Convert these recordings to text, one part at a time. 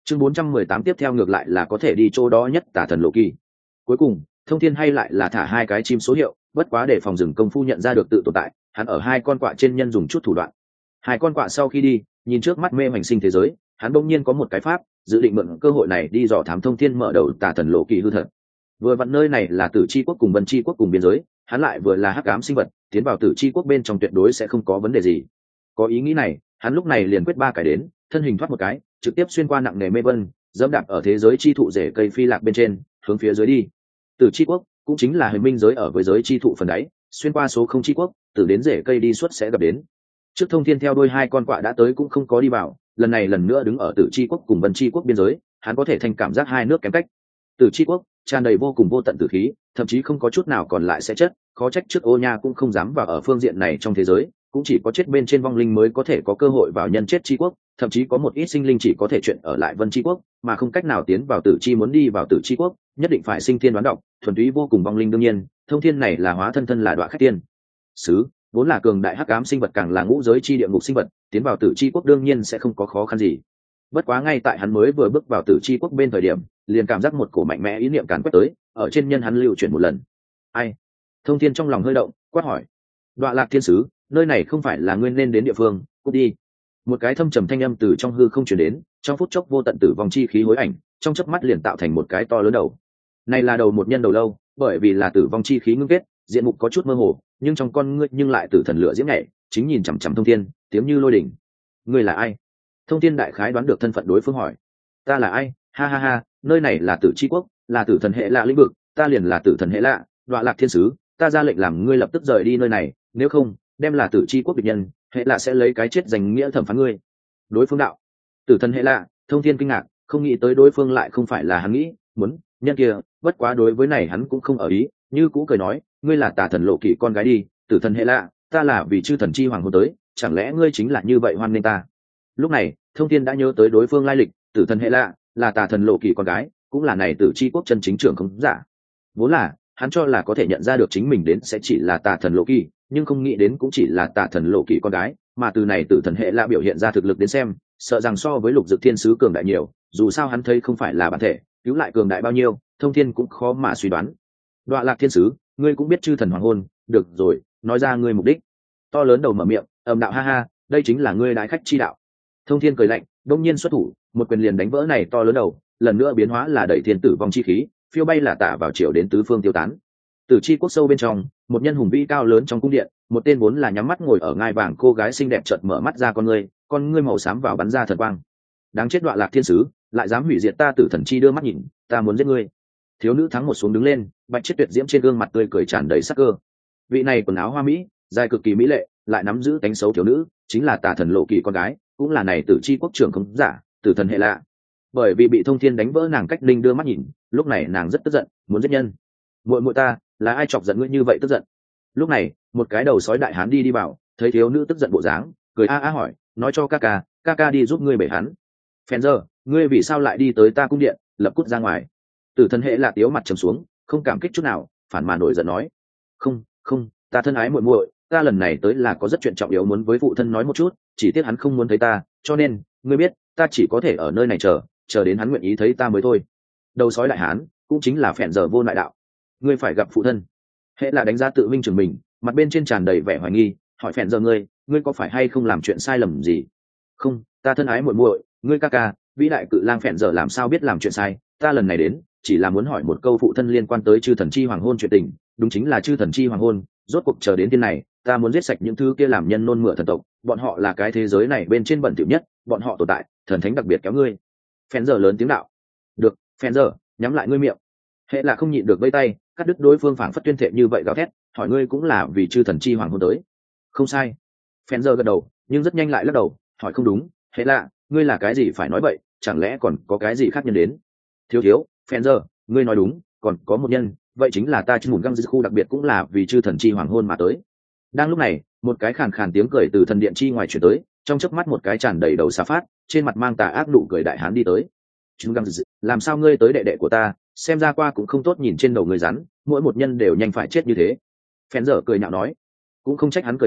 Chương 418 tiếp theo ngược lại là có thể đi chỗ đó nhất tả thần lộ kỳ. Cuối cùng Thông Thiên hay lại là thả hai cái chim số hiệu, bất quá để phòng rừng công phu nhận ra được tự tồn tại, hắn ở hai con quạ trên nhân dùng chút thủ đoạn. Hai con quạ sau khi đi, nhìn trước mắt mê hoành sinh thế giới, hắn bỗng nhiên có một cái pháp, dự định mượn cơ hội này đi dò thám Thông Thiên mở đầu tả thần lộ kỳ hư thật. Vừa vặn nơi này là Tử Chi quốc cùng Vân Chi quốc cùng biên giới, hắn lại vừa là hắc ám sinh vật, tiến vào Tử Chi quốc bên trong tuyệt đối sẽ không có vấn đề gì. Có ý nghĩ này, hắn lúc này liền quyết ba cái đến, thân hình thoát một cái, trực tiếp xuyên qua nặng nề mê vân, dẫm đạp ở thế giới chi thụ rễ cây phi lạc bên trên, hướng phía dưới đi. Tử Chi quốc cũng chính là hình minh giới ở với giới chi thụ phần đáy, xuyên qua số không chi quốc, từ đến rễ cây đi suốt sẽ gặp đến. Trước Thông Thiên theo đôi hai con quạ đã tới cũng không có đi vào, lần này lần nữa đứng ở Tử Chi quốc cùng Vân Chi quốc biên giới, hắn có thể thành cảm giác hai nước kém cách. Tử Chi quốc tràn đầy vô cùng vô tận tử khí, thậm chí không có chút nào còn lại sẽ chết, khó trách trước Ô Nha cũng không dám vào ở phương diện này trong thế giới, cũng chỉ có chết bên trên vong linh mới có thể có cơ hội vào nhân chết chi quốc, thậm chí có một ít sinh linh chỉ có thể chuyện ở lại Vân Chi quốc, mà không cách nào tiến vào Tử Chi, muốn đi vào Tử Chi quốc, nhất định phải sinh thiên đoán độc, thuần túy vô cùng vong linh. Đương nhiên, Thông Thiên này là hóa thân là Đọa Khách Tiên sứ, vốn là cường đại hắc ám sinh vật, càng là ngũ giới chi địa ngục sinh vật, tiến vào Tử Chi quốc đương nhiên sẽ không có khó khăn gì. Bất quá ngay tại hắn mới vừa bước vào Tử Chi quốc bên thời điểm, liền cảm giác một cổ mạnh mẽ ý niệm càn quét tới, ở trên nhân hắn lưu chuyển một lần. Ai? Thông Thiên trong lòng hơi động, quát hỏi: Đọa Lạc Thiên sứ, nơi này không phải là ngươi nên đến địa phương, cút đi. Một cái thâm trầm thanh âm từ trong hư không truyền đến, trong phút chốc vô tận tử vong chi khí hối ảnh, trong chớp mắt liền tạo thành một cái to lớn đầu. Này là đầu một nhân đầu lâu, bởi vì là tử vong chi khí ngưng kết, diện mục có chút mơ hồ, nhưng trong con ngươi nhưng lại tử thần lửa diễm nhảy, chính nhìn chằm chằm Thông Thiên, tiếng như lôi đỉnh. Ngươi là ai? Thông Thiên đại khái đoán được thân phận đối phương hỏi. Ta là ai? Ha ha ha, nơi này là Tử Chi quốc, là tử thần hệ lạ lĩnh vực, ta liền là tử thần hệ lạ, Đọa Lạc Thiên sứ, ta ra lệnh làm ngươi lập tức rời đi nơi này, nếu không, đem là Tử Chi quốc địch nhân, hệ lạ sẽ lấy cái chết giành nghĩa thẩm phán ngươi. Đối phương đạo: Tử thần hệ lạ. Thông Thiên kinh ngạc, không nghĩ tới đối phương lại không phải là hắn nghĩ muốn nhân kia, bất quá đối với này hắn cũng không ở ý, như cũ cười nói: ngươi là Tà thần Lộ Kỵ con gái đi, tử thần hệ lạ, ta là vì chư thần chi hoàng hôn tới, chẳng lẽ ngươi chính là như vậy hoan nghênh ta? Lúc này Thông Thiên đã nhớ tới đối phương lai lịch, tử thần hệ lạ là Tà thần Lộ Kỵ con gái, cũng là này Tử Chi quốc chân chính trưởng không giả. Vốn là hắn cho là có thể nhận ra được chính mình đến sẽ chỉ là Tà thần Lộ Kỵ, nhưng không nghĩ đến cũng chỉ là Tà thần Lộ Kỵ con gái, mà từ này tử thần hệ lạ biểu hiện ra thực lực đến xem, sợ rằng so với Lục Dực Thiên sứ cường đại nhiều, dù sao hắn thấy không phải là bản thể, cứu lại cường đại bao nhiêu, Thông Thiên cũng khó mà suy đoán. Đọa Lạc Thiên sứ, ngươi cũng biết chư thần hoàng hôn, được rồi, nói ra ngươi mục đích. To lớn đầu mở miệng, ầm đạo: ha ha, đây chính là ngươi đại khách chi đạo. Thông Thiên cười lạnh, đông nhiên xuất thủ, một quyền liền đánh vỡ này to lớn đầu, lần nữa biến hóa là đẩy thiên tử vong chi khí, phiêu bay là tả vào chiều đến tứ phương tiêu tán. Tử Chi quốc sâu bên trong, một nhân hùng vĩ cao lớn trong cung điện, một tên vốn là nhắm mắt ngồi ở ngai vàng cô gái xinh đẹp chợt mở mắt ra, con ngươi màu xám vào bắn ra thần quang. Đáng chết Đọa Lạc Thiên sứ, lại dám hủy diệt ta Tử Thần Chi đưa mắt nhìn, ta muốn giết ngươi. Thiếu nữ thắng một xuống đứng lên, bạch chiết tuyệt diễm trên gương mặt tươi cười tràn đầy sắc cơ. Vị này quần áo hoa mỹ, dài cực kỳ mỹ lệ, lại nắm giữ tánh xấu thiếu nữ, chính là Tà thần Lộ Kỵ con gái, cũng là này Tử Chi quốc trưởng không giả, tử thần hệ lạ. Bởi vì bị Thông Thiên đánh vỡ nàng cách linh đưa mắt nhìn, lúc này nàng rất tức giận, muốn giết nhân. Muội muội ta, là ai chọc giận ngươi như vậy tức giận? Lúc này một cái đầu sói đại hán đi vào, thấy thiếu nữ tức giận bộ dáng, cười a a hỏi: nói cho ca ca đi giúp ngươi bể hắn. Phèn giờ, ngươi vì sao lại đi tới ta cung điện, lập cút ra ngoài. Tử thần hệ lạ tiếu mặt trầm xuống, không cảm kích chút nào, phản mà nổi giận nói: không, ta thân ái muội muội, ta lần này tới là có rất chuyện trọng yếu muốn với phụ thân nói một chút, chỉ tiếc hắn không muốn thấy ta, cho nên ngươi biết, ta chỉ có thể ở nơi này chờ đến hắn nguyện ý thấy ta mới thôi. Đầu sói đại hán cũng chính là Phèn giờ vô lại đạo: ngươi phải gặp phụ thân. Hệ là đánh giá tự minh trưởng mình, mặt bên trên tràn đầy vẻ hoài nghi, hỏi Phèn giờ: ngươi có phải hay không làm chuyện sai lầm gì? Không, ta thân ái muội muội, ngươi ca vĩ đại cự lang Phèn giờ làm sao biết làm chuyện sai, ta lần này đến chỉ là muốn hỏi một câu phụ thân liên quan tới chư thần chi hoàng hôn chuyện tình, đúng chính là chư thần chi hoàng hôn, rốt cuộc chờ đến thiên này, ta muốn giết sạch những thứ kia làm nhân nôn mửa thần tộc, bọn họ là cái thế giới này bên trên bẩn thỉu nhất, bọn họ tồn tại, thần thánh đặc biệt kéo ngươi. Phèn giờ lớn tiếng đạo: được, Phèn giờ, nhắm lại ngươi miệng. Hệ là không nhịn được vây tay, cắt đứt đối phương phảng phất tuyên thệ như vậy gào thét, hỏi: ngươi cũng là vì chư thần chi hoàng hôn tới? Không sai. Phèn giờ gật đầu, nhưng rất nhanh lại lắc đầu, hỏi: không đúng, hệ là, ngươi là cái gì phải nói vậy, chẳng lẽ còn có cái gì khác nhân đến? Thiếu, Phèn giờ, ngươi nói đúng, còn có một nhân, vậy chính là ta chân mùn găng dư khu đặc biệt cũng là vì chư thần chi hoàng hôn mà tới. Đang lúc này, một cái khàn khàn tiếng cười từ thần điện chi ngoài chuyển tới, trong chớp mắt một cái tràn đầy đầu xà phát, trên mặt mang tà ác nụ cười đại hán đi tới. Chân găng dư, làm sao ngươi tới đệ đệ của ta, xem ra qua cũng không tốt nhìn trên đầu người rắn, mỗi một nhân đều nhanh phải chết như thế. Phèn giờ cười nhạo nói. Cũng không trách hắn cười nhạo,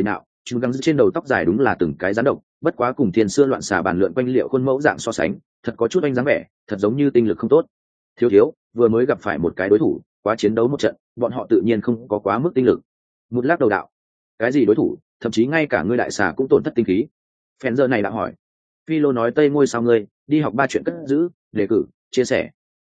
chúng gắng trên đầu tóc dài đúng là từng cái rắn độc, bất quá cùng thiên xưa loạn xà bàn lượn quanh liệu khuôn mẫu dạng so sánh, thật có chút anh dáng vẻ, thật giống như tinh lực không tốt. Thiếu vừa mới gặp phải một cái đối thủ, quá chiến đấu một trận, bọn họ tự nhiên không có quá mức tinh lực. Một lát đầu đạo, cái gì đối thủ, thậm chí ngay cả ngươi đại xà cũng tổn thất tinh khí. Phèn giờ này đã hỏi. Philo nói Tây ngôi sao ngươi, đi học 3 chuyện cất giữ, đề cử, chia sẻ.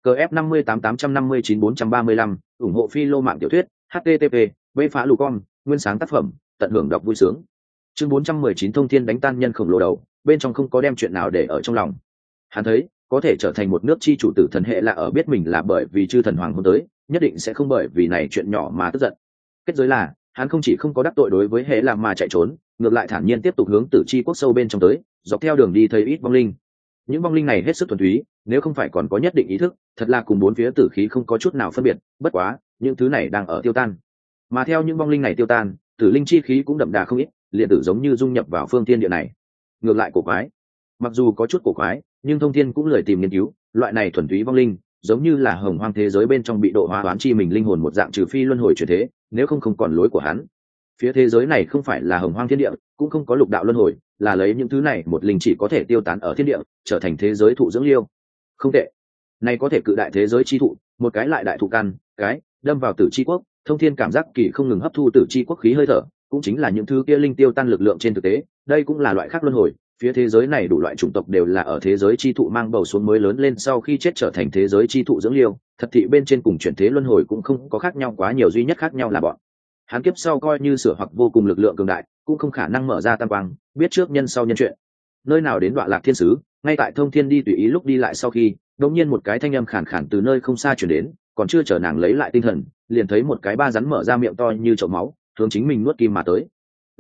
CF58859-435, ủng hộ Philo mạng tiểu thuyết, http v phá lù.com, nguyên sáng tác phẩm, tận hưởng đọc vui sướng. Chương 419 thông thiên đánh tan nhân khổng lồ đầu, bên trong không có đem chuyện nào để ở trong lòng. Hắn thấy, có thể trở thành một nước chi chủ tử thần hệ là ở biết mình là bởi vì chư thần hoàng hôn tới, nhất định sẽ không bởi vì này chuyện nhỏ mà tức giận. Kết giới là, hắn không chỉ không có đắc tội đối với hệ làm mà chạy trốn, ngược lại thản nhiên tiếp tục hướng tử chi quốc sâu bên trong tới, dọc theo đường đi thấy ít vong linh. Những vong linh này hết sức thuần túy, nếu không phải còn có nhất định ý thức, thật là cùng bốn phía tử khí không có chút nào phân biệt, bất quá, những thứ này đang ở tiêu tan. Mà theo những vong linh này tiêu tan, tử linh chi khí cũng đậm đà không ít, liền tử giống như dung nhập vào phương thiên địa này. Ngược lại cổ quái, mặc dù có chút cổ quái, nhưng thông thiên cũng lười tìm nghiên cứu, loại này thuần túy vong linh, giống như là hồng hoang thế giới bên trong bị độ hóa đoán chi mình linh hồn một dạng, trừ phi luân hồi chuyển thế, nếu không còn lối của hắn. Phía thế giới này không phải là hồng hoang thiên địa, cũng không có lục đạo luân hồi, là lấy những thứ này một linh chỉ có thể tiêu tán ở thiên địa, trở thành thế giới thụ dưỡng liêu. Không tệ, này có thể cự đại thế giới chi thụ, một cái lại đại thụ căn, cái đâm vào tử chi quốc. Thông thiên cảm giác kỳ không ngừng hấp thu tử chi quốc khí hơi thở, cũng chính là những thứ kia linh tiêu tan lực lượng trên thực tế, đây cũng là loại khác luân hồi. Phía thế giới này đủ loại chủng tộc đều là ở thế giới chi thụ mang bầu xuống mới lớn lên, sau khi chết trở thành thế giới chi thụ dưỡng liêu. Thật thị bên trên cùng chuyển thế luân hồi cũng không có khác nhau quá nhiều, duy nhất khác nhau là bọn hắn kiếp sau coi như sửa hoặc vô cùng lực lượng cường đại, cũng không khả năng mở ra tam quang, biết trước nhân sau nhân chuyện. Nơi nào đến Đoạn Lạc Thiên Sứ, ngay tại thông thiên đi tùy ý lúc đi lại sau khi, đột nhiên một cái thanh âm khàn khàn từ nơi không xa truyền đến, còn chưa chờ nàng lấy lại tinh thần, liền thấy một cái ba rắn mở ra miệng to như chậu máu, hướng chính mình nuốt kim mà tới.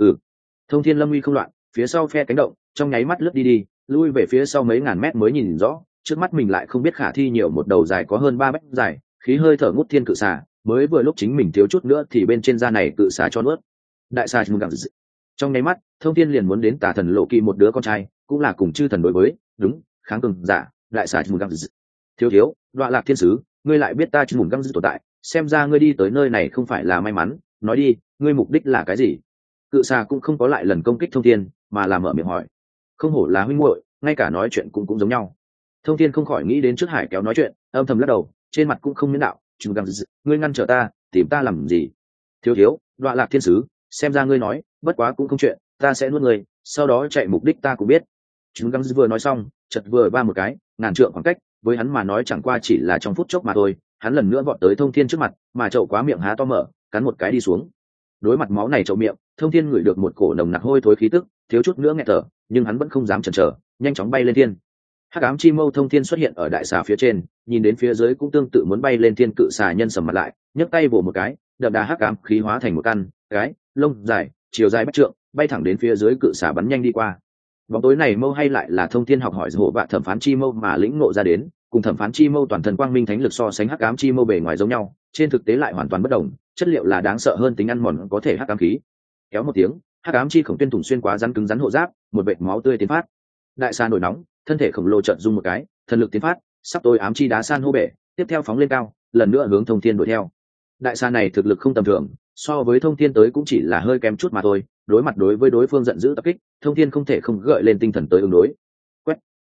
Thông thiên lâm uy không loạn, phía sau phe cánh động, trong nháy mắt lướt đi, lui về phía sau mấy ngàn mét mới nhìn rõ, trước mắt mình lại không biết khả thi nhiều một đầu dài có hơn 3 mét dài, khí hơi thở ngút thiên cự xà, mới vừa lúc chính mình thiếu chút nữa thì bên trên da này cự xà cho nuốt. Đại xà mừng gặng. Trong nháy mắt, thông thiên liền muốn đến tà thần Lộ Kỳ một đứa con trai, cũng là cùng chư thần đối với, đúng, kháng cường giả, đại xà mừng gặng. Thiếu, Đoạn Lạc Thiên Sứ, ngươi lại biết ta mừng gặng tồn tại, xem ra ngươi đi tới nơi này không phải là may mắn, nói đi, ngươi mục đích là cái gì? Cự xà cũng không có lại lần công kích thông thiên, mà là mở miệng hỏi. Không hổ là huynh muội, ngay cả nói chuyện cũng giống nhau. Thông thiên không khỏi nghĩ đến trước Hải Kéo nói chuyện, âm thầm lắc đầu, trên mặt cũng không miễn đạo, chúng găng ngươi ngăn trở ta, tìm ta làm gì? Thiếu, Đoạn Lạc Thiên Sứ, xem ra ngươi nói, bất quá cũng không chuyện, ta sẽ nuốt ngươi, sau đó chạy mục đích ta cũng biết. Chúng găng vừa nói xong, chợt vừa ba một cái, ngàn trượng khoảng cách, với hắn mà nói chẳng qua chỉ là trong phút chốc mà thôi, hắn lần nữa vọt tới thông thiên trước mặt, mà chậu quá miệng há to mở, cắn một cái đi xuống. Đối mặt máu này chậu miệng, thông thiên ngửi được một cổ nồng nặc hôi thối khí tức, thiếu chút nữa nghẹt thở, nhưng hắn vẫn không dám chần chờ, nhanh chóng bay lên thiên. Hắc ám chi mâu thông thiên xuất hiện ở đại xà phía trên, nhìn đến phía dưới cũng tương tự muốn bay lên thiên, cự xà nhân sầm mặt lại, nhấc tay vồ một cái, đậm đà hắc ám khí hóa thành một căn cái lông dài, chiều dài bách trượng, bay thẳng đến phía dưới cự xà bắn nhanh đi qua. Bóng tối này mâu hay lại là thông thiên học hỏi hộ vạ thẩm phán chi mâu mà lĩnh ngộ ra đến, cùng thẩm phán chi mâu toàn thân quang minh thánh lực so sánh hắc ám chi mâu bề ngoài giống nhau, trên thực tế lại hoàn toàn bất đồng, chất liệu là đáng sợ hơn tính ăn mòn có thể hắc ám khí. Kéo một tiếng, hắc ám chi khổng tuyên thủng xuyên quá rắn cứng rắn hộ giáp, một vệt máu tươi tiến phát. Đại xà nổi nóng, thân thể khổng lồ chợt rung một cái, thần lực tiến phát, sắp tôi ám chi đá san hô bể, tiếp theo phóng lên cao, lần nữa hướng thông thiên đuổi theo. Đại xà này thực lực không tầm thường, so với thông thiên tới cũng chỉ là hơi kém chút mà thôi. Đối với đối phương giận dữ tập kích, thông thiên không thể không gợi lên tinh thần tới ứng đối. Quét,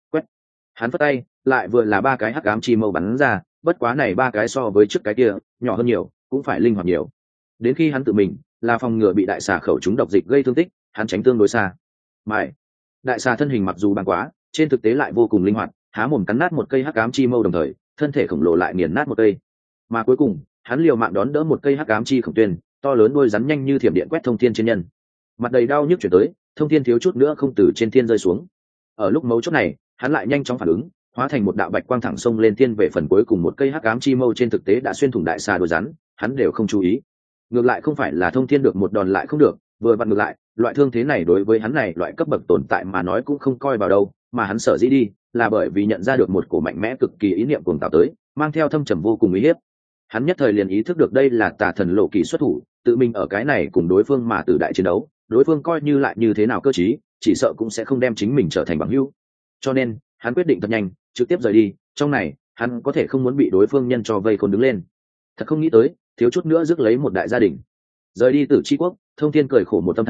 hắn phất tay, lại vừa là 3 cái hắc ám chi mâu bắn ra, bất quá này 3 cái so với trước cái kia nhỏ hơn nhiều, cũng phải linh hoạt nhiều. Đến khi hắn tự mình là phòng ngừa bị đại xà khẩu trúng độc dịch gây thương tích, hắn tránh tương đối xa. Mày, đại xà thân hình mặc dù bằng quá, trên thực tế lại vô cùng linh hoạt, há mồm cắn nát một cây hắc ám chi mâu, đồng thời thân thể khổng lồ lại nghiền nát một cây. Mà cuối cùng, hắn liều mạng đón đỡ một cây hắc ám chi khổng tuyên, to lớn đuôi rắn nhanh như thiểm điện quét thông thiên trên nhân. Mặt đầy đau nhức chuyển tới, thông thiên thiếu chút nữa không từ trên thiên rơi xuống. Ở lúc mấu chốt này, hắn lại nhanh chóng phản ứng, hóa thành một đạo bạch quang thẳng sông lên thiên, về phần cuối cùng một cây hắc ám chi mâu trên thực tế đã xuyên thủng đại xà đuôi rắn, hắn đều không chú ý. Ngược lại không phải là thông thiên được một đòn lại không được, vừa vặn ngược lại, loại thương thế này đối với hắn này loại cấp bậc tồn tại mà nói cũng không coi vào đâu, mà hắn sợ dĩ đi là bởi vì nhận ra được một cổ mạnh mẽ cực kỳ ý niệm cuồng tạo tới, mang theo thâm trầm vô cùng uy hiếp. Hắn nhất thời liền ý thức được đây là tà thần Lộ Kỳ xuất thủ, tự mình ở cái này cùng đối phương mà tử đại chiến đấu, đối phương coi như lại như thế nào cơ trí, chỉ sợ cũng sẽ không đem chính mình trở thành bằng hữu. Cho nên, hắn quyết định thật nhanh, trực tiếp rời đi, trong này, hắn có thể không muốn bị đối phương nhân cho vây khốn đứng lên. Thật không nghĩ tới, thiếu chút nữa rước lấy một đại gia đình. Rời đi Tử Chi Quốc, Thông Thiên cười khổ một tâm thanh,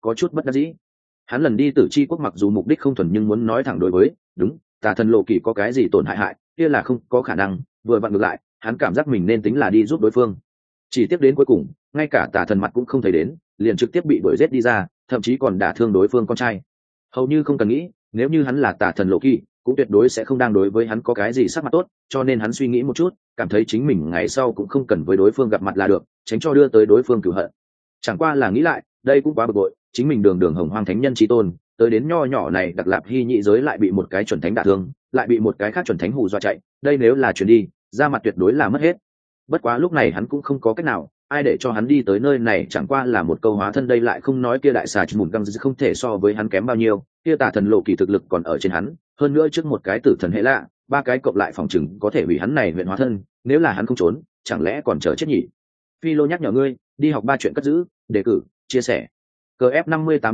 có chút bất đắc dĩ. Hắn lần đi Tử Chi quốc mặc dù mục đích không thuần nhưng muốn nói thẳng đối với đúng tà thần lộ kỳ có cái gì tổn hại kia là không có khả năng. Vừa vặn ngược lại, hắn cảm giác mình nên tính là đi giúp đối phương. Chỉ tiếp đến cuối cùng, ngay cả tà thần mặt cũng không thấy đến, liền trực tiếp bị đuổi giết đi ra, thậm chí còn đả thương đối phương con trai. Hầu như không cần nghĩ, nếu như hắn là tà thần lộ kỳ, cũng tuyệt đối sẽ không đang đối với hắn có cái gì sắc mặt tốt, cho nên hắn suy nghĩ một chút, cảm thấy chính mình ngày sau cũng không cần với đối phương gặp mặt là được, tránh cho đưa tới đối phương cửu hận. Chẳng qua là nghĩ lại, đây cũng quá bực bội, chính mình đường đường hồng hoang thánh nhân chí tôn, tới đến nho nhỏ này đặc lạp hy nhị giới lại bị một cái chuẩn thánh đả thương, lại bị một cái khác chuẩn thánh hù dọa chạy, đây nếu là chuyển đi, ra mặt tuyệt đối là mất hết. Bất quá lúc này hắn cũng không có cách nào, ai để cho hắn đi tới nơi này chẳng qua là một câu hóa thân, đây lại không nói kia đại xà mùn găng không thể so với hắn kém bao nhiêu, kia tà thần lộ kỳ thực lực còn ở trên hắn, hơn nữa trước một cái tử thần hệ lạ, ba cái cộng lại phòng chừng có thể hủy hắn này huyện hóa thân, nếu là hắn không trốn, chẳng lẽ còn chờ chết nhỉ? Phi Lô nhắc nhở ngươi, đi học 3 chuyện cất giữ, đề cử, chia sẻ. CF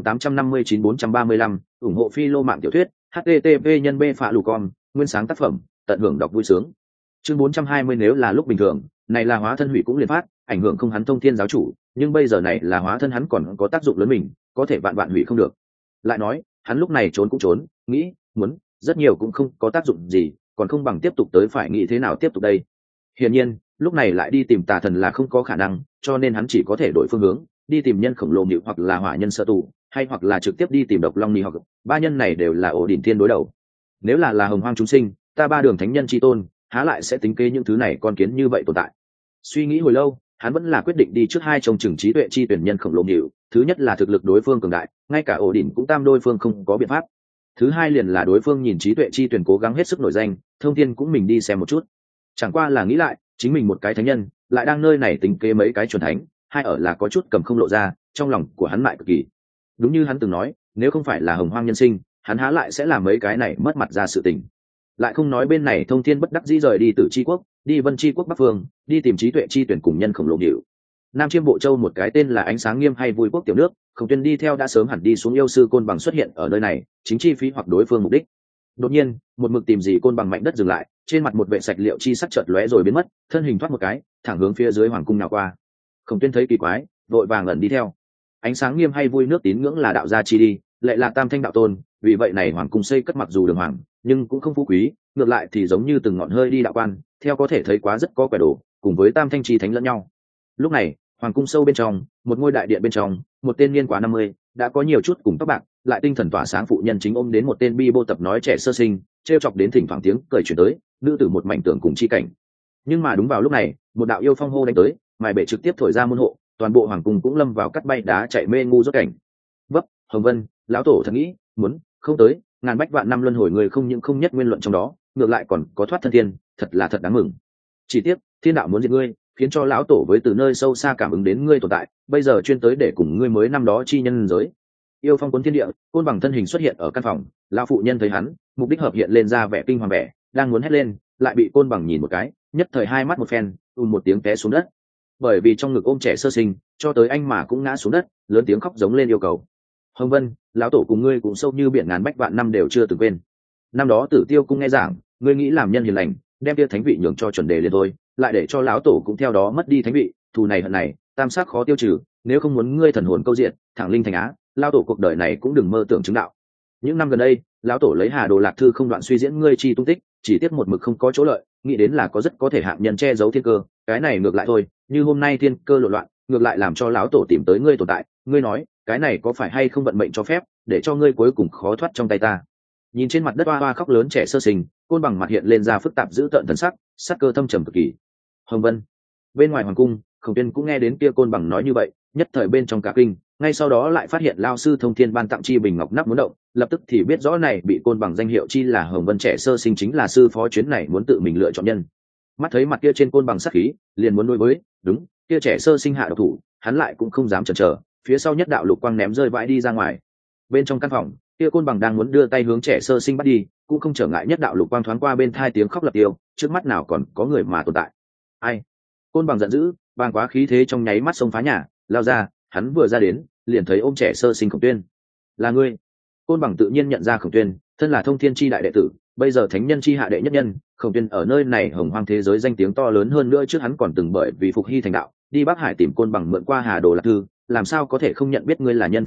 58859 ủng hộ Phi Lô mạng tiểu thuyết, http nhân b phạ lù con, nguyên sáng tác phẩm, tận hưởng đọc vui sướng. Chương 420 nếu là lúc bình thường, này là hóa thân hủy cũng liền phát, ảnh hưởng không hắn thông thiên giáo chủ, nhưng bây giờ này là hóa thân hắn còn có tác dụng lớn mình, có thể vạn hủy không được. Lại nói, hắn lúc này trốn cũng trốn, nghĩ, muốn, rất nhiều cũng không có tác dụng gì, còn không bằng tiếp tục tới phải nghĩ thế nào tiếp tục đây. Hiển nhiên, lúc này lại đi tìm tà thần là không có khả năng, cho nên hắn chỉ có thể đổi phương hướng, đi tìm nhân khổng lồ nhịu hoặc là hỏa nhân sợ tù, hay hoặc là trực tiếp đi tìm độc long nì hoặc ba nhân này đều là ổ đỉnh thiên đối đầu. Nếu là hồng hoang chúng sinh, ta ba đường thánh nhân chi tôn, há lại sẽ tính kế những thứ này con kiến như vậy tồn tại. Suy nghĩ hồi lâu, hắn vẫn là quyết định đi trước hai trông chừng trí tuệ chi tuyển nhân khổng lồ nhịu. Thứ nhất là thực lực đối phương cường đại, ngay cả ổ đỉnh cũng tam đối phương không có biện pháp. Thứ hai liền là đối phương nhìn trí tuệ chi tuyển cố gắng hết sức nổi danh, thông thiên cũng mình đi xem một chút. Chẳng qua là nghĩ lại, chính mình một cái thánh nhân lại đang nơi này tính kế mấy cái chuẩn thánh, hai ở là có chút cầm không lộ ra, trong lòng của hắn lại cực kỳ. Đúng như hắn từng nói, nếu không phải là hồng hoang nhân sinh, hắn há lại sẽ làm mấy cái này mất mặt ra sự tình. Lại không nói bên này thông thiên bất đắc dĩ rời đi Tử Chi quốc, đi Vân Chi quốc bắc phương, đi tìm trí tuệ chi tuyển cùng nhân khổng lồ điệu. Nam Chiêm Bộ Châu một cái tên là Ánh Sáng Nghiêm hay Vui Quốc tiểu nước, Khổng Tuyên đi theo đã sớm hẳn đi xuống yêu sư côn bằng xuất hiện ở nơi này, chính chi phí hoặc đối phương mục đích. Đột nhiên, một mực tìm gì côn bằng mạnh đất dừng lại, trên mặt một vệ sạch liệu chi sắc chợt lóe rồi biến mất, thân hình thoát một cái, thẳng hướng phía dưới hoàng cung nào qua. Khổng Tuyên thấy kỳ quái, vội vàng ẩn đi theo. Ánh Sáng Nghiêm hay Vui nước tín ngưỡng là đạo gia chi đi, lại là tam thanh đạo tôn, vì vậy này hoàng cung xây cất mặc dù đường hoàng, nhưng cũng không phú quý, ngược lại thì giống như từng ngọn hơi đi đạo quan, theo có thể thấy quá rất có quẻ đồ, cùng với tam thanh chi thánh lẫn nhau. Lúc này, hoàng cung sâu bên trong, một ngôi đại điện bên trong, một tên niên quá 50, đã có nhiều chút cùng tóc bạc, lại tinh thần tỏa sáng phụ nhân chính ôm đến một tên bi bô tập nói trẻ sơ sinh, trêu chọc đến thỉnh thoảng tiếng cười chuyển tới, nữ tử một mảnh tưởng cùng chi cảnh. Nhưng mà đúng vào lúc này, một đạo yêu phong hô đánh tới, mài bể trực tiếp thổi ra môn hộ, toàn bộ hoàng cung cũng lâm vào cắt bay đá chạy mê ngu rốt cảnh. Vấp, Hồng Vân, lão tổ thật nghĩ, muốn, không tới, ngàn bách vạn năm luân hồi người không những không nhất nguyên luận trong đó, ngược lại còn có thoát thân thiên, thật là thật đáng mừng. Chỉ tiếc, thiên đạo muốn diệt ngươi, khiến cho lão tổ với từ nơi sâu xa cảm ứng đến ngươi tồn tại, bây giờ chuyên tới để cùng ngươi mới năm đó chi nhân giới. Yêu phong cuốn thiên địa, côn bằng thân hình xuất hiện ở căn phòng, lão phụ nhân thấy hắn, mục đích hợp hiện lên ra vẻ kinh hoàng vẻ, đang muốn hét lên, lại bị côn bằng nhìn một cái, nhất thời hai mắt một phen, một tiếng té xuống đất. Bởi vì trong ngực ôm trẻ sơ sinh, cho tới anh mà cũng ngã xuống đất, lớn tiếng khóc giống lên yêu cầu. Hồng Vân, lão tổ cùng ngươi cũng sâu như biển ngàn bách vạn năm đều chưa từng quên. Năm đó Tử Tiêu cung nghe giảng, ngươi nghĩ làm nhân hiền lành, đem tia thánh vị nhường cho chuẩn đề liền thôi, lại để cho lão tổ cũng theo đó mất đi thánh vị, thù này hận này, tam sắc khó tiêu trừ, nếu không muốn ngươi thần hồn câu diện, thẳng linh thành á, lão tổ cuộc đời này cũng đừng mơ tưởng chứng đạo. Những năm gần đây, lão tổ lấy Hà Đồ Lạc Thư không đoạn suy diễn ngươi chi tung tích, chỉ tiếc một mực không có chỗ lợi, nghĩ đến là có rất có thể hạng nhân che giấu thiên cơ, cái này ngược lại thôi, như hôm nay thiên cơ lộ loạn, ngược lại làm cho lão tổ tìm tới ngươi tồn tại, ngươi nói, cái này có phải hay không vận mệnh cho phép, để cho ngươi cuối cùng khó thoát trong tay ta. Nhìn trên mặt đất oa oa khóc lớn trẻ sơ sinh, côn bằng mặt hiện lên ra phức tạp dữ tợn thần sắc, sắc cơ thâm trầm cực kỳ. Hồng Vân, bên ngoài hoàng cung, Khổng Tuyên cũng nghe đến kia côn bằng nói như vậy, nhất thời bên trong cả kinh, ngay sau đó lại phát hiện lao sư thông thiên ban tặng chi bình ngọc nắp muốn động, lập tức thì biết rõ này bị côn bằng danh hiệu chi là Hồng Vân trẻ sơ sinh chính là sư phó chuyến này muốn tự mình lựa chọn nhân. Mắt thấy mặt kia trên côn bằng sắc khí, liền muốn đối với, đúng, kia trẻ sơ sinh hạ độc thủ, hắn lại cũng không dám chần chờ, phía sau nhất đạo lục quang ném rơi vãi đi ra ngoài. Bên trong căn phòng, kia côn bằng đang muốn đưa tay hướng trẻ sơ sinh bắt đi, cũng không trở ngại nhất đạo lục quang thoáng qua bên thai tiếng khóc lập tiêu, trước mắt nào còn có người mà tồn tại. Ai? Côn bằng giận dữ, bàng quá khí thế trong nháy mắt xông phá nhà, lao ra, hắn vừa ra đến, liền thấy ôm trẻ sơ sinh Khổng Tuyên. Là ngươi? Côn bằng tự nhiên nhận ra Khổng Tuyên, thân là thông thiên chi đại đệ tử, bây giờ thánh nhân chi hạ đệ nhất nhân, Khổng Tuyên ở nơi này hồng hoang thế giới danh tiếng to lớn hơn nữa, trước hắn còn từng bởi vì phục hy thành đạo, đi Bắc Hải tìm côn bằng mượn qua Hà Đồ Lạc Thư, làm sao có thể không nhận biết ngươi là nhân phương nào,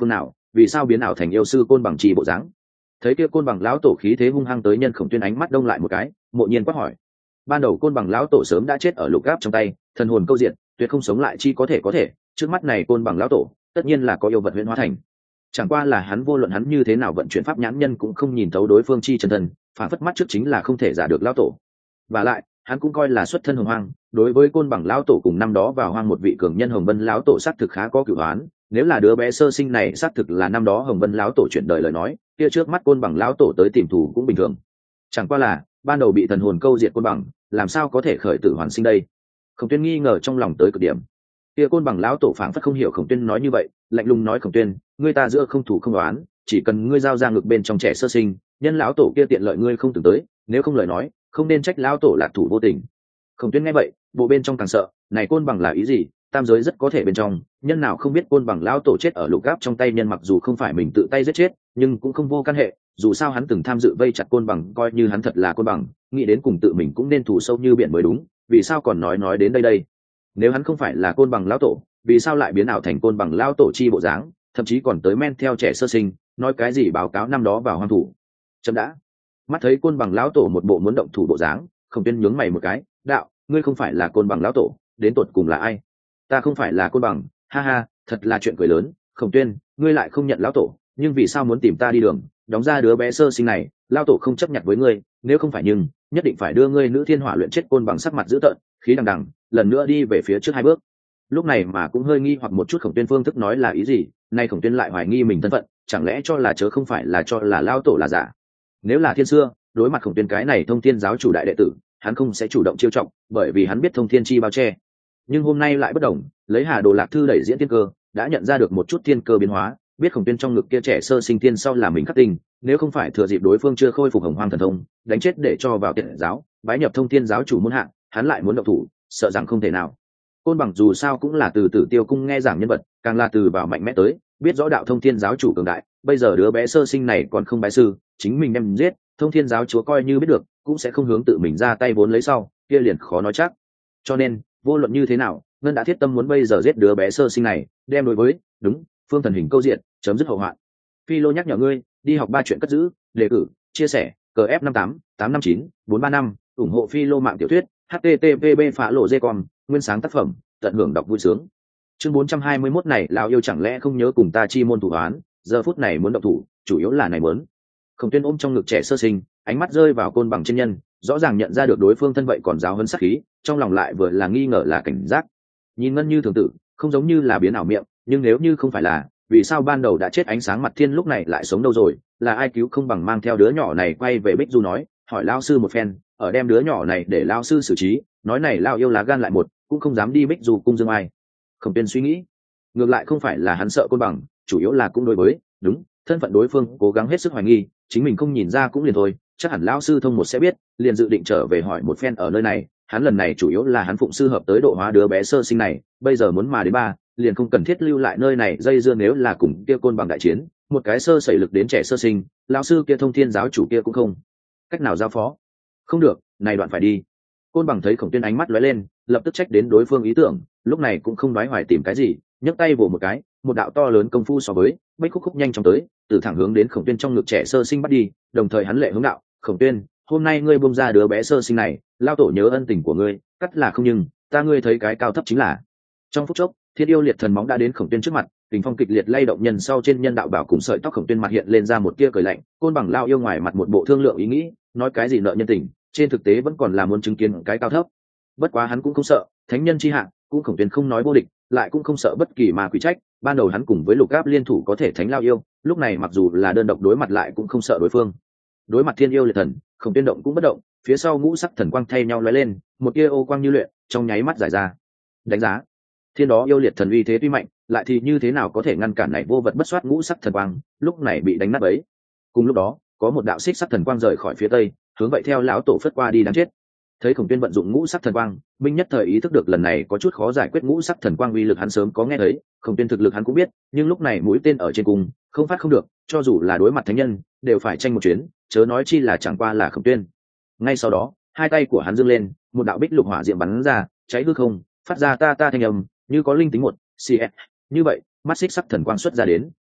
vì sao biến ảo thành yêu sư côn bằng chi bộ dáng? Thấy kia côn bằng lão tổ khí thế hung hăng tới nhân Khổng Tuyên ánh mắt đông lại một cái, mộ nhiên quát hỏi. Ban đầu côn bằng lão tổ sớm đã chết ở lục gáp trong tay, thần hồn câu diện, tuyệt không sống lại chi có thể, trước mắt này côn bằng lão tổ tất nhiên là có yêu vật huyễn hóa thành. Chẳng qua là hắn vô luận hắn như thế nào vận chuyển pháp nhãn nhân cũng không nhìn thấu đối phương chi chân thân, phản phất mắt trước chính là không thể giả được lão tổ. Và lại hắn cũng coi là xuất thân hồng hoang, đối với côn bằng lão tổ cùng năm đó vào hoang một vị cường nhân hồng vân lão tổ xác thực khá có cửu đoán. Nếu là đứa bé sơ sinh này xác thực là năm đó hồng vân lão tổ chuyển đời lời nói, kia trước mắt côn bằng lão tổ tới tìm thù cũng bình thường. Chẳng qua là ban đầu bị thần hồn câu diệt côn bằng, làm sao có thể khởi tử hoàn sinh đây? Khổng Tuyên nghi ngờ trong lòng tới cực điểm. Kia côn bằng lão tổ phảng phất không hiểu Khổng Tuyên nói như vậy, lạnh lùng nói: Khổng Tuyên, ngươi ta giữa không thủ không đoán, chỉ cần ngươi giao ra ngực bên trong trẻ sơ sinh, nhân lão tổ kia tiện lợi ngươi không từng tới, nếu không lời nói, không nên trách lão tổ lạc thủ vô tình. Khổng Tuyên nghe vậy, bộ bên trong càng sợ, này côn bằng là ý gì? Tam giới rất có thể bên trong, nhân nào không biết côn bằng lão tổ chết ở lục gáp trong tay nhân, mặc dù không phải mình tự tay giết chết, nhưng cũng không vô căn hệ, dù sao hắn từng tham dự vây chặt côn bằng, coi như hắn thật là côn bằng, nghĩ đến cùng tự mình cũng nên thủ sâu như biển mới đúng, vì sao còn nói đến đây? Nếu hắn không phải là côn bằng lão tổ, vì sao lại biến ảo thành côn bằng lão tổ chi bộ dáng, thậm chí còn tới men theo trẻ sơ sinh, nói cái gì báo cáo năm đó vào hoang thủ? Chậm đã. Mắt thấy côn bằng lão tổ một bộ muốn động thủ bộ dáng, Khổng Tuyên nhướng mày một cái, đạo, ngươi không phải là côn bằng lão tổ, đến tột cùng là ai? Ta không phải là côn bằng, ha ha, thật là chuyện cười lớn. Khổng Tuyên, ngươi lại không nhận lão tổ, nhưng vì sao muốn tìm ta đi đường, đóng ra đứa bé sơ sinh này? Lão tổ không chấp nhận với ngươi, nếu không phải nhưng nhất định phải đưa ngươi nữ thiên hỏa luyện chết. Côn bằng sắc mặt dữ tợn, khí đằng đằng, lần nữa đi về phía trước 2 bước. Lúc này mà cũng hơi nghi hoặc một chút Khổng Tuyên phương thức nói là ý gì, nay Khổng Tuyên lại hoài nghi mình thân phận, chẳng lẽ cho là chớ không phải là cho là lão tổ là giả? Nếu là thiên xưa, đối mặt Khổng Tuyên cái này thông thiên giáo chủ đại đệ tử, hắn không sẽ chủ động chiêu trọng, bởi vì hắn biết thông thiên chi bao che. Nhưng hôm nay lại bất đồng, lấy Hà Đồ Lạc Thư đẩy diễn thiên cơ, đã nhận ra được một chút thiên cơ biến hóa, biết Khổng Tuyên trong ngực kia trẻ sơ sinh thiên sau là mình khắc tinh, nếu không phải thừa dịp đối phương chưa khôi phục hồng hoang thần thông, đánh chết để cho vào tiện giáo, bái nhập thông thiên giáo chủ môn hạ, hắn lại muốn động thủ, sợ rằng không thể nào. Côn bằng dù sao cũng là từ Tử Tiêu cung nghe giảng nhân vật, càng là từ vào mạnh mẽ tới, biết rõ đạo thông thiên giáo chủ cường đại, bây giờ đứa bé sơ sinh này còn không bái sư, chính mình đem giết, thông thiên giáo chúa coi như biết được, cũng sẽ không hướng tự mình ra tay vốn lấy sau, kia liền khó nói chắc. Cho nên, vô luận như thế nào, Ngân đã thiết tâm muốn bây giờ giết đứa bé sơ sinh này, đem đối với, đúng, phương thần hình câu diện, chấm dứt hậu hoạn. Phi Lô nhắc nhở ngươi, đi học 3 chuyện cất giữ, đề cử, chia sẻ, CF58 859 435, ủng hộ Phi Lô mạng tiểu thuyết, http phá lộ com, nguyên sáng tác phẩm, tận hưởng đọc vui sướng. Chương 421 này lão yêu chẳng lẽ không nhớ cùng ta chi môn thủ án, giờ phút này muốn động thủ, chủ yếu là này muốn. Khổng Tuyên ôm trong ngực trẻ sơ sinh, ánh mắt rơi vào côn bằng trên nhân, rõ ràng nhận ra được đối phương thân vậy còn giáo hơn sát khí, trong lòng lại vừa là nghi ngờ là cảnh giác. Nhìn Ngân như thường tử, không giống như là biến ảo miệng, nhưng nếu như không phải là, vì sao ban đầu đã chết ánh sáng mặt thiên lúc này lại sống đâu rồi? Là ai cứu không bằng mang theo đứa nhỏ này quay về Bích Du nói, hỏi lão sư một phen, ở đem đứa nhỏ này để lão sư xử trí, nói này lão yêu lá gan lại một, cũng không dám đi Bích Du cung dương ai. Khổng Tuyên suy nghĩ, ngược lại không phải là hắn sợ côn bằng, chủ yếu là cũng đối với, đúng, thân phận đối phương cố gắng hết sức hoài nghi, chính mình không nhìn ra cũng liền thôi, chắc hẳn lão sư thông một sẽ biết, liền dự định trở về hỏi một phen ở nơi này. Hắn lần này chủ yếu là hắn phụng sư hợp tới độ hóa đứa bé sơ sinh này, bây giờ muốn mà đến 3, liền không cần thiết lưu lại nơi này dây dưa. Nếu là cùng kia côn bằng đại chiến, một cái sơ sẩy lực đến trẻ sơ sinh, lão sư kia thông thiên giáo chủ kia cũng không cách nào giao phó. Không được, này đoạn phải đi. Côn bằng thấy Khổng Tuyên ánh mắt lóe lên, lập tức trách đến đối phương ý tưởng, lúc này cũng không nói hoài tìm cái gì, nhấc tay vồ một cái, một đạo to lớn công phu so với bích khúc nhanh chóng tới, từ thẳng hướng đến Khổng Tuyên trong ngực trẻ sơ sinh bắt đi. Đồng thời hắn lệ hướng đạo: Khổng Tuyên, hôm nay ngươi buông ra đứa bé sơ sinh này, lao tổ nhớ ân tình của ngươi, cắt là không, nhưng ta ngươi thấy cái cao thấp chính là. Trong phút chốc, Thiên Yêu Liệt Thần móng đã đến Khổng Tuyên trước mặt, kình phong kịch liệt lay động nhân sau trên nhân đạo bảo cùng sợi tóc Khổng Tuyên mặt hiện lên ra một tia cười lạnh. Côn bằng lao yêu ngoài mặt một bộ thương lượng ý nghĩ, nói cái gì nợ nhân tình, trên thực tế vẫn còn là muốn chứng kiến cái cao thấp. Bất quá hắn cũng không sợ, thánh nhân chi hạng, cũng Khổng Tuyên không nói vô địch, lại cũng không sợ bất kỳ ma quỷ trách. Ban đầu hắn cùng với Lục Gáp liên thủ có thể thánh lao yêu, lúc này mặc dù là đơn độc đối mặt lại cũng không sợ đối phương. Đối mặt Thiên Yêu Liệt Thần, Khổng Tuyên động cũng bất động, phía sau ngũ sắc thần quang thay nhau lóe lên, một tia ô quang như luyện, trong nháy mắt giải ra. Đánh giá, thiên đó yêu liệt thần uy thế tuy mạnh, lại thì như thế nào có thể ngăn cản này vô vật bất soát ngũ sắc thần quang, lúc này bị đánh nát bấy. Cùng lúc đó, có một đạo xích sắc thần quang rời khỏi phía tây, hướng vậy theo lão tổ phất qua đi đáng chết. Thấy Khổng Tuyên vận dụng ngũ sắc thần quang, Minh nhất thời ý thức được lần này có chút khó giải quyết. Ngũ sắc thần quang uy lực hắn sớm có nghe thấy, Khổng Tuyên thực lực hắn cũng biết, nhưng lúc này mũi tên ở trên cùng, không phát không được, cho dù là đối mặt thánh nhân, đều phải tranh một chuyến, chớ nói chi là chẳng qua là Khổng Tuyên. Ngay sau đó, hai tay của hắn giương lên, một đạo bích lục hỏa diệm bắn ra, cháy hư không, phát ra ta thanh âm, như có linh tính một cf. Như vậy, mắt xích sắc thần quang xuất ra đến,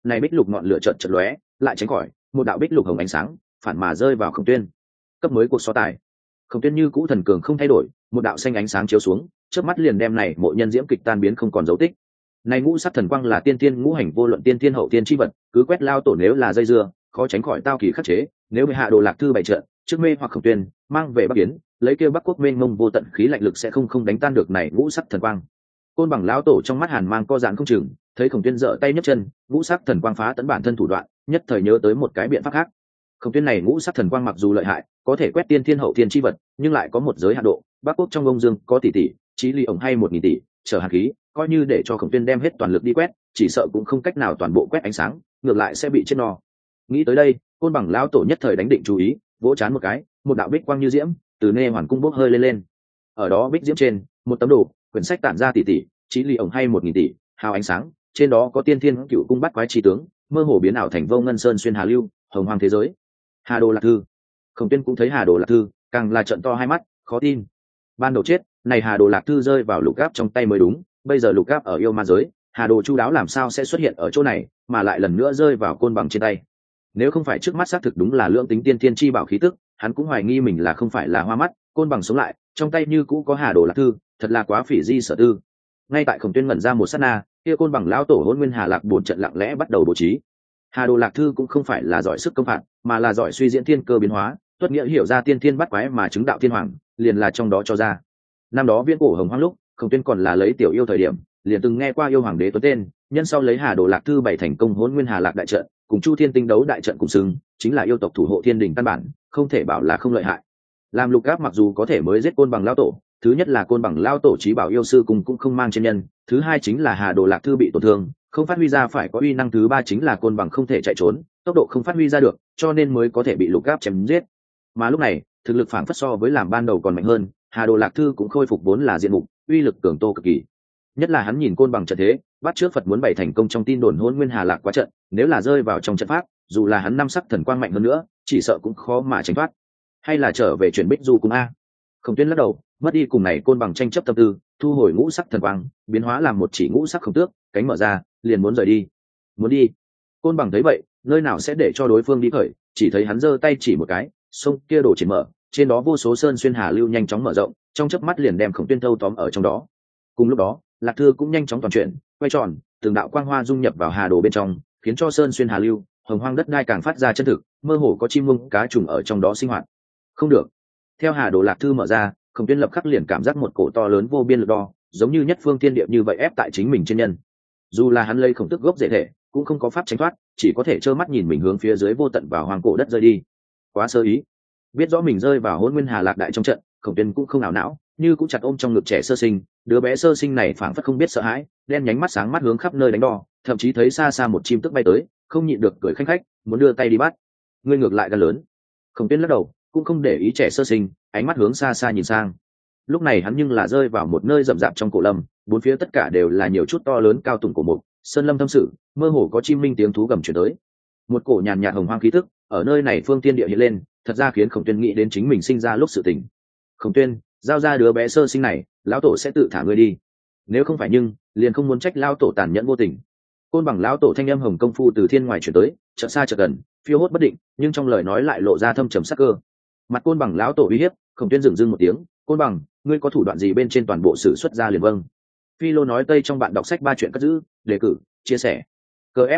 này bích lục ngọn lửa chợt chợt lóe lại tránh khỏi một đạo bích lục hồng ánh sáng phản mà rơi vào Khổng Tuyên. Cấp mới cuộc so tài, Khổng Tuyên như cũ thần cường không thay đổi, một đạo xanh ánh sáng chiếu xuống, chớp mắt liền đem này mộ nhân diễm kịch tan biến không còn dấu tích. Này ngũ sắc thần quang là tiên tiên ngũ hành vô luận tiên tiên hậu tiên chi vật, cứ quét lao tổ nếu là dây dưa, khó tránh khỏi tao kỳ khắc chế. Nếu bị hạ đồ lạc thư bày trận, trước mê hoặc Khổng Tuyên, mang về Bắc Yến, lấy kêu Bắc quốc mênh mông vô tận khí lạnh lực sẽ không đánh tan được này ngũ sắc thần quang. Côn Bằng lão tổ trong mắt hàn mang co giãn không chừng, thấy Khổng Tuyên giở tay nhấc chân, ngũ sắc thần quang phá tấn bản thân thủ đoạn, nhất thời nhớ tới một cái biện pháp khác. Khổng Tuyên này ngũ sắc thần quang mặc dù lợi hại, có thể quét tiên thiên hậu thiên chi vật, nhưng lại có một giới hạn độ. Bắc quốc trong ông dương có tỷ tỷ, chí ly ổng hay 1000 tỷ, trở hàn khí, coi như để cho Khổng Tuyên đem hết toàn lực đi quét, chỉ sợ cũng không cách nào toàn bộ quét ánh sáng, ngược lại sẽ bị chết no. Nghĩ tới đây, Côn Bằng lão tổ nhất thời đánh định chú ý, vỗ chán một cái, một đạo bích quang như diễm từ nê hoàn cung bốc hơi lên. Ở đó bích diễm trên, một tấm đồ, quyển sách tản ra tỷ tỷ, chí ly ổng hay 1000 tỷ, hào ánh sáng, trên đó có tiên thiên cựu cung bắt quái chi tướng, mơ hồ biến ảo thành vô ngân sơn xuyên hà lưu, hồng hoàng thế giới. Hà Đồ Lạc Thư. Khổng Tuyên cũng thấy Hà Đồ Lạc Thư, càng là trợn to hai mắt, khó tin. Ban đầu chết, này Hà Đồ Lạc Thư rơi vào Lục Gáp trong tay mới đúng, bây giờ Lục Gáp ở yêu ma giới, Hà Đồ chu đáo làm sao sẽ xuất hiện ở chỗ này, mà lại lần nữa rơi vào Côn Bằng trên tay. Nếu không phải trước mắt xác thực đúng là lượng tính tiên thiên chi bảo khí tức, hắn cũng hoài nghi mình là không phải là hoa mắt. Côn Bằng sống lại, trong tay như cũ có Hà Đồ Lạc Thư, thật là quá phỉ di sở tư. Ngay tại Khổng Tuyên ngẩn ra một sát na, kia Côn Bằng lão tổ Hỗn Nguyên Hà Lạc bổn trận lặng lẽ bắt đầu bố trí. Hà Đồ Lạc Thư cũng không phải là giỏi sức công phạt, mà là giỏi suy diễn thiên cơ biến hóa, tuất nghĩa hiểu ra tiên thiên bắt quái mà chứng đạo thiên hoàng, liền là trong đó cho ra. Năm đó viễn cổ hồng hoang lúc, Khổng Tuyên còn là lấy tiểu yêu thời điểm, liền từng nghe qua yêu hoàng đế tuấn tên, nhân sau lấy Hà Đồ Lạc Thư bày thành công Hỗn Nguyên Hà Lạc đại trận, cùng Chu Thiên Tinh đấu đại trận cùng xưng, chính là yêu tộc thủ hộ thiên đình căn bản, không thể bảo là không lợi hại. Làm Lục Gáp mặc dù có thể mới giết Côn Bằng lão tổ, thứ nhất là Côn Bằng lão tổ chí bảo yêu sư cùng cũng không mang trên nhân, thứ hai chính là Hà Đồ Lạc Thư bị tổn thương, không phát huy ra phải có uy năng, thứ ba chính là Côn Bằng không thể chạy trốn, tốc độ không phát huy ra được, cho nên mới có thể bị Lục Gáp chém giết. Mà lúc này, thực lực phản phất so với làm ban đầu còn mạnh hơn, Hà Đồ Lạc Thư cũng khôi phục vốn là diện mục, uy lực cường tô cực kỳ. Nhất là hắn nhìn Côn Bằng trận thế, bắt trước Phật muốn bày thành công trong tin đồn Hỗn Nguyên Hà Lạc quá trận, nếu là rơi vào trong trận pháp, dù là hắn năm sắc thần quang mạnh hơn nữa, chỉ sợ cũng khó mà tránh thoát. Hay là trở về chuyển Bích Du cùng a. Khổng Tuyên lắc đầu, mất đi cùng này Côn Bằng tranh chấp tâm tư, thu hồi ngũ sắc thần quang, biến hóa làm một chỉ ngũ sắc khổng tước, cánh mở ra, liền muốn rời đi. Muốn đi? Côn Bằng thấy vậy, nơi nào sẽ để cho đối phương đi khởi, chỉ thấy hắn giơ tay chỉ một cái, sông kia đổ triển mở, trên đó vô số sơn xuyên hà lưu nhanh chóng mở rộng, trong chớp mắt liền đem Khổng Tuyên thâu tóm ở trong đó. Cùng lúc đó, Lạc Thư cũng nhanh chóng toàn chuyển, quay tròn, từng đạo quang hoa dung nhập vào hà đồ bên trong, khiến cho sơn xuyên hà lưu, hồng hoang đất đai càng phát ra chân thực, mơ hồ có chim muông cá trùng ở trong đó sinh hoạt. Không được. Theo hà đồ Lạc Thư mở ra, Khổng Tuyên lập khắc liền cảm giác một cổ to lớn vô biên lực đo, giống như nhất phương thiên địa như vậy ép tại chính mình trên nhân. Dù là hắn lấy khổng tức gốc dễ thể, cũng không có pháp tránh thoát, chỉ có thể trơ mắt nhìn mình hướng phía dưới vô tận vào hoàng cổ đất rơi đi. Quá sơ ý. Biết rõ mình rơi vào Hỗn Nguyên Hà Lạc đại trong trận, Khổng Tuyên cũng không nào não, như cũng chặt ôm trong ngực trẻ sơ sinh, đứa bé sơ sinh này phảng phất không biết sợ hãi, đen nhánh mắt sáng mắt hướng khắp nơi đánh đo, thậm chí thấy xa xa một chim tức bay tới, không nhịn được cười khanh khách, muốn đưa tay đi bắt. Ngươi ngược lại gan lớn. Khổng Tuyên lắc đầu, cũng không để ý trẻ sơ sinh, ánh mắt hướng xa xa nhìn sang. Lúc này hắn nhưng là rơi vào một nơi rậm rạp trong cổ lâm, bốn phía tất cả đều là nhiều chút to lớn cao tùng cổ mục, sơn lâm thâm sự, mơ hồ có chim minh tiếng thú gầm chuyển tới. Một cổ nhàn nhạt hồng hoang khí tức ở nơi này phương tiên địa hiện lên, thật ra khiến Khổng Tuyên nghĩ đến chính mình sinh ra lúc sự tình. Khổng Tuyên, giao ra đứa bé sơ sinh này, lão tổ sẽ tự thả ngươi đi. Nếu không phải nhưng, liền không muốn trách lão tổ tàn nhẫn vô tình. Côn Bằng lão tổ thanh âm hồng công phu từ thiên ngoài chuyển tới, chợt xa chợt gần, phiêu hốt bất định, nhưng trong lời nói lại lộ ra thâm trầm sắc cơ. Mặt Côn Bằng lão tổ uy hiếp, Khổng Tuyên dừng một tiếng, Côn Bằng, ngươi có thủ đoạn gì bên trên toàn bộ sử xuất ra liền vâng. Phi Lô nói Tây trong bạn đọc sách 3 chuyện cất giữ, đề cử, chia sẻ. CF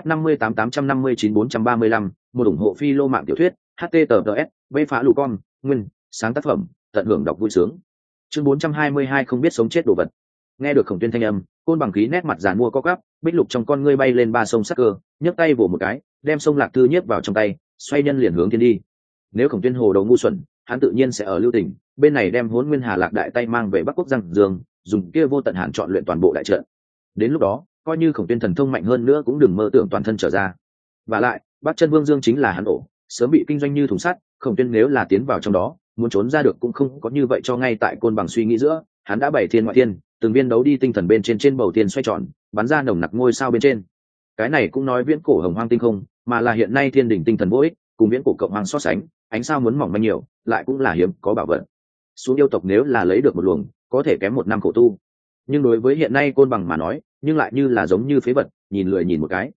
508859435, một ủng hộ Phi Lô mạng tiểu thuyết, https, b phá lù con, nguyên, sáng tác phẩm, tận hưởng đọc vui sướng. Chương 422 không biết sống chết đồ vật. Nghe được Khổng Tuyên thanh âm, Côn Bằng khí nét mặt giàn mua co quắp, bích lục trong con ngươi bay lên ba sông sắc cơ, nhấc tay vỗ một cái, đem sông Lạc Thư nhiếp vào trong tay, xoay nhân liền hướng thiên đi. Nếu Khổng Tuyên hồ đầu ngu xuẩn, hắn tự nhiên sẽ ở lưu tỉnh, bên này đem Hỗn Nguyên Hà Lạc đại tay mang về Bắc Quốc Giang Dương, dùng kia vô tận hạn chọn luyện toàn bộ đại trận. Đến lúc đó, coi như Khổng Tuyên thần thông mạnh hơn nữa cũng đừng mơ tưởng toàn thân trở ra. Và lại, Bắc Chân Vương Dương chính là hắn ổ, sớm bị kinh doanh như thùng sắt, Khổng Tuyên nếu là tiến vào trong đó, muốn trốn ra được cũng không có như vậy cho ngay tại Côn Bằng suy nghĩ giữa, hắn đã bày thiên ngoại thiên, từng viên đấu đi tinh thần bên trên bầu thiên xoay tròn, bắn ra nồng nặc ngôi sao bên trên. Cái này cũng nói viễn cổ hồng hoang tinh không, mà là hiện nay thiên đỉnh tinh thần vô ích, cùng viễn cổ cộng hoang so sánh, ánh sao muốn mỏng manh nhiều, lại cũng là hiếm có bảo vật. Xuống yêu tộc nếu là lấy được một luồng, có thể kém 1 năm khổ tu. Nhưng đối với hiện nay Côn Bằng mà nói, nhưng lại như là giống như phế vật, nhìn lười nhìn một cái.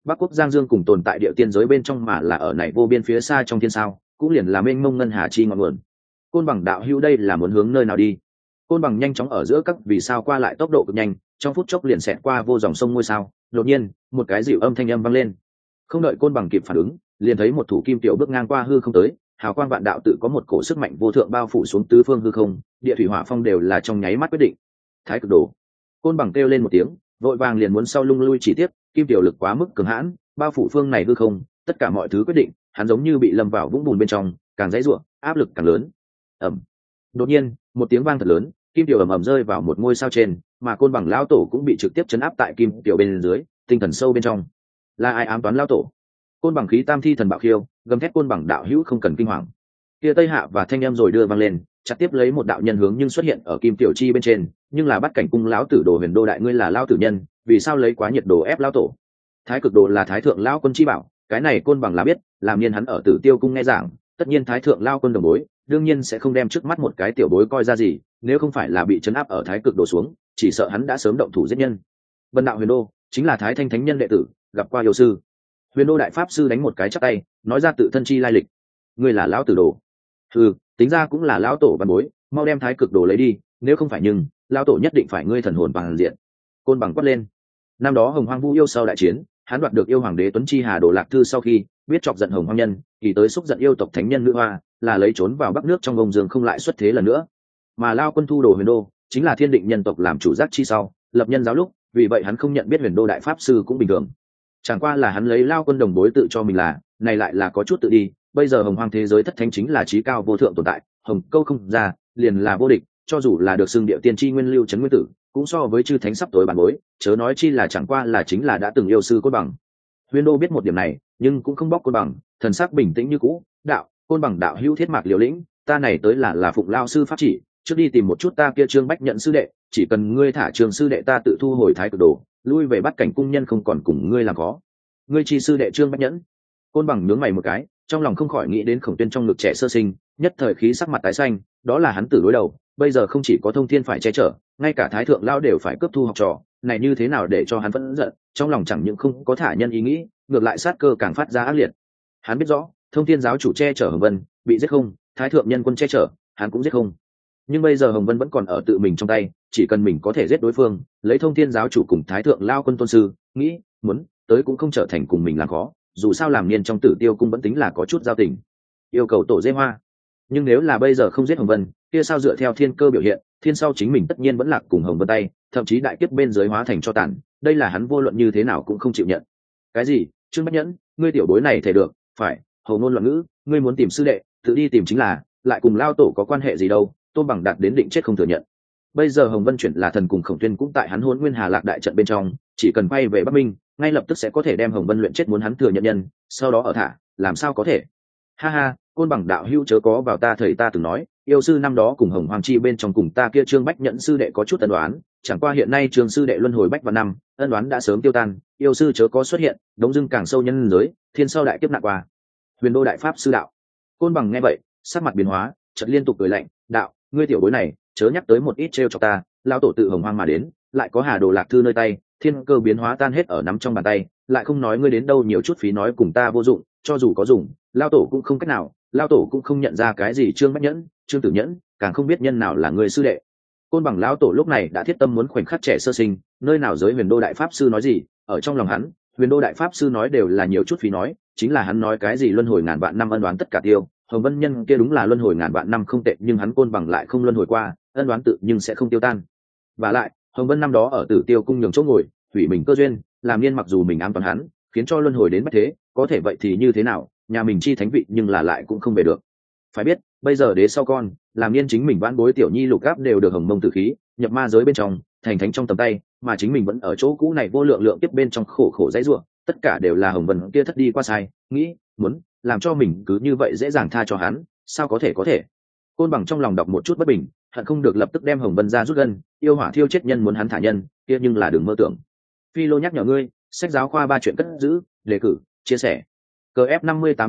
Bắc Quốc Giang Dương cùng tồn tại địa tiên giới bên trong mà là ở này vô biên phía xa trong thiên sao, cũng liền là mênh mông ngân hà chi ngọn nguồn. Côn Bằng đạo hữu đây là muốn hướng nơi nào đi? Côn Bằng nhanh chóng ở giữa các vì sao qua lại tốc độ cực nhanh, trong phút chốc liền xẹt qua vô dòng sông ngôi sao. Đột nhiên, một cái dịu âm thanh âm vang lên. Không đợi Côn Bằng kịp phản ứng, liền thấy một thủ kim tiểu bước ngang qua hư không tới, hào quang vạn đạo tự có một cổ sức mạnh vô thượng bao phủ xuống tứ phương hư không, địa thủy hỏa phong đều là trong nháy mắt quyết định. Thái Cực Đồ. Côn Bằng kêu lên một tiếng, vội vàng liền muốn sau lung lui chỉ tiếp, kim tiểu lực quá mức cường hãn, bao phủ phương này hư không, tất cả mọi thứ quyết định, hắn giống như bị lâm vào vũng bùn bên trong, càng dãy rủa, áp lực càng lớn. Ầm. Đột nhiên, một tiếng vang thật lớn, kim tiểu ầm ầm rơi vào một ngôi sao trên, mà Côn Bằng lão tổ cũng bị trực tiếp chấn áp tại kim tiểu bên dưới, tinh thần sâu bên trong. Là ai ám toán lão tổ? Côn Bằng khí tam thi thần bạo khiêu, gầm thét Côn Bằng đạo hữu không cần kinh hoàng. Kia Tây Hạ và thanh em rồi đưa vang lên, chặt tiếp lấy một đạo nhân hướng nhưng xuất hiện ở kim tiểu chi bên trên, nhưng là bắt cảnh cung lão tử đồ huyền đô đại ngươi là lão tử nhân, vì sao lấy quá nhiệt đồ ép lão tổ? Thái Cực Đồ là thái thượng lão quân chi bảo, cái này Côn Bằng là biết, làm nhiên hắn ở Tử Tiêu cung nghe giảng, tất nhiên thái thượng lão quân đồng bối, đương nhiên sẽ không đem trước mắt một cái tiểu bối coi ra gì, nếu không phải là bị trấn áp ở Thái Cực Đồ xuống, chỉ sợ hắn đã sớm động thủ giết nhân. Vân đạo huyền đô chính là thái thanh thánh nhân đệ tử, gặp qua yêu sư. Huyền đô đại pháp sư đánh một cái chắp tay, nói ra tự thân chi lai lịch. Ngươi là lão tử đồ? Ừ, tính ra cũng là lão tổ văn bối, mau đem Thái Cực Đồ lấy đi, nếu không phải nhưng lão tổ nhất định phải ngươi thần hồn bằng diện. Côn Bằng quát lên. Năm đó Hồng Hoang Vu yêu sau đại chiến, hắn đoạt được yêu hoàng đế Tuấn Chi Hà Đồ Lạc Thư sau khi biết chọc giận Hồng Hoang nhân, thì tới xúc giận yêu tộc thánh nhân nữ hoa, là lấy trốn vào Bắc nước trong Đông Dương không lại xuất thế lần nữa. Mà Lao Quân thu đồ huyền đô, chính là thiên định nhân tộc làm chủ giác chi sau, lập nhân giáo lúc, vì vậy hắn không nhận biết huyền đô đại pháp sư cũng bình thường. Chẳng qua là hắn lấy Lao Quân đồng bối tự cho mình là, này lại là có chút tự đi, bây giờ Hồng Hoang thế giới thất thánh chính là trí cao vô thượng tồn tại, hồng câu không ra, liền là vô địch, cho dù là được xưng địa tiên tri nguyên lưu trấn nguyên tử, cũng so với chư thánh sắp tối bản bối, chớ nói chi là chẳng qua là chính là đã từng yêu sư Côn Bằng. Huyền đô biết một điểm này, nhưng cũng không bóc Côn Bằng, thần sắc bình tĩnh như cũ. Đạo, Côn Bằng đạo hữu thiết mạc liều lĩnh, ta này tới là phụng lao sư pháp chỉ, trước đi tìm một chút ta kia Trương Bách nhận sư đệ, chỉ cần ngươi thả Trường sư đệ ta tự thu hồi Thái Cực Đồ, lui về bắt cảnh cung nhân không còn cùng ngươi làm khó. Ngươi chi sư đệ Trương Bách nhẫn. Côn Bằng nhướng mày một cái, trong lòng không khỏi nghĩ đến Khổng Tuyên trong ngực trẻ sơ sinh, nhất thời khí sắc mặt tái xanh, đó là hắn tử đối đầu, bây giờ không chỉ có Thông Thiên phải che chở, ngay cả Thái thượng lao đều phải cướp thu học trò, này như thế nào để cho hắn vẫn giận, trong lòng chẳng những không có thả nhân ý nghĩ, ngược lại sát cơ càng phát ra ác liệt. Hắn biết rõ, Thông Thiên giáo chủ che chở Hồng Vân, bị giết không, Thái thượng nhân quân che chở, hắn cũng giết không. Nhưng bây giờ Hồng Vân vẫn còn ở tự mình trong tay, chỉ cần mình có thể giết đối phương, lấy Thông Thiên giáo chủ cùng Thái thượng lao quân tôn sư, nghĩ, muốn tới cũng không trở thành cùng mình làm khó, dù sao làm niên trong Tử Tiêu cung vẫn tính là có chút giao tình. Yêu cầu tổ dê hoa. Nhưng nếu là bây giờ không giết Hồng Vân, kia sao dựa theo thiên cơ biểu hiện, thiên sau chính mình tất nhiên vẫn lạc cùng Hồng Vân tay, thậm chí đại kiếp bên dưới hóa thành cho tàn, đây là hắn vô luận như thế nào cũng không chịu nhận. Cái gì? Trương Bách Nhẫn, ngươi tiểu bối này thể được, phải, hầu ngôn loạn ngữ, ngươi muốn tìm sư đệ, tự đi tìm chính là, lại cùng lao tổ có quan hệ gì đâu, Tôn Bằng đạt đến định chết không thừa nhận. Bây giờ Hồng Vân chuyển là thần cùng Khổng Tuyên cũng tại hắn Hỗn Nguyên Hà Lạc đại trận bên trong, chỉ cần quay về Bắc Minh, ngay lập tức sẽ có thể đem Hồng Vân luyện chết muốn hắn thừa nhận nhân, sau đó ở thả, làm sao có thể? Ha ha, Côn Bằng đạo hữu chớ có vào ta thầy ta từng nói, yêu sư năm đó cùng Hồng Hoàng chi bên trong cùng ta kia Trương Bách Nhẫn sư đệ có chút ân đoán, chẳng qua hiện nay Trương sư đệ luân hồi bách và năm, ân đoán đã sớm tiêu tan, yêu sư chớ có xuất hiện, đống dưng càng sâu nhân giới, thiên sau đại kiếp nạn qua. Huyền đô đại pháp sư đạo. Côn Bằng nghe vậy, sắc mặt biến hóa, chợt liên tục cười lạnh, đạo, ngươi tiểu bối này, chớ nhắc tới một ít trêu cho ta, lão tổ tự Hồng Hoang mà đến, lại có Hà Đồ Lạc Thư nơi tay, thiên cơ biến hóa tan hết ở nắm trong bàn tay, lại không nói ngươi đến đâu nhiều chút phí nói cùng ta vô dụng, cho dù có dùng, lão tổ cũng không cách nào, lão tổ cũng không nhận ra cái gì Trương Bách Nhẫn, Trương Tử Nhẫn, càng không biết nhân nào là người sư đệ. Côn Bằng lão tổ lúc này đã thiết tâm muốn khoảnh khắc trẻ sơ sinh, nơi nào giới Huyền đô đại pháp sư nói gì, ở trong lòng hắn, Huyền đô đại pháp sư nói đều là nhiều chút phí nói, chính là hắn nói cái gì luân hồi ngàn vạn năm ân đoán tất cả tiêu, Hồng Vân nhân kia đúng là luân hồi ngàn vạn năm không tệ, nhưng hắn Côn Bằng lại không luân hồi qua, ân đoán tự nhưng sẽ không tiêu tan. Và lại, Hồng Vân năm đó ở Tử Tiêu cung nhường chỗ ngồi, hủy mình cơ duyên, làm niên mặc dù mình ám toán hắn, khiến cho luân hồi đến bất thế, có thể vậy thì như thế nào, nhà mình chi thánh vị nhưng là lại cũng không về được. Phải biết, bây giờ đế sau con, làm niên chính mình vãn bối tiểu nhi lục áp đều được Hồng Mông tử khí, nhập ma giới bên trong, thành thánh trong tầm tay, mà chính mình vẫn ở chỗ cũ này vô lượng lượng tiếp bên trong khổ khổ dãy rủa, tất cả đều là Hồng Vân kia thất đi qua sai, nghĩ, muốn làm cho mình cứ như vậy dễ dàng tha cho hắn, sao có thể. Côn Bằng trong lòng đọc một chút bất bình, hận không được lập tức đem Hồng Vân ra rút gân, yêu hỏa thiêu chết nhân muốn hắn thả nhân, kia nhưng là đừng mơ tưởng. Phi Lô nhắc nhở ngươi, sách giáo khoa 3 chuyện cất giữ, đề cử, chia sẻ. CF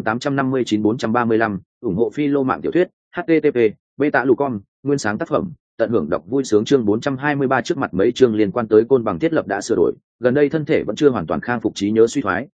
508859435, ủng hộ Phi Lô mạng tiểu thuyết, http beta lucom, nguyên sáng tác phẩm, tận hưởng đọc vui sướng chương 423 trước mặt mấy chương liên quan tới Côn Bằng thiết lập đã sửa đổi, gần đây thân thể vẫn chưa hoàn toàn khang phục trí nhớ suy thoái,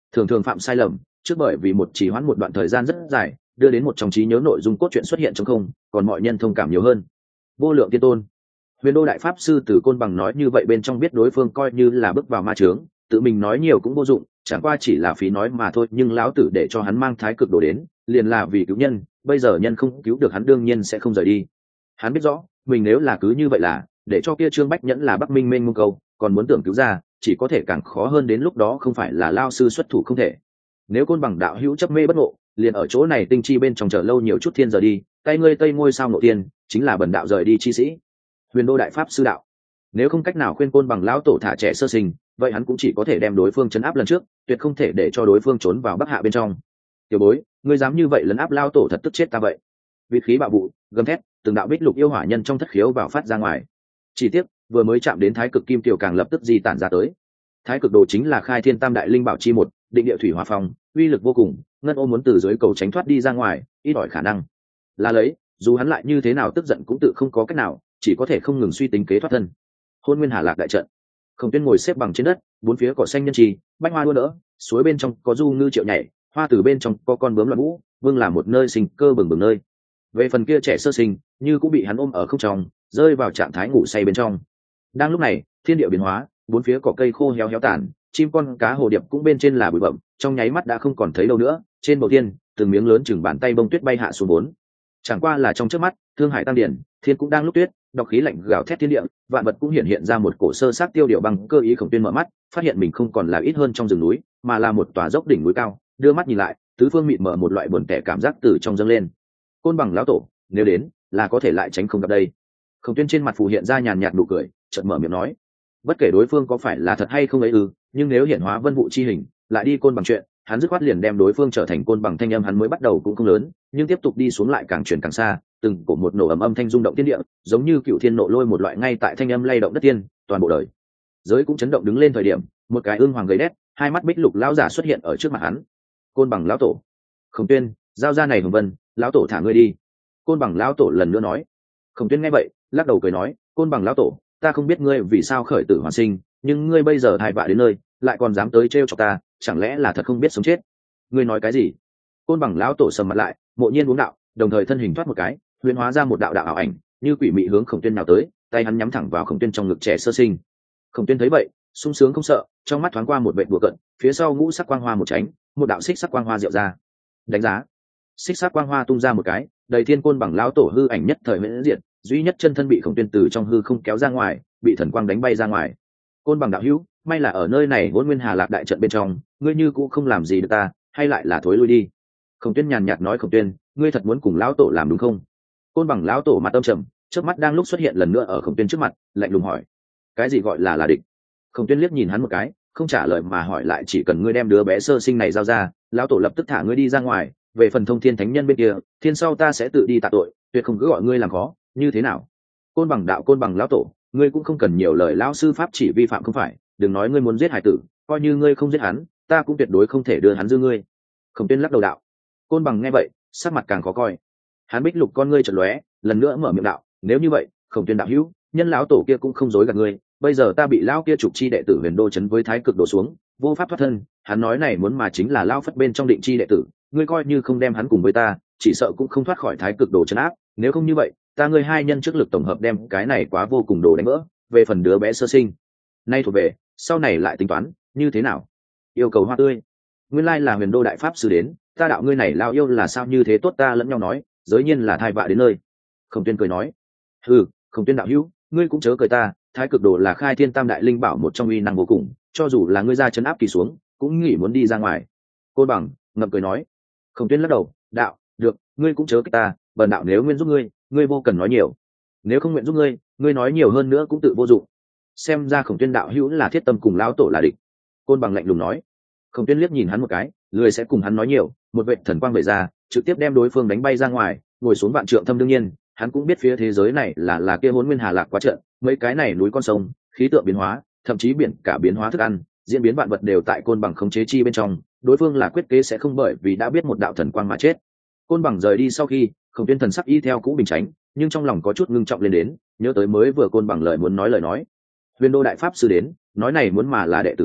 thường thường phạm sai lầm, trước bởi vì một trì hoãn một đoạn thời gian rất dài, đưa đến một trong trí nhớ nội dung cốt truyện xuất hiện trong không, còn mọi nhân thông cảm nhiều hơn. Vô lượng tiên tôn. Huyền Đô đại pháp sư từ Côn Bằng nói như vậy bên trong biết đối phương coi như là bước vào ma chướng, tự mình nói nhiều cũng vô dụng, chẳng qua chỉ là phí nói mà thôi, nhưng lão tử để cho hắn mang thái cực đồ đến, liền là vì cứu nhân, bây giờ nhân không cứu được hắn đương nhiên sẽ không rời đi. Hắn biết rõ, mình nếu là cứ như vậy là, để cho kia Trương Bách Nhẫn là Bắc Minh mênh mông câu, còn muốn tưởng cứu ra, chỉ có thể càng khó hơn, đến lúc đó không phải là lao sư xuất thủ không thể. Nếu Côn Bằng đạo hữu chấp mê bất ngộ, liền ở chỗ này tinh chi bên trong chờ lâu nhiều chút thiên giờ đi, tay ngươi tây ngôi sao nộ tiên, chính là bần đạo rời đi chi sĩ. Huyền Đô đại pháp sư đạo. Nếu không cách nào khuyên Côn Bằng lão tổ thả trẻ sơ sinh, vậy hắn cũng chỉ có thể đem đối phương chấn áp lần trước, tuyệt không thể để cho đối phương trốn vào Bắc Hạ bên trong. Tiểu bối, ngươi dám như vậy lấn áp lao tổ, thật tức chết ta vậy. Vị khí bạo vụ, gầm thét, từng đạo bích lục yêu hỏa nhân trong thất khiếu vào phát ra ngoài. Chỉ tiếc, vừa mới chạm đến thái cực kim tiểu càng lập tức di tản ra tới. Thái cực đồ chính là khai thiên tam đại linh bảo chi một, định địa thủy hỏa phong, uy lực vô cùng, ngân ô muốn từ dưới cầu tránh thoát đi ra ngoài, ít ỏi khả năng. Là lấy, dù hắn lại như thế nào tức giận cũng tự không có cách nào, chỉ có thể không ngừng suy tính kế thoát thân. Hôn Nguyên Hà Lạc đại trận. Khổng Tuyên ngồi xếp bằng trên đất, bốn phía cỏ xanh nhân trì, bách hoa đua đỡ, suối bên trong có du ngư triệu nhảy, hoa từ bên trong có con bướm loạn vũ, vương là một nơi sinh cơ bừng bừng nơi. Về phần kia trẻ sơ sinh, như cũng bị hắn ôm ở không trong, rơi vào trạng thái ngủ say bên trong. Đang lúc này, thiên địa biến hóa, bốn phía cỏ cây khô héo héo tàn, chim con cá hồ điệp cũng bên trên là bụi bặm, trong nháy mắt đã không còn thấy đâu nữa. Trên bầu thiên, từng miếng lớn chừng bàn tay bông tuyết bay hạ xuống bốn. Chẳng qua là trong trước mắt, thương hải tăng điển, thiên cũng đang lúc tuyết, đọc khí lạnh gào thét thiên địa, vạn vật cũng hiện ra một cổ sơ sát tiêu điều bằng cơ ý. Khổng Tuyên mở mắt, phát hiện mình không còn là ít hơn trong rừng núi, mà là một tòa dốc đỉnh núi cao. Đưa mắt nhìn lại, tứ phương mịt mờ một loại buồn tẻ cảm giác từ trong dâng lên. Côn Bằng lão tổ, nếu đến, là có thể lại tránh không gặp đây. Khổng Tuyên trên mặt phù hiện ra nhàn nhạt nụ cười, chợt mở miệng nói: bất kể đối phương có phải là thật hay không ấy nhưng nếu hiển hóa vân vụ chi hình, lại đi Côn Bằng chuyện, hắn dứt khoát liền đem đối phương trở thành Côn Bằng. Thanh âm hắn mới bắt đầu cũng không lớn, nhưng tiếp tục đi xuống lại càng chuyển càng xa, từng cổ một nổ ầm âm thanh rung động thiên địa, giống như cựu thiên nộ lôi một loại. Ngay tại thanh âm lay động đất tiên, toàn bộ đời giới cũng chấn động đứng lên thời điểm, một cái ương hoàng gầy đét, hai mắt bích lục lão giả xuất hiện ở trước mặt hắn. Côn Bằng lão tổ. Khổng Tuyên, giao ra này hồng vân, lão tổ thả ngươi đi. Côn Bằng lão tổ lần nữa nói. Khổng Tuyên nghe vậy, lắc đầu cười nói: Côn Bằng lão tổ, ta không biết ngươi vì sao khởi tử hoàn sinh, nhưng ngươi bây giờ thai vạ đến nơi, lại còn dám tới trêu chọc ta, chẳng lẽ là thật không biết sống chết? Ngươi nói cái gì? Côn Bằng lão tổ sầm mặt lại, mộ nhiên uống đạo, đồng thời thân hình thoát một cái, huyễn hóa ra một đạo đạo ảo ảnh, như quỷ mị hướng Khổng Tuyên nào tới, tay hắn nhắm thẳng vào Khổng Tuyên trong ngực trẻ sơ sinh. Khổng Tuyên thấy vậy, sung sướng không sợ, trong mắt thoáng qua một vệt đùa cận, phía sau ngũ sắc quang hoa một tránh, một đạo xích sắc quang hoa diệu ra. Đánh giá, xích sắc quang hoa tung ra một cái, đầy thiên Côn Bằng lão tổ hư ảnh nhất thời miễn diệt, duy nhất chân thân bị Khổng Tuyên từ trong hư không kéo ra ngoài, bị thần quang đánh bay ra ngoài. Côn Bằng đạo hữu, may là ở nơi này Hỗn Nguyên Hà Lạc đại trận bên trong, ngươi như cũng không làm gì được ta, hay lại là thối lui đi. Khổng Tuyên nhàn nhạt nói: Khổng Tuyên, ngươi thật muốn cùng lão tổ làm đúng không? Côn Bằng lão tổ mặt âm trầm, chớp mắt đang lúc xuất hiện lần nữa ở Khổng Tuyên trước mặt, lạnh lùng hỏi: cái gì gọi là địch? Khổng Tuyên liếc nhìn hắn một cái, không trả lời mà hỏi lại: chỉ cần ngươi đem đứa bé sơ sinh này giao ra, lão tổ lập tức thả ngươi đi ra ngoài. Về phần Thông Thiên Thánh Nhân bên kia, thiên sau ta sẽ tự đi tạ tội, tuyệt không cứ gọi ngươi làm khó, như thế nào? Côn Bằng đạo, Côn Bằng lão tổ, ngươi cũng không cần nhiều lời, lão sư pháp chỉ vi phạm không phải, đừng nói ngươi muốn giết hải tử, coi như ngươi không giết hắn, ta cũng tuyệt đối không thể đưa hắn giữ ngươi. Khổng Tuyên lắc đầu đạo. Côn Bằng nghe vậy, sắc mặt càng khó coi. Hắn bích lục con ngươi chợt lóe, lần nữa mở miệng đạo: nếu như vậy, Khổng Tuyên đạo hữu, nhân lão tổ kia cũng không dối gạt ngươi, bây giờ ta bị lão kia trục chi đệ tử Huyền Đô chấn với thái cực đổ xuống, vô pháp thoát thân. Hắn nói này muốn mà chính là lão phất bên trong định chi đệ tử, ngươi coi như không đem hắn cùng với ta, chỉ sợ cũng không thoát khỏi thái cực đồ chấn áp. Nếu không như vậy, ta ngươi hai nhân trước lực tổng hợp đem cái này quá vô cùng đồ đánh vỡ. Về phần đứa bé sơ sinh, nay thuộc về, sau này lại tính toán, như thế nào? Yêu cầu hoa tươi. Nguyên lai là Huyền Đô đại pháp sư đến, ta đạo ngươi này lao yêu là sao như thế tốt, ta lẫn nhau nói, giới nhiên là thai vạ đến nơi. Khổng Tuyên cười nói: Khổng Tuyên đạo hữu, ngươi cũng chớ cười ta, thái cực đồ là khai thiên tam đại linh bảo một trong uy năng vô cùng, cho dù là ngươi ra chấn áp kỳ xuống, cũng nghĩ muốn đi ra ngoài. Côn Bằng ngậm cười nói. Khổng Tuyên lắc đầu đạo: được, ngươi cũng chớ cười ta, bần đạo nếu nguyên giúp ngươi, ngươi vô cần nói nhiều, nếu không nguyện giúp ngươi, ngươi nói nhiều hơn nữa cũng tự vô dụng. Xem ra Khổng Tuyên đạo hữu là thiết tâm cùng lão tổ là địch. Côn Bằng lạnh lùng nói. Khổng Tuyên liếc nhìn hắn một cái, lười sẽ cùng hắn nói nhiều, một vệ thần quang vẩy ra, trực tiếp đem đối phương đánh bay ra ngoài, ngồi xuống vạn trượng thâm. đương nhiên hắn cũng biết phía thế giới này là kia Hỗn Nguyên Hà Lạc quá trận, mấy cái này núi con sông, khí tượng biến hóa, thậm chí biển cả biến hóa thức ăn, diễn biến vạn vật đều tại Côn Bằng khống chế chi bên trong, đối phương là quyết kế sẽ không bởi vì đã biết một đạo thần quang mà chết. Côn Bằng rời đi sau khi, Khổng Tuyên thần sắc y theo cũ bình tránh, nhưng trong lòng có chút ngưng trọng lên đến, nhớ tới mới vừa Côn Bằng lời muốn nói lời nói. Huyền Đô đại pháp sư đến, nói này muốn mà là đệ tử cũ,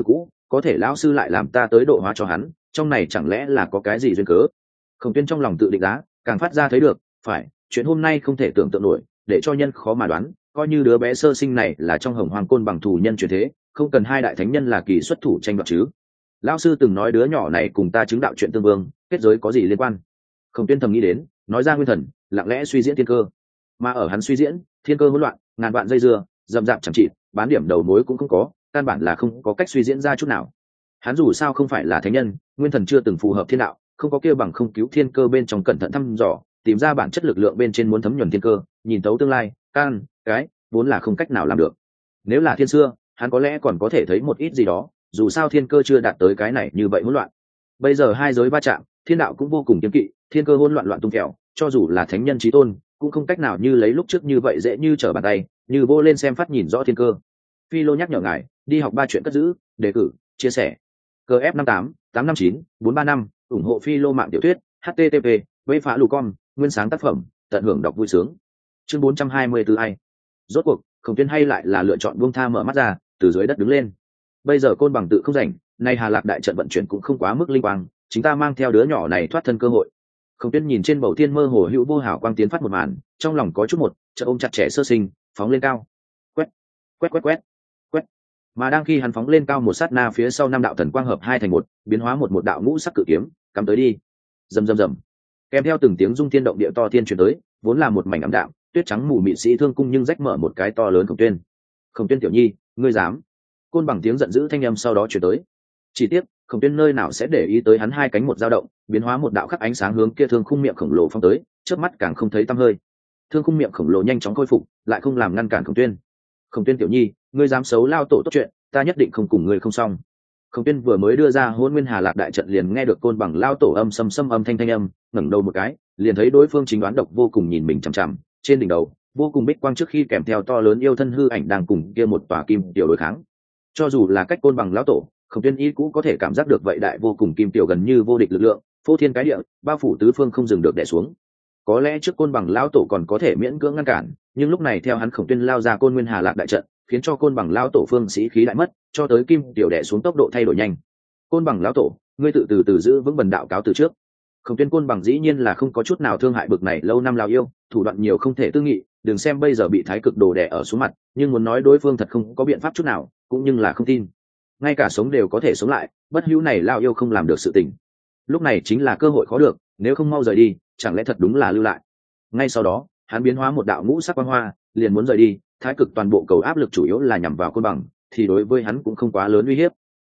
có thể lão sư lại làm ta tới độ hóa cho hắn, trong này chẳng lẽ là có cái gì duyên cớ? Khổng Tuyên trong lòng tự định giá, càng phát ra thấy được, phải, chuyện hôm nay không thể tưởng tượng nổi, để cho nhân khó mà đoán, coi như đứa bé sơ sinh này là trong Hồng Hoàng Côn bằng thủ nhân truyền thế, không cần hai đại thánh nhân là kỳ xuất thủ tranh đoạt chứ. Lão sư từng nói đứa nhỏ này cùng ta chứng đạo chuyện tương vương, kết giới có gì liên quan? Khổng Tuyên thầm nghĩ đến, nói ra nguyên thần, lặng lẽ suy diễn thiên cơ. Mà ở hắn suy diễn, thiên cơ hỗn loạn, ngàn vạn dây dưa, rậm rạp chẳng chịt, bán điểm đầu mối cũng không có, căn bản là không có cách suy diễn ra chút nào. Hắn dù sao không phải là thánh nhân, nguyên thần chưa từng phù hợp thiên đạo, không có kia bằng không cứu thiên cơ bên trong cẩn thận thăm dò, tìm ra bản chất lực lượng bên trên muốn thấm nhuần thiên cơ, nhìn thấu tương lai, cái vốn là không cách nào làm được. Nếu là thiên xưa, hắn có lẽ còn có thể thấy một ít gì đó, dù sao thiên cơ chưa đạt tới cái này như vậy hỗn loạn. Bây giờ hai giới va chạm, thiên đạo cũng vô cùng kiêng kỵ, thiên cơ hỗn loạn loạn tung kẹo, cho dù là thánh nhân chí tôn, cũng không cách nào như lấy lúc trước như vậy dễ như trở bàn tay, như vô lên xem phát nhìn rõ thiên cơ. Phi Lô nhắc nhở ngài, đi học 3 chuyện cất giữ, đề cử, chia sẻ. CF58 859 435 ủng hộ Phi Lô mạng tiểu thuyết, http với phá lù con, nguyên sáng tác phẩm, tận hưởng đọc vui sướng. Chương 424 ai? Rốt cuộc, Khổng Tuyên hay lại là lựa chọn buông tha mở mắt ra, từ dưới đất đứng lên. Bây giờ côn bằng tự không rảnh, nay Hà Lạc đại trận vận chuyển cũng không quá mức linh quang, chính ta mang theo đứa nhỏ này thoát thân cơ hội. Khổng Tuyên nhìn trên bầu thiên mơ hồ hữu vô hảo quang tiến phát một màn, trong lòng có chút chợt ôm chặt trẻ sơ sinh, phóng lên cao. Quét, quét quét quét, quét. Mà đang khi hắn phóng lên cao một sát na, phía sau năm đạo thần quang hợp hai thành một, biến hóa một đạo ngũ sắc cự kiếm, cắm tới đi. Rầm rầm rầm. Kèm theo từng tiếng rung thiên động địa to thiên truyền tới, vốn là một mảnh ảm đạm, tuyết trắng mù mịt sĩ thương cung nhưng rách mở một cái to lớn. Khổng Tuyên, Khổng Tuyên tiểu nhi, ngươi dám? Côn bằng tiếng giận dữ thanh âm sau đó truyền tới. Chỉ tiếc, Khổng Tuyên nơi nào sẽ để ý tới hắn hai cánh một dao động, biến hóa một đạo khắc ánh sáng hướng kia thương khung miệng khổng lồ phong tới, chớp mắt càng không thấy tăm hơi. Thương khung miệng khổng lồ nhanh chóng khôi phục, lại không làm ngăn cản Khổng Tuyên. Khổng Tuyên tiểu nhi, ngươi dám xấu lao tổ tốt chuyện, ta nhất định không cùng ngươi không xong. Khổng Tuyên vừa mới đưa ra Hỗn Nguyên Hà Lạc đại trận, liền nghe được côn bằng lao tổ âm sâm âm thanh âm, ngẩng đầu một cái, liền thấy đối phương chính đoán độc vô cùng nhìn mình chằm chằm, trên đỉnh đầu vô cùng bích quang trước khi kèm theo to lớn yêu thân hư ảnh đang cùng kia một tòa kim tiểu đối kháng. Cho dù là cách côn bằng lão tổ, Khổng Tuyên ý cũng có thể cảm giác được vậy đại vô cùng kim tiểu gần như vô địch lực lượng, phô thiên cái địa, bao phủ tứ phương không dừng được đè xuống. Có lẽ trước côn bằng lão tổ còn có thể miễn cưỡng ngăn cản, nhưng lúc này theo hắn Khổng Tuyên lao ra Côn Nguyên Hà Lạc đại trận, khiến cho côn bằng lão tổ phương sĩ khí đại mất, cho tới kim tiểu đè xuống tốc độ thay đổi nhanh. Côn bằng lão tổ, ngươi từ từ giữ vững bần đạo cáo từ trước. Khổng Tuyên côn bằng dĩ nhiên là không có chút nào thương hại bực này lâu năm lao yêu, thủ đoạn nhiều không thể tư nghị, đừng xem bây giờ bị thái cực đồ đè ở xuống mặt, nhưng muốn nói đối phương thật không có biện pháp chút nào, cũng nhưng là không tin. Ngay cả sống đều có thể sống lại, bất hữu này lao yêu không làm được sự tình. Lúc này chính là cơ hội khó được, nếu không mau rời đi, chẳng lẽ thật đúng là lưu lại. Ngay sau đó, hắn biến hóa một đạo ngũ sắc quang hoa, liền muốn rời đi. Thái cực toàn bộ cầu áp lực chủ yếu là nhằm vào côn bằng, thì đối với hắn cũng không quá lớn uy hiếp.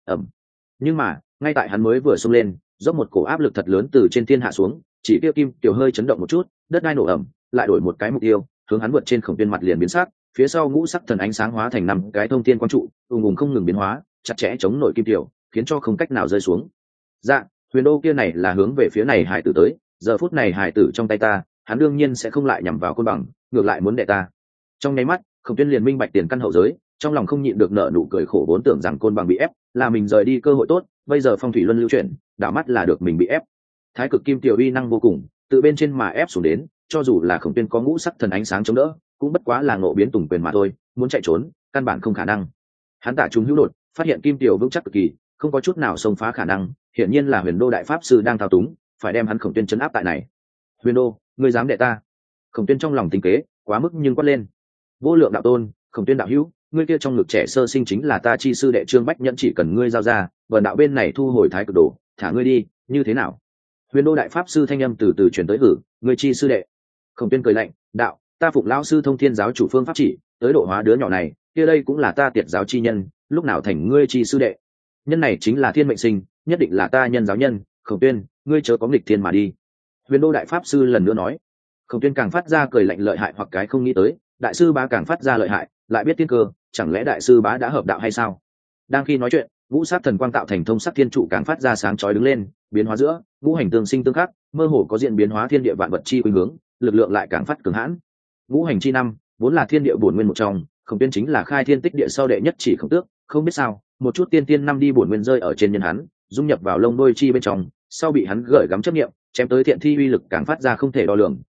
Nhưng mà ngay tại hắn mới vừa xông lên, dốc một cổ áp lực thật lớn từ trên thiên hạ xuống, chỉ kia kim tiểu hơi chấn động một chút, đất đai nổ ẩm, lại đổi một cái mục tiêu, hướng hắn vượt trên Khổng Tuyên mặt liền biến sắc, phía sau ngũ sắc thần ánh sáng hóa thành 5 cái thông thiên quang trụ, ùng không ngừng biến hóa, chặt chẽ chống nổi kim tiểu, khiến cho không cách nào rơi xuống. Dạ, huyền đô kia này là hướng về phía này hải tử tới, giờ phút này hải tử trong tay ta, hắn đương nhiên sẽ không lại nhằm vào côn bằng, ngược lại muốn đè ta. Trong nháy mắt, Khổng Tuyên liền minh bạch tiền căn hậu giới, trong lòng không nhịn được nở nụ cười khổ, vốn tưởng rằng côn bằng bị ép, là mình rời đi cơ hội tốt, bây giờ phong thủy luân lưu chuyển, đảo mắt là được mình bị ép. Thái cực kim tiểu uy năng vô cùng, từ bên trên mà ép xuống đến, cho dù là Khổng Tuyên có ngũ sắc thần ánh sáng chống đỡ, cũng bất quá là ngộ biến tùng quyền mà thôi, muốn chạy trốn, căn bản không khả năng. Hắn tả chúng hữu đột, phát hiện kim tiểu vững chắc cực kỳ, không có chút nào xông phá khả năng, hiển nhiên là Huyền Đô đại pháp sư đang thao túng, phải đem hắn Khổng Tuyên trấn áp tại này. Huyền Đô, ngươi dám đệ ta? Khổng Tuyên trong lòng tính kế, quá mức nhưng quát lên. Vô lượng đạo tôn, Khổng Tuyên đạo hữu, ngươi kia trong ngực trẻ sơ sinh chính là ta chi sư đệ Trương Bách Nhẫn, chỉ cần ngươi giao ra, vần đạo bên này thu hồi thái cực đồ, thả ngươi đi, như thế nào? Huyền Đô đại pháp sư thanh âm từ từ truyền tới, hử, ngươi chi sư đệ? Khổng Tuyên cười lạnh, đạo, ta phục lão sư Thông Thiên giáo chủ phương pháp chỉ, tới độ hóa đứa nhỏ này, kia đây cũng là ta tiệt giáo chi nhân, lúc nào thành ngươi chi sư đệ? Nhân này chính là thiên mệnh sinh, nhất định là ta nhân giáo nhân. Khổng Tuyên, ngươi chớ có nghịch thiên mà đi. Huyền Đô đại pháp sư lần nữa nói. Khổng Tuyên càng phát ra cười lạnh lợi hại, hoặc cái không nghĩ tới, đại sư bá càng phát ra lợi hại, lại biết tiên cơ, chẳng lẽ đại sư bá đã hợp đạo hay sao? Đang khi nói chuyện, ngũ sát thần quang tạo thành thông sắc thiên trụ càng phát ra sáng chói đứng lên, biến hóa giữa ngũ hành tương sinh tương khắc, mơ hồ có diện biến hóa thiên địa vạn vật chi khuynh hướng, lực lượng lại càng phát cường hãn. Ngũ hành chi năm vốn là thiên địa bổn nguyên một trong, Khổng Tuyên chính là khai thiên tích địa sau đệ nhất chỉ Khổng Tước, không biết sao một chút tiên tiên năm đi bổn nguyên rơi ở trên nhân hắn, dung nhập vào lông đôi chi bên trong, sau bị hắn gửi gắm chấp niệm, chém tới thiện thi uy lực càng phát ra không thể đo lường.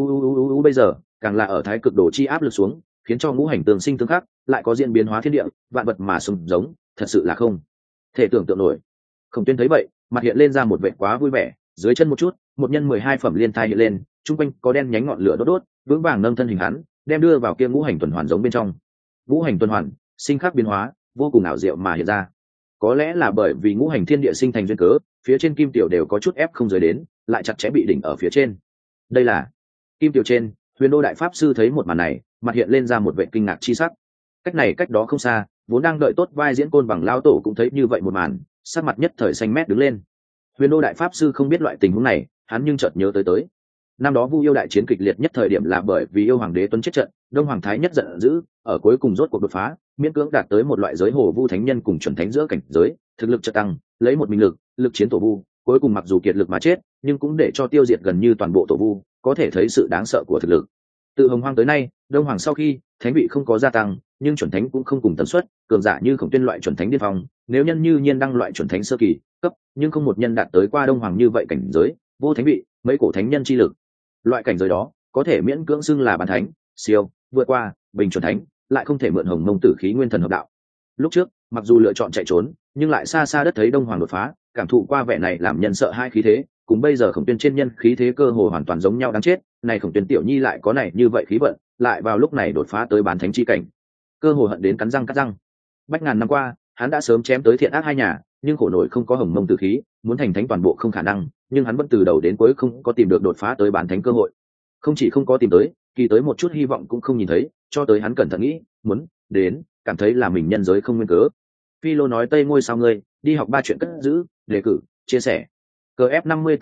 Bây giờ càng là ở thái cực đồ chi áp lực xuống, khiến cho ngũ hành tương sinh tương khắc, lại có diễn biến hóa thiên địa, vạn vật mà sống giống, thật sự là không thể tưởng tượng nổi. Khổng Tuyên thấy vậy, mặt hiện lên ra một vẻ quá vui vẻ, dưới chân một chút, một nhân 12 phẩm liên thai hiện lên, trung quanh có đen nhánh ngọn lửa đốt đốt, vững vàng nâng thân hình hắn, đem đưa vào kia ngũ hành tuần hoàn giống bên trong. Ngũ hành tuần hoàn, sinh khắc biến hóa, vô cùng ảo diệu mà hiện ra. Có lẽ là bởi vì ngũ hành thiên địa sinh thành duyên cớ, phía trên kim tiểu đều có chút ép không rời đến, lại chặt chẽ bị đỉnh ở phía trên. Đây là kim tiểu trên, Huyền Đô đại pháp sư thấy một màn này, mặt hiện lên ra một vẻ kinh ngạc chi sắc. Cách này cách đó không xa, vốn đang đợi tốt vai diễn Côn Bằng lão tổ cũng thấy như vậy một màn, sắc mặt nhất thời xanh mét đứng lên. Huyền Đô đại pháp sư không biết loại tình huống này, hắn nhưng chợt nhớ tới năm đó Vu yêu đại chiến kịch liệt nhất thời điểm là bởi vì yêu hoàng đế tuấn chết trận, Đông Hoàng thái nhất giận dữ, ở cuối cùng rốt cuộc đột phá, miễn cưỡng đạt tới một loại giới hồ vu thánh nhân cùng chuẩn thánh giữa cảnh giới, thực lực chợt tăng, lấy một mình lực chiến tổ vu, cuối cùng mặc dù kiệt lực mà chết, nhưng cũng để cho tiêu diệt gần như toàn bộ tổ vu, có thể thấy sự đáng sợ của thực lực. Từ Hồng Hoang tới nay, Đông Hoàng sau khi thánh vị không có gia tăng, nhưng chuẩn thánh cũng không cùng tần suất, cường giả như Khổng Tuyên loại chuẩn thánh điên phong, nếu nhân như nhiên đăng loại chuẩn thánh sơ kỳ cấp, nhưng không một nhân đạt tới qua Đông Hoàng như vậy cảnh giới, vô thánh vị, mấy cổ thánh nhân chi lực. Loại cảnh giới đó, có thể miễn cưỡng xưng là bán thánh, siêu, vượt qua, bình chuẩn thánh, lại không thể mượn Hồng Mông tử khí nguyên thần hợp đạo. Lúc trước, mặc dù lựa chọn chạy trốn, nhưng lại xa xa đất thấy Đông Hoàng đột phá, cảm thụ qua vẻ này làm nhân sợ hai khí thế, cùng bây giờ Khổng Tuyên trên nhân khí thế cơ hồ hoàn toàn giống nhau đáng chết, này Khổng Tuyên tiểu nhi lại có này như vậy khí vận, lại vào lúc này đột phá tới bán thánh chi cảnh, cơ hồ hận đến cắn răng cắt răng. Bách ngàn năm qua, hắn đã sớm chém tới thiện ác hai nhà, nhưng khổ nổi không có Hồng Mông tử khí, muốn thành thánh toàn bộ không khả năng, nhưng hắn vẫn từ đầu đến cuối không có tìm được đột phá tới bán thánh cơ hội. Không chỉ không có tìm tới, kỳ tới một chút hy vọng cũng không nhìn thấy, cho tới hắn cẩn thận nghĩ, muốn đến, cảm thấy là mình nhân giới không nguyên cớ. Phi Lô nói Tây ngôi sao ngươi, đi học 3 chuyện cất giữ, đề cử, chia sẻ. CF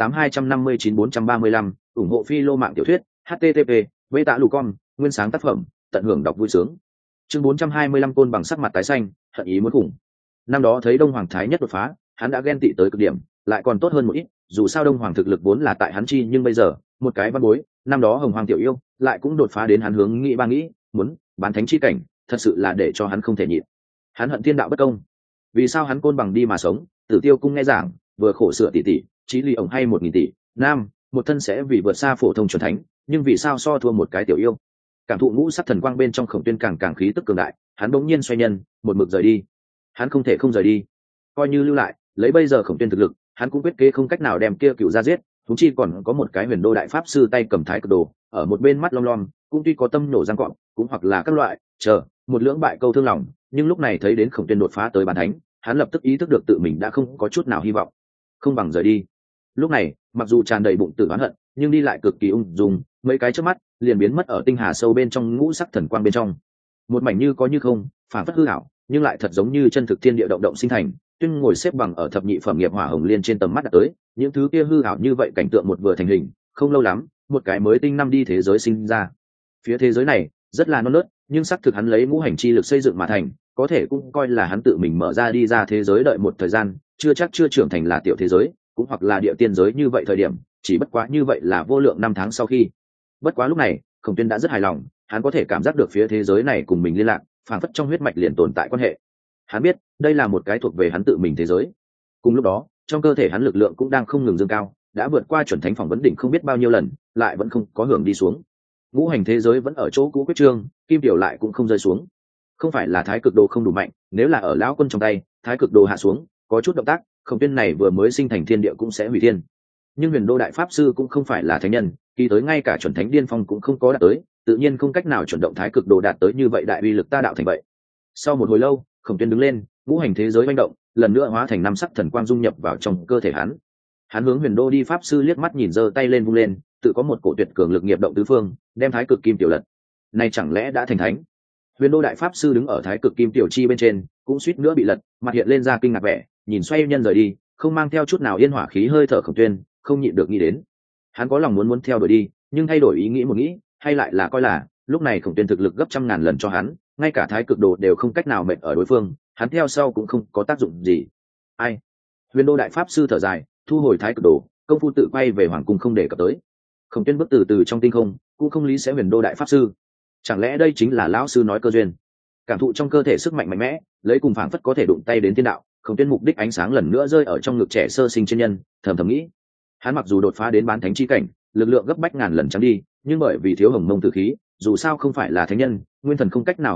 58259 435, ủng hộ Phi Lô mạng tiểu thuyết, http, beta.com, nguyên sáng tác phẩm, tận hưởng đọc vui sướng. Chương 425 Côn Bằng sắc mặt tái xanh, hận ý muốn khủng. Năm đó thấy Đông Hoàng thái nhất đột phá, hắn đã ghen tị tới cực điểm, lại còn tốt hơn một ít, dù sao Đông Hoàng thực lực vốn là tại hắn chi, nhưng bây giờ, một cái văn bối, năm đó Hồng Hoàng tiểu yêu, lại cũng đột phá đến hắn hướng nghĩ muốn bán thánh chi cảnh, thật sự là để cho hắn không thể nhịn. Hắn hận thiên đạo bất công. Vì sao hắn Côn Bằng đi mà sống, Tử Tiêu cung nghe giảng, vừa khổ sửa tỷ tỷ, chí ly ổng hay 1000 tỷ, nam, một thân sẽ vì vượt xa phổ thông chuẩn thánh, nhưng vì sao so thua một cái tiểu yêu? Cảm thụ ngũ sắc thần quang bên trong Khổng Tuyên càng khí tức cường đại, hắn đống nhiên xoay nhân, một mực rời đi. Hắn không thể không rời đi, coi như lưu lại, lấy bây giờ Khổng Tuyên thực lực, hắn cũng quyết kế không cách nào đem kia cựu ra giết, thúng chi còn có một cái Huyền Đô đại pháp sư tay cầm thái cực đồ ở một bên mắt lom lom, cũng tuy có tâm nổ răng cọp, cũng hoặc là các loại một lưỡng bại câu thương lòng, nhưng lúc này thấy đến Khổng Tuyên đột phá tới bán thánh, hắn lập tức ý thức được tự mình đã không có chút nào hy vọng, không bằng rời đi. Lúc này mặc dù tràn đầy bụng tự oán hận, nhưng đi lại cực kỳ ung dung, mấy cái trước mắt liền biến mất ở tinh hà sâu bên trong ngũ sắc thần quang bên trong, một mảnh như có như không, phản phất hư ảo, nhưng lại thật giống như chân thực thiên địa động động sinh thành. Tuyên ngồi xếp bằng ở thập nhị phẩm nghiệp hỏa hồng liên trên tầm mắt đã tới, những thứ kia hư ảo như vậy cảnh tượng một vừa thành hình, không lâu lắm, một cái mới tinh năm đi thế giới sinh ra. Phía thế giới này rất là non nớt, nhưng xác thực hắn lấy ngũ hành chi lực xây dựng mà thành, có thể cũng coi là hắn tự mình mở ra đi ra thế giới đợi một thời gian, chưa chắc chưa trưởng thành là tiểu thế giới, cũng hoặc là địa tiên giới như vậy thời điểm, chỉ bất quá như vậy là vô lượng năm tháng sau khi. Bất quá lúc này, Khổng Tuyên đã rất hài lòng, hắn có thể cảm giác được phía thế giới này cùng mình liên lạc, phảng phất trong huyết mạch liền tồn tại quan hệ. Hắn biết, đây là một cái thuộc về hắn tự mình thế giới. Cùng lúc đó, trong cơ thể hắn lực lượng cũng đang không ngừng dâng cao, đã vượt qua chuẩn thánh phỏng vấn đỉnh không biết bao nhiêu lần, lại vẫn không có hưởng đi xuống. Ngũ hành thế giới vẫn ở chỗ cũ quyết trương, kim tiểu lại cũng không rơi xuống. Không phải là thái cực đồ không đủ mạnh, nếu là ở lão quân trong tay, thái cực đồ hạ xuống, có chút động tác, Khổng Tuyên này vừa mới sinh thành thiên địa cũng sẽ hủy thiên. Nhưng Huyền Đô đại pháp sư cũng không phải là thánh nhân, khi tới ngay cả chuẩn thánh điên phong cũng không có đạt tới, tự nhiên không cách nào chuẩn động thái cực đồ đạt tới như vậy đại uy lực ta đạo thành vậy. Sau một hồi lâu, Khổng Tuyên đứng lên, ngũ hành thế giới manh động, lần nữa hóa thành năm sắc thần quang dung nhập vào trong cơ thể hắn. Hắn hướng Huyền Đô đi pháp sư liếc mắt nhìn, giơ tay lên vung lên, tự có một cổ tuyệt cường lực nghiệp động tứ phương, đem thái cực kim tiểu lật. Này chẳng lẽ đã thành thánh? Huyền Đô đại pháp sư đứng ở thái cực kim tiểu chi bên trên, cũng suýt nữa bị lật, mặt hiện lên ra kinh ngạc vẻ, nhìn xoay nhân rời đi, không mang theo chút nào yên hỏa khí hơi thở Khổng Tuyên, không nhịn được nghĩ đến. Hắn có lòng muốn theo đuổi đi, nhưng thay đổi ý nghĩ một nghĩ, hay lại là coi là lúc này Khổng Tuyên thực lực gấp trăm ngàn lần cho hắn, ngay cả thái cực đồ đều không cách nào mệt ở đối phương, hắn theo sau cũng không có tác dụng gì. Ai? Huyền Đô đại pháp sư thở dài, thu hồi thái cực đồ, công phu tự quay về hoàng cung không để cập tới. Khổng Tuyên bước từ từ trong tinh không, cũng không lý sẽ Huyền Đô đại pháp sư. Chẳng lẽ đây chính là lão sư nói cơ duyên? Cảm thụ trong cơ thể sức mạnh mạnh mẽ, lấy cùng phảng phất có thể đụng tay đến thiên đạo, Khổng Tuyên mục đích ánh sáng lần nữa rơi ở trong ngực trẻ sơ sinh trên nhân, thầm thầm nghĩ. Hắn mặc dù đột phá đến bán thánh chi cảnh, lực lượng gấp bách ngàn lần trắng đi, nhưng bởi vì thiếu Hồng Mông tử khí, dù sao không phải là thánh nhân, nguyên thần không cách nào hợp đạo,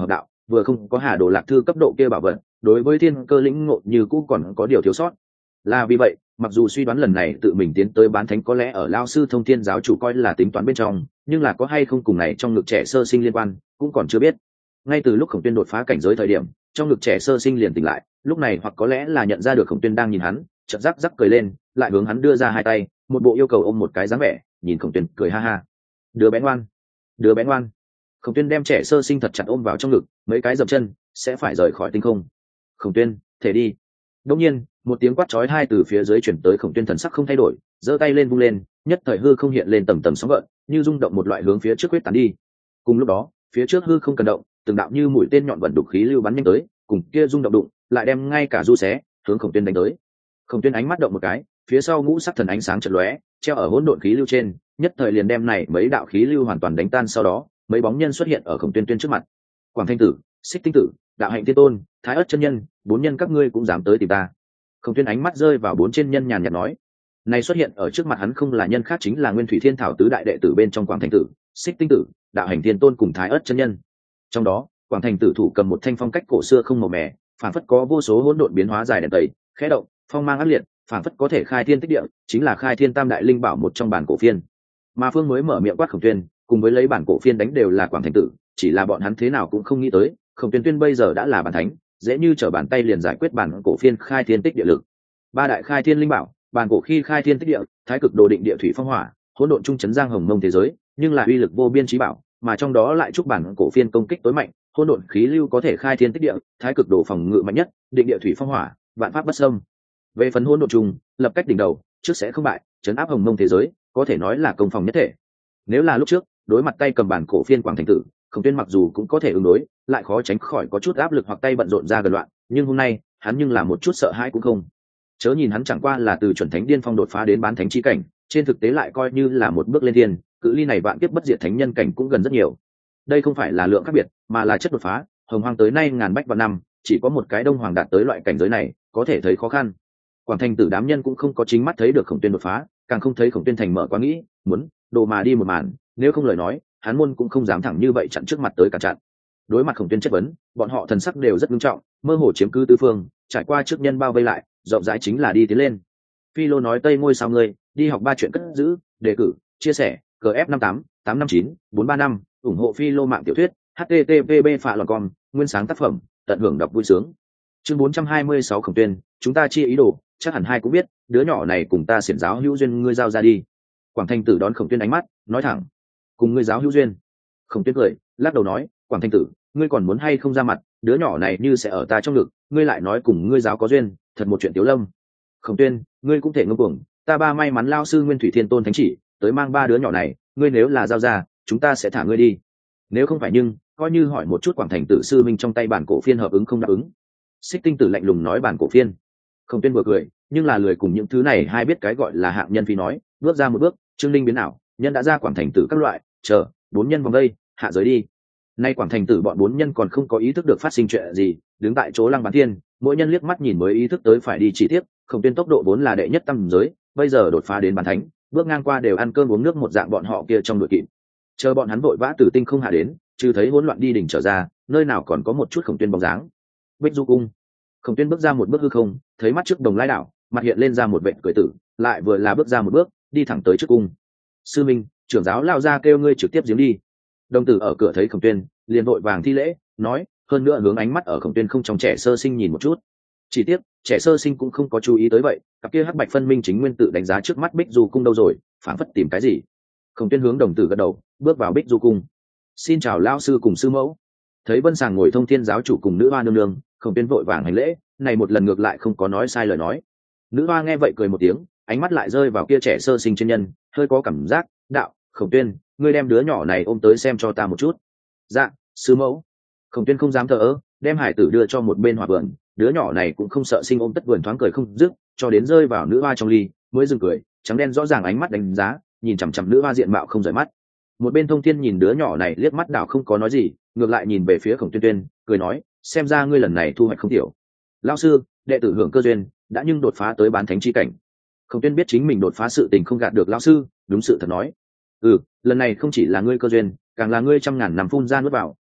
vừa không có Hà Đồ Lạc Thư cấp độ kia bảo vật, đối với thiên cơ lĩnh ngộ như cũ còn có điều thiếu sót. Là vì vậy, mặc dù suy đoán lần này tự mình tiến tới bán thánh có lẽ ở Lao sư Thông Thiên giáo chủ coi là tính toán bên trong, nhưng là có hay không cùng này trong ngực trẻ sơ sinh liên quan cũng còn chưa biết. Ngay từ lúc Khổng Tuyên đột phá cảnh giới thời điểm, trong ngực trẻ sơ sinh liền tỉnh lại, lúc này hoặc có lẽ là nhận ra được Khổng Tuyên đang nhìn hắn, chợt rắc rắc cười lên, lại hướng hắn đưa ra hai tay, một bộ yêu cầu ôm một cái dáng vẻ, nhìn Khổng Tuyên cười ha ha. Đứa bé ngoan, đứa bé ngoan. Khổng Tuyên đem trẻ sơ sinh thật chặt ôm vào trong ngực, mấy cái dậm chân sẽ phải rời khỏi tinh không. Khổng Tuyên, thể đi. Đột nhiên, một tiếng quát chói tai từ phía dưới chuyển tới. Khổng Tuyên thần sắc không thay đổi, giơ tay lên vung lên, nhất thời hư không hiện lên tầng tầng sóng gợn, như rung động một loại hướng phía trước quyết tán đi. Cùng lúc đó, phía trước hư không cần động, từng đạo như mũi tên nhọn vận đục khí lưu bắn nhanh tới, cùng kia rung động đụng, lại đem ngay cả du xé, hướng Khổng Tuyên đánh tới. Khổng Tuyên ánh mắt động một cái, phía sau ngũ sắc thần ánh sáng chợt lóe, treo ở hỗn độn khí lưu trên, nhất thời liền đem này mấy đạo khí lưu hoàn toàn đánh tan. Sau đó, mấy bóng nhân xuất hiện ở Khổng Tuyên trước mặt. Quảng Thanh Tử, Xích Tinh Tử, Đạo Hạnh Thiên Tôn, Thái Ức chân nhân, bốn nhân các ngươi cũng dám tới tìm ta. Khổng Tuyên ánh mắt rơi vào bốn trên nhân nhàn nhạt nói, này xuất hiện ở trước mặt hắn không là nhân khác chính là Nguyên Thủy Thiên Thảo tứ đại đệ tử bên trong Quảng Thanh Tử, Xích Tinh Tử, Đạo Hạnh Thiên Tôn cùng Thái Ức chân nhân. Trong đó, Quảng Thanh Tử thủ cầm một thanh phong cách cổ xưa không màu mè, phản phất có vô số hỗn độn biến hóa dài đèn tẩy, khẽ động, phong mang ác liệt, phản phất có thể khai thiên tích địa, chính là khai thiên tam đại linh bảo một trong bản cổ phiên. Mà Phương mới mở miệng quát Khổng Tuyên, cùng với lấy bản cổ phiên đánh đều là Quảng Thanh Tử, chỉ là bọn hắn thế nào cũng không nghĩ tới, Khổng Tuyên bây giờ đã là bản thánh, dễ như trở bàn tay liền giải quyết bản cổ phiên khai thiên tích địa lực. Ba đại khai thiên linh bảo, bản cổ khi khai thiên tích địa, thái cực đồ định địa thủy phong hỏa, hỗn độn trung chấn giang hồng mông thế giới, nhưng là uy lực vô biên chí bảo, mà trong đó lại chúc bản cổ phiên công kích tối mạnh, hỗn độn khí lưu có thể khai thiên tích địa, thái cực đồ phòng ngự mạnh nhất, định địa thủy phong hỏa, vạn pháp bất xâm. Về phần hỗn độn trung, lập cách đỉnh đầu, trước sẽ không bại, chấn áp hồng mông thế giới, có thể nói là công phòng nhất thể. Nếu là lúc trước, đối mặt tay cầm bản cổ phiên Quảng Thanh Tử, Khổng Tuyên mặc dù cũng có thể ứng đối, lại khó tránh khỏi có chút áp lực hoặc tay bận rộn ra gần loạn, nhưng hôm nay, hắn nhưng là một chút sợ hãi cũng không. Chớ nhìn hắn chẳng qua là từ chuẩn thánh điên phong đột phá đến bán thánh chi cảnh, trên thực tế lại coi như là một bước lên thiên, cự ly này vạn kiếp bất diệt thánh nhân cảnh cũng gần rất nhiều. Đây không phải là lượng khác biệt, mà là chất đột phá, hồng hoang tới nay ngàn bách vạn năm, chỉ có một cái Đông Hoàng đạt tới loại cảnh giới này, có thể thấy khó khăn. Quảng Thanh Tử đám nhân cũng không có chính mắt thấy được Khổng Tuyên đột phá, càng không thấy Khổng Tuyên thành mở quá nghĩ, muốn đồ mà đi một màn, nếu không lời nói, hắn môn cũng không dám thẳng như vậy chặn trước mặt tới cả chặn. Đối mặt Khổng Tuyên chất vấn, bọn họ thần sắc đều rất nghiêm trọng, mơ hồ chiếm cứ tứ phương, trải qua trước nhân bao vây lại, rộng rãi chính là đi tiến lên. Phi Lô nói Tây ngôi sao ngươi, đi học ba chuyện cất giữ, đề cử, chia sẻ, CF58 859 435, ủng hộ Phi Lô mạng tiểu thuyết, http phạ lòn com, nguyên sáng tác phẩm, tận hưởng đọc vui sướng. Chương 426 Khổng Tuyên, chúng ta chia ý đồ, chắc hẳn hai cũng biết, đứa nhỏ này cùng ta xiển giáo hữu duyên, ngươi giao ra đi. Quảng Thanh Tử đón Khổng Tuyên ánh mắt, nói thẳng, cùng ngươi giáo hữu duyên. Khổng Tuyên cười, lắc đầu nói, Quảng Thanh Tử, ngươi còn muốn hay không ra mặt, đứa nhỏ này như sẽ ở ta trong ngực, ngươi lại nói cùng ngươi giáo có duyên, thật một chuyện tiếu lâm. Khổng Tuyên, ngươi cũng thể ngông cuồng, ta ba may mắn lao sư Nguyên Thủy Thiên Tôn thánh chỉ, tới mang ba đứa nhỏ này, ngươi nếu là giao ra, chúng ta sẽ thả ngươi đi. Nếu không phải nhưng, coi như hỏi một chút Quảng Thành Tử sư minh trong tay bản cổ phiên hợp ứng không đáp ứng. Xích Tinh Tử lạnh lùng nói bản cổ phiên. Khổng Tuyên vừa cười, nhưng là lười cùng những thứ này hai biết cái gọi là hạng nhân phi nói, bước ra một bước, Trương Linh biến ảo, nhân đã ra Quảng Thành Tử các loại, chờ, bốn nhân vòng đây, hạ giới đi. Nay Quảng Thành Tử bọn bốn nhân còn không có ý thức được phát sinh chuyện gì, đứng tại chỗ Lăng Bán Thiên, mỗi nhân liếc mắt nhìn mới ý thức tới phải đi chỉ tiếp. Khổng Tuyên tốc độ vốn là đệ nhất tầm giới, bây giờ đột phá đến bán thánh, bước ngang qua đều ăn cơm uống nước một dạng bọn họ kia trong đội kịp. Chờ bọn hắn vội vã từ tinh không hạ đến, trừ thấy hỗn loạn đi đỉnh trở ra, nơi nào còn có một chút Khổng Tuyên bóng dáng. Bích Du cung, Khổng Tuyên bước ra một bước hư không, thấy mắt trước Đồng Lai đảo, mặt hiện lên ra một vệt cười tử, lại vừa là bước ra một bước, đi thẳng tới trước cung. Sư minh, trưởng giáo lao ra kêu ngươi trực tiếp giếng đi. Đồng tử ở cửa thấy Khổng Tuyên, liền vội vàng thi lễ, nói, hơn nữa hướng ánh mắt ở Khổng Tuyên không trong trẻ sơ sinh nhìn một chút. Chỉ tiếc, trẻ sơ sinh cũng không có chú ý tới vậy, cặp kia hắc bạch phân minh chính nguyên tự đánh giá trước mắt Bích Du cung đâu rồi, phảng phất tìm cái gì. Khổng Tuyên hướng đồng tử gật đầu, bước vào Bích Du cung. Xin chào lão sư cùng sư mẫu. Thấy Vân Sàng ngồi Thông Thiên giáo chủ cùng nữ hoa nương nương, Khổng Tuyên vội vàng hành lễ, này một lần ngược lại không có nói sai lời nói. Nữ hoa nghe vậy cười một tiếng, ánh mắt lại rơi vào kia trẻ sơ sinh trên nhân, hơi có cảm giác, đạo, Khổng Tuyên, ngươi đem đứa nhỏ này ôm tới xem cho ta một chút. Dạ, sư mẫu. Khổng Tuyên không dám thờ ơ, đem hải tử đưa cho một bên hòa vườn, đứa nhỏ này cũng không sợ sinh ôm tất vườn thoáng cười không dứt, cho đến rơi vào nữ hoa trong ly, mới dừng cười, trắng đen rõ ràng ánh mắt đánh giá, nhìn chằm chằm nữ hoa diện mạo không rời mắt. Một bên Thông Thiên nhìn đứa nhỏ này liếc mắt đảo không có nói gì, ngược lại nhìn về phía Khổng Tuyên, cười nói, xem ra ngươi lần này thu hoạch không tiểu. Lão sư, đệ tử hưởng cơ duyên, đã nhưng đột phá tới bán thánh chi cảnh. Khổng Tuyên biết chính mình đột phá sự tình không gạt được lão sư, đúng sự thật nói. Lần này không chỉ là ngươi cơ duyên, càng là ngươi trăm ngàn năm phun ra nuốt vào,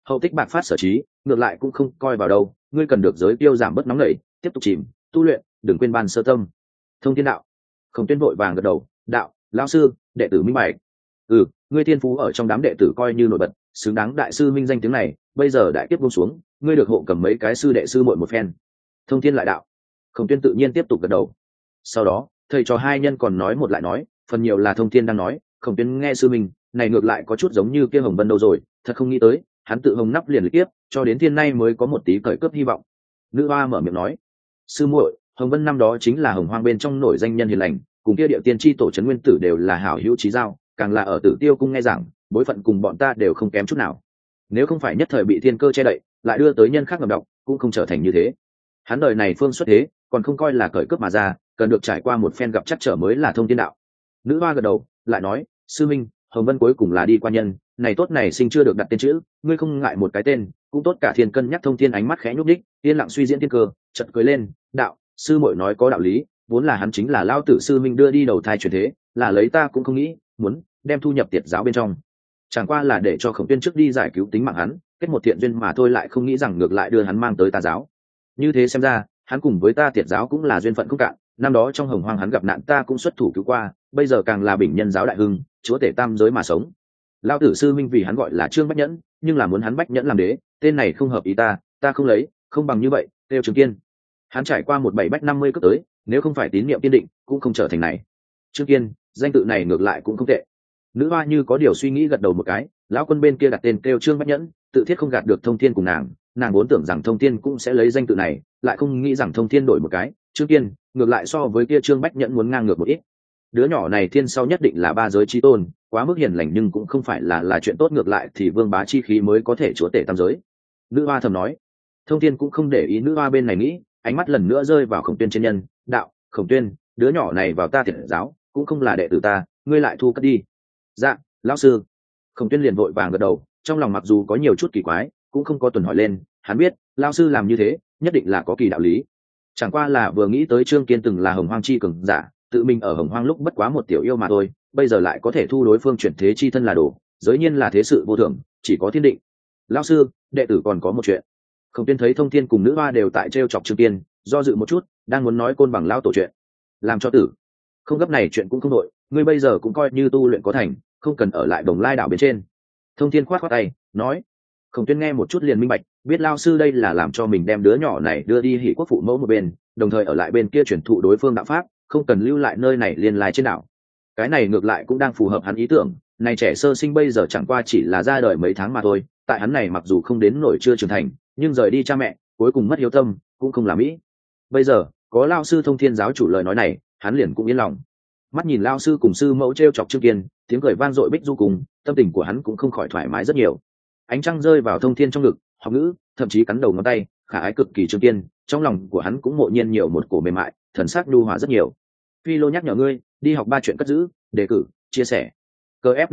hậu tích bạc phát sở trí, ngược lại cũng không coi vào đâu, ngươi cần được giới tiêu giảm bớt nóng nảy, tiếp tục chìm tu luyện, đừng quên ban sơ tâm. Thông thiên đạo. Khổng Tuyên vội vàng gật đầu, đạo, lão sư, đệ tử minh bạch. Ngươi thiên phú ở trong đám đệ tử coi như nổi bật, xứng đáng đại sư minh danh tiếng này, bây giờ đại kiếp buông xuống, ngươi được hộ cầm mấy cái sư đệ sư muội một phen. Thông thiên lại đạo. Khổng Tuyên tự nhiên tiếp tục gật đầu. Sau đó thầy trò hai nhân còn nói một lại nói, phần nhiều là Thông thiên đang nói. Khổng Tuyên nghe sư minh này ngược lại có chút giống như kia Hồng Vân đâu rồi, thật không nghĩ tới hắn tự hồng nắp liền lịch tiếp cho đến thiên nay mới có một tí cởi cướp hy vọng. Nữ hoa mở miệng nói, sư muội, Hồng Vân năm đó chính là Hồng Hoang bên trong nổi danh nhân hiền lành, cùng kia địa tiên tri tổ trấn nguyên tử đều là hảo hữu chí giao, càng là ở Tử Tiêu cung nghe giảng, bối phận cùng bọn ta đều không kém chút nào. Nếu không phải nhất thời bị thiên cơ che đậy, lại đưa tới nhân khác ngầm độc, cũng không trở thành như thế. Hắn đời này phương xuất thế, còn không coi là cởi cướp mà ra, cần được trải qua một phen gặp chắc trở mới là thông thiên đạo. Nữ hoa gật đầu, lại nói, sư minh, Hồng Vân cuối cùng là đi qua nhân, này tốt này sinh chưa được đặt tên chữ, ngươi không ngại một cái tên, cũng tốt. Cả thiên cân nhắc Thông thiên ánh mắt khẽ nhúc đích, yên lặng suy diễn thiên cơ, chợt cười lên, đạo, sư muội nói có đạo lý, vốn là hắn chính là lao tử sư minh đưa đi đầu thai chuyển thế, là lấy ta cũng không nghĩ muốn đem thu nhập tiệt giáo bên trong, chẳng qua là để cho Khổng Tuyên trước đi giải cứu tính mạng hắn, kết một thiện duyên mà thôi, lại không nghĩ rằng ngược lại đưa hắn mang tới tà giáo. Như thế xem ra hắn cùng với ta tiệt giáo cũng là duyên phận không cạn, năm đó trong Hồng Hoang hắn gặp nạn ta cũng xuất thủ cứu qua, bây giờ càng là bình nhân giáo đại hưng, chúa tể tam giới mà sống. Lao tử sư minh vì hắn gọi là Trương Bách Nhẫn, nhưng là muốn hắn Bách Nhẫn làm đế, tên này không hợp ý ta không lấy, không bằng như vậy tiêu Trương Kiên. Hắn trải qua 1750 cấp tới, nếu không phải tín niệm kiên định cũng không trở thành này. Trương Kiên, danh tự này ngược lại cũng không tệ. Nữ hoa như có điều suy nghĩ gật đầu một cái, lão quân bên kia đặt tên kêu Trương Bách Nhẫn, tự thiết không gạt được Thông thiên cùng nàng vốn tưởng rằng Thông thiên cũng sẽ lấy danh tự này, lại không nghĩ rằng Thông thiên đổi một cái Trương Kiên, ngược lại so với kia Trương Bách Nhẫn muốn ngang ngược một ít. Đứa nhỏ này thiên sau nhất định là ba giới chi tôn, quá mức hiền lành nhưng cũng không phải là chuyện tốt, ngược lại thì vương bá chi khí mới có thể chúa tể tam giới. Nữ hoa thầm nói. Thông thiên cũng không để ý nữ hoa bên này nghĩ, ánh mắt lần nữa rơi vào Khổng Tuyên trên nhân, đạo, Khổng Tuyên, đứa nhỏ này vào ta thiệt giáo cũng không là đệ tử ta, ngươi lại thu cất đi. Dạ, lão sư. Khổng Tuyên liền vội vàng gật đầu, trong lòng mặc dù có nhiều chút kỳ quái, cũng không có tuần hỏi lên, hắn biết lão sư làm như thế nhất định là có kỳ đạo lý. Chẳng qua là vừa nghĩ tới Trương Kiên từng là Hồng Hoang chi cường giả, tự mình ở Hồng Hoang lúc bất quá một tiểu yêu mà thôi, bây giờ lại có thể thu đối phương chuyển thế chi thân là đồ, giới nhiên là thế sự vô thường, chỉ có thiên định. Lão sư, đệ tử còn có một chuyện. Khổng Tuyên thấy Thông thiên cùng nữ hoa đều tại trêu chọc Trương Kiên, do dự một chút, đang muốn nói Côn Bằng lão tổ chuyện. Làm cho tử, không gấp này chuyện cũng không đội, ngươi bây giờ cũng coi như tu luyện có thành, không cần ở lại Đồng Lai đảo bên trên. Thông thiên khoát khoát tay nói. Khổng Tuyên nghe một chút liền minh bạch, biết lao sư đây là làm cho mình đem đứa nhỏ này đưa đi Hỷ Quốc phụ mẫu một bên, đồng thời ở lại bên kia truyền thụ đối phương đạo pháp, không cần lưu lại nơi này liên lai trên đảo. Cái này ngược lại cũng đang phù hợp hắn ý tưởng, này trẻ sơ sinh bây giờ chẳng qua chỉ là ra đời mấy tháng mà thôi, tại hắn này mặc dù không đến nổi chưa trưởng thành, nhưng rời đi cha mẹ, cuối cùng mất hiếu tâm, cũng không làm mỹ. Bây giờ có lao sư Thông thiên giáo chủ lời nói này, hắn liền cũng yên lòng. Mắt nhìn lao sư cùng sư mẫu trêu chọc Trương Kiên, tiếng cười vang dội bích du cùng, tâm tình của hắn cũng không khỏi thoải mái rất nhiều. Ánh trăng rơi vào Thông thiên trong ngực, học ngữ, thậm chí cắn đầu ngón tay, khả ái cực kỳ Trương Kiên, trong lòng của hắn cũng mộ nhiên nhiều một cổ mềm mại, thần sắc nhu hòa rất nhiều. Phi lô nhắc nhở ngươi, đi học 3 chuyện cất giữ, đề cử, chia sẻ. CF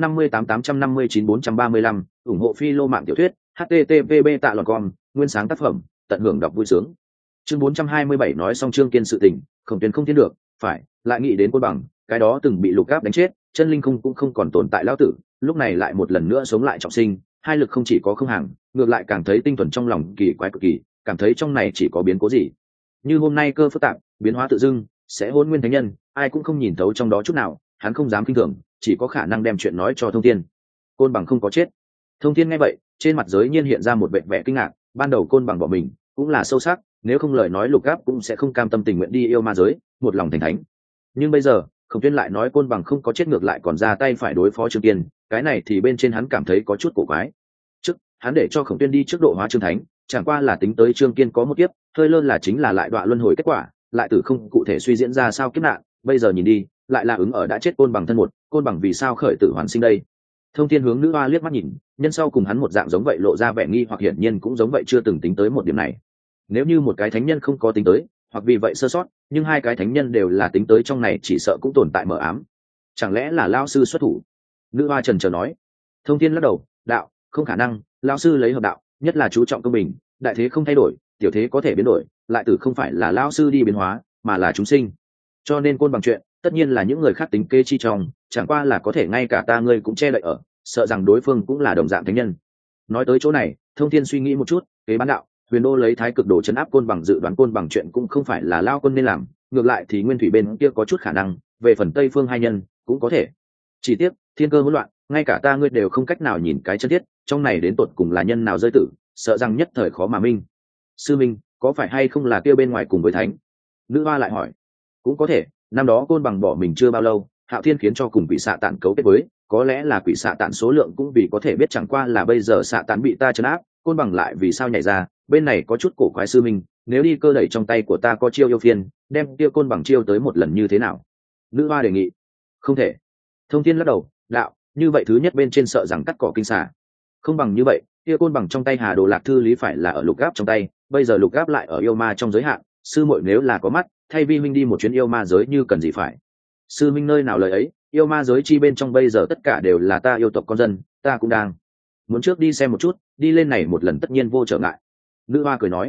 58859 ủng hộ Phi lô mạng tiểu thuyết, http tạ lòn con, nguyên sáng tác phẩm, tận hưởng đọc vui sướng. Chương 427 nói xong Trương Kiên sự tình, Khổng Tuyên không thiên được, phải, lại nghĩ đến Côn Bằng, cái đó từng bị lục áp đánh chết, chân linh không cũng không còn tồn tại lão tử, lúc này lại một lần nữa sống lại trọng sinh, hai lực không chỉ có không hàng, ngược lại càng thấy tinh thuần trong lòng kỳ quái cực kỳ, cảm thấy trong này chỉ có biến cố gì. Như hôm nay cơ phức tạp, biến hóa tự dưng, sẽ hôn nguyên thánh nhân, ai cũng không nhìn thấu trong đó chút nào, hắn không dám kinh thường, chỉ có khả năng đem chuyện nói cho Thông thiên. Côn Bằng không có chết. Thông thiên nghe vậy, trên mặt giới nhiên hiện ra một vẻ kinh ngạc, ban đầu Côn Bằng bỏ mình, cũng là sâu sắc, nếu không lời nói lục gáp cũng sẽ không cam tâm tình nguyện đi yêu ma giới, một lòng thành thánh. Nhưng bây giờ Khổng Tuyên lại nói Côn Bằng không có chết, ngược lại còn ra tay phải đối phó Trương Kiên, cái này thì bên trên hắn cảm thấy có chút cổ quái. Trước hắn để cho Khổng Tuyên đi trước độ hóa Trương Thánh, chẳng qua là tính tới Trương Kiên có một kiếp, hơi lơ là chính là lại đọa luân hồi kết quả, lại tử không cụ thể suy diễn ra sao kiếp nạn, bây giờ nhìn đi, lại là ứng ở đã chết Côn Bằng thân một, Côn Bằng vì sao khởi tử hoàn sinh đây? Thông thiên hướng nữ hoa liếc mắt nhìn, nhân sau cùng hắn một dạng giống vậy lộ ra vẻ nghi hoặc, hiển nhiên cũng giống vậy chưa từng tính tới một điểm này. Nếu như một cái thánh nhân không có tính tới, hoặc vì vậy sơ sót, nhưng hai cái thánh nhân đều là tính tới trong này, chỉ sợ cũng tồn tại mờ ám. Chẳng lẽ là lao sư xuất thủ? Nữ hoa trần trờ nói. Thông thiên lắc đầu, đạo, không khả năng, lao sư lấy hợp đạo, nhất là chú trọng công bình, đại thế không thay đổi, tiểu thế có thể biến đổi, lại tử không phải là lao sư đi biến hóa, mà là chúng sinh. Cho nên Côn Bằng chuyện, tất nhiên là những người khác tính kế chi trong, chẳng qua là có thể ngay cả ta ngươi cũng che đậy ở, sợ rằng đối phương cũng là đồng dạng thánh nhân. Nói tới chỗ này, Thông Thiên suy nghĩ một chút, kế bán đạo, Huyền Đô lấy thái cực đồ chấn áp côn bằng, dự đoán côn bằng chuyện cũng không phải là lao quân nên làm, ngược lại thì nguyên thủy bên kia có chút khả năng, về phần Tây Phương hai nhân cũng có thể. Chỉ tiếc, thiên cơ hỗn loạn, ngay cả ta ngươi đều không cách nào nhìn cái chân thiết, trong này đến tột cùng là nhân nào rơi tử, sợ rằng nhất thời khó mà minh. Sư minh, có phải hay không là kia bên ngoài cùng với thánh? Nữ hoa lại hỏi. Cũng có thể, năm đó côn bằng bỏ mình chưa bao lâu, Hạo Thiên khiến cho cùng quỷ xạ tản cấu kết với, có lẽ là quỷ xạ tản số lượng cũng vì có thể biết, chẳng qua là bây giờ xạ tản bị ta trấn áp, côn bằng lại vì sao nhảy ra, bên này có chút cổ quái. Sư minh, nếu đi cơ đẩy trong tay của ta có chiêu yêu phiên, đem kia côn bằng chiêu tới một lần như thế nào? Nữ hoa đề nghị. Không thể. Thông Thiên lắc đầu, đạo, như vậy thứ nhất bên trên sợ rằng cắt cỏ kinh xà. Không bằng như vậy, kia côn bằng trong tay Hà Đồ Lạc Thư lý phải là ở Lục Gáp trong tay, bây giờ Lục Gáp lại ở yêu ma trong giới hạn, sư muội nếu là có mắt, thay vi minh đi một chuyến yêu ma giới như cần gì phải. Sư minh nơi nào lời ấy, yêu ma giới chi bên trong bây giờ tất cả đều là ta yêu tộc con dân, ta cũng đang muốn trước đi xem một chút, đi lên này một lần tất nhiên vô trở ngại. Nữ hoa cười nói.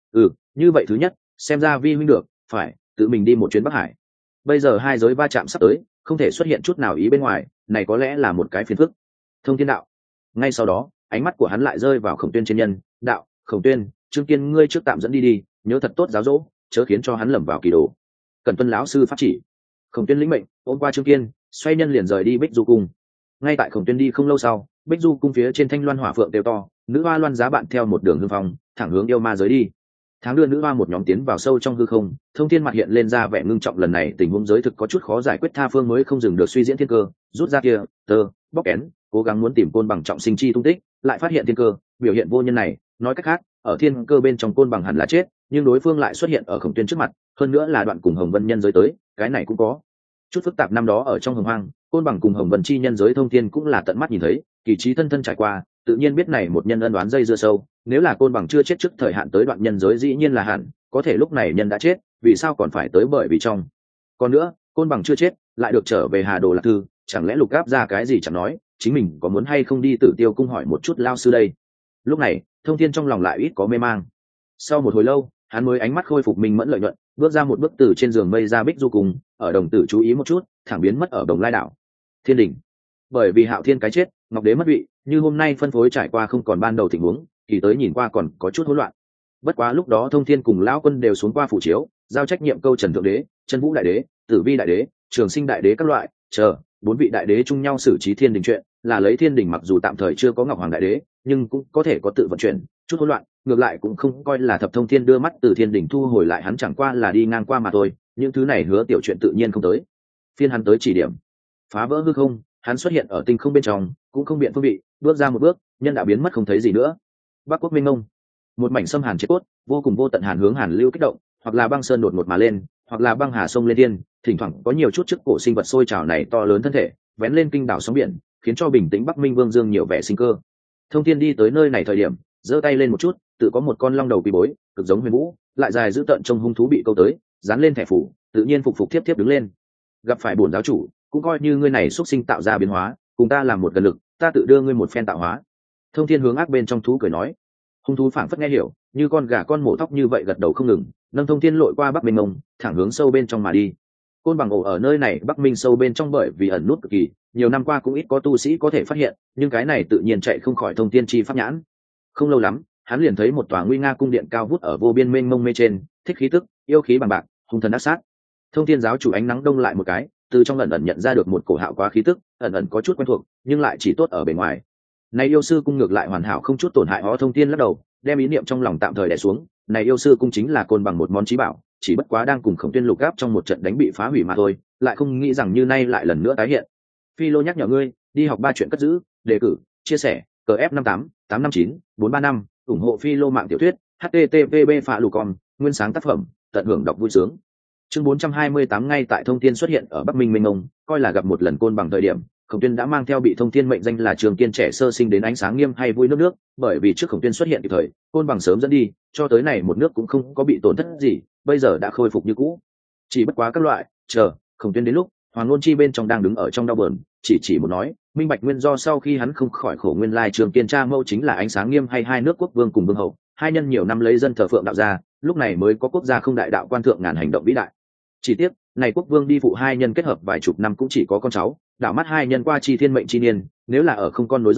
Như vậy thứ nhất, xem ra vi huynh được phải tự mình đi một chuyến Bắc Hải. Bây giờ hai giới va chạm sắp tới, không thể xuất hiện chút nào ý bên ngoài, này có lẽ là một cái phiền phức. Thông Thiên đạo. Ngay sau đó, ánh mắt của hắn lại rơi vào Khổng Tuyên trên nhân, đạo, Khổng Tuyên, Trương Kiên ngươi trước tạm dẫn đi, nhớ thật tốt giáo dỗ, chớ khiến cho hắn lầm vào kỳ đồ. Cần tuân lão sư pháp chỉ. Khổng Tuyên lĩnh mệnh, ôm qua Trương Kiên, xoay nhân liền rời đi Bích Du cung. Ngay tại Khổng Tuyên đi không lâu sau, Bích Du cung phía trên thanh loan hỏa phượng đều to, nữ hoa loan giá bạn theo một đường hương phong, thẳng hướng yêu ma giới đi. Tháng đưa nữ hoa một nhóm tiến vào sâu trong hư không, Thông Thiên mặt hiện lên ra vẻ ngưng trọng, lần này tình huống giới thực có chút khó giải quyết, tha phương mới không dừng được suy diễn thiên cơ, rút ra kia tơ bóc kén, cố gắng muốn tìm côn bằng trọng sinh chi tung tích, lại phát hiện thiên cơ biểu hiện vô nhân này, nói cách khác, ở thiên cơ bên trong côn bằng hẳn là chết, nhưng đối phương lại xuất hiện ở Khổng Tuyên trước mặt, hơn nữa là đoạn cùng Hồng Vân nhân giới tới, cái này cũng có chút phức tạp. Năm đó ở trong Hồng Hoang, côn bằng cùng Hồng Vân chi nhân giới Thông Thiên cũng là tận mắt nhìn thấy, kỳ trí thân thân trải qua, tự nhiên biết này một nhân ân đoán dây dưa sâu, nếu là côn bằng chưa chết trước thời hạn tới đoạn nhân giới dĩ nhiên là hẳn, có thể lúc này nhân đã chết, vì sao còn phải tới, bởi vì trong. Còn nữa, côn bằng chưa chết, lại được trở về Hà Đồ Lạc Thư, chẳng lẽ Lục Gáp ra cái gì chẳng nói, chính mình có muốn hay không đi Tử Tiêu cung hỏi một chút lao sư đây. Lúc này, Thông Thiên trong lòng lại ít có mê mang. Sau một hồi lâu, hắn mới ánh mắt khôi phục minh mẫn lợi nhuận, bước ra một bước từ trên giường mây ra Bích Du cung, ở đồng tử chú ý một chút, thẳng biến mất ở Đồng Lai đảo. Thiên đỉnh. Bởi vì Hạo Thiên cái chết, Ngọc Đế mất vị, như hôm nay phân phối trải qua không còn ban đầu tình huống, thì tới nhìn qua còn có chút hỗn loạn. Bất quá lúc đó Thông Thiên cùng lão quân đều xuống qua phủ chiếu, giao trách nhiệm câu Trần thượng đế, Chân Vũ đại đế, Tử Vi đại đế, Trường Sinh đại đế các loại, chờ bốn vị đại đế chung nhau xử trí thiên đình chuyện, là lấy thiên đình mặc dù tạm thời chưa có Ngọc Hoàng đại đế, nhưng cũng có thể có tự vận chuyển, chút hỗn loạn, ngược lại cũng không coi là Thập Thông Thiên đưa mắt từ thiên đình thu hồi lại, hắn chẳng qua là đi ngang qua mà thôi, những thứ này hứa tiểu chuyện tự nhiên không tới. Phiên hắn tới chỉ điểm, phá vỡ hư không, hắn xuất hiện ở tinh không bên trong, cũng không biện phương vị, bước ra một bước, nhân đã biến mất không thấy gì nữa. Bắc quốc minh ngông, một mảnh xâm hàn chế cốt, vô cùng vô tận hàn hướng hàn lưu kích động, hoặc là băng sơn đột ngột mà lên, hoặc là băng hà sông lên thiên, thỉnh thoảng có nhiều chút trước cổ sinh vật sôi trào này to lớn thân thể, vén lên kinh đảo sóng biển, khiến cho bình tĩnh Bắc Minh Vương Dương nhiều vẻ sinh cơ. Thông Thiên đi tới nơi này thời điểm, giơ tay lên một chút, tự có một con long đầu quý bối, cực giống huyền vũ, lại dài dữ tợn trông hung thú bị câu tới, dán lên thẻ phủ, tự nhiên phục tiếp tiếp đứng lên. Gặp phải bổn giáo chủ, cũng coi như ngươi này xuất sinh tạo ra biến hóa, cùng ta làm một gần lực, ta tự đưa ngươi một phen tạo hóa. Thông Thiên hướng ác bên trong thú cười nói. Hung thú phảng phất nghe hiểu, như con gà con mổ thóc như vậy gật đầu không ngừng, nâng Thông Thiên lội qua Bắc Minh Mông, thẳng hướng sâu bên trong mà đi. Côn bằng ổ ở nơi này Bắc Minh sâu bên trong, bởi vì ẩn nút cực kỳ, nhiều năm qua cũng ít có tu sĩ có thể phát hiện, nhưng cái này tự nhiên chạy không khỏi Thông Thiên chi pháp nhãn. Không lâu lắm, hắn liền thấy một tòa nguy nga cung điện cao vút ở vô biên mênh mông mê trên, thích khí tức, yêu khí bằng bạc, hung thần ác sát. Thông Thiên giáo chủ ánh nắng đông lại một cái, từ trong ẩn ẩn nhận ra được một cổ hạo quá khí tức, ẩn ẩn có chút quen thuộc, nhưng lại chỉ tốt ở bề ngoài. Này yêu sư cung ngược lại hoàn hảo không chút tổn hại. Họ Thông Thiên lắc đầu, đem ý niệm trong lòng tạm thời đè xuống. Này yêu sư cung chính là côn bằng một món chí bảo, chỉ bất quá đang cùng Khổng Tuyên Lục Gáp trong một trận đánh bị phá hủy mà thôi, lại không nghĩ rằng như nay lại lần nữa tái hiện. Phi Lô nhắc nhở ngươi, đi học 3 chuyện cất giữ, đề cử, chia sẻ, CF58 859 435, ủng hộ Phi Lô mạng tiểu thuyết, http phạ lù con, nguyên sáng tác phẩm, tận hưởng đọc vui sướng. Chương 428 ngay tại Thông Thiên xuất hiện ở Bắc Minh Minh Ông, coi là gặp một lần côn bằng thời điểm, Khổng Tuyên đã mang theo bị Thông Thiên mệnh danh là Trường Kiên trẻ sơ sinh đến ánh sáng nghiêm hay vui nước, bởi vì trước Khổng Tuyên xuất hiện kịp thời, côn bằng sớm dẫn đi, cho tới này một nước cũng không có bị tổn thất gì, bây giờ đã khôi phục như cũ. Chỉ bất quá các loại, chờ Khổng Tuyên đến lúc, Hoàng Luân Chi bên trong đang đứng ở trong đau buồn, chỉ một nói, minh bạch nguyên do sau khi hắn không khỏi khổ nguyên lai Trường Kiên cha mâu chính là ánh sáng nghiêm hay hai nước quốc vương cùng vương hậu, hai nhân nhiều năm lấy dân thờ phượng đạo gia, lúc này mới có quốc gia không đại đạo quan thượng ngàn hành động vĩ đại. Chỉ tiếc, này quốc vương đi phụ hai nhân kết hợp vài chục năm cũng chỉ có con cháu, đảo mắt hai nhân qua chi thiên mệnh chi niên, nếu là ở không con nối dõi,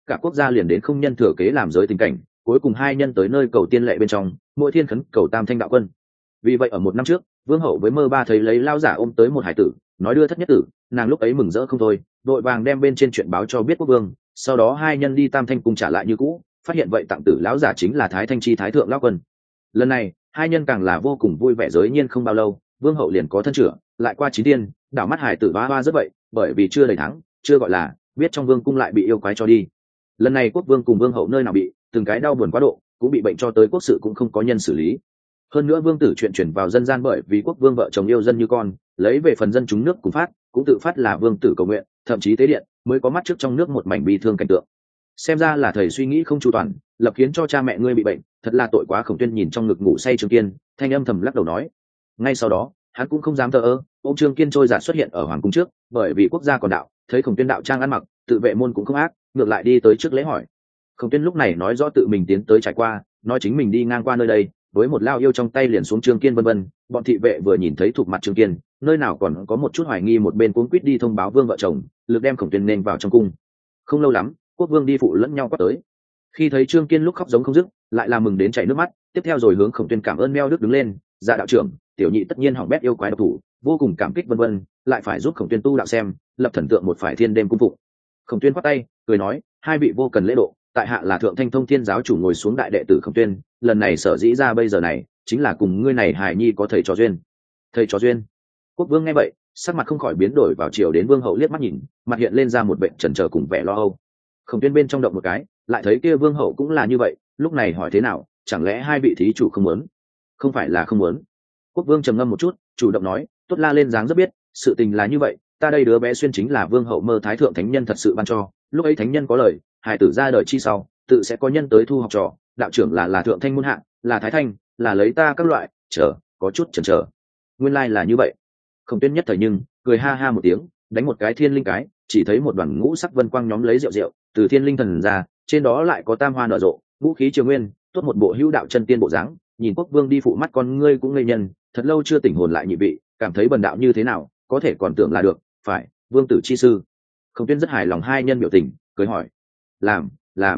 cả quốc gia liền đến không nhân thừa kế làm giới tình cảnh. Cuối cùng hai nhân tới nơi cầu tiên lệ bên trong, mỗi thiên khấn cầu tam thanh đạo quân. Vì vậy ở một năm trước, vương hậu với mơ ba thấy lấy lao giả ôm tới một hải tử, nói đưa thất nhất tử, nàng lúc ấy mừng rỡ không thôi, đội vàng đem bên trên chuyện báo cho biết quốc vương. Sau đó hai nhân đi tam thanh cung trả lại như cũ, phát hiện vậy tặng tử lão giả chính là thái thanh chi thái thượng lão quân. Lần này hai nhân càng là vô cùng vui vẻ. Giới nhiên không bao lâu, vương hậu liền có thân chữa, lại qua 9 thiên, đảo mắt hải tử ba hoa rất vậy, bởi vì chưa đầy tháng, chưa gọi là biết trong vương cung lại bị yêu quái cho đi. Lần này quốc vương cùng vương hậu nơi nào bị từng cái đau buồn quá độ, cũng bị bệnh cho tới quốc sự cũng không có nhân xử lý. Hơn nữa vương tử chuyện chuyển vào dân gian, bởi vì quốc vương vợ chồng yêu dân như con, lấy về phần dân chúng nước cùng phát, cũng tự phát là vương tử cầu nguyện, thậm chí tế điện, mới có mắt trước trong nước một mảnh bi thương cảnh tượng. Xem ra là thầy suy nghĩ không chu toàn, lập khiến cho cha mẹ ngươi bị bệnh, thật là tội quá. Khổng Tuyên nhìn trong ngực ngủ say Trương Kiên, thanh âm thầm lắc đầu nói. Ngay sau đó hắn cũng không dám thờ ơ, ôm Trương Kiên trôi giạt xuất hiện ở hoàng cung trước, bởi vì quốc gia còn đạo, thấy Khổng Tuyên đạo trang ăn mặc, tự vệ môn cũng không ác, ngược lại đi tới trước lễ hỏi. Khổng Tuyên lúc này nói rõ tự mình tiến tới trải qua, nói chính mình đi ngang qua nơi đây, với một lao yêu trong tay liền xuống Trương Kiên vân vân. Bọn thị vệ vừa nhìn thấy thuộc mặt Trương Kiên, nơi nào còn có một chút hoài nghi, một bên cuống quýt đi thông báo vương vợ chồng, lực đem Khổng Tuyên nên vào trong cung. Không lâu lắm, quốc vương đi phụ lẫn nhau quát tới. Khi thấy Trương Kiên lúc khóc giống không dứt, lại là mừng đến chảy nước mắt, tiếp theo rồi hướng Khổng Tuyên cảm ơn meo đức đứng lên, dạ đạo trưởng, tiểu nhị tất nhiên hỏng bét yêu quái độc thủ, vô cùng cảm kích vân vân, lại phải giúp Khổng Tuyên tu đạo xem, lập thần tượng một phải thiên đêm cung phụng. Khổng Tuyên quát tay cười nói, hai vị vô cần lễ độ, tại hạ là thượng thanh thông thiên giáo chủ ngồi xuống đại đệ tử Khổng Tuyên, lần này sở dĩ ra bây giờ này chính là cùng ngươi này hài nhi có thầy trò duyên. Thầy trò duyên? Quốc vương nghe vậy sắc mặt không khỏi biến đổi, vào chiều đến vương hậu liếc mắt nhìn, mặt hiện lên ra một vẻ chần chờ cùng vẻ lo âu. Khổng Tuyên bên trong động một cái, lại thấy kia vương hậu cũng là như vậy, lúc này hỏi thế nào, chẳng lẽ hai vị thí chủ không muốn? Không phải là không muốn. Quốc vương trầm ngâm một chút, chủ động nói, tốt la lên dáng rất biết, sự tình là như vậy, ta đây đứa bé xuyên chính là vương hậu mơ thái thượng thánh nhân thật sự ban cho, lúc ấy thánh nhân có lời, hài tử ra đời chi sau, tự sẽ có nhân tới thu học trò, đạo trưởng là thượng thanh môn hạ, là thái thanh, là lấy ta các loại, có chút chần chờ. Nguyên lai là như vậy. Khổng Tuyên nhất thời nhưng cười ha ha một tiếng, đánh một cái thiên linh cái, chỉ thấy một đoàn ngũ sắc vân quang nhóm lấy rượu từ thiên linh thần ra, trên đó lại có tam hoa nở rộ, vũ khí triều nguyên, tốt một bộ hữu đạo chân tiên bộ dáng. Nhìn quốc vương đi phụ mắt con ngươi cũng ngây nhân, thật lâu chưa tỉnh hồn lại nhị vị, cảm thấy bần đạo như thế nào, có thể còn tưởng là được, phải, vương tử chi sư. Khổng Tuyên rất hài lòng hai nhân biểu tình, cười hỏi, làm.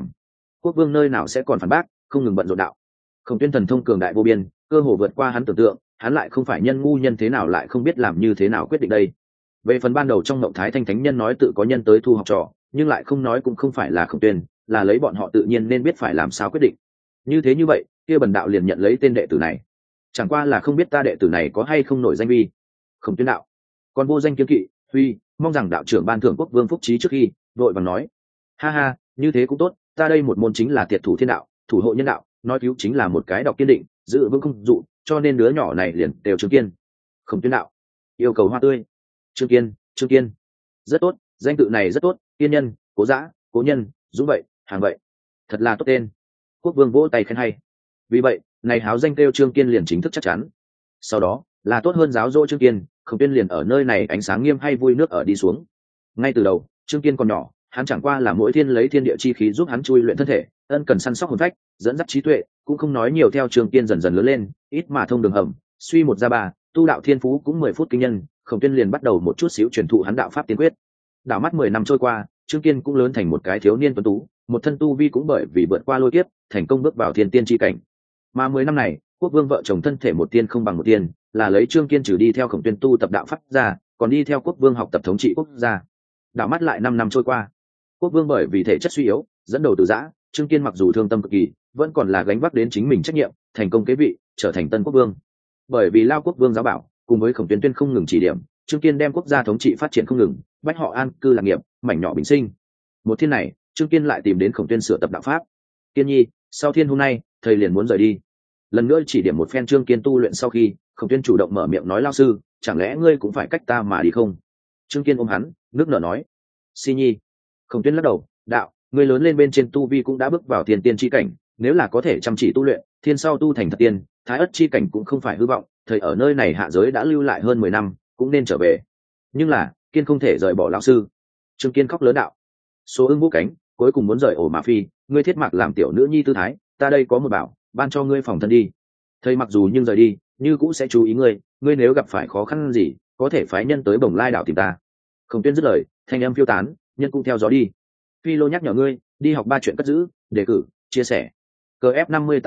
Quốc vương nơi nào sẽ còn phản bác, không ngừng bận rộn đạo. Khổng Tuyên thần thông cường đại vô biên, cơ hồ vượt qua hắn tưởng tượng, hắn lại không phải nhân ngu nhân, thế nào lại không biết làm như thế nào quyết định đây. Về phần ban đầu trong Ngộng Thái Thanh thánh nhân nói tự có nhân tới thu học trò, nhưng lại không nói cũng không phải là Khổng Tuyên, là lấy bọn họ tự nhiên nên biết phải làm sao quyết định. Như vậy, kia bần đạo liền nhận lấy tên đệ tử này. Chẳng qua là không biết ta đệ tử này có hay không nổi danh vi. Khổng Tuyên đạo, còn vô danh kiếm kỵ, huy, mong rằng đạo trưởng ban thưởng quốc vương phúc trí trước khi, vội vàng nói, ha, như thế cũng tốt, ta đây một môn chính là tiệt thủ thiên đạo, thủ hộ nhân đạo, nói cứu chính là một cái đọc kiên định, giữ vững không dụ, cho nên đứa nhỏ này liền đều Trương Kiên. Khổng Tuyên đạo, yêu cầu hoa tươi. Trương Kiên, rất tốt, danh tự này rất tốt, kiên nhân, cố dã, cố nhân, dũng vậy, hàng vậy, thật là tốt tên. Quốc vương vỗ tay khen hay. Vì vậy này háo danh kêu Trương Kiên liền chính thức chắc chắn. Sau đó là tốt hơn giáo dỗ Trương Kiên, Khổng Tuyên liền ở nơi này ánh sáng nghiêm hay vui nước ở đi xuống. Ngay từ đầu Trương Kiên còn nhỏ, hắn chẳng qua là mỗi thiên lấy thiên địa chi khí giúp hắn chui luyện thân thể, ân cần săn sóc hồn phách, dẫn dắt trí tuệ, cũng không nói nhiều. Theo Trương Kiên dần dần lớn lên, ít mà thông đường hầm, suy một ra ba, tu đạo thiên phú cũng 10 phút kinh nhân, Khổng Tuyên liền bắt đầu một chút xíu truyền thụ hắn đạo pháp tiên quyết. Đảo mắt 10 năm trôi qua, Trương Kiên cũng lớn thành một cái thiếu niên tuấn tú, một thân tu vi cũng bởi vì vượt qua lôi kiếp, thành công bước vào thiên tiên chi cảnh. Mà 10 năm này, quốc vương vợ chồng thân thể một tiên không bằng một tiên, là lấy Trương Kiên trừ đi theo Khổng Tuyên tu tập đạo pháp ra, còn đi theo quốc vương học tập thống trị quốc gia. Đảo mắt lại 5 năm trôi qua, quốc vương bởi vì thể chất suy yếu, dẫn đầu từ giã, Trương Kiên mặc dù thương tâm cực kỳ, vẫn còn là gánh vác đến chính mình trách nhiệm, thành công kế vị, trở thành tân quốc vương. Bởi vì lao quốc vương giáo bảo, cùng với Khổng Tuyên không ngừng chỉ điểm, Trương Kiên đem quốc gia thống trị phát triển không ngừng, bách họ an cư lạc nghiệp, mảnh nhỏ bình sinh. Một thiên này, Trương Kiên lại tìm đến Khổng Tuyên sửa tập đạo pháp. Kiên nhi, sau thiên hôm nay, thầy liền muốn rời đi. Lần nữa chỉ điểm một phen Trương Kiên tu luyện sau khi, Khổng Tuyên chủ động mở miệng nói, lao sư, chẳng lẽ ngươi cũng phải cách ta mà đi không? Trương Kiên ôm hắn, nước nở nói, si nhi. Khổng Tuyên lắc đầu, đạo, ngươi lớn lên bên trên tu vi cũng đã bước vào thiên tiên chi cảnh, nếu là có thể chăm chỉ tu luyện, thiên sau tu thành thật tiên, thái ất chi cảnh cũng không phải hư vọng. Thầy ở nơi này hạ giới đã lưu lại hơn 10 năm, cũng nên trở về. Nhưng là Kiên không thể rời bỏ lão sư. Trương Kiên khóc lớn đạo, số ưng vũ cánh, cuối cùng muốn rời ổ mà phi, ngươi thiết mặc làm tiểu nữ nhi tư thái, ta đây có một bảo, ban cho ngươi phòng thân đi. Thầy mặc dù nhưng rời đi, như cũng sẽ chú ý ngươi, ngươi nếu gặp phải khó khăn gì, có thể phái nhân tới Bồng Lai đảo tìm ta. Khổng Tuyên dứt lời, thanh âm phiêu tán, nhân cũng theo gió đi. Phi Lô nhắc nhở ngươi, Đi học 3 chuyện cất giữ, đề cử, chia sẻ. CF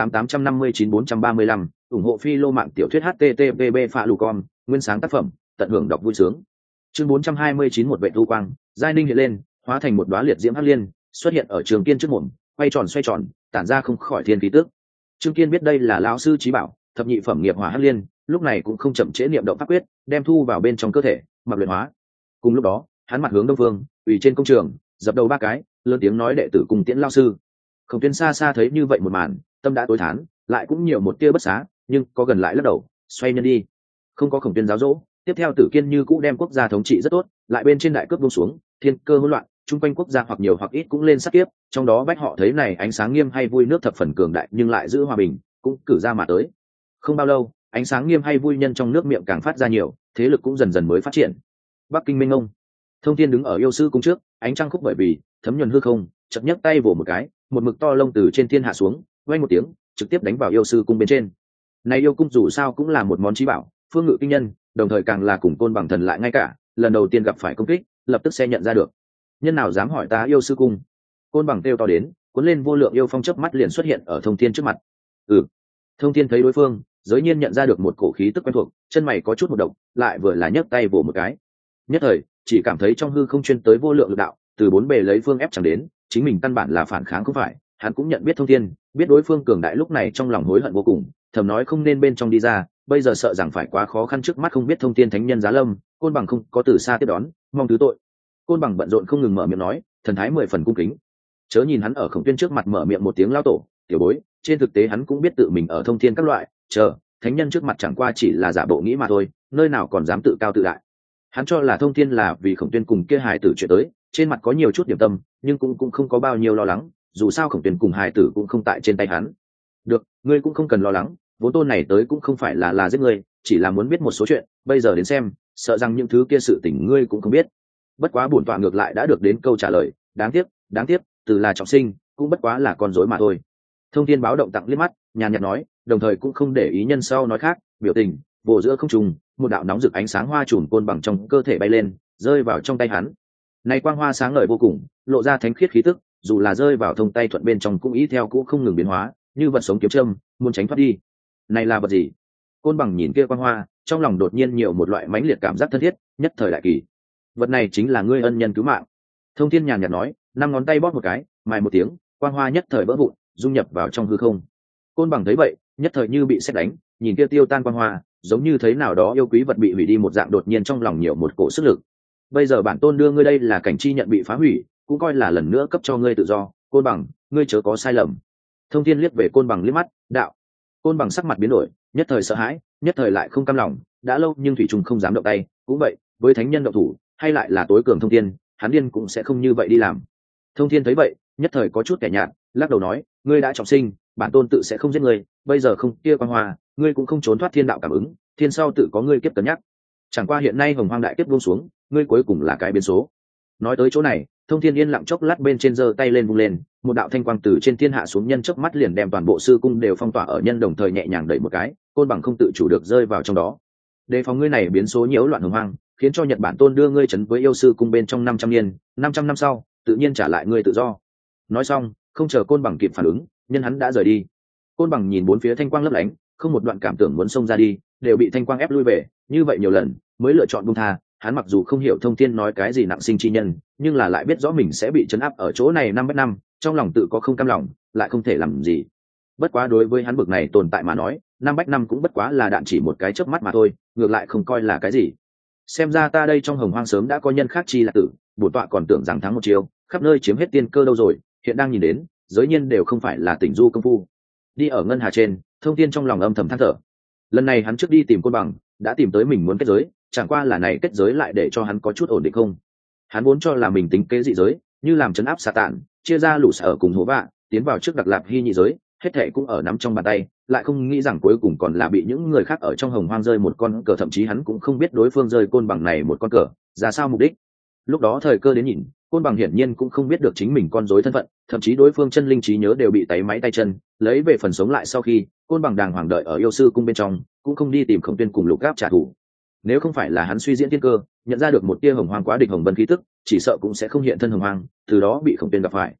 58859 435, ủng hộ phi lô mạng tiểu thuyết http phạ lù con, nguyên sáng tác phẩm, tận hưởng đọc vui sướng. Chương 429 một vệ thu quang, giai ninh hiện lên, hóa thành một đóa liệt diễm hắc liên, xuất hiện ở Trường Kiên trước mồm, quay tròn xoay tròn, tản ra không khỏi thiên khí tức. Trương Kiên biết đây là lão sư chí bảo, thập nhị phẩm nghiệp hỏa hắc liên, lúc này cũng không chậm trễ niệm động pháp quyết, đem thu vào bên trong cơ thể, mặc luyện hóa. Cùng lúc đó, hắn mặt hướng đông phương, ủy trên công trường, dập đầu 3 cái, lớn tiếng nói đệ tử cùng tiễn lão sư. Khổng Tuyên xa xa thấy như vậy một màn, tâm đã tối thán, lại cũng nhiều một tia bất xá, nhưng có gần lại lắc đầu, xoay nhân đi. Không có Khổng Tuyên giáo dỗ, tiếp theo Tử Kiên như cũ đem quốc gia thống trị rất tốt, lại bên trên đại cướp buông xuống, thiên cơ hỗn loạn, chung quanh quốc gia hoặc nhiều hoặc ít cũng lên sát kiếp, trong đó bách họ thấy này ánh sáng nghiêm hay vui nước thập phần cường đại nhưng lại giữ hòa bình, cũng cử ra mà tới. Không bao lâu, ánh sáng nghiêm hay vui nhân trong nước miệng càng phát ra nhiều, thế lực cũng dần dần mới phát triển. Bắc Kinh minh ông, Thông Thiên đứng ở yêu sư cung trước, ánh trăng khúc bởi vì thấm nhuần hư không, chợt nhấc tay vỗ một cái, một mực to lông từ trên thiên hạ xuống, vang một tiếng, trực tiếp đánh vào yêu sư cung bên trên. Này yêu cung dù sao cũng là một món chí bảo, phương ngự kinh nhân, đồng thời càng là cùng Côn Bằng thần lại ngay cả, lần đầu tiên gặp phải công kích, lập tức sẽ nhận ra được. Nhân nào dám hỏi ta yêu sư cung? Côn Bằng kêu to đến, cuốn lên vô lượng yêu phong chớp mắt liền xuất hiện ở Thông Thiên trước mặt. Thông Thiên thấy đối phương, giới nhiên nhận ra được một cổ khí tức quen thuộc, chân mày có chút một động, lại vừa là nhấc tay vỗ một cái. Nhất thời, chỉ cảm thấy trong hư không chuyên tới vô lượng lực đạo, từ bốn bề lấy phương ép chẳng đến, chính mình căn bản là phản kháng không phải. Hắn cũng nhận biết Thông Thiên, biết đối phương cường đại lúc này trong lòng hối hận vô cùng, thầm nói không nên bên trong đi ra, bây giờ sợ rằng phải quá khó khăn trước mắt không biết Thông Thiên thánh nhân giá lâm, Côn Bằng không có từ xa tiếp đón, mong thứ tội. Côn Bằng bận rộn không ngừng mở miệng nói, thần thái 10 phần cung kính. Chớ nhìn hắn ở Khổng Tuyên trước mặt mở miệng một tiếng lao tổ, tiểu bối, trên thực tế hắn cũng biết tự mình ở Thông Thiên các loại, thánh nhân trước mặt chẳng qua chỉ là giả bộ nghĩ mà thôi, nơi nào còn dám tự cao tự đại. Hắn cho là Thông Thiên là vì Khổng Tuyên cùng kia hài tử chuyện tới, trên mặt có nhiều chút điểm tâm, nhưng cũng không có bao nhiêu lo lắng, dù sao Khổng Tuyên cùng hài tử cũng không tại trên tay hắn. Được, ngươi cũng không cần lo lắng, vốn tôn này tới cũng không phải là giết ngươi, chỉ là muốn biết một số chuyện, bây giờ đến xem, sợ rằng những thứ kia sự tình ngươi cũng không biết. Bất quá bổn tọa ngược lại đã được đến câu trả lời, đáng tiếc, từ là trọng sinh, cũng bất quá là con rối mà thôi. Thông Thiên báo động tặng liếc mắt, nhàn nhạt nói, đồng thời cũng không để ý nhân sau nói khác, biểu tình, vồ giữa không trung, một đạo nóng rực ánh sáng hoa trùm Côn Bằng trong cơ thể bay lên, rơi vào trong tay hắn. Này quang hoa sáng ngời vô cùng, lộ ra thánh khiết khí tức, dù là rơi vào thông tay thuận bên trong cũng ý theo cũng không ngừng biến hóa, như vật sống kiếm châm, muốn tránh thoát đi. Này là vật gì? Côn Bằng nhìn kia quang hoa, trong lòng đột nhiên nhiều một loại mãnh liệt cảm giác thân thiết, nhất thời đại kỳ. Vật này chính là ngươi ân nhân cứu mạng. Thông Thiên nhàn nhạt nói, 5 ngón tay bóp một cái, mài một tiếng, quang hoa nhất thời vỡ vụn, dung nhập vào trong hư không. Côn Bằng thấy vậy, nhất thời như bị sét đánh, nhìn kia tiêu tan quang hoa, giống như thấy nào đó yêu quý vật bị hủy đi một dạng, đột nhiên trong lòng nhiều một cổ sức lực. Bây giờ bản tôn đưa ngươi đây là cảnh chi nhận bị phá hủy, cũng coi là lần nữa cấp cho ngươi tự do. Côn Bằng, ngươi chớ có sai lầm. Thông Thiên liếc về Côn Bằng liếc mắt, đạo. Côn Bằng sắc mặt biến đổi, nhất thời sợ hãi, nhất thời lại không cam lòng, đã lâu nhưng thủy trùng không dám động tay, cũng vậy, với thánh nhân động thủ, hay lại là tối cường Thông Thiên, hắn điên cũng sẽ không như vậy đi làm. Thông Thiên thấy vậy, nhất thời có chút kẻ nhạt, lắc đầu nói, ngươi đã trọng sinh, bản tôn tự sẽ không giết ngươi, bây giờ không kia quang hoa, ngươi cũng không trốn thoát thiên đạo cảm ứng, thiên sau tự có ngươi kiếp cân nhắc. Chẳng qua hiện nay hồng hoang đại kiếp buông xuống, ngươi cuối cùng là cái biến số. Nói tới chỗ này, Thông Thiên yên lặng chốc lát bên trên giơ tay lên vung lên, một đạo thanh quang từ trên thiên hạ xuống nhân chớp mắt liền đem toàn bộ sư cung đều phong tỏa ở nhân, đồng thời nhẹ nhàng đẩy một cái, Côn Bằng không tự chủ được rơi vào trong đó. Đề phòng ngươi này biến số nhiễu loạn hồng hoang, khiến cho Nhật Bản tôn đưa ngươi trấn với yêu sư cung bên trong 500 niên, 500 năm sau, tự nhiên trả lại ngươi tự do. Nói xong, không chờ Côn Bằng kịp phản ứng, nhân hắn đã rời đi. Côn Bằng nhìn bốn phía thanh quang lấp lánh, không một đoạn cảm tưởng muốn xông ra đi, đều bị thanh quang ép lui về, như vậy nhiều lần, mới lựa chọn buông tha. Hắn mặc dù không hiểu Thông Thiên nói cái gì nặng sinh chi nhân, nhưng là lại biết rõ mình sẽ bị trấn áp ở chỗ này 5 trong lòng tự có không cam lòng, lại không thể làm gì. Bất quá đối với hắn bực này tồn tại mà nói, 5 cũng bất quá là đạn chỉ một cái chớp mắt mà thôi, ngược lại không coi là cái gì. Xem ra ta đây trong hồng hoang sớm đã có nhân khác chi là tử, bổn tọa còn tưởng rằng thắng một chiều, khắp nơi chiếm hết tiên cơ đâu rồi, hiện đang nhìn đến, giới nhiên đều không phải là tỉnh du công phu. Đi ở ngân hà trên, Thông Thiên trong lòng âm thầm than thở. Lần này hắn trước đi tìm Côn Bằng, đã tìm tới mình muốn kết giới, chẳng qua là này kết giới lại để cho hắn có chút ổn định không. Hắn muốn cho là mình tính kế dị giới, như làm trấn áp xà tạn, chia ra lũ sở cùng hố vạ, tiến vào trước Đặc Lạp Hy nhị giới, hết thệ cũng ở nắm trong bàn tay, lại không nghĩ rằng cuối cùng còn là bị những người khác ở trong hồng hoang rơi một con cờ, thậm chí hắn cũng không biết đối phương rơi Côn Bằng này một con cờ ra sao mục đích. Lúc đó thời cơ đến nhìn, Côn Bằng hiển nhiên cũng không biết được chính mình con rối thân phận, thậm chí đối phương chân linh trí nhớ đều bị tẩy máy tay chân, lấy về phần sống lại sau khi Côn Bằng đàng hoàng đợi ở yêu sư cung bên trong, cũng không đi tìm Khổng Tuyên cùng Lục Gáp trả thù. Nếu không phải là hắn suy diễn thiên cơ, nhận ra được một tia hồng hoang quá địch hồng vân khí tức, chỉ sợ cũng sẽ không hiện thân hồng hoang, từ đó bị Khổng Tuyên gặp phải.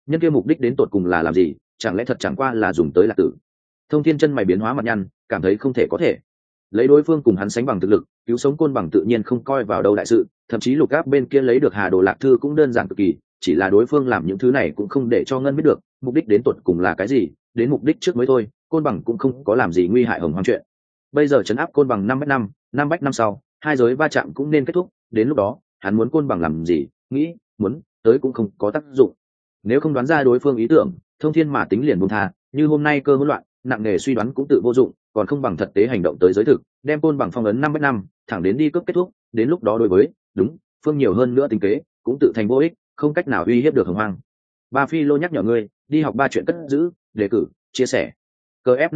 nhân kia mục đích đến tột cùng là làm gì, chẳng lẽ thật chẳng qua là dùng tới lạc tử? Thông thiên chân mày biến hóa mặt nhăn, cảm thấy không thể có thể lấy đối phương cùng hắn sánh bằng thực lực, cứu sống Côn Bằng tự nhiên không coi vào đâu đại sự, thậm chí Lục Áp bên kia lấy được Hà Đồ Lạc Thư cũng đơn giản cực kỳ, chỉ là đối phương làm những thứ này cũng không để cho Ngân biết được mục đích đến tột cùng là cái gì, đến mục đích trước mới thôi. Côn Bằng cũng không có làm gì nguy hại Hồng Hoang chuyện. Bây giờ trấn áp Côn Bằng 5 bách năm sau, hai giới va chạm cũng nên kết thúc, đến lúc đó hắn muốn Côn Bằng làm gì, nghĩ muốn tới cũng không có tác dụng. Nếu không đoán ra đối phương ý tưởng, Thông thiên mà tính liền buông tha, như hôm nay cơ hỗn loạn, nặng nề suy đoán cũng tự vô dụng, còn không bằng thực tế hành động tới giới thực, đem Côn Bằng phong ấn 5 bách năm thẳng đến đi cướp kết thúc, đến lúc đó đối với đúng phương nhiều hơn nữa tính kế cũng tự thành vô ích, không cách nào uy hiếp được Hồng Hoang. Ba Phi Lô nhắc nhở ngươi đi học 3 chuyện cất giữ, đề cử, chia sẻ. CF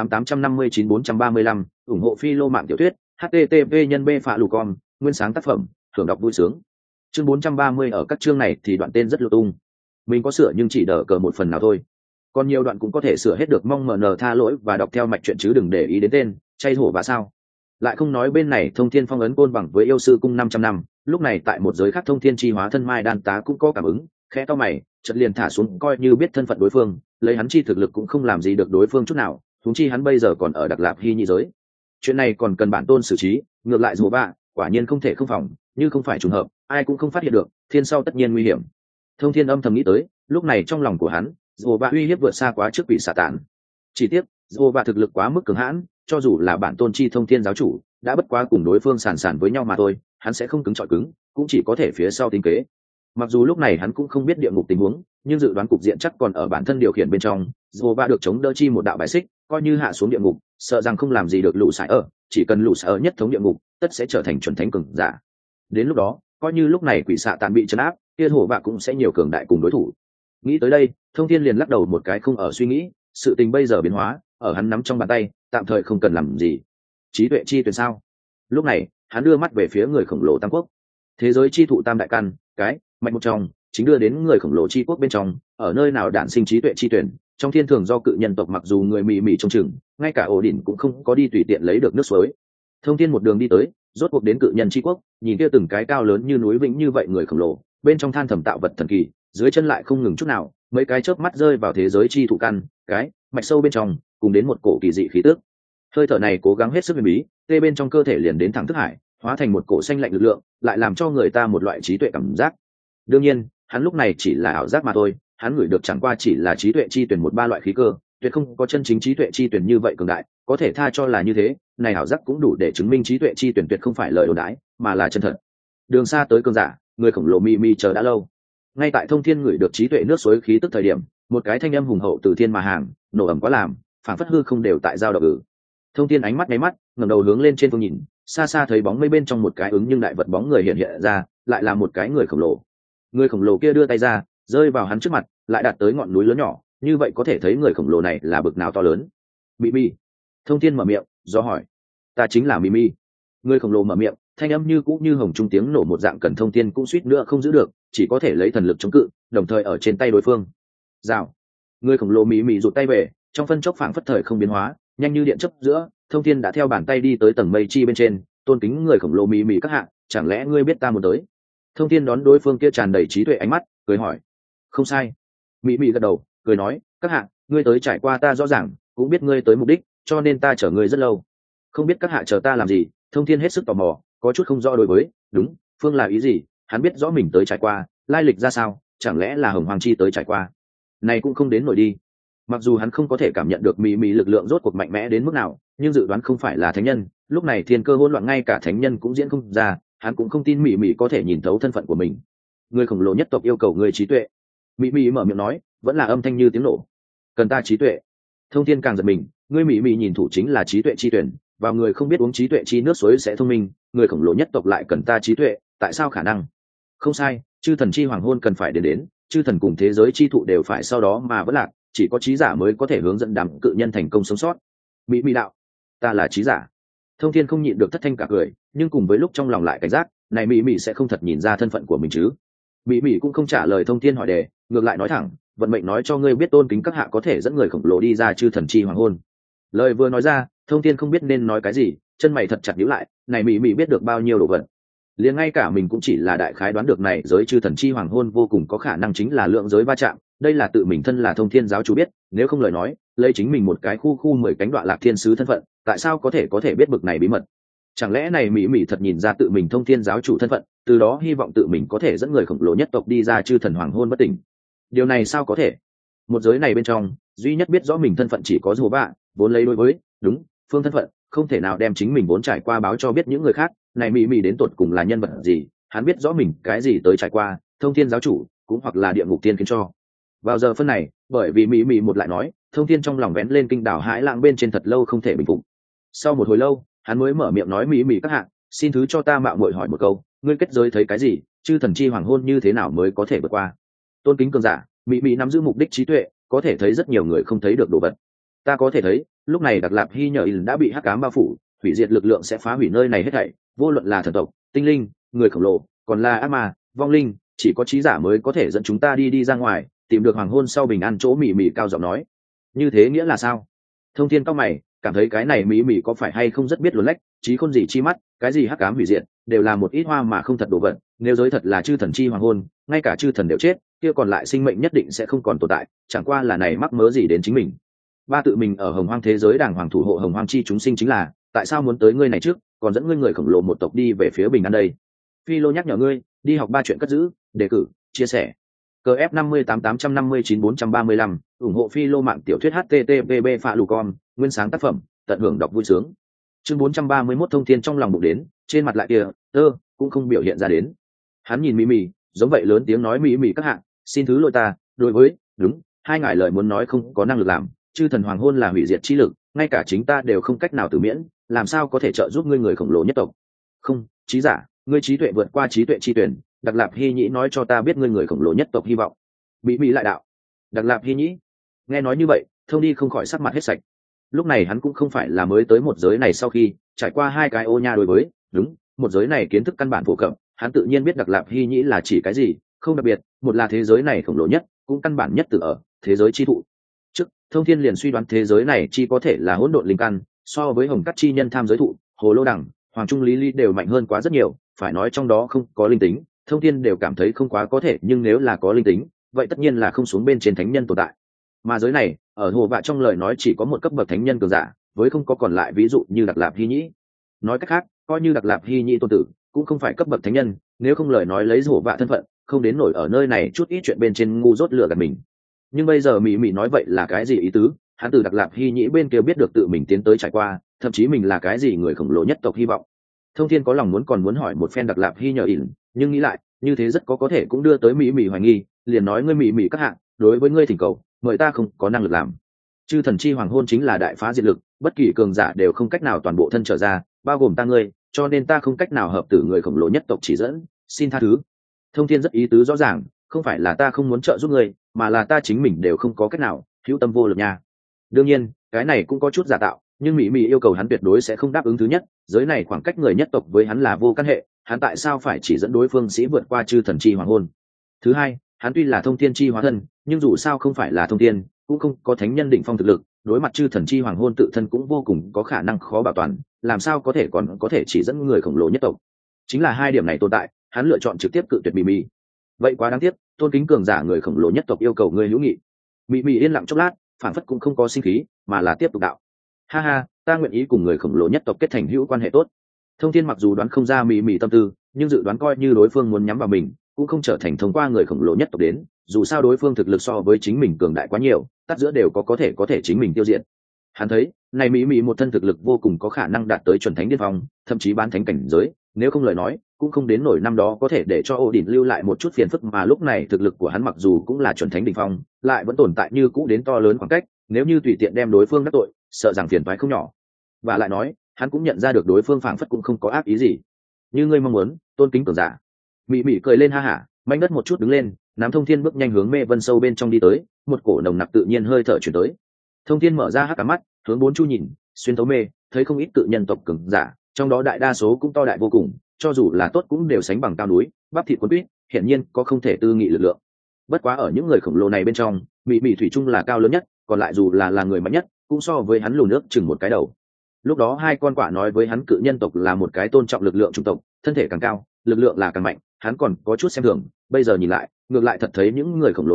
58859435 ủng hộ Phi Lô mạng tiểu thuyết, http nhân b phạ lù con nguyên sáng tác phẩm, thưởng đọc vui sướng. Chương 430 ở các chương này thì đoạn tên rất lung tung, mình có sửa nhưng chỉ đỡ cờ một phần nào thôi, còn nhiều đoạn cũng có thể sửa hết được, mong mn tha lỗi và đọc theo mạch chuyện chứ đừng để ý đến tên chay hổ và sao. Lại không nói bên này Thông thiên phong ấn Côn Bằng với yêu sư cung 500 năm, lúc này tại một giới khác Thông thiên chi hóa thân Mai Đan Tá cũng có cảm ứng, khẽ to mày chợt liền thả xuống, coi như biết thân phận đối phương, lấy hắn chi thực lực cũng không làm gì được đối phương chút nào, huống chi hắn bây giờ còn ở Đặc Lạp Hy Nhi giới. Chuyện này còn cần bản tôn xử trí, ngược lại dù bạ quả nhiên không thể không phòng, như không phải trùng hợp ai cũng không phát hiện được, thiên sau tất nhiên nguy hiểm. Thông thiên âm thầm nghĩ tới, lúc này trong lòng của hắn dù bạ uy hiếp vượt xa quá trước quỷ xà tản. Chỉ tiếc dù bạ thực lực quá mức cường hãn, cho dù là bản tôn chi Thông thiên giáo chủ đã bất quá cùng đối phương sàn sàn với nhau mà thôi, hắn sẽ không cứng trọi cứng, cũng chỉ có thể phía sau tính kế. Mặc dù lúc này hắn cũng không biết địa ngục tình huống, nhưng dự đoán cục diện chắc còn ở bản thân điều khiển bên trong. Dù ba được chống đỡ chi một đạo bài xích, coi như hạ xuống địa ngục sợ rằng không làm gì được lũ sải ở, chỉ cần lũ sải ở nhất thống địa ngục tất sẽ trở thành chuẩn thánh cường giả. Đến lúc đó coi như lúc này quỷ xạ tàn bị trấn áp, kia hổ bạ cũng sẽ nhiều cường đại cùng đối thủ. Nghĩ tới đây Thông thiên liền lắc đầu một cái, không ở suy nghĩ, sự tình bây giờ biến hóa ở hắn nắm trong bàn tay, tạm thời không cần làm gì. Trí tuệ chi tuyển sao? Lúc này hắn đưa mắt về phía người khổng lồ Tam Quốc. Thế giới chi thụ tam đại căn, cái mạnh một trong chính đưa đến người khổng lồ chi quốc bên trong, ở nơi nào đản sinh trí tuệ chi tuyển. Trong thiên thường do cự nhân tộc, mặc dù người mỉ mỉ trông chừng, ngay cả ổ đỉnh cũng không có đi tùy tiện lấy được nước suối. Thông thiên một đường đi tới, rốt cuộc đến cự nhân chi quốc, nhìn kia từng cái cao lớn như núi vĩnh như vậy người khổng lồ, bên trong than thầm tạo vật thần kỳ, dưới chân lại không ngừng chút nào, mấy cái chớp mắt rơi vào thế giới chi thụ căn, cái mạch sâu bên trong, cùng đến một cổ kỳ dị khí tước. Hơi thở này cố gắng hết sức huyền bí, tê bên trong cơ thể liền đến thẳng thức hải, hóa thành một cổ xanh lạnh lực lượng, lại làm cho người ta một loại trí tuệ cảm giác. Đương nhiên hắn lúc này chỉ là ảo giác mà thôi, hắn ngửi được chẳng qua chỉ là trí tuệ chi tuyển một ba loại khí cơ, tuyệt không có chân chính trí tuệ chi tuyển như vậy cường đại, có thể tha cho là như thế, này ảo giác cũng đủ để chứng minh trí tuệ chi tuyển tuyệt không phải lời đồn đãi, mà là chân thật. Đường xa tới cường giả, người khổng lồ mi chờ đã lâu. Ngay tại Thông thiên ngửi được trí tuệ nước suối khí tức thời điểm, một cái thanh âm hùng hậu từ thiên mà hàng, nổ ẩm quá làm, phản phất hư không đều tại giao động. Thông thiên ánh mắt nháy mắt, ngẩng đầu hướng lên trên phương nhìn, xa xa thấy bóng mây bên trong một cái ứng nhưng đại vật bóng người hiện hiện ra, lại là một cái người khổng lồ. Người khổng lồ kia đưa tay ra, rơi vào hắn trước mặt, lại đạt tới ngọn núi lớn nhỏ, như vậy có thể thấy người khổng lồ này là bực nào to lớn. Mimi. Thông thiên mở miệng do hỏi. Ta chính là Mimi. Người khổng lồ mở miệng, thanh âm như cũ như hồng trung tiếng nổ một dạng, cần Thông thiên cũng suýt nữa không giữ được, chỉ có thể lấy thần lực chống cự, đồng thời ở trên tay đối phương. Rào. Người khổng lồ Mimi rụt tay về, trong phân chốc phảng phất thời không biến hóa, nhanh như điện chớp giữa, Thông thiên đã theo bàn tay đi tới tầng mây chi bên trên, tôn kính người khổng lồ Mimi các hạ, chẳng lẽ ngươi biết ta muốn tới? Thông thiên đón đối phương kia tràn đầy trí tuệ ánh mắt, cười hỏi. Không sai. Mimi gật đầu, cười nói, các hạ, ngươi tới trải qua ta rõ ràng, cũng biết ngươi tới mục đích, cho nên ta chờ ngươi rất lâu. Không biết các hạ chờ ta làm gì? Thông thiên hết sức tò mò, có chút không rõ đối với đúng phương là ý gì. Hắn biết rõ mình tới trải qua lai lịch ra sao, chẳng lẽ là Hồng Hoàng Chi tới trải qua? Này cũng không đến nổi đi. Mặc dù hắn không có thể cảm nhận được Mimi lực lượng rốt cuộc mạnh mẽ đến mức nào, nhưng dự đoán không phải là thánh nhân, lúc này thiên cơ hỗn loạn, ngay cả thánh nhân cũng diễn không ra, hắn cũng không tin Mimi có thể nhìn thấu thân phận của mình. Người khổng lồ nhất tộc yêu cầu người trí tuệ. Mimi mở miệng nói, vẫn là âm thanh như tiếng nổ. Cần ta trí tuệ? Thông thiên càng giật mình, ngươi Mimi nhìn thủ chính là trí tuệ chi tuyển, vào người không biết uống trí tuệ chi nước suối sẽ thông minh, người khổng lồ nhất tộc lại cần ta trí tuệ, tại sao khả năng? Không sai, chư thần chi hoàng hôn cần phải đến, chư thần cùng thế giới chi thụ đều phải sau đó mà vẫn lạc, chỉ có trí giả mới có thể hướng dẫn đám cự nhân thành công sống sót. Mimi đạo, ta là trí giả. Thông thiên không nhịn được thất thanh cả cười, nhưng cùng với lúc trong lòng lại cảnh giác, này Mimi sẽ không thật nhìn ra thân phận của mình chứ? Mimi cũng không trả lời Thông thiên hỏi đề, ngược lại nói thẳng, vận mệnh nói cho ngươi biết tôn kính các hạ có thể dẫn người khổng lồ đi ra chư thần chi hoàng hôn. Lời vừa nói ra, Thông thiên không biết nên nói cái gì, chân mày thật chặt nhíu lại, này Mimi biết được bao nhiêu đồ vật. Liền ngay cả mình cũng chỉ là đại khái đoán được này giới chư thần chi hoàng hôn vô cùng có khả năng chính là lượng giới va chạm, đây là tự mình thân là thông thiên giáo chủ biết, nếu không lời nói lấy chính mình một cái khu 10 cánh đoạn lạc thiên sứ thân phận, tại sao có thể biết bực này bí mật? Chẳng lẽ này mỹ mỹ thật nhìn ra tự mình thông thiên giáo chủ thân phận, từ đó hy vọng tự mình có thể dẫn người khổng lồ nhất tộc đi ra chư thần hoàng hôn bất tỉnh? Điều này sao có thể? Một giới này bên trong duy nhất biết rõ mình thân phận chỉ có dù bạ, vốn lấy đối với đúng phương thân phận không thể nào đem chính mình vốn trải qua báo cho biết những người khác. Này mỹ mỹ đến tột cùng là nhân vật gì? Hắn biết rõ mình cái gì tới trải qua, thông thiên giáo chủ cũng hoặc là địa ngục tiên khiến cho. Vào giờ phân này, bởi vì mỹ mỹ một lại nói, thông thiên trong lòng vén lên kinh đảo hãi lãng bên trên thật lâu không thể bình phục. Sau một hồi lâu hắn mới mở miệng nói, mỹ mỹ các hạng, xin thứ cho ta mạo muội hỏi một câu, ngươi kết giới thấy cái gì, chư thần chi hoàng hôn như thế nào mới có thể vượt qua? Tôn kính cường giả, mỹ mỹ nắm giữ mục đích trí tuệ, có thể thấy rất nhiều người không thấy được đồ vật. Ta có thể thấy lúc này Đặc Lạp Hy nhờ đã bị hắc ám bao phủ, hủy diệt lực lượng sẽ phá hủy nơi này hết thảy, vô luận là thần tộc, tinh linh, người khổng lồ, còn là ác ma, vong linh, chỉ có trí giả mới có thể dẫn chúng ta đi ra ngoài, tìm được hoàng hôn sau bình an chỗ. Mỹ mỹ cao giọng nói. Như thế nghĩa là sao? Thông thiên cao mày, cảm thấy cái này mỹ mỹ có phải hay không rất biết luồn lách, trí khôn gì chi mắt, cái gì hắc ám hủy diệt đều là một ít hoa mà không thật đồ vật. Nếu giới thật là chư thần chi hoàng hôn, ngay cả chư thần đều chết, kia còn lại sinh mệnh nhất định sẽ không còn tồn tại, chẳng qua là này mắc mớ gì đến chính mình. Ba tự mình ở hồng hoang thế giới đàng hoàng thủ hộ hồng hoang chi chúng sinh chính là, tại sao muốn tới ngươi này trước, còn dẫn ngươi người khổng lồ một tộc đi về phía bình an đây? Phi Lô nhắc nhở ngươi, đi học 3 chuyện cất giữ, đề cử, chia sẻ. CF 58859 ủng hộ Phi Lô mạng tiểu thuyết http phạ lù con, nguyên sáng tác phẩm, tận hưởng đọc vui sướng. Chương 431 thông thiên trong lòng bụng đến, trên mặt lại kia, cũng không biểu hiện ra đến. Hắn nhìn Mỹ Mỹ, giống vậy lớn tiếng nói, Mỹ Mỹ các hạng, xin thứ lỗi ta, đối với, đúng, hai ngài lời muốn nói không có năng lực làm, chư thần hoàng hôn là hủy diệt chi lực, ngay cả chính ta đều không cách nào tự miễn, làm sao có thể trợ giúp ngươi người khổng lồ nhất tộc? Không, trí giả, ngươi trí tuệ vượt qua trí tuệ chi tuyển, Đặc Lạp Hy Nhĩ nói cho ta biết ngươi người khổng lồ nhất tộc hy vọng. Mỹ Mỹ lại đạo. Đặc Lạp Hy Nhĩ. Nghe nói như vậy, Thông đi không khỏi sắc mặt hết sạch. Lúc này hắn cũng không phải là mới tới một giới này, sau khi trải qua 2 cái ô nha đối với đúng một giới này kiến thức căn bản phổ cập, hắn tự nhiên biết Đặc Lạp Hy Nhĩ là chỉ cái gì, không đặc biệt, một là thế giới này khổng lồ nhất, cũng căn bản nhất từ ở thế giới chi thụ. Trước, Thông thiên liền suy đoán thế giới này chi có thể là hỗn độn linh căn, so với hồng cắt chi nhân tham giới thụ, hồ lô đẳng, hoàng trung lý lý đều mạnh hơn quá rất nhiều, phải nói trong đó không có linh tính, Thông thiên đều cảm thấy không quá có thể, nhưng nếu là có linh tính, vậy tất nhiên là không xuống bên trên thánh nhân tồn tại. Mà giới này, ở hồ vạ trong lời nói chỉ có một cấp bậc thánh nhân cường giả, với không có còn lại ví dụ như Đặc Lạp Hy Nhĩ. Nói cách khác, coi như Đặc Lạp Hy Nhĩ tôn tử, cũng không phải cấp bậc thánh nhân, nếu không lời nói lấy hồ vạ thân phận, không đến nổi ở nơi này chút ít chuyện bên trên ngu dốt lừa gạt mình. Nhưng bây giờ Mỹ Mỹ nói vậy là cái gì ý tứ? Hắn từ Đặc Lạp Hy Nhĩ bên kia biết được tự mình tiến tới trải qua, thậm chí mình là cái gì người khổng lồ nhất tộc hy vọng. Thông thiên có lòng còn muốn hỏi một phen Đặc Lạp Hy nhờ ỉn, nhưng nghĩ lại, như thế rất có thể cũng đưa tới Mỹ Mỹ hoài nghi, liền nói, ngươi Mỹ Mỹ các hạng, đối với ngươi thỉnh cầu, mời ta không có năng lực làm. Chư thần chi hoàng hôn chính là đại phá diệt lực, bất kỳ cường giả đều không cách nào toàn bộ thân trở ra, bao gồm ta ngươi, cho nên ta không cách nào hợp tử người khổng lồ nhất tộc chỉ dẫn, xin tha thứ. Thông thiên rất ý tứ rõ ràng, không phải là ta không muốn trợ giúp ngươi, mà là ta chính mình đều không có cách nào, hữu tâm vô lực nha. Đương nhiên, cái này cũng có chút giả tạo, nhưng Mỹ Mỹ yêu cầu hắn tuyệt đối sẽ không đáp ứng. Thứ nhất, giới này khoảng cách người nhất tộc với hắn là vô căn hệ, hắn tại sao phải chỉ dẫn đối phương sĩ vượt qua chư thần chi hoàng hôn? Thứ hai, hắn tuy là thông thiên chi hóa thân, nhưng dù sao không phải là thông thiên, cũng không có thánh nhân đỉnh phong thực lực, đối mặt chư thần chi hoàng hôn tự thân cũng vô cùng có khả năng khó bảo toàn, làm sao có thể còn có thể chỉ dẫn người khổng lồ nhất tộc? Chính là 2 điểm này tồn tại, hắn lựa chọn trực tiếp cự tuyệt Mỹ Mỹ. Vậy quá đáng tiếc, tôn kính cường giả người khổng lồ nhất tộc yêu cầu ngươi hữu nghị. Mỹ Mỹ yên lặng chốc lát, phản phất cũng không có sinh khí, mà là tiếp tục đạo. Ha ha, ta nguyện ý cùng người khổng lồ nhất tộc kết thành hữu quan hệ tốt. Thông thiên mặc dù đoán không ra Mỹ Mỹ tâm tư, nhưng dự đoán coi như đối phương muốn nhắm vào mình, cũng không trở thành thông qua người khổng lồ nhất tộc đến, dù sao đối phương thực lực so với chính mình cường đại quá nhiều, tắt giữa đều có thể chính mình tiêu diệt. Hắn thấy này Mỹ Mỹ một thân thực lực vô cùng có khả năng đạt tới chuẩn thánh điên phong, thậm chí bán thánh cảnh giới, nếu không lời nói cũng không đến nổi năm đó có thể để cho Odin lưu lại một chút phiền phức, mà lúc này thực lực của hắn mặc dù cũng là chuẩn thánh đỉnh phong, lại vẫn tồn tại như cũ đến to lớn khoảng cách, nếu như tùy tiện đem đối phương đắc tội, sợ rằng phiền toái không nhỏ. Và lại nói, hắn cũng nhận ra được đối phương phảng phất cũng không có ác ý gì. Như ngươi mong muốn, tôn kính cường giả. Mỹ Mỹ cười lên ha hả, manh đất một chút đứng lên, nắm Thông thiên bước nhanh hướng mê vân sâu bên trong đi tới, một cổ nồng nặc tự nhiên hơi thở chuyển tới. Thông thiên mở ra hắc cả mắt, hướng 4 chu nhìn, xuyên thấu mê, thấy không ít tự nhân tộc cường giả, trong đó đại đa số cũng to đại vô cùng, cho dù là tốt cũng đều sánh bằng cao núi, bắp thịt cuốn quýt, hiển nhiên có không thể tư nghị lực lượng. Bất quá ở những người khổng lồ này bên trong, Mỹ Mỹ thủy chung là cao lớn nhất, còn lại dù là người mạnh nhất, cũng so với hắn lùn nước chừng một cái đầu. Lúc đó 2 con quạ nói với hắn cự nhân tộc là một cái tôn trọng lực lượng chủng tộc, thân thể càng cao, lực lượng là càng mạnh, hắn còn có chút xem thường, bây giờ nhìn lại, ngược lại thật thấy những người khổng lồ này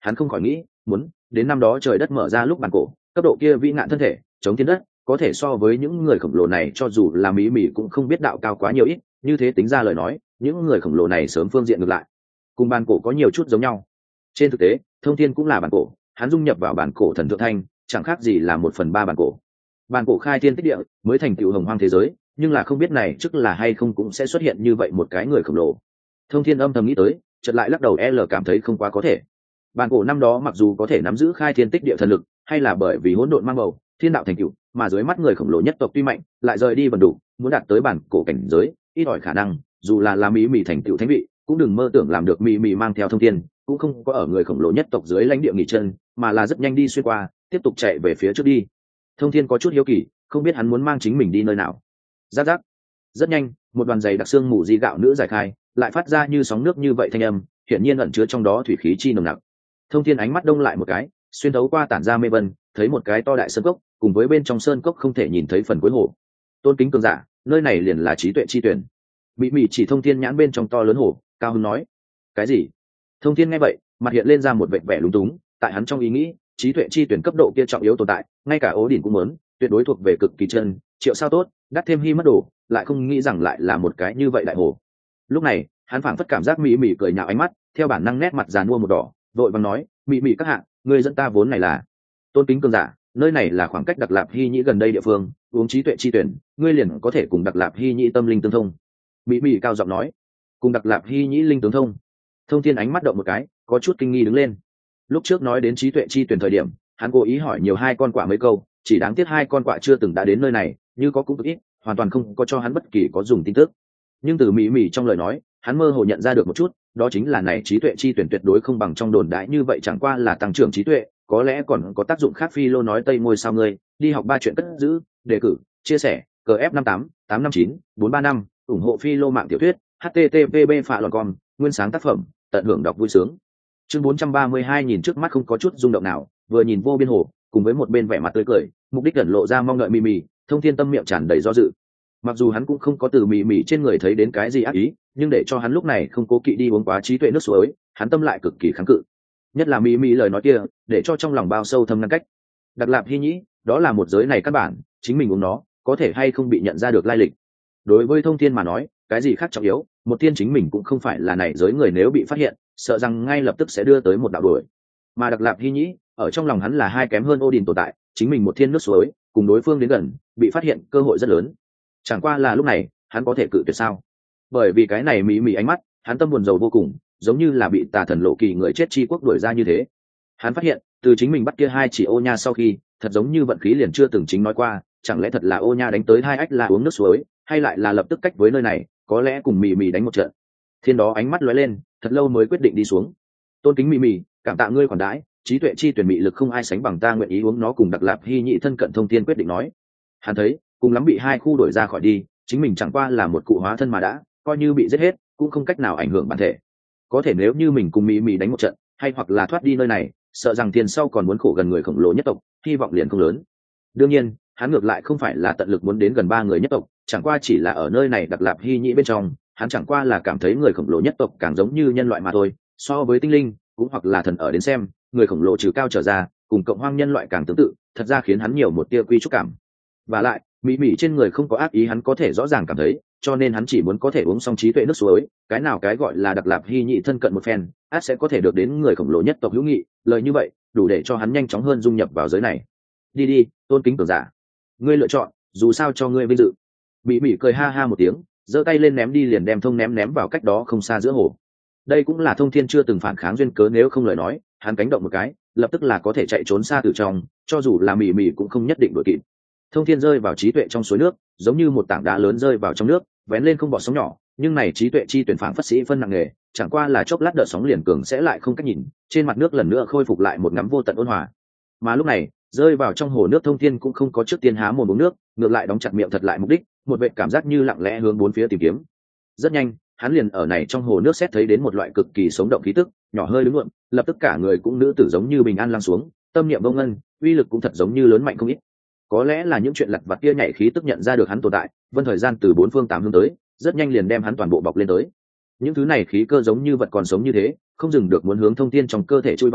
hắn không khỏi nghĩ, muốn đến năm đó trời đất mở ra lúc bản cổ cấp độ kia vĩ nạn thân thể chống thiên đất, có thể so với những người khổng lồ này cho dù là mí mỉ cũng không biết đạo cao quá nhiều ít, như thế tính ra lời nói những người khổng lồ này sớm phương diện ngược lại cùng bản cổ có nhiều chút giống nhau. Trên thực tế Thông Thiên cũng là bản cổ, hắn dung nhập vào bản cổ thần thượng thanh chẳng khác gì là 1/3 bản cổ. Bản cổ khai thiên tích địa mới thành tựu hồng hoang thế giới, nhưng là không biết này trước là hay không cũng sẽ xuất hiện như vậy một cái người khổng lồ. Thông Thiên âm thầm nghĩ tới, chợt lại lắc đầu cảm thấy không quá có thể. Bản cổ năm đó mặc dù có thể nắm giữ khai thiên tích địa thần lực, hay là bởi vì hỗn độn mang bầu, thiên đạo thành cựu, mà dưới mắt người khổng lồ nhất tộc tuy mạnh, lại rời đi vần đủ, muốn đạt tới bản cổ cảnh giới, ít ỏi khả năng, dù là làm mỉ thành tựu thánh vị, cũng đừng mơ tưởng làm được mỉ mang theo Thông Thiên, cũng không có ở người khổng lồ nhất tộc dưới lãnh địa nghỉ chân, mà là rất nhanh đi xuyên qua, tiếp tục chạy về phía trước đi. Thông Thiên có chút hiếu kỳ, không biết hắn muốn mang chính mình đi nơi nào. Rắc rắc. Rất nhanh, một đoàn giày đặc xương mù di gạo nữ giải khai, lại phát ra như sóng nước như vậy thanh âm, hiển nhiên ẩn chứa trong đó thủy khí chi nồng nặc. Thông Thiên ánh mắt đông lại một cái, xuyên thấu qua tản ra mê vân, thấy một cái to đại sơn cốc, cùng với bên trong sơn cốc không thể nhìn thấy phần cuối hồ. Tôn kính cường giả, nơi này liền là trí tuệ chi tuyển. Mị chỉ Thông Thiên nhãn bên trong to lớn hồ, cao hứng nói. Cái gì? Thông Thiên nghe vậy, mặt hiện lên ra một vệt vẻ lúng túng, tại hắn trong ý nghĩ, trí tuệ chi tuyển cấp độ kia trọng yếu tồn tại, ngay cả Ố Đỉnh cũng muốn, tuyệt đối thuộc về cực kỳ chân, triệu sao tốt, đắt thêm hy mất đồ, lại không nghĩ rằng lại là một cái như vậy đại hồ. Lúc này, hắn phảng phất cảm giác mỉ cười nhạo ánh mắt, theo bản năng nét mặt giàn mua một đỏ, vội vàng nói, mỉ các hạ, người dẫn ta vốn này là tôn kính cường giả, nơi này là khoảng cách Đặc Lạp Hy Nhĩ gần đây địa phương, uống trí tuệ chi tuyển, ngươi liền có thể cùng Đặc Lạp Hy Nhĩ tâm linh tương thông. Mỉ cao giọng nói, cùng Đặc Lạp Hy Nhĩ linh tướng thông. Thông Thiên ánh mắt động một cái, có chút kinh nghi đứng lên. Lúc trước nói đến trí tuệ chi tuyển thời điểm, hắn cố ý hỏi nhiều hai con quạ mấy câu, chỉ đáng tiếc hai con quạ chưa từng đã đến nơi này, như có cũng cực ít, hoàn toàn không có cho hắn bất kỳ có dùng tin tức. Nhưng từ mỉ trong lời nói, hắn mơ hồ nhận ra được một chút, đó chính là này trí tuệ chi tuyển tuyệt đối không bằng trong đồn đại như vậy, chẳng qua là tăng trưởng trí tuệ, có lẽ còn có tác dụng khác. Phi Lô nói Tây ngôi sao ngươi đi học 3 chuyện cất giữ, đề cử, chia sẻ, CF58 859 435, ủng hộ Phi Lô mạng tiểu thuyết, http phạ.com, nguyên sáng tác phẩm, tận hưởng đọc vui sướng. Chương 432 nhìn trước mắt không có chút rung động nào, vừa nhìn vô biên hồ, cùng với một bên vẻ mặt tươi cười, mục đích ẩn lộ ra mong đợi mỉ, Thông Thiên tâm miệng tràn đầy do dự. Mặc dù hắn cũng không có từ mỉ trên người thấy đến cái gì ác ý, nhưng để cho hắn lúc này không cố kỵ đi uống quá trí tuệ nước suối, hắn tâm lại cực kỳ kháng cự. Nhất là mỉ lời nói kia, để cho trong lòng bao sâu thâm ngăn cách. Đặc Lạp Hy Nhĩ, đó là một giới này căn bản, chính mình uống nó, có thể hay không bị nhận ra được lai lịch. Đối với Thông Thiên mà nói, cái gì khác trọng yếu, một thiên chính mình cũng không phải là này giới người, nếu bị phát hiện, sợ rằng ngay lập tức sẽ đưa tới một đạo đuổi. Mà Đặc Lạp Hy Nhĩ, ở trong lòng hắn là hai kém hơn Ô Đình tồn tại, chính mình một thiên nước suối, cùng đối phương đến gần, bị phát hiện cơ hội rất lớn. Chẳng qua là lúc này, hắn có thể cự tuyệt sao? Bởi vì cái này mỉ ánh mắt, hắn tâm buồn rầu vô cùng, giống như là bị tà thần Lộ Kỳ người chết chi quốc đuổi ra như thế. Hắn phát hiện, từ chính mình bắt kia hai chỉ ô nha sau khi, thật giống như vận khí liền chưa từng chính nói qua, chẳng lẽ thật là ô nha đánh tới hai ách là uống nước suối, hay lại là lập tức cách với nơi này, có lẽ cùng mỉ đánh một trận. Thiên đó ánh mắt lóe lên, thật lâu mới quyết định đi xuống. Tôn kính mỉ, cảm tạ ngươi khoản đãi, trí tuệ chi tuyển mị lực không ai sánh bằng, ta nguyện ý uống nó. Cùng Đặc Lạp Hy Nhĩ thân cận Thông Thiên quyết định nói. Hắn thấy, cùng lắm bị hai khu đuổi ra khỏi đi, chính mình chẳng qua là một cụ hóa thân mà đã, coi như bị giết hết, cũng không cách nào ảnh hưởng bản thể. Có thể nếu như mình cùng mỉ đánh một trận, hay hoặc là thoát đi nơi này, sợ rằng tiền sau còn muốn khổ gần người khổng lồ nhất tộc, hy vọng liền không lớn. Đương nhiên, hắn ngược lại không phải là tận lực muốn đến gần 3 người nhất tộc, chẳng qua chỉ là ở nơi này Đặc Lạp Hy Nhĩ bên trong, hắn chẳng qua là cảm thấy người khổng lồ nhất tộc càng giống như nhân loại mà thôi, so với tinh linh, cũng hoặc là thần ở đến xem, người khổng lồ trừ cao trở ra, cùng cộng hoang nhân loại càng tương tự, thật ra khiến hắn nhiều một tia quy trúc cảm. Và lại, mỉ trên người không có ác ý hắn có thể rõ ràng cảm thấy, cho nên hắn chỉ muốn có thể uống xong trí tuệ nước suối, cái nào cái gọi là Đặc Lạp Hy Nhĩ thân cận một phen, ắt sẽ có thể được đến người khổng lồ nhất tộc hữu nghị, lời như vậy, đủ để cho hắn nhanh chóng hơn dung nhập vào giới này. Đi, tôn kính cường giả, ngươi lựa chọn, dù sao cho ngươi vinh dự. Mỉ cười ha ha một tiếng, giơ tay lên ném đi, liền đem thông ném vào cách đó không xa giữa hồ. Đây cũng là Thông Thiên chưa từng phản kháng duyên cớ, nếu không lời nói, hắn cánh động một cái, lập tức là có thể chạy trốn xa từ trong, cho dù là mỉ cũng không nhất định đuổi kịp. Thông Thiên rơi vào trí tuệ trong suối nước, giống như một tảng đá lớn rơi vào trong nước, vén lên không bọt sóng nhỏ, nhưng này trí tuệ chi tuyển phảng phất sĩ phân nặng nghề, chẳng qua là chốc lát đợt sóng liền cường sẽ lại không cách nhìn, trên mặt nước lần nữa khôi phục lại một ngắm vô tận ôn hòa. Mà lúc này, rơi vào trong hồ nước Thông Thiên cũng không có trước tiên há mồm uống nước, ngược lại đóng chặt miệng thật lại mục đích, một vệ cảm giác như lặng lẽ hướng bốn phía tìm kiếm. Rất nhanh, hắn liền ở này trong hồ nước xét thấy đến một loại cực kỳ sống động khí tức, nhỏ hơi đứng lượn, lập tức cả người cũng nữ tử giống như bình an lăn xuống, tâm niệm bông ngân, uy lực cũng thật giống như lớn mạnh không ít. Có lẽ là những chuyện lặt vặt kia nhảy khí tức nhận ra được hắn tồn tại, vân thời gian từ 4 phương 8 hướng tới, rất nhanh liền đem hắn toàn bộ bọc lên tới. Những thứ này khí cơ giống như vật còn sống như thế, không dừng được muốn hướng Thông Thiên trong cơ thể chui vào,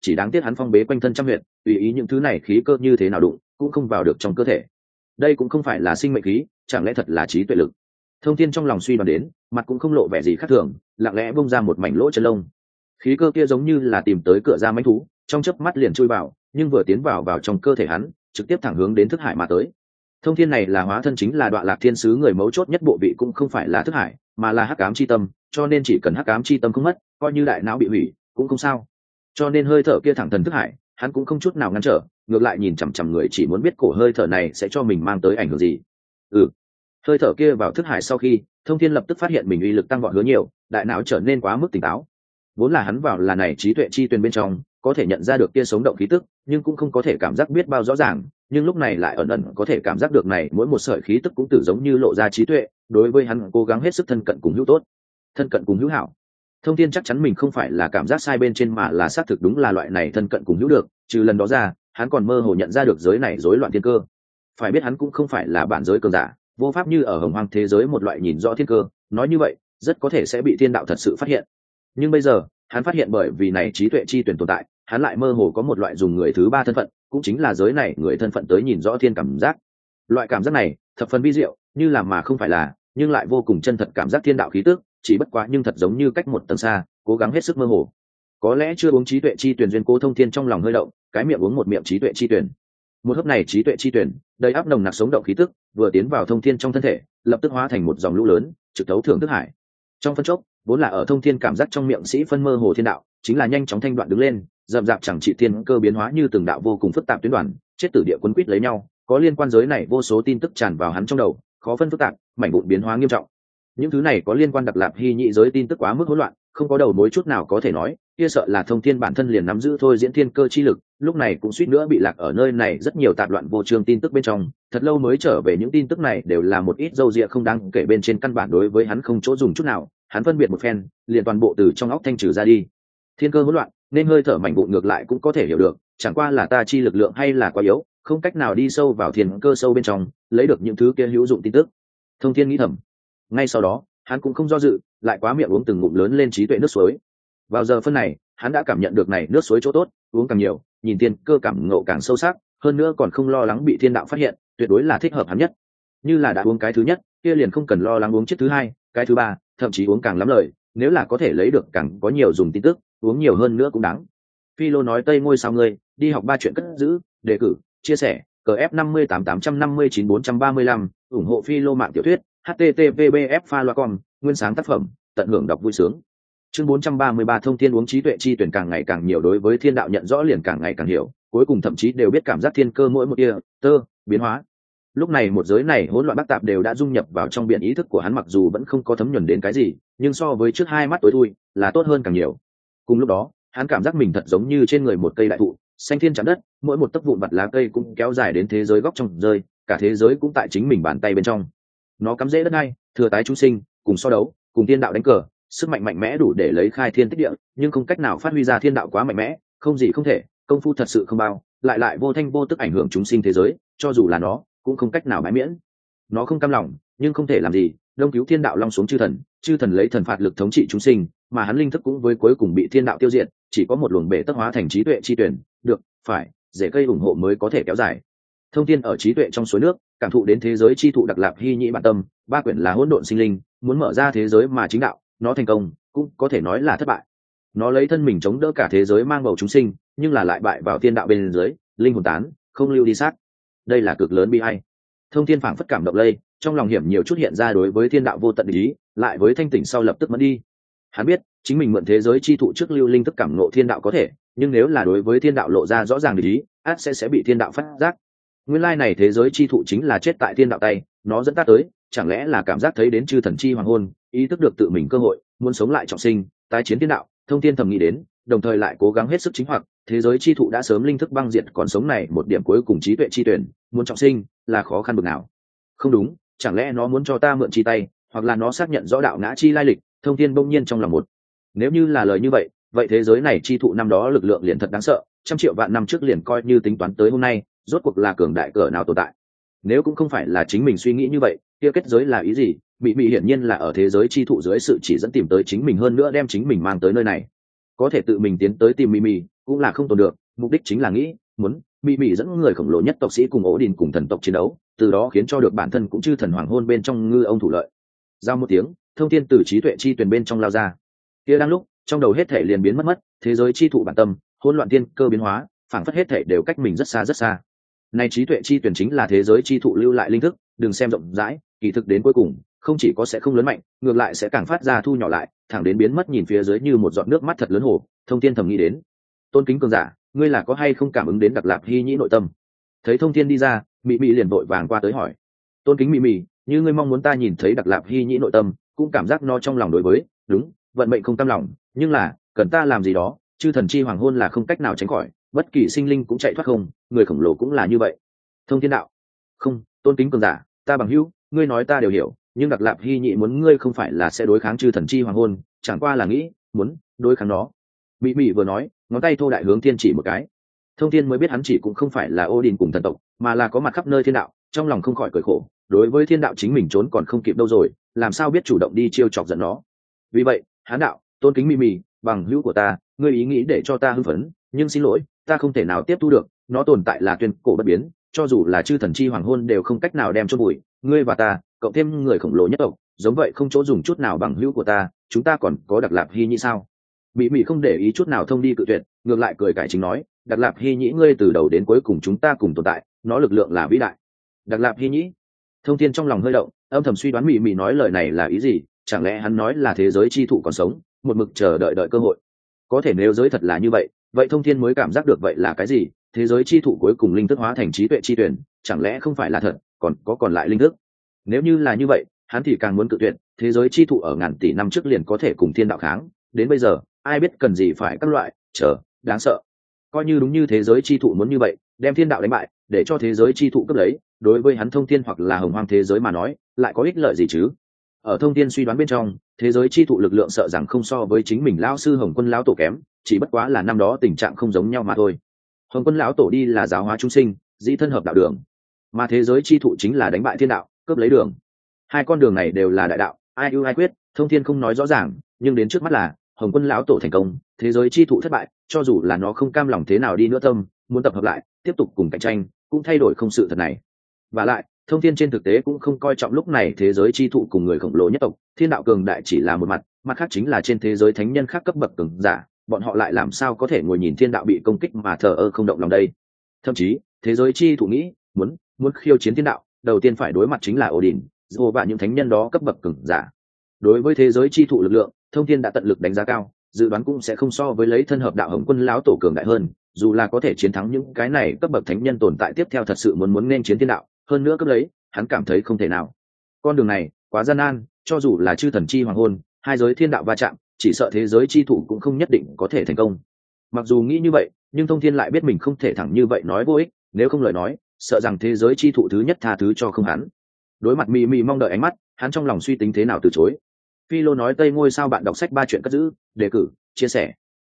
chỉ đáng tiếc hắn phong bế quanh thân trăm huyệt, tùy ý những thứ này khí cơ như thế nào đụng cũng không vào được trong cơ thể. Đây cũng không phải là sinh mệnh khí, chẳng lẽ thật là trí tuệ lực? Thông Thiên trong lòng suy đoán đến, mặt cũng không lộ vẻ gì khác thường, lặng lẽ bung ra một mảnh lỗ chân lông. Khí cơ kia giống như là tìm tới cửa ra mãnh thú, trong chớp mắt liền chui vào, nhưng vừa tiến vào trong cơ thể hắn, trực tiếp thẳng hướng đến thức hải mà tới. Thông Thiên này là hóa thân chính là Đoạn Lạc Thiên sứ, người mấu chốt nhất bộ vị cũng không phải là thức hải, mà là hắc ám chi tâm, cho nên chỉ cần hắc ám chi tâm không mất, coi như đại não bị hủy cũng không sao. Cho nên hơi thở kia thẳng thần thức hải, hắn cũng không chút nào ngăn trở, ngược lại nhìn chằm chằm người, chỉ muốn biết cổ hơi thở này sẽ cho mình mang tới ảnh hưởng gì. Hơi thở kia vào thức hải sau khi, Thông Thiên lập tức phát hiện mình uy lực tăng vọt hứa nhiều, đại não trở nên quá mức tỉnh táo. Vốn là hắn vào là này trí tuệ chi tuyền bên trong, có thể nhận ra được kia sống động khí tức, nhưng cũng không có thể cảm giác biết bao rõ ràng, nhưng lúc này lại ẩn ẩn có thể cảm giác được này mỗi một sợi khí tức cũng tự giống như lộ ra trí tuệ, đối với hắn cố gắng hết sức thân cận cùng hữu tốt, thân cận cùng hữu hảo. Thông Thiên chắc chắn mình không phải là cảm giác sai bên trên, mà là xác thực đúng là loại này thân cận cùng hữu được, trừ lần đó ra, hắn còn mơ hồ nhận ra được giới này rối loạn thiên cơ. Phải biết hắn cũng không phải là bản giới cường giả, vô pháp như ở hồng hoang thế giới một loại nhìn rõ thiên cơ, nói như vậy rất có thể sẽ bị thiên đạo thật sự phát hiện. Nhưng bây giờ hắn phát hiện bởi vì này trí tuệ chi tuyển tồn tại, hắn lại mơ hồ có một loại dùng người thứ ba thân phận, cũng chính là giới này người thân phận tới nhìn rõ thiên cảm giác. Loại cảm giác này thập phần vi diệu, như là mà không phải là, nhưng lại vô cùng chân thật, cảm giác thiên đạo khí tức, chỉ bất quá nhưng thật giống như cách một tầng xa, cố gắng hết sức mơ hồ. Có lẽ chưa uống trí tuệ chi tuyển duyên, Cố Thông Thiên trong lòng hơi động, cái miệng uống một miệng trí tuệ chi tuyển. Một hớp này trí tuệ chi tuyển đầy áp nồng nặc sống động khí tức, vừa tiến vào Thông Thiên trong thân thể, lập tức hóa thành một dòng lũ lớn, trực thấu thượng thức hải. Trong phân chốc, vốn là ở Thông Thiên cảm giác trong miệng sĩ phân mơ hồ thiên đạo, chính là nhanh chóng thanh đoạn đứng lên, rậm rạp chẳng trị thiên cơ biến hóa như từng đạo vô cùng phức tạp tuyến đoàn, chết tử địa quấn quýt lấy nhau, có liên quan giới này vô số tin tức tràn vào hắn trong đầu, khó phân phức tạp, mảnh vụn biến hóa nghiêm trọng. Những thứ này có liên quan Đặc Lạp Hy nhị giới tin tức quá mức hỗn loạn, không có đầu mối chút nào có thể nói, kia sợ là Thông Thiên bản thân liền nắm giữ thôi diễn thiên cơ chi lực, lúc này cũng suýt nữa bị lạc ở nơi này rất nhiều tạp loạn vô chương tin tức bên trong, thật lâu mới trở về. Những tin tức này đều là một ít dâu dịa không đáng kể, bên trên căn bản đối với hắn không chỗ dùng chút nào, hắn phân biệt một phen, liền toàn bộ từ trong óc thanh trừ ra đi. Thiên cơ hỗn loạn, nên hơi thở mảnh vụn ngược lại cũng có thể hiểu được, chẳng qua là ta chi lực lượng hay là quá yếu, không cách nào đi sâu vào thiên cơ sâu bên trong, lấy được những thứ kia hữu dụng tin tức. Thông Thiên nghĩ thầm. Ngay sau đó, hắn cũng không do dự, lại quá miệng uống từng ngụm lớn lên trí tuệ nước suối. Vào giờ phân này, hắn đã cảm nhận được này nước suối chỗ tốt, uống càng nhiều, nhìn thiên cơ cảm ngộ càng sâu sắc, hơn nữa còn không lo lắng bị thiên đạo phát hiện, tuyệt đối là thích hợp hắn nhất. Như là đã uống cái thứ nhất, kia liền không cần lo lắng uống chiếc thứ hai, cái thứ ba, thậm chí uống càng lắm lời, nếu là có thể lấy được càng có nhiều dùng tin tức, uống nhiều hơn nữa cũng đáng. Phi Lô nói Tây ngôi sao ngươi, đi học 3 chuyện cất giữ, đề cử, chia sẻ, CF 588599435, ủng hộ Phi Lô mạng tiểu thuyết, http pha.com, nguyên sáng tác phẩm, tận hưởng đọc vui sướng. Chương 433 Thông Thiên uống trí tuệ chi tuyển càng ngày càng nhiều, đối với thiên đạo nhận rõ liền càng ngày càng hiểu, cuối cùng thậm chí đều biết cảm giác thiên cơ mỗi một tia tơ biến hóa. Lúc này một giới này hỗn loạn bác tạp đều đã dung nhập vào trong biển ý thức của hắn, mặc dù vẫn không có thấm nhuần đến cái gì, nhưng so với trước hai mắt tối thui là tốt hơn càng nhiều. Cùng lúc đó, hắn cảm giác mình thật giống như trên người một cây đại thụ, xanh thiên chạm đất, mỗi một tấc vụn vặt lá cây cũng kéo dài đến thế giới góc trong rơi, cả thế giới cũng tại chính mình bàn tay bên trong. Nó cắm rễ đất ngay, thừa tái chúng sinh, cùng so đấu, cùng thiên đạo đánh cờ, sức mạnh mạnh mẽ đủ để lấy khai thiên tích địa, nhưng không cách nào phát huy ra thiên đạo quá mạnh mẽ, không gì không thể, công phu thật sự không bao, lại vô thanh vô tức ảnh hưởng chúng sinh thế giới, cho dù là nó cũng không cách nào bãi miễn. Nó không cam lòng, nhưng không thể làm gì, đông cứu thiên đạo long xuống chư thần lấy thần phạt lực thống trị chúng sinh, mà hắn linh thức cũng với cuối cùng bị thiên đạo tiêu diệt, chỉ có một luồng bể tất hóa thành trí tuệ chi tuyển, được, phải, rễ cây ủng hộ mới có thể kéo dài. Thông Thiên ở trí tuệ trong suối nước, cảm thụ đến thế giới chi thụ Đặc Lạp Hy nhĩ bản tâm, 3 quyển là hỗn độn sinh linh, muốn mở ra thế giới mà chính đạo, nó thành công, cũng có thể nói là thất bại. Nó lấy thân mình chống đỡ cả thế giới mang bầu chúng sinh, nhưng là lại bại vào thiên đạo bên dưới, linh hồn tán, không lưu đi sát. Đây là cực lớn bi ai. Thông Thiên phảng phất cảm động lây, trong lòng hiểm nhiều chút hiện ra đối với thiên đạo vô tận ý, lại với thanh tỉnh sau lập tức mất đi. Hắn biết, chính mình mượn thế giới chi thụ trước lưu linh thức cảm ngộ thiên đạo có thể, nhưng nếu là đối với thiên đạo lộ ra rõ ràng ý, ắt sẽ bị thiên đạo phát giác. Nguyên lai này thế giới chi thụ chính là chết tại thiên đạo tay, nó dẫn ta tới, chẳng lẽ là cảm giác thấy đến chư thần chi hoàng hôn, ý thức được tự mình cơ hội, muốn sống lại trọng sinh, tái chiến thiên đạo. Thông Thiên thầm nghĩ đến, đồng thời lại cố gắng hết sức chính hoặc, thế giới chi thụ đã sớm linh thức băng diệt, còn sống này một điểm cuối cùng trí tuệ chi tuyển, muốn trọng sinh là khó khăn bực nào. Không đúng, chẳng lẽ nó muốn cho ta mượn chi tay, hoặc là nó xác nhận rõ đạo ngã chi lai lịch. Thông Thiên bỗng nhiên trong lòng một, nếu như là lời như vậy, vậy thế giới này chi thụ năm đó lực lượng liền thật đáng sợ, 100 triệu vạn năm trước liền coi như tính toán tới hôm nay, rốt cuộc là cường đại cỡ nào tồn tại. Nếu cũng không phải là chính mình suy nghĩ như vậy, kia kết giới là ý gì? Mị hiển nhiên là ở thế giới chi thụ dưới sự chỉ dẫn tìm tới chính mình, hơn nữa đem chính mình mang tới nơi này. Có thể tự mình tiến tới tìm Mị, cũng là không tồn được, mục đích chính là nghĩ muốn mị mị dẫn người khổng lồ nhất tộc sĩ cùng ổ đình cùng thần tộc chiến đấu, từ đó khiến cho được bản thân cũng chư thần hoàng hôn bên trong ngư ông thủ lợi. Giao một tiếng, thông thiên từ trí tuệ chi tuyển bên trong lao ra. Kia đang lúc trong đầu hết thể liền biến mất, thế giới chi thụ bản tâm hỗn loạn tiên cơ biến hóa, phảng phất hết thể đều cách mình rất xa rất xa. Này trí tuệ chi tuyển chính là thế giới chi thụ lưu lại linh thức, đừng xem rộng rãi, kỳ thực đến cuối cùng không chỉ có sẽ không lớn mạnh, ngược lại sẽ càng phát ra thu nhỏ lại, thẳng đến biến mất nhìn phía dưới như một giọt nước mắt thật lớn hồ. Thông thiên thầm nghĩ đến, tôn kính cường giả, ngươi là có hay không cảm ứng đến Đặc Lạp Hy nhĩ nội tâm? Thấy thông thiên đi ra, mị mị liền vội vàng qua tới hỏi. Tôn kính mị mị, như ngươi mong muốn ta nhìn thấy Đặc Lạp Hy nhĩ nội tâm, cũng cảm giác no trong lòng đối với đúng vận mệnh không cam lòng, nhưng là cần ta làm gì đó, chư thần chi hoàng hôn là không cách nào tránh khỏi, bất kỳ sinh linh cũng chạy thoát không, người khổng lồ cũng là như vậy. Thông thiên đạo, không, tôn kính cường giả, ta bằng hữu, ngươi nói ta đều hiểu, nhưng Đặc Lạp Hy nhĩ muốn ngươi không phải là sẽ đối kháng chư thần chi hoàng hôn, chẳng qua là nghĩ muốn đối kháng nó. Mị mị vừa nói, ngón tay thô đại hướng thiên chỉ một cái. Thông thiên mới biết hắn chỉ cũng không phải là Odin cùng thần tộc, mà là có mặt khắp nơi thiên đạo, trong lòng không khỏi cười khổ, đối với thiên đạo chính mình trốn còn không kịp đâu rồi, làm sao biết chủ động đi chiêu chọc giận nó. Vì vậy hắn đạo, tôn kính mị mị, bằng hữu của ta, ngươi ý nghĩ để cho ta hưng phấn, nhưng xin lỗi, ta không thể nào tiếp thu được, nó tồn tại là tuyên cổ bất biến, cho dù là chư thần chi hoàng hôn đều không cách nào đem chôn bụi, ngươi và ta cộng thêm người khổng lồ nhất tộc, giống vậy không chỗ dùng chút nào bằng hữu của ta, chúng ta còn có Đặc Lạp Hy nhĩ sao? Mị mị không để ý chút nào thông đi cự tuyệt, ngược lại cười cải chính nói, Đặc Lạp Hy nhĩ ngươi từ đầu đến cuối cùng chúng ta cùng tồn tại, nó lực lượng là vĩ đại. Đặc Lạp Hy nhĩ. Thông thiên trong lòng hơi động, âm thầm suy đoán mị mị nói lời này là ý gì, chẳng lẽ hắn nói là thế giới chi thụ còn sống, một mực chờ đợi cơ hội. Có thể nếu giới thật là như vậy, vậy thông thiên mới cảm giác được vậy là cái gì, thế giới chi thụ cuối cùng linh thức hóa thành trí tuệ chi tuyển, chẳng lẽ không phải là thật, còn lại linh thức. Nếu như là như vậy, hắn thì càng muốn cự tuyệt, thế giới chi thụ ở ngàn tỷ năm trước liền có thể cùng thiên đạo kháng, đến bây giờ ai biết cần gì phải các loại đáng sợ. Coi như đúng như thế giới chi thụ muốn như vậy, đem thiên đạo đánh bại, để cho thế giới chi thụ cướp lấy, đối với hắn thông thiên hoặc là hồng hoang thế giới mà nói, lại có ích lợi gì chứ? Ở thông thiên suy đoán bên trong, thế giới chi thụ lực lượng sợ rằng không so với chính mình lão sư Hồng Quân lão tổ kém, chỉ bất quá là năm đó tình trạng không giống nhau mà thôi. Hồng Quân lão tổ đi là giáo hóa chúng sinh, dĩ thân hợp đạo đường, mà thế giới chi thụ chính là đánh bại thiên đạo, cướp lấy đường. Hai con đường này đều là đại đạo, ai ưu ai quyết, thông thiên không nói rõ ràng, nhưng đến trước mắt là Hồng Quân lão tổ thành công, thế giới chi thụ thất bại, cho dù là nó không cam lòng thế nào đi nữa tâm, muốn tập hợp lại, tiếp tục cùng cạnh tranh, cũng thay đổi không sự thật này. Và lại, thông thiên trên thực tế cũng không coi trọng lúc này thế giới chi thụ cùng người khổng lồ nhất tộc, thiên đạo cường đại chỉ là một mặt khác chính là trên thế giới thánh nhân khác cấp bậc cường giả, bọn họ lại làm sao có thể ngồi nhìn thiên đạo bị công kích mà thờ ơ không động lòng đây. Thậm chí, thế giới chi thụ nghĩ, muốn khiêu chiến thiên đạo, đầu tiên phải đối mặt chính là Odin, dù và những thánh nhân đó cấp bậc cường giả. Đối với thế giới chi thụ lực lượng, thông thiên đã tận lực đánh giá cao, dự đoán cũng sẽ không so với lấy thân hợp đạo Hồng Quân lão tổ cường đại hơn, dù là có thể chiến thắng những cái này cấp bậc thánh nhân tồn tại tiếp theo thật sự muốn nên chiến thiên đạo, hơn nữa cấp lấy, hắn cảm thấy không thể nào. Con đường này quá gian nan, cho dù là chư thần chi hoàng hôn, hai giới thiên đạo va chạm, chỉ sợ thế giới chi thụ cũng không nhất định có thể thành công. Mặc dù nghĩ như vậy, nhưng thông thiên lại biết mình không thể thẳng như vậy nói vô ích, nếu không lời nói, sợ rằng thế giới chi thụ thứ nhất tha thứ cho không hắn. Đối mặt mị mị mong đợi ánh mắt, hắn trong lòng suy tính thế nào từ chối. Phi Lô nói Tây ngôi sao bạn đọc sách 3 chuyện cất giữ, đề cử, chia sẻ.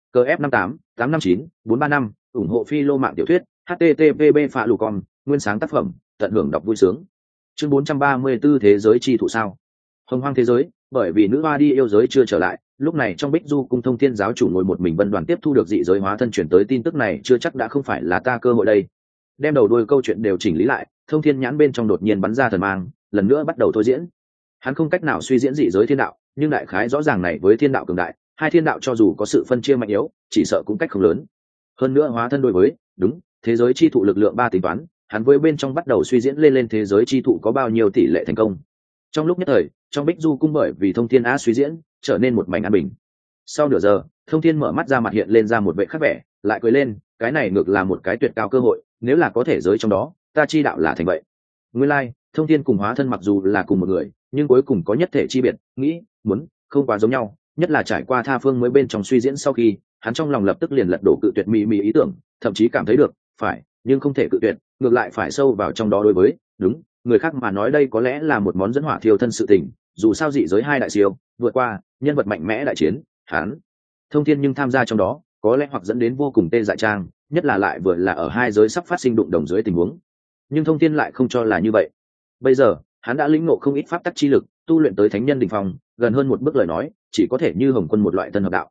CF58 859 435 ủng hộ Phi Lô mạng tiểu thuyết, http phạ lù con, nguyên sáng tác phẩm, tận hưởng đọc vui sướng. Chương 434 thế giới chi thụ sao? Hồng hoang thế giới, bởi vì nữ hoa đi yêu giới chưa trở lại, lúc này trong Bích Du cung thông thiên giáo chủ ngồi một mình vân đoàn tiếp thu được dị giới hóa thân chuyển tới tin tức này chưa chắc đã không phải là ta cơ hội đây. Đem đầu đuôi câu chuyện đều chỉnh lý lại, thông thiên nhãn bên trong đột nhiên bắn ra thần mang, lần nữa bắt đầu thôi diễn. Hắn không cách nào suy diễn dị giới thiên đạo, nhưng đại khái rõ ràng này với thiên đạo cường đại, hai thiên đạo cho dù có sự phân chia mạnh yếu, chỉ sợ cũng cách không lớn. Hơn nữa hóa thân đối với đúng thế giới chi thụ lực lượng 3 tính toán, hắn với bên trong bắt đầu suy diễn lên thế giới chi thụ có bao nhiêu tỷ lệ thành công. Trong lúc nhất thời, trong Bích Du cung bởi vì thông thiên á suy diễn, trở nên một mảnh an bình. Sau nửa giờ, thông thiên mở mắt ra, mặt hiện lên ra một vẻ khác vẻ, lại cười lên, cái này ngược là một cái tuyệt cao cơ hội, nếu là có thể giới trong đó, ta chi đạo là thành vậy. Nguyên lai, thông thiên cùng hóa thân mặc dù là cùng một người, nhưng cuối cùng có nhất thể chi biệt, nghĩ, muốn, không quá giống nhau, nhất là trải qua tha phương mới bên trong suy diễn sau khi, hắn trong lòng lập tức liền lật đổ cự tuyệt mị ý tưởng, thậm chí cảm thấy được, phải, nhưng không thể cự tuyệt, ngược lại phải sâu vào trong đó đối với, đúng, người khác mà nói đây có lẽ là một món dẫn hỏa thiêu thân sự tình, dù sao dị giới hai đại siêu, vượt qua, nhân vật mạnh mẽ đại chiến, hắn, thông thiên nhưng tham gia trong đó, có lẽ hoặc dẫn đến vô cùng tê dại trang, nhất là lại vừa là ở hai giới sắp phát sinh đụng đồng dưới tình huống. Nhưng thông thiên lại không cho là như vậy. Bây giờ, hắn đã lĩnh ngộ không ít pháp tắc chi lực, tu luyện tới thánh nhân đỉnh phong, gần hơn một bước lời nói, chỉ có thể như Hồng Quân một loại thân hợp đạo.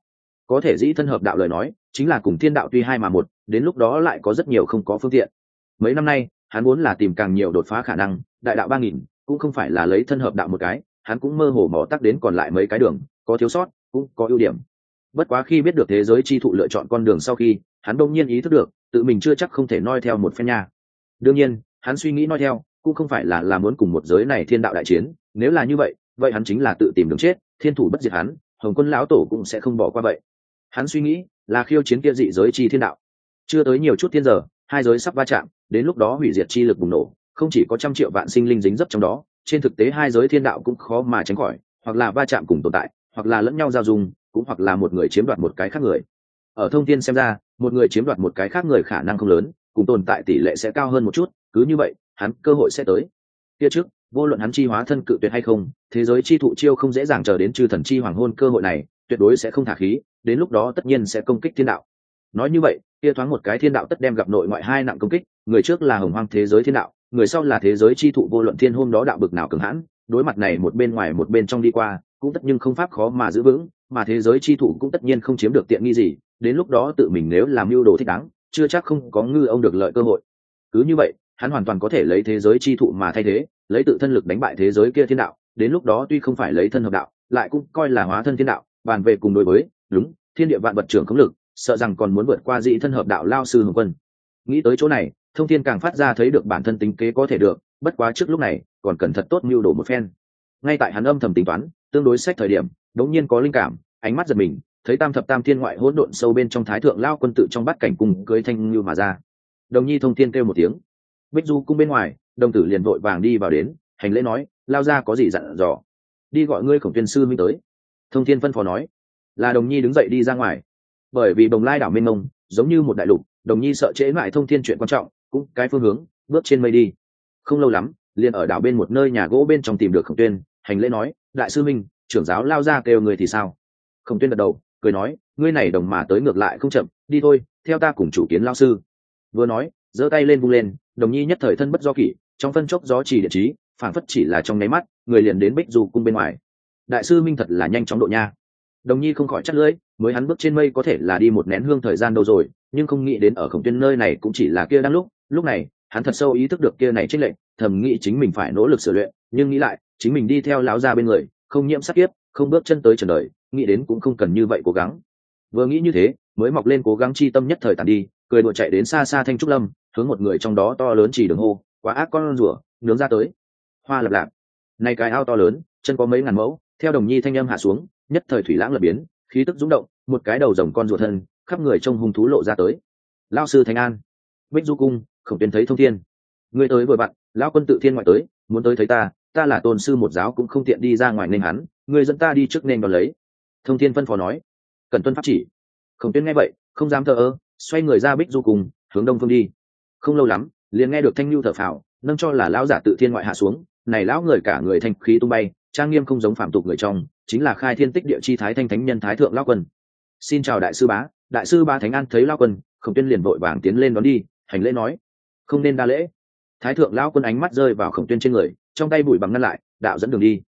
có thể dĩ thân hợp đạo lời nói chính là cùng thiên đạo tuy hai mà một, đến lúc đó lại có rất nhiều không có phương tiện. Mấy năm nay hắn muốn là tìm càng nhiều đột phá khả năng, đại đạo 3000 cũng không phải là lấy thân hợp đạo một cái, hắn cũng mơ hồ mò tắc đến còn lại mấy cái đường, có thiếu sót cũng có ưu điểm. Bất quá khi biết được thế giới chi thụ lựa chọn con đường sau khi, hắn đông nhiên ý thức được tự mình chưa chắc không thể noi theo một phen nha. Đương nhiên hắn suy nghĩ noi theo cũng không phải là muốn cùng một giới này thiên đạo đại chiến, nếu là như vậy vậy hắn chính là tự tìm đường chết, thiên thủ bất diệt hắn, Hồng Quân lão tổ cũng sẽ không bỏ qua vậy. Hắn suy nghĩ là khiêu chiến kia dị giới chi thiên đạo. Chưa tới nhiều chút thiên giờ, hai giới sắp va chạm, đến lúc đó hủy diệt chi lực bùng nổ, không chỉ có trăm triệu vạn sinh linh dính dấp trong đó, trên thực tế hai giới thiên đạo cũng khó mà tránh khỏi, hoặc là va chạm cùng tồn tại, hoặc là lẫn nhau giao dung, cũng hoặc là một người chiếm đoạt một cái khác người. Ở Thông Thiên xem ra, một người chiếm đoạt một cái khác người khả năng không lớn, cùng tồn tại tỷ lệ sẽ cao hơn một chút, cứ như vậy hắn cơ hội sẽ tới. Kia trước vô luận hắn chi hóa thân cự tuyệt hay không, thế giới chi thụ chiêu không dễ dàng chờ đến chư thần chi hoàng hôn cơ hội này, tuyệt đối sẽ không thả khí, đến lúc đó tất nhiên sẽ công kích thiên đạo. Nói như vậy kia thoáng một cái thiên đạo tất đem gặp nội ngoại hai nặng công kích, người trước là hồng hoang thế giới thiên đạo, người sau là thế giới chi thụ, vô luận thiên hôm đó đạo bực nào cường hãn, đối mặt này một bên ngoài một bên trong đi qua cũng tất nhưng không pháp khó mà giữ vững, mà thế giới chi thụ cũng tất nhiên không chiếm được tiện nghi gì, đến lúc đó tự mình nếu làm mưu đồ thích đáng, chưa chắc không có ngư ông được lợi cơ hội. Cứ như vậy hắn hoàn toàn có thể lấy thế giới chi thụ mà thay thế, lấy tự thân lực đánh bại thế giới kia thiên đạo, đến lúc đó tuy không phải lấy thân hợp đạo, lại cũng coi là hóa thân thiên đạo, bàn về cùng đối với đúng thiên địa vạn vật trưởng khống lực, sợ rằng còn muốn vượt qua dị thân hợp đạo lao sư Hồng Quân. Nghĩ tới chỗ này, Thông Thiên càng phát ra thấy được bản thân tính kế có thể được, bất quá trước lúc này còn cần thật tốt mưu đồ một phen. Ngay tại hắn âm thầm tính toán tương đối sách thời điểm, đống nhiên có linh cảm, ánh mắt giật mình, thấy tam thập tam thiên ngoại hỗn độn sâu bên trong thái thượng lao quân tự trong bát cảnh cùng cưới thanh lưu mà ra. Đồng nhi Thông Thiên kêu một tiếng. Bích Du cung bên ngoài, đồng tử liền vội vàng đi vào đến, hành lễ nói, lao ra có gì dặn dò? Đi gọi ngươi Khổng Tuyên sư minh tới. Thông Thiên phân phó nói. Là đồng nhi đứng dậy đi ra ngoài. Bởi vì Bồng Lai đảo mênh mông giống như một đại lục, đồng nhi sợ trễ mãi Thông Thiên chuyện quan trọng, cũng cái phương hướng bước trên mây đi. Không lâu lắm liền ở đảo bên một nơi nhà gỗ bên trong tìm được Khổng Tuyên, hành lễ nói, đại sư minh, trưởng giáo lao ra kêu người thì sao? Khổng Tuyên gật đầu cười nói, ngươi này đồng mà tới ngược lại không chậm, đi thôi, theo ta cùng chủ kiến lao sư. Vừa nói giơ tay lên vung lên, đồng nhi nhất thời thân bất do kỷ, trong phân chốc gió chỉ địa chí, phản phất chỉ là trong nháy mắt người liền đến Bích Du cung bên ngoài. Đại sư minh thật là nhanh chóng độ nha. Đồng nhi không khỏi chắt lưỡi, mới hắn bước trên mây có thể là đi một nén hương thời gian đâu rồi, nhưng không nghĩ đến ở Khổng Tuyên nơi này cũng chỉ là kia đang lúc này hắn thật sâu ý thức được kia này chênh lệch, thầm nghĩ chính mình phải nỗ lực sửa luyện, nhưng nghĩ lại chính mình đi theo lão gia bên người, không nhiễm sát kiếp, không bước chân tới trần đời, nghĩ đến cũng không cần như vậy cố gắng. Vừa nghĩ như thế, mới mọc lên cố gắng chi tâm nhất thời tàn đi, cười đùa chạy đến xa xa Thanh Trúc Lâm, hướng một người trong đó to lớn chỉ đường hô, quá ác con rùa, nướng ra tới. Hoa lập lạp, này cái ao to lớn, chân có mấy ngàn mẫu, theo đồng nhi thanh âm hạ xuống, nhất thời thủy lãng lập biến, khí tức dũng động, một cái đầu rồng con rùa thân, khắp người trông hung thú lộ ra tới. Lão sư Thánh An, Bích Du cung, Khổng Tuyên thấy Thông Thiên, ngươi tới vừa vặn, lão quân tự thiên ngoại tới, muốn tới thấy ta, ta là tôn sư một giáo cũng không tiện đi ra ngoài nên hắn, ngươi dẫn ta đi trước nên đón lấy. Thông Thiên phân phó nói, cần tuân pháp chỉ. Khổng Tuyên nghe vậy không dám thờ ơ, xoay người ra Bích Du cung, hướng đông phương đi. Không lâu lắm liền nghe được thanh lưu thở phào, nâng cho là lão giả tự thiên ngoại hạ xuống, này lão người cả người thanh khí tung bay, trang nghiêm không giống phạm tục người trong, chính là khai thiên tích địa chi thái thanh thánh nhân thái thượng lão quân. Xin chào đại sư bá Thánh An thấy lão quân, Khổng Tuyên liền vội vàng tiến lên đón đi, hành lễ nói, không nên đa lễ. Thái thượng lão quân ánh mắt rơi vào Khổng Tuyên trên người, trong tay bụi bằng ngăn lại, đạo dẫn đường đi.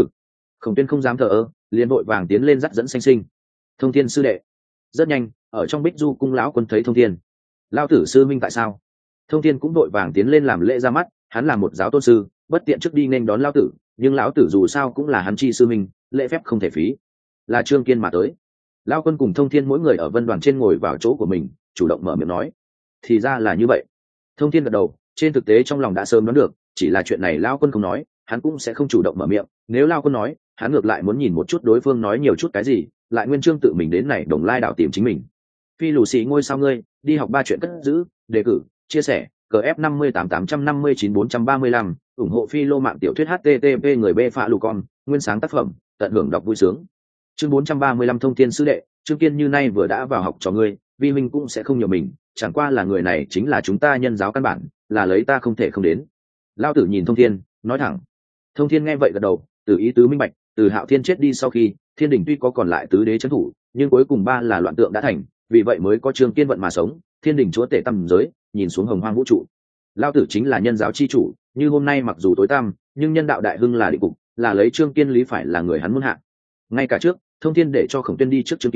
Khổng Tuyên không dám thờ ơ, liền vội vàng tiến lên dắt dẫn sinh sinh. Thông Thiên sư đệ. Rất nhanh ở trong Bích Du cung lão quân thấy Thông Thiên, lão tử sư minh tại sao? Thông Thiên cũng vội vàng tiến lên làm lễ ra mắt, hắn là một giáo tôn sư, bất tiện trước đi nên đón lão tử, nhưng lão tử dù sao cũng là hắn chi sư minh, lễ phép không thể phí. Là Trương Kiên mà tới. Lão quân cùng Thông Thiên mỗi người ở vân đoàn trên ngồi vào chỗ của mình, chủ động mở miệng nói, thì ra là như vậy. Thông Thiên gật đầu, trên thực tế trong lòng đã sớm đoán được, chỉ là chuyện này lão quân không nói, hắn cũng sẽ không chủ động mở miệng, nếu lão quân nói, hắn ngược lại muốn nhìn một chút đối phương nói nhiều chút cái gì, lại nguyên Trương tự mình đến này Đồng Lai đảo tìm chính mình. Phi lù xì ngôi sao ngươi, đi học 3 chuyện cất giữ, đề cử, chia sẻ, cf 588599435, ủng hộ phi lô mạng tiểu thuyết http người b phạ lù con, nguyên sáng tác phẩm, tận hưởng đọc vui sướng. Chương 435 Thông Thiên sư đệ, Trương Kiên như nay vừa đã vào học cho ngươi, vi huynh cũng sẽ không nhiều mình, chẳng qua là người này chính là chúng ta nhân giáo căn bản, là lấy ta không thể không đến. Lão tử nhìn Thông Thiên, nói thẳng. Thông Thiên nghe vậy gật đầu, từ ý tứ minh bạch, từ Hạo Thiên chết đi sau khi, Thiên đình tuy có còn lại tứ đế trấn thủ, nhưng cuối cùng 3 là loạn tượng đã thành, vì vậy mới có Trương Kiên vận mà sống, Thiên đình chúa tể tầm giới, nhìn xuống hồng hoang vũ trụ. Lão tử chính là nhân giáo chi chủ, như hôm nay mặc dù tối tăm, nhưng nhân đạo đại hưng là định cục, là lấy Trương Kiên lý phải là người hắn muốn hạ. Ngay cả trước, Thông Thiên để cho Khổng Tuyên đi trước Trương Kiên,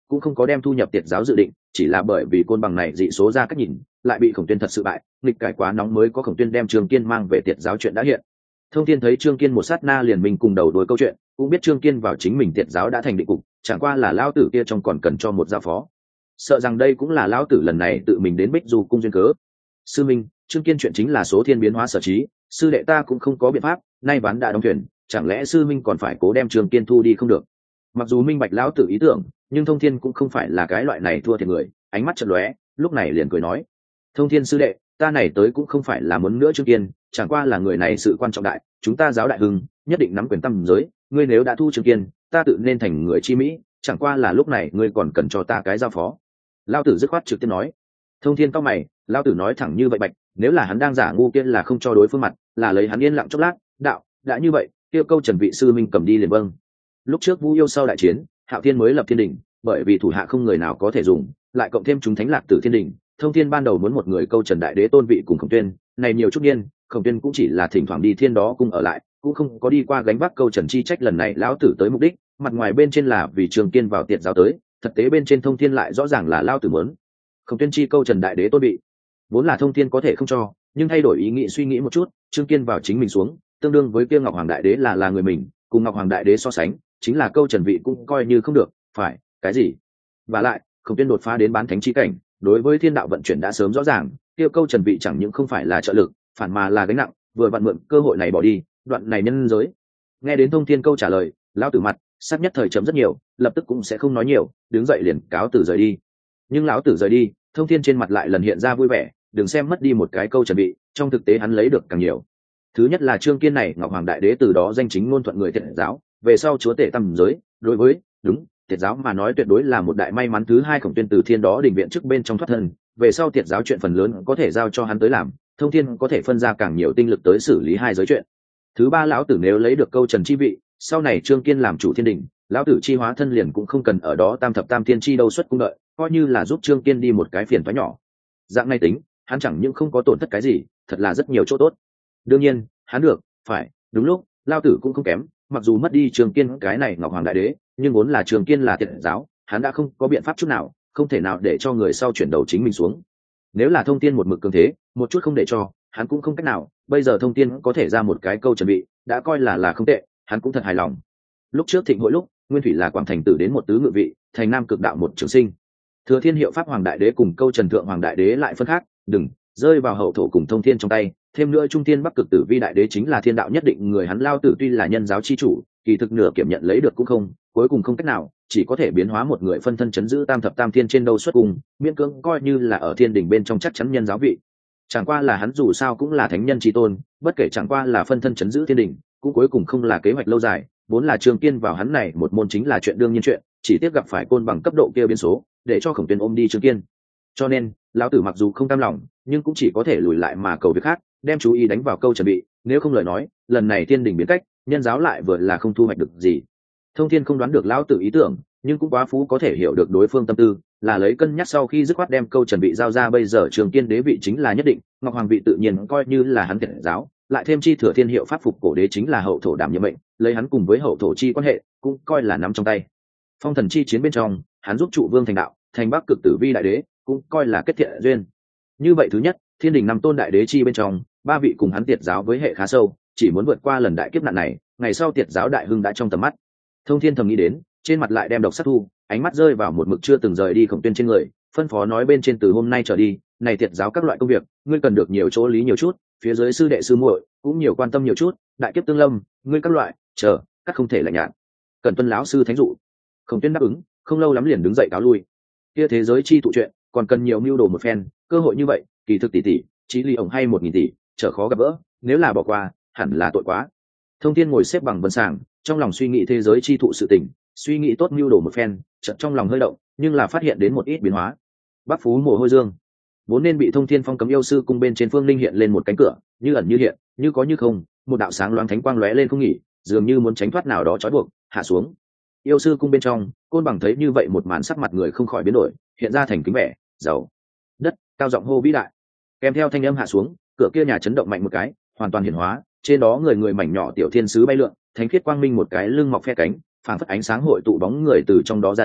cũng không có đem thu nhập tiệt giáo dự định, chỉ là bởi vì côn bằng này dị số ra cách nhìn lại bị Khổng Tuyên thật sự bại, nghịch cải quá nóng mới có Khổng Tuyên đem Trương Kiên mang về tiệt giáo chuyện đã hiện. Thông Thiên thấy Trương Kiên một sát na liền mình cùng đầu đuôi câu chuyện, cũng biết Trương Kiên vào chính mình tiệt giáo đã thành định cục, chẳng qua là lão tử kia trong còn cần cho một giao phó. Sợ rằng đây cũng là lão tử lần này tự mình đến Bích Du cung duyên cớ. Sư minh, Trương Kiên chuyện chính là số thiên biến hóa sở trí, sư đệ ta cũng không có biện pháp, nay ván đã đóng thuyền, chẳng lẽ sư minh còn phải cố đem Trương Kiên thu đi không được? Mặc dù minh bạch lão tử ý tưởng, nhưng Thông Thiên cũng không phải là cái loại này thua thiệt người, ánh mắt chợt lóe, lúc này liền cười nói: Thông Thiên sư đệ, ta này tới cũng không phải là muốn nữa Trương Kiên, chẳng qua là người này sự quan trọng đại, chúng ta giáo đại hưng nhất định nắm quyền tâm giới, ngươi nếu đã thu Trương Kiên, ta tự nên thành người chi mỹ, chẳng qua là lúc này ngươi còn cần cho ta cái giao phó. Lão tử dứt khoát trực tiếp nói. Thông Thiên cau mày, lão tử nói thẳng như vậy bạch, nếu là hắn đang giả ngu kia là không cho đối phương mặt, là lấy hắn yên lặng chốc lát, đạo, đã như vậy, kia câu Trần vị sư minh cầm đi liền vâng. Lúc trước Vu Yêu sau đại chiến, Hạo Thiên mới lập Thiên Đình, bởi vì thủ hạ không người nào có thể dùng, lại cộng thêm chúng thánh lạc tử Thiên Đình, Thông Thiên ban đầu muốn một người câu Trần đại đế tôn vị cùng Khổng Tuyên, này nhiều chút niên, Khổng Tuyên cũng chỉ là thỉnh thoảng đi Thiên đó cung ở lại, cũng không có đi qua gánh vác câu Trần chi trách. Lần này lão tử tới mục đích, mặt ngoài bên trên là vì Trương Kiên vào tiệt giáo tới, thực tế bên trên Thông Thiên lại rõ ràng là lão tử muốn Khổng Tuyên chi câu Trần đại đế tôn vị. Vốn là Thông Thiên có thể không cho, nhưng thay đổi ý nghĩ suy nghĩ một chút, Trương Kiên vào chính mình xuống, tương đương với kia Ngọc Hoàng đại đế là người mình, cùng Ngọc Hoàng đại đế so sánh, chính là câu Trần vị cũng coi như không được, phải cái gì? Và lại, Khổng Tuyên đột phá đến bán thánh chi cảnh, đối với thiên đạo vận chuyển đã sớm rõ ràng, tiêu câu Trần vị chẳng những không phải là trợ lực, phản mà là gánh nặng, vừa vặn mượn cơ hội này bỏ đi, đoạn này nhân giới. Nghe đến Thông Thiên câu trả lời, lão tử mặt sắc nhất thời chấm rất nhiều, lập tức cũng sẽ không nói nhiều, đứng dậy liền cáo tử rời đi. Nhưng lão tử rời đi, Thông Thiên trên mặt lại lần hiện ra vui vẻ, đừng xem mất đi một cái câu Trần vị, trong thực tế hắn lấy được càng nhiều. Thứ nhất là Trương Kiên này Ngọc Hoàng đại đế từ đó danh chính ngôn thuận người thiệt giáo, về sau chúa tể tam giới, đối với đúng tiệt giáo mà nói tuyệt đối là một đại may mắn. Thứ hai, Khổng Tuyên từ Thiên đó đình viện trước bên trong thoát thân, về sau tiệt giáo chuyện phần lớn có thể giao cho hắn tới làm, Thông Thiên có thể phân ra càng nhiều tinh lực tới xử lý hai giới chuyện. Thứ ba, lão tử nếu lấy được câu Trần chi vị, sau này Trương Kiên làm chủ Thiên đình, lão tử chi hóa thân liền cũng không cần ở đó tam thập tam thiên chi đâu xuất cung đợi, coi như là giúp Trương Kiên đi một cái phiền toái nhỏ. Dạng này tính, hắn chẳng những không có tổn thất cái gì, thật là rất nhiều chỗ tốt. Đương nhiên, hắn được, phải, đúng lúc, lão tử cũng không kém, mặc dù mất đi Trương Kiên cái này Ngọc Hoàng đại đế, nhưng vốn là Trương Kiên là tiệt giáo, hắn đã không có biện pháp chút nào, không thể nào để cho người sau chuyển đầu chính mình xuống. Nếu là Thông Thiên một mực cường thế, một chút không để cho, hắn cũng không cách nào, bây giờ Thông Thiên có thể ra một cái câu chuẩn bị, đã coi là không tệ, hắn cũng thật hài lòng. Lúc trước thịnh hội lúc, Nguyên Thủy là Quảng Thành tử đến một tứ ngự vị, thành Nam Cực đạo một trường sinh. Thừa Thiên hiệu pháp Hoàng đại đế cùng câu Trần thượng Hoàng đại đế lại phân khác, đừng rơi vào hậu thổ cùng Thông Thiên trong tay, thêm nữa Trung Thiên Bắc Cực tử vi đại đế chính là thiên đạo nhất định người, hắn lao tử tuy là nhân giáo chi chủ, kỳ thực nửa kiểm nhận lấy được cũng không, cuối cùng không cách nào, chỉ có thể biến hóa một người phân thân chấn giữ tam thập tam thiên trên đâu xuất cùng, miễn cưỡng coi như là ở thiên đình bên trong chắc chắn nhân giáo vị. Chẳng qua là hắn dù sao cũng là thánh nhân chi tôn, bất kể chẳng qua là phân thân chấn giữ thiên đình, cũng cuối cùng không là kế hoạch lâu dài, vốn là Trương Kiên vào hắn này một môn chính là chuyện đương nhiên chuyện, chỉ tiếc gặp phải côn bằng cấp độ kia biến số, để cho Khổng Tuyên ôm đi Trương Kiên. Cho nên, lão tử mặc dù không cam lòng, nhưng cũng chỉ có thể lùi lại mà cầu việc khác, đem chú ý đánh vào câu chuẩn bị, nếu không lời nói, lần này thiên đình biến cách, nhân giáo lại vừa là không thu hoạch được gì. Thông Thiên không đoán được lão tử ý tưởng, nhưng cũng quá phú có thể hiểu được đối phương tâm tư, là lấy cân nhắc sau khi dứt khoát đem câu chuẩn bị giao ra. Bây giờ Trương Kiên đế vị chính là nhất định, Ngọc Hoàng vị tự nhiên coi như là hắn tiệt giáo, lại thêm chi thừa thiên hiệu pháp phục cổ đế chính là hậu thổ đảm nhiệm mệnh, lấy hắn cùng với hậu thổ chi quan hệ, cũng coi là nắm trong tay. Phong thần chi chiến bên trong, hắn giúp trụ vương thành đạo, thành Bắc Cực tử vi đại đế, cũng coi là kết thiện duyên. Như vậy thứ nhất, thiên đình năm tôn đại đế chi bên trong, ba vị cùng hắn tiệt giáo với hệ khá sâu, chỉ muốn vượt qua lần đại kiếp nạn này, ngày sau tiệt giáo đại hưng đã trong tầm mắt. Thông Thiên thầm nghĩ đến, trên mặt lại đem độc sát thu, ánh mắt rơi vào một mực chưa từng rời đi Khổng Tuyên trên người, phân phó nói bên trên từ hôm nay trở đi, này tiệt giáo các loại công việc, ngươi cần được nhiều chỗ lý nhiều chút, phía dưới sư đệ sư muội cũng nhiều quan tâm nhiều chút, đại kiếp tương lâm, ngươi các loại, chờ, các không thể lạnh nhạt. Cần tuân lão sư thánh dụ. Khổng Tuyên đáp ứng, không lâu lắm liền đứng dậy cáo lui. Kia thế giới chi tụ chuyện, còn cần nhiều mưu đồ một phen, cơ hội như vậy, kỳ thực tỷ, chí lý ổng hay 1000 tỷ, trở khó gặp gỡ, nếu là bỏ qua, hẳn là tội quá. Thông Thiên ngồi xếp bằng vân sàng, trong lòng suy nghĩ thế giới chi thụ sự tình, suy nghĩ tốt mưu đồ một phen, chợt trong lòng hơi động, nhưng là phát hiện đến một ít biến hóa. Bắc Phú Mồ Hôi Dương vốn nên bị Thông Thiên phong cấm yêu sư cung bên trên phương linh hiện lên một cánh cửa, như ẩn như hiện, như có như không, một đạo sáng loáng thánh quang lóe lên không nghỉ, dường như muốn tránh thoát nào đó trói buộc, hạ xuống. Yêu sư cung bên trong, Côn Bằng thấy như vậy một màn, sắc mặt người không khỏi biến đổi, hiện ra thành kính vẻ, giàu đất, cao giọng hô vĩ đại. Kèm theo thanh âm hạ xuống, cửa kia nhà chấn động mạnh một cái, hoàn toàn hiển hóa, trên đó người mảnh nhỏ tiểu thiên sứ bay lượn, thánh khiết quang minh một cái lưng mọc phe cánh, phảng phất ánh sáng hội tụ bóng người từ trong đó ra đón,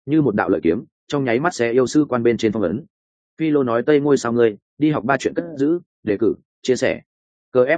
như một đạo lợi kiếm trong nháy mắt sẽ yêu sư quan bên trên phong ấn. Phi Lô nói Tây ngôi sao ngươi đi học 3 chuyện cất giữ, đề cử, chia sẻ. CF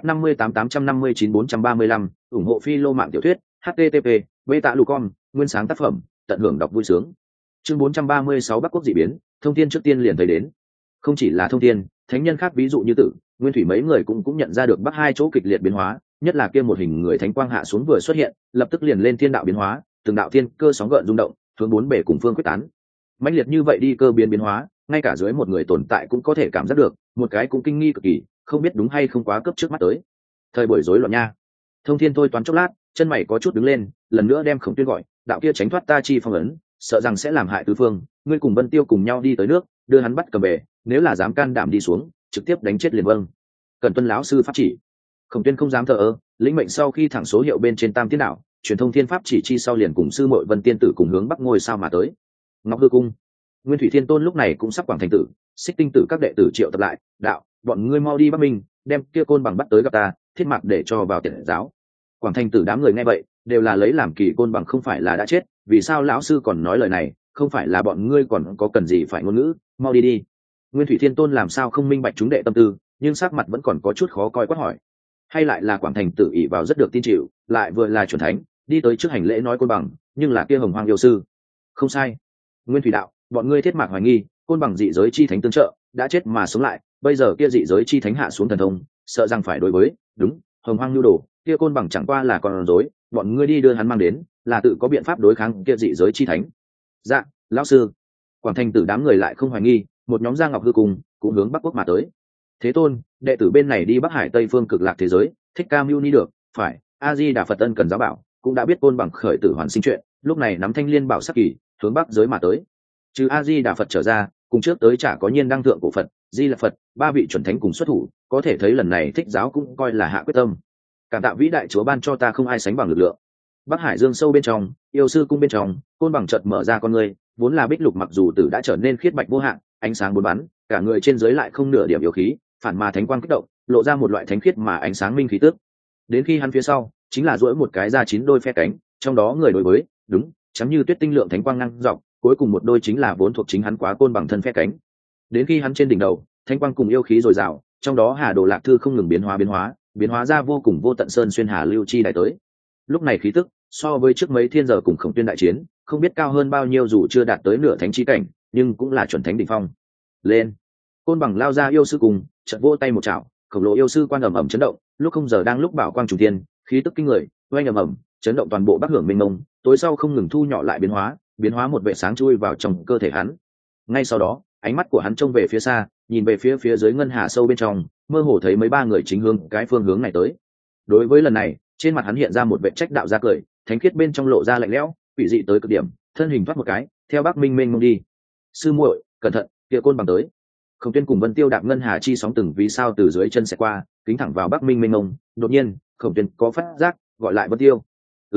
58859 435 ủng hộ Phi Lô mạng tiểu thuyết, http beta lucom nguyên sáng tác phẩm, tận hưởng đọc vui sướng. Chương 436 Bắc Quốc dị biến, thông thiên trước tiên liền thấy đến. Không chỉ là thông thiên, thánh nhân khác ví dụ như Tử, Nguyên Thủy mấy người cũng nhận ra được Bắc hai chỗ kịch liệt biến hóa, nhất là kia một hình người thánh quang hạ xuống vừa xuất hiện, lập tức liền lên thiên đạo biến hóa, từng đạo thiên cơ sóng gợn rung động, hướng bốn bề cùng phương quyết tán. Mãnh liệt như vậy đi cơ biến hóa, ngay cả dưới một người tồn tại cũng có thể cảm giác được, một cái cũng kinh nghi cực kỳ, không biết đúng hay không quá cấp trước mắt tới. Thời buổi rối loạn nha. Thông thiên thôi toán chốc lát, chân mày có chút đứng lên, lần nữa đem Khổng Tuyên gọi, đạo kia tránh thoát ta chi phong ấn, sợ rằng sẽ làm hại tứ phương, ngươi cùng Vân Tiêu cùng nhau đi tới nước, đưa hắn bắt cầm về, nếu là dám can đảm đi xuống, trực tiếp đánh chết liền vâng. Cần tuân lão sư pháp chỉ. Khổng Tuyên không dám thờ ơ, lĩnh mệnh sau khi thẳng số hiệu bên trên Tam Tiên Đảo, truyền thông thiên pháp chỉ chi sau liền cùng sư muội Vân Tiên tử cùng hướng bắc ngôi sao mà tới. Ngọc Hư cung. Nguyên Thủy Thiên Tôn lúc này cũng sắp quảng thành tử, Xích Tinh tử các đệ tử triệu tập lại, đạo, bọn ngươi mau đi Bắc Minh, đem kia côn bằng bắt tới gặp ta, thiết mạc để cho vào tiện giáo. Quảng thành tử đám người nghe vậy, đều là lấy làm kỳ, côn bằng không phải là đã chết, vì sao lão sư còn nói lời này, không phải là bọn ngươi còn có cần gì phải ngôn ngữ, mau đi đi. Nguyên Thủy Thiên Tôn làm sao không minh bạch chúng đệ tâm tư, nhưng sắc mặt vẫn còn có chút khó coi, quát hỏi. Hay lại là Quảng thành tử ỷ vào rất được tin chịu, lại vừa là chuẩn thánh, đi tới trước hành lễ nói côn bằng, nhưng là kia Hồng Hoang yêu sư. Không sai. Nguyên Thủy đạo, bọn ngươi thiết mạc hoài nghi, côn bằng dị giới chi thánh tương trợ, đã chết mà sống lại, bây giờ kia dị giới chi thánh hạ xuống thần thông, sợ rằng phải đối với, đúng, Hồng Hoang nhu đồ, kia côn bằng chẳng qua là con rối, bọn ngươi đi đưa hắn mang đến, là tự có biện pháp đối kháng kia dị giới chi thánh. Dạ, lão sư. Quảng thành tử đám người lại không hoài nghi, một nhóm Giang Ngọc Hư cùng cũng hướng Bắc Quốc mà tới. Thế Tôn, đệ tử bên này đi Bắc Hải Tây phương cực lạc thế giới, Thích Ca Mưu Ni được, phải, A Di Đà Phật ân cần giáo bảo, cũng đã biết côn bằng khởi tử hoàn sinh chuyện, lúc này nắm thanh liên bảo sắc kỳ, hướng Bắc giới mà tới. Trừ A Di Đà Phật trở ra, cùng trước tới chả có Nhiên đăng thượng của Phật, Di Lặc Phật, 3 vị chuẩn thánh cùng xuất thủ, có thể thấy lần này Thích giáo cũng coi là hạ quyết tâm. Cảm tạ vĩ đại Chúa ban cho ta không ai sánh bằng lực lượng. Bắc Hải Dương sâu bên trong, yêu sư cung bên trong, côn bằng chợt mở ra con người, vốn là bích lục mặc dù tử đã trở nên khiết bạch vô hạn, ánh sáng bốn bắn, cả người trên dưới lại không nửa điểm yêu khí, phản mà thánh quang kích động, lộ ra một loại thánh khiết mà ánh sáng minh khí tức. Đến khi hắn phía sau, chính là duỗi một cái ra 9 đôi phe cánh, trong đó người đối với, đúng, chấm như tuyết tinh lượng thánh quang ngang dọc, cuối cùng một đôi chính là vốn thuộc chính hắn quá côn bằng thân phe cánh. Đến khi hắn trên đỉnh đầu, thánh quang cùng yêu khí dồi dào, trong đó Hà Đồ Lạc Thư không ngừng biến hóa ra vô cùng vô tận sơn xuyên hà lưu chi đại tới. Lúc này khí tức so với trước mấy thiên giờ cùng Khổng Tuyên đại chiến, không biết cao hơn bao nhiêu, dù chưa đạt tới nửa thánh chi cảnh, nhưng cũng là chuẩn thánh đỉnh phong. Lên. Côn bằng lao ra yêu sư cùng, chợt vỗ tay một chảo, khổng lồ yêu sư quan ầm ầm chấn động, lúc không giờ đang lúc bảo quang trùng thiên, khí tức kinh người, oanh ầm ầm, chấn động toàn bộ Bắc Hưởng mênh mông, tối sau không ngừng thu nhỏ lại biến hóa một vệ sáng chui vào trong cơ thể hắn. Ngay sau đó, ánh mắt của hắn trông về phía xa, nhìn về phía dưới ngân hà sâu bên trong, mơ hồ thấy mấy ba người chính hướng cái phương hướng này tới. Đối với lần này, trên mặt hắn hiện ra một vệ trách đạo ra cười, thánh khiết bên trong lộ ra lạnh lẽo, quỷ dị tới cực điểm, thân hình thoát một cái, theo Bắc Minh mênh mông đi. Sư muội, cẩn thận, kia côn bằng tới. Khổng Tuyên cùng Vân Tiêu đạp ngân hà chi sóng từng vì sao từ dưới chân sẽ qua, kính thẳng vào Bắc Minh mênh mông. Đột nhiên, Khổng Tuyên có phát giác, gọi lại Vân Tiêu.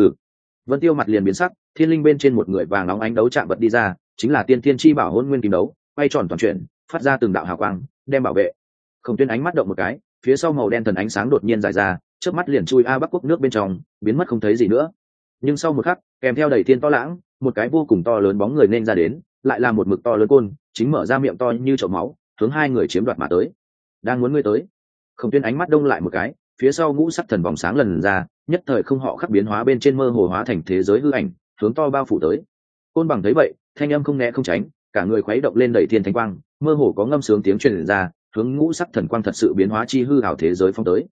Vân Tiêu mặt liền biến sắc, thiên linh bên trên một người vàng óng ánh đấu chạm vật đi ra, chính là tiên thiên chi bảo Hỗn Nguyên Kim Đấu, quay tròn toàn chuyển, phát ra từng đạo hào quang, đem bảo vệ. Khổng Tuyên ánh mắt động một cái, phía sau màu đen thần ánh sáng đột nhiên dài ra, chớp mắt liền chui Bắc Quốc nước bên trong, biến mất không thấy gì nữa. Nhưng sau một khắc, kèm theo đầy thiên to lãng, một cái vô cùng to lớn bóng người nên ra đến, lại là một mực to lớn côn, chính mở ra miệng to như chậu máu, hướng hai người chiếm đoạt mà tới. Đang muốn ngươi tới. Khổng Tuyên ánh mắt đông lại một cái, phía sau ngũ sắc thần vòng sáng lần ra, nhất thời không họ khắc biến hóa bên trên mơ hồ hóa thành thế giới hư ảnh, hướng to bao phủ tới. Côn bằng thấy vậy, thanh âm không né không tránh, cả người khuấy động lên đầy thiên thánh quang, mơ hồ có ngâm sướng tiếng truyền ra, hướng ngũ sắc thần quang thật sự biến hóa chi hư ảo thế giới phong tới.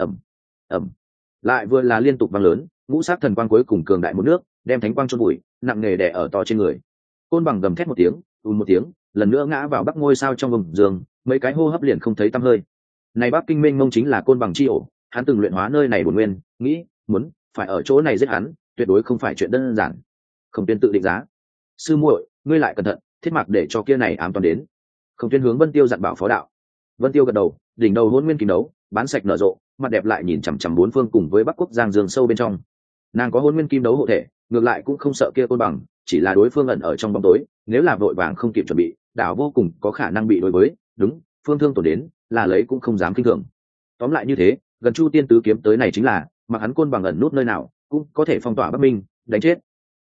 Ầm, lại vừa là liên tục vang lớn, ngũ sắc thần quang cuối cùng cường đại một nước, đem thánh quang chôn bụi, nặng nề đè ở to trên người. Côn bằng gầm thét một tiếng, một tiếng, lần nữa ngã vào bắc ngôi sao trong vùng giường, mấy cái hô hấp liền không thấy tăm hơi. Này Bắc Kinh mênh mông chính là côn bằng chi ổ, hắn từng luyện hóa nơi này bổn nguyên, nghĩ, muốn phải ở chỗ này giết hắn, tuyệt đối không phải chuyện đơn giản. Khổng Tuyên tự định giá. Sư muội, ngươi lại cẩn thận, thiết mặc để cho kia này ám toàn đến. Khổng Tuyên hướng Vân Tiêu dặn bảo phó đạo. Vân Tiêu gật đầu, đỉnh đầu Hỗn Nguyên Kim Đấu, bán sạch nở rộ, mặt đẹp lại nhìn chằm chằm bốn phương cùng với Bắc Quốc Giang Dương sâu bên trong. Nàng có Hỗn Nguyên Kim Đấu hộ thể, ngược lại cũng không sợ kia côn bằng, chỉ là đối phương ẩn ở trong bóng tối, nếu là vội vàng không kịp chuẩn bị, đảo vô cùng có khả năng bị đối với, đúng, phương thương tổn đến, là lấy cũng không dám kinh thường. Tóm lại như thế, gần Chu Tiên tứ kiếm tới này chính là, mặc hắn côn bằng ẩn nút nơi nào, cũng có thể phong tỏa Bắc Minh, đánh chết.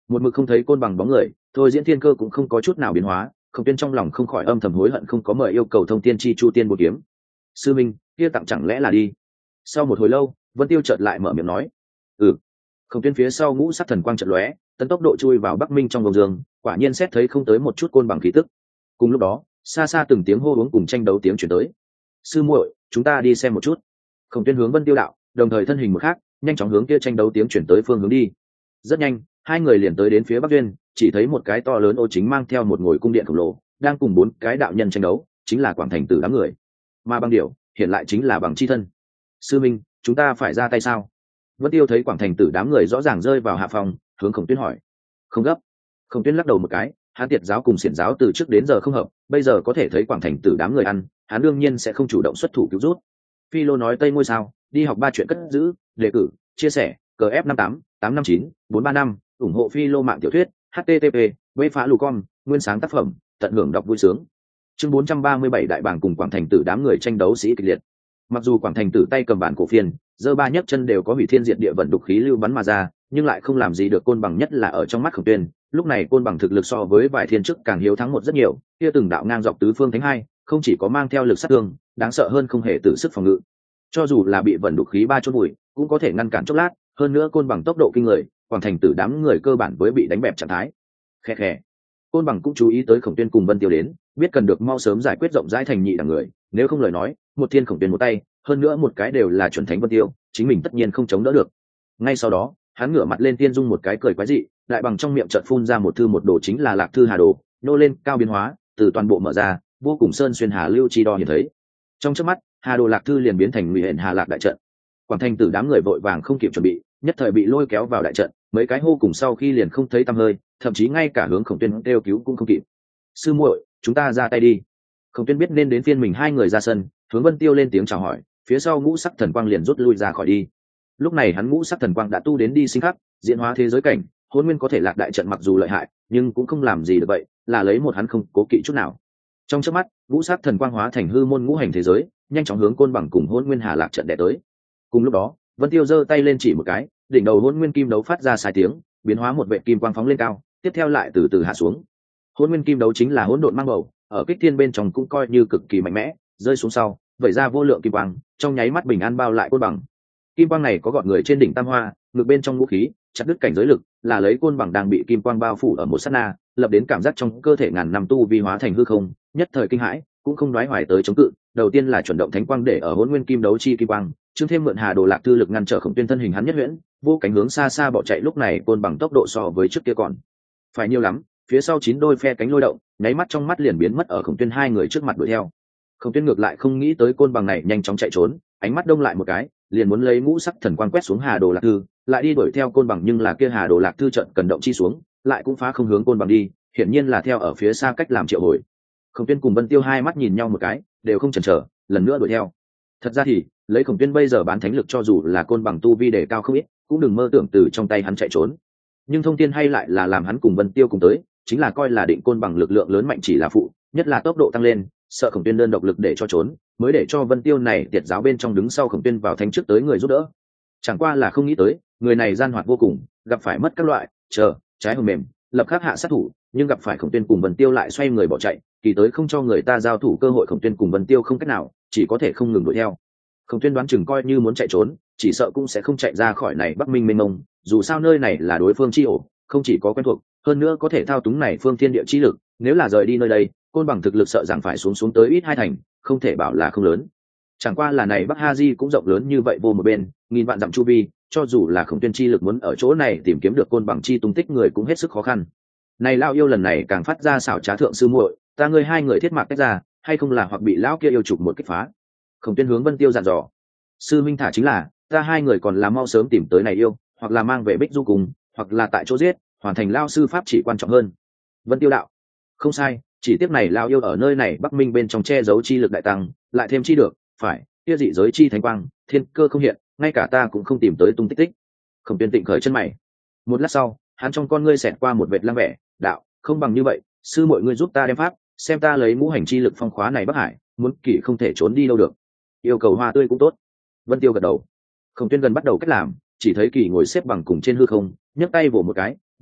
Một mực không thấy côn bằng bóng người, thôi diễn thiên cơ cũng không có chút nào biến hóa. Khổng Tuyên trong lòng không khỏi âm thầm hối hận không có mời yêu cầu thông tiên chi chu tiên một kiếm. Sư minh, kia tặng chẳng lẽ là đi? Sau một hồi lâu, Vân Tiêu chợt lại mở miệng nói, ừ. Khổng Tuyên phía sau ngũ sắc thần quang chợt lóe, tấn tốc độ chui vào Bắc Minh trong vòng giường, quả nhiên xét thấy không tới một chút côn bằng khí tức. Cùng lúc đó, xa xa từng tiếng hô uống cùng tranh đấu tiếng chuyển tới. Sư muội, chúng ta đi xem một chút. Khổng Tuyên hướng Vân Tiêu đạo, đồng thời thân hình một khác, nhanh chóng hướng kia tranh đấu tiếng chuyển tới phương hướng đi. Rất nhanh, hai người liền tới đến phía Bắc Duyên, chỉ thấy một cái to lớn ô chính mang theo một ngồi cung điện khổng lồ, đang cùng bốn cái đạo nhân tranh đấu, chính là Quảng Thành Tử đám người. Mà Băng Điểu, hiện lại chính là Bằng Chi thân. Sư minh, chúng ta phải ra tay sao? Vân Tiêu thấy Quảng Thành Tử đám người rõ ràng rơi vào hạ phòng, hướng Khổng Tuyên hỏi. Không gấp. Khổng Tuyên lắc đầu một cái, hắn Tiệt giáo cùng Xiển giáo từ trước đến giờ không hợp, bây giờ có thể thấy Quảng Thành Tử đám người ăn, hắn đương nhiên sẽ không chủ động xuất thủ cứu rút. Phi Lô nói Tây ngôi sao, đi học 3 chuyện cất giữ, đề cử, chia sẻ, CF58 859 435, ủng hộ Phi Lô mạng tiểu thuyết, http vê phá lù con, nguyên sáng tác phẩm, tận hưởng đọc vui sướng. Chương 437 đại bảng cùng Quảng Thành Tử đám người tranh đấu sĩ kịch liệt. Mặc dù Quảng Thành Tử tay cầm bản cổ phiên, giơ ba nhấc chân đều có hủy thiên diệt địa vận đục khí lưu bắn mà ra, nhưng lại không làm gì được côn bằng, nhất là ở trong mắt Khổng Tuyên, lúc này côn bằng thực lực so với vài thiên trước càng hiếu thắng một rất nhiều, kia từng đạo ngang dọc tứ phương thánh hai, không chỉ có mang theo lực sát thương, đáng sợ hơn không hề tự sức phòng ngự. Cho dù là bị vận đục khí ba chốt bụi, cũng có thể ngăn cản chốc lát, hơn nữa côn bằng tốc độ kinh người, Quảng Thành Tử đám người cơ bản với bị đánh bẹp trạng thái. Khẽ khẽ, côn bằng cũng chú ý tới Khổng Tuyên cùng Vân Tiêu đến, biết cần được mau sớm giải quyết rộng rãi thành nhị đẳng người, nếu không lời nói, một thiên Khổng Tuyên một tay, hơn nữa một cái đều là chuẩn thánh Vân Tiêu, chính mình tất nhiên không chống đỡ được. Ngay sau đó, hắn ngửa mặt lên tiên dung một cái cười quái dị, lại bằng trong miệng chợt phun ra một thư một đồ, chính là Lạc Thư Hà Đồ, nô lên cao biến hóa, từ toàn bộ mở ra, vô cùng sơn xuyên hà lưu chi đo hiện thấy. Trong chớp mắt, Hà Đồ Lạc Thư liền biến thành Ngụy Hện Hà Lạc đại trận. Quảng Thành Tử đám người vội vàng không kịp chuẩn bị, nhất thời bị lôi kéo vào đại trận, mấy cái hô cùng sau khi liền không thấy tăm hơi, thậm chí ngay cả hướng Khổng Tuyên kêu cứu cũng không kịp. Sư muội, chúng ta ra tay đi. Khổng Tuyên biết nên đến phiên mình hai người ra sân, hướng Vân Tiêu lên tiếng chào hỏi, phía sau ngũ sắc thần quang liền rút lui ra khỏi đi. Lúc này hắn ngũ sắc thần quang đã tu đến đi sinh khắc, diễn hóa thế giới cảnh, hôn nguyên có thể lạc đại trận mặc dù lợi hại, nhưng cũng không làm gì được vậy, là lấy một hắn không cố kỵ chút nào. Trong chớp mắt, ngũ sắc thần quang hóa thành hư môn ngũ hành thế giới, nhanh chóng hướng côn bằng cùng hôn nguyên hà lạc trận đè tới. Cùng lúc đó, Vân Tiêu giơ tay lên chỉ một cái, đỉnh đầu hôn nguyên kim đấu phát ra sai tiếng, biến hóa một vệ kim quang phóng lên cao, tiếp theo lại từ từ hạ xuống. Hôn nguyên kim đấu chính là hỗn độn mang bầu, ở kích thiên bên trong cũng coi như cực kỳ mạnh mẽ, rơi xuống sau, vẩy ra vô lượng kim quang, trong nháy mắt bình an bao lại côn bằng. Kim quang này có gọn người trên đỉnh tam hoa, ngược bên trong vũ khí, chặt đứt cảnh giới lực, là lấy côn bằng đang bị kim quang bao phủ ở một sát na, lập đến cảm giác trong cơ thể ngàn năm tu vi hóa thành hư không, nhất thời kinh hãi, cũng không đoái hoài tới chống cự, đầu tiên là chuẩn động thánh quang để ở hỗn nguyên kim đấu chi kim quang, chương thêm mượn Hà Đồ Lạc Thư lực ngăn trở Khổng Tuyên thân hình hắn nhất huyễn, vô cánh hướng xa xa bỏ chạy, lúc này côn bằng tốc độ so với trước kia còn phải nhiều lắm, phía sau 9 đôi phe cánh lôi động, nháy mắt trong mắt liền biến mất ở Khổng Tuyên hai người trước mặt đuổi theo. Khổng Tuyên ngược lại không nghĩ tới côn bằng này nhanh chóng chạy trốn, ánh mắt đông lại một cái, liền muốn lấy ngũ sắc thần quang quét xuống Hà Đồ Lạc Thư, lại đi đuổi theo côn bằng, nhưng là kia Hà Đồ Lạc Thư trận cần động chi xuống, lại cũng phá không hướng côn bằng đi, hiển nhiên là theo ở phía xa cách làm triệu hồi. Khổng Tuyên cùng Vân Tiêu hai mắt nhìn nhau một cái, đều không chần chờ, lần nữa đuổi theo. Thật ra thì, lấy Khổng Tuyên bây giờ bán thánh lực cho dù là côn bằng tu vi đề cao không ít, cũng đừng mơ tưởng từ trong tay hắn chạy trốn. Nhưng thông tin hay lại là làm hắn cùng Vân Tiêu cùng tới, chính là coi là định côn bằng lực lượng lớn mạnh chỉ là phụ, nhất là tốc độ tăng lên, sợ Khổng Tuyên đơn độc lực để cho trốn, mới để cho Vân Tiêu này Tiệt giáo bên trong đứng sau Khổng Tuyên vào thánh trước tới người giúp đỡ. Chẳng qua là không nghĩ tới, người này gian hoạt vô cùng, gặp phải mất các loại, trái hồng mềm, lập khắc hạ sát thủ, nhưng gặp phải Khổng Tuyên cùng Vân Tiêu lại xoay người bỏ chạy, kỳ tới không cho người ta giao thủ cơ hội. Khổng Tuyên cùng Vân Tiêu không cách nào, chỉ có thể không ngừng đuổi theo. Khổng Tuyên đoán chừng coi như muốn chạy trốn, chỉ sợ cũng sẽ không chạy ra khỏi này Bắc Minh mênh mông, dù sao nơi này là đối phương chi ổ, không chỉ có quen thuộc, hơn nữa có thể thao túng này phương thiên địa chi lực, nếu là rời đi nơi đây, côn bằng thực lực sợ rằng phải xuống tới ít hai thành, không thể bảo là không lớn. Chẳng qua là này Bắc Ha Di cũng rộng lớn như vậy vô một bên, nghìn vạn dặm chu vi, cho dù là Khổng Tuyên chi lực muốn ở chỗ này tìm kiếm được côn bằng chi tung tích người cũng hết sức khó khăn. Này lão yêu lần này càng phát ra xảo trá, thượng sư muội, ta ngươi hai người thiết mạc tách ra, hay không là hoặc bị lão kia yêu chụp một kích phá. Khổng Tuyên hướng Vân Tiêu dặn dò. Sư minh thả chính là, ta hai người còn là mau sớm tìm tới này yêu, hoặc là mang về Bích Du cùng, hoặc là tại chỗ giết, hoàn thành lao sư pháp chỉ quan trọng hơn. Vân Tiêu đạo. Không sai, chỉ tiếc này lao yêu ở nơi này Bắc Minh bên trong che giấu chi lực đại tăng, lại thêm chi được, phải, kia dị giới chi thánh quang, thiên cơ không hiện, ngay cả ta cũng không tìm tới tung tích tích. Khổng Tuyên tịnh khởi chân mày. Một lát sau, hắn trong con ngươi xẹt qua một vệt lăng vẻ, đạo, không bằng như vậy, sư mọi ngươi giúp ta đem pháp, xem ta lấy ngũ hành chi lực phong khóa này Bắc Hải, muốn kỷ không thể trốn đi đâu được. Yêu cầu hoa tươi cũng tốt. Vân Tiêu gật đầu. Khổng Tuyên gần bắt đầu cách làm, chỉ thấy kỳ ngồi xếp bằng cùng trên hư không, nhấc tay vỗ một cái,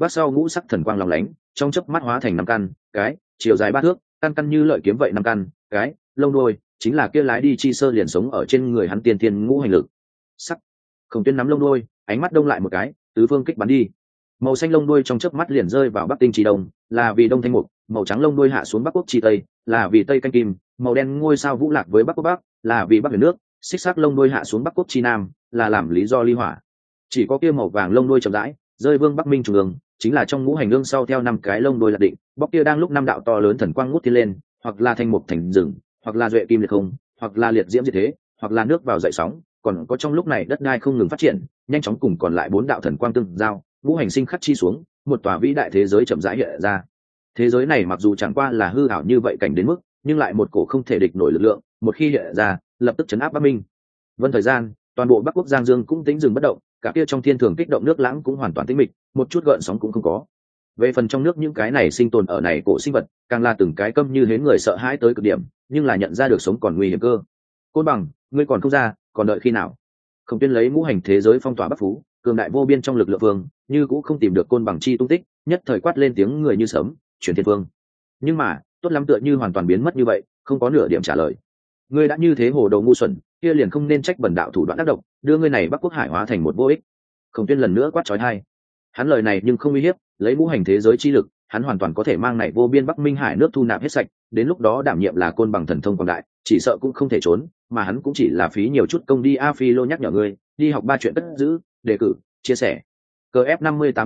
vác sau ngũ sắc thần quang lòng lánh, trong chớp mắt hóa thành 5 căn cái, chiều dài 3 thước, căn căn như lợi kiếm vậy 5 căn cái, lông đuôi chính là kia lái đi chi sơ liền sống ở trên người hắn tiên thiên ngũ hành lực. Sắc. Khổng Tuyên nắm lông đuôi, ánh mắt đông lại một cái, tứ phương kích bắn đi. Màu xanh lông đuôi trong chớp mắt liền rơi vào Bắc Tinh chi đông, là vì đông thanh mục, màu trắng lông đuôi hạ xuống Bắc Quốc chi tây, là vì tây canh kim, màu đen ngôi sao vũ lạc với Bắc Quốc bắc, là vì Bắc huyền nước, xích sắc lông đuôi hạ xuống Bắc Quốc chi nam, là làm lý do ly hỏa. Chỉ có kia màu vàng lông đuôi chậm rãi, rơi vương Bắc Minh trung ương, chính là trong ngũ hành lương sau theo 5 cái lông đuôi là định, bóc kia đang lúc 5 đạo to lớn thần quang ngút thiên lên, hoặc là thanh mục thành rừng, hoặc là duệ kim liệt không, hoặc là liệt diễm diệt thế, hoặc là nước vào dậy sóng, còn có trong lúc này đất đai không ngừng phát triển, nhanh chóng cùng còn lại 4 đạo thần quang tương giao, ngũ hành sinh khắc chi xuống, một tòa vĩ đại thế giới chậm rãi hiện ra. Thế giới này mặc dù chẳng qua là hư ảo như vậy cảnh đến mức, nhưng lại một cổ không thể địch nổi lực lượng, một khi hiện ra, lập tức chấn áp Bắc Minh. Vân thời gian, toàn bộ Bắc Quốc Giang Dương cũng tĩnh dừng bất động, cả kia trong thiên thường kích động nước lãng cũng hoàn toàn tĩnh mịch, một chút gợn sóng cũng không có. Về phần trong nước những cái này sinh tồn ở này cổ sinh vật, càng là từng cái câm như hến người sợ hãi tới cực điểm, nhưng là nhận ra được sống còn nguy hiểm cơ. Côn Bằng, ngươi còn không ra, còn đợi khi nào? Khổng Tuyên lấy ngũ hành thế giới phong tỏa Bắc Phú, cường đại vô biên trong lực lượng vương, như cũng không tìm được Côn Bằng chi tung tích, nhất thời quát lên tiếng người như sấm, chuyển thiên vương. Nhưng mà, tốt lắm tựa như hoàn toàn biến mất như vậy, không có nửa điểm trả lời. Ngươi đã như thế hồ đồ ngu xuẩn, kia liền không nên trách bần đạo thủ đoạn ác độc, đưa ngươi này Bắc Quốc hải hóa thành một vô ích. Khổng Tuyên lần nữa quát chói tai. Hắn lời này nhưng không uy hiếp, lấy ngũ hành thế giới chi lực, hắn hoàn toàn có thể mang này vô biên Bắc Minh hải nước thu nạp hết sạch, đến lúc đó đảm nhiệm là Côn Bằng thần thông quảng đại, chỉ sợ cũng không thể trốn, mà hắn cũng chỉ là phí nhiều chút công đi. A Phi Lô nhắc nhở ngươi, đi học 3 chuyện cất giữ, đề cử, chia sẻ. CF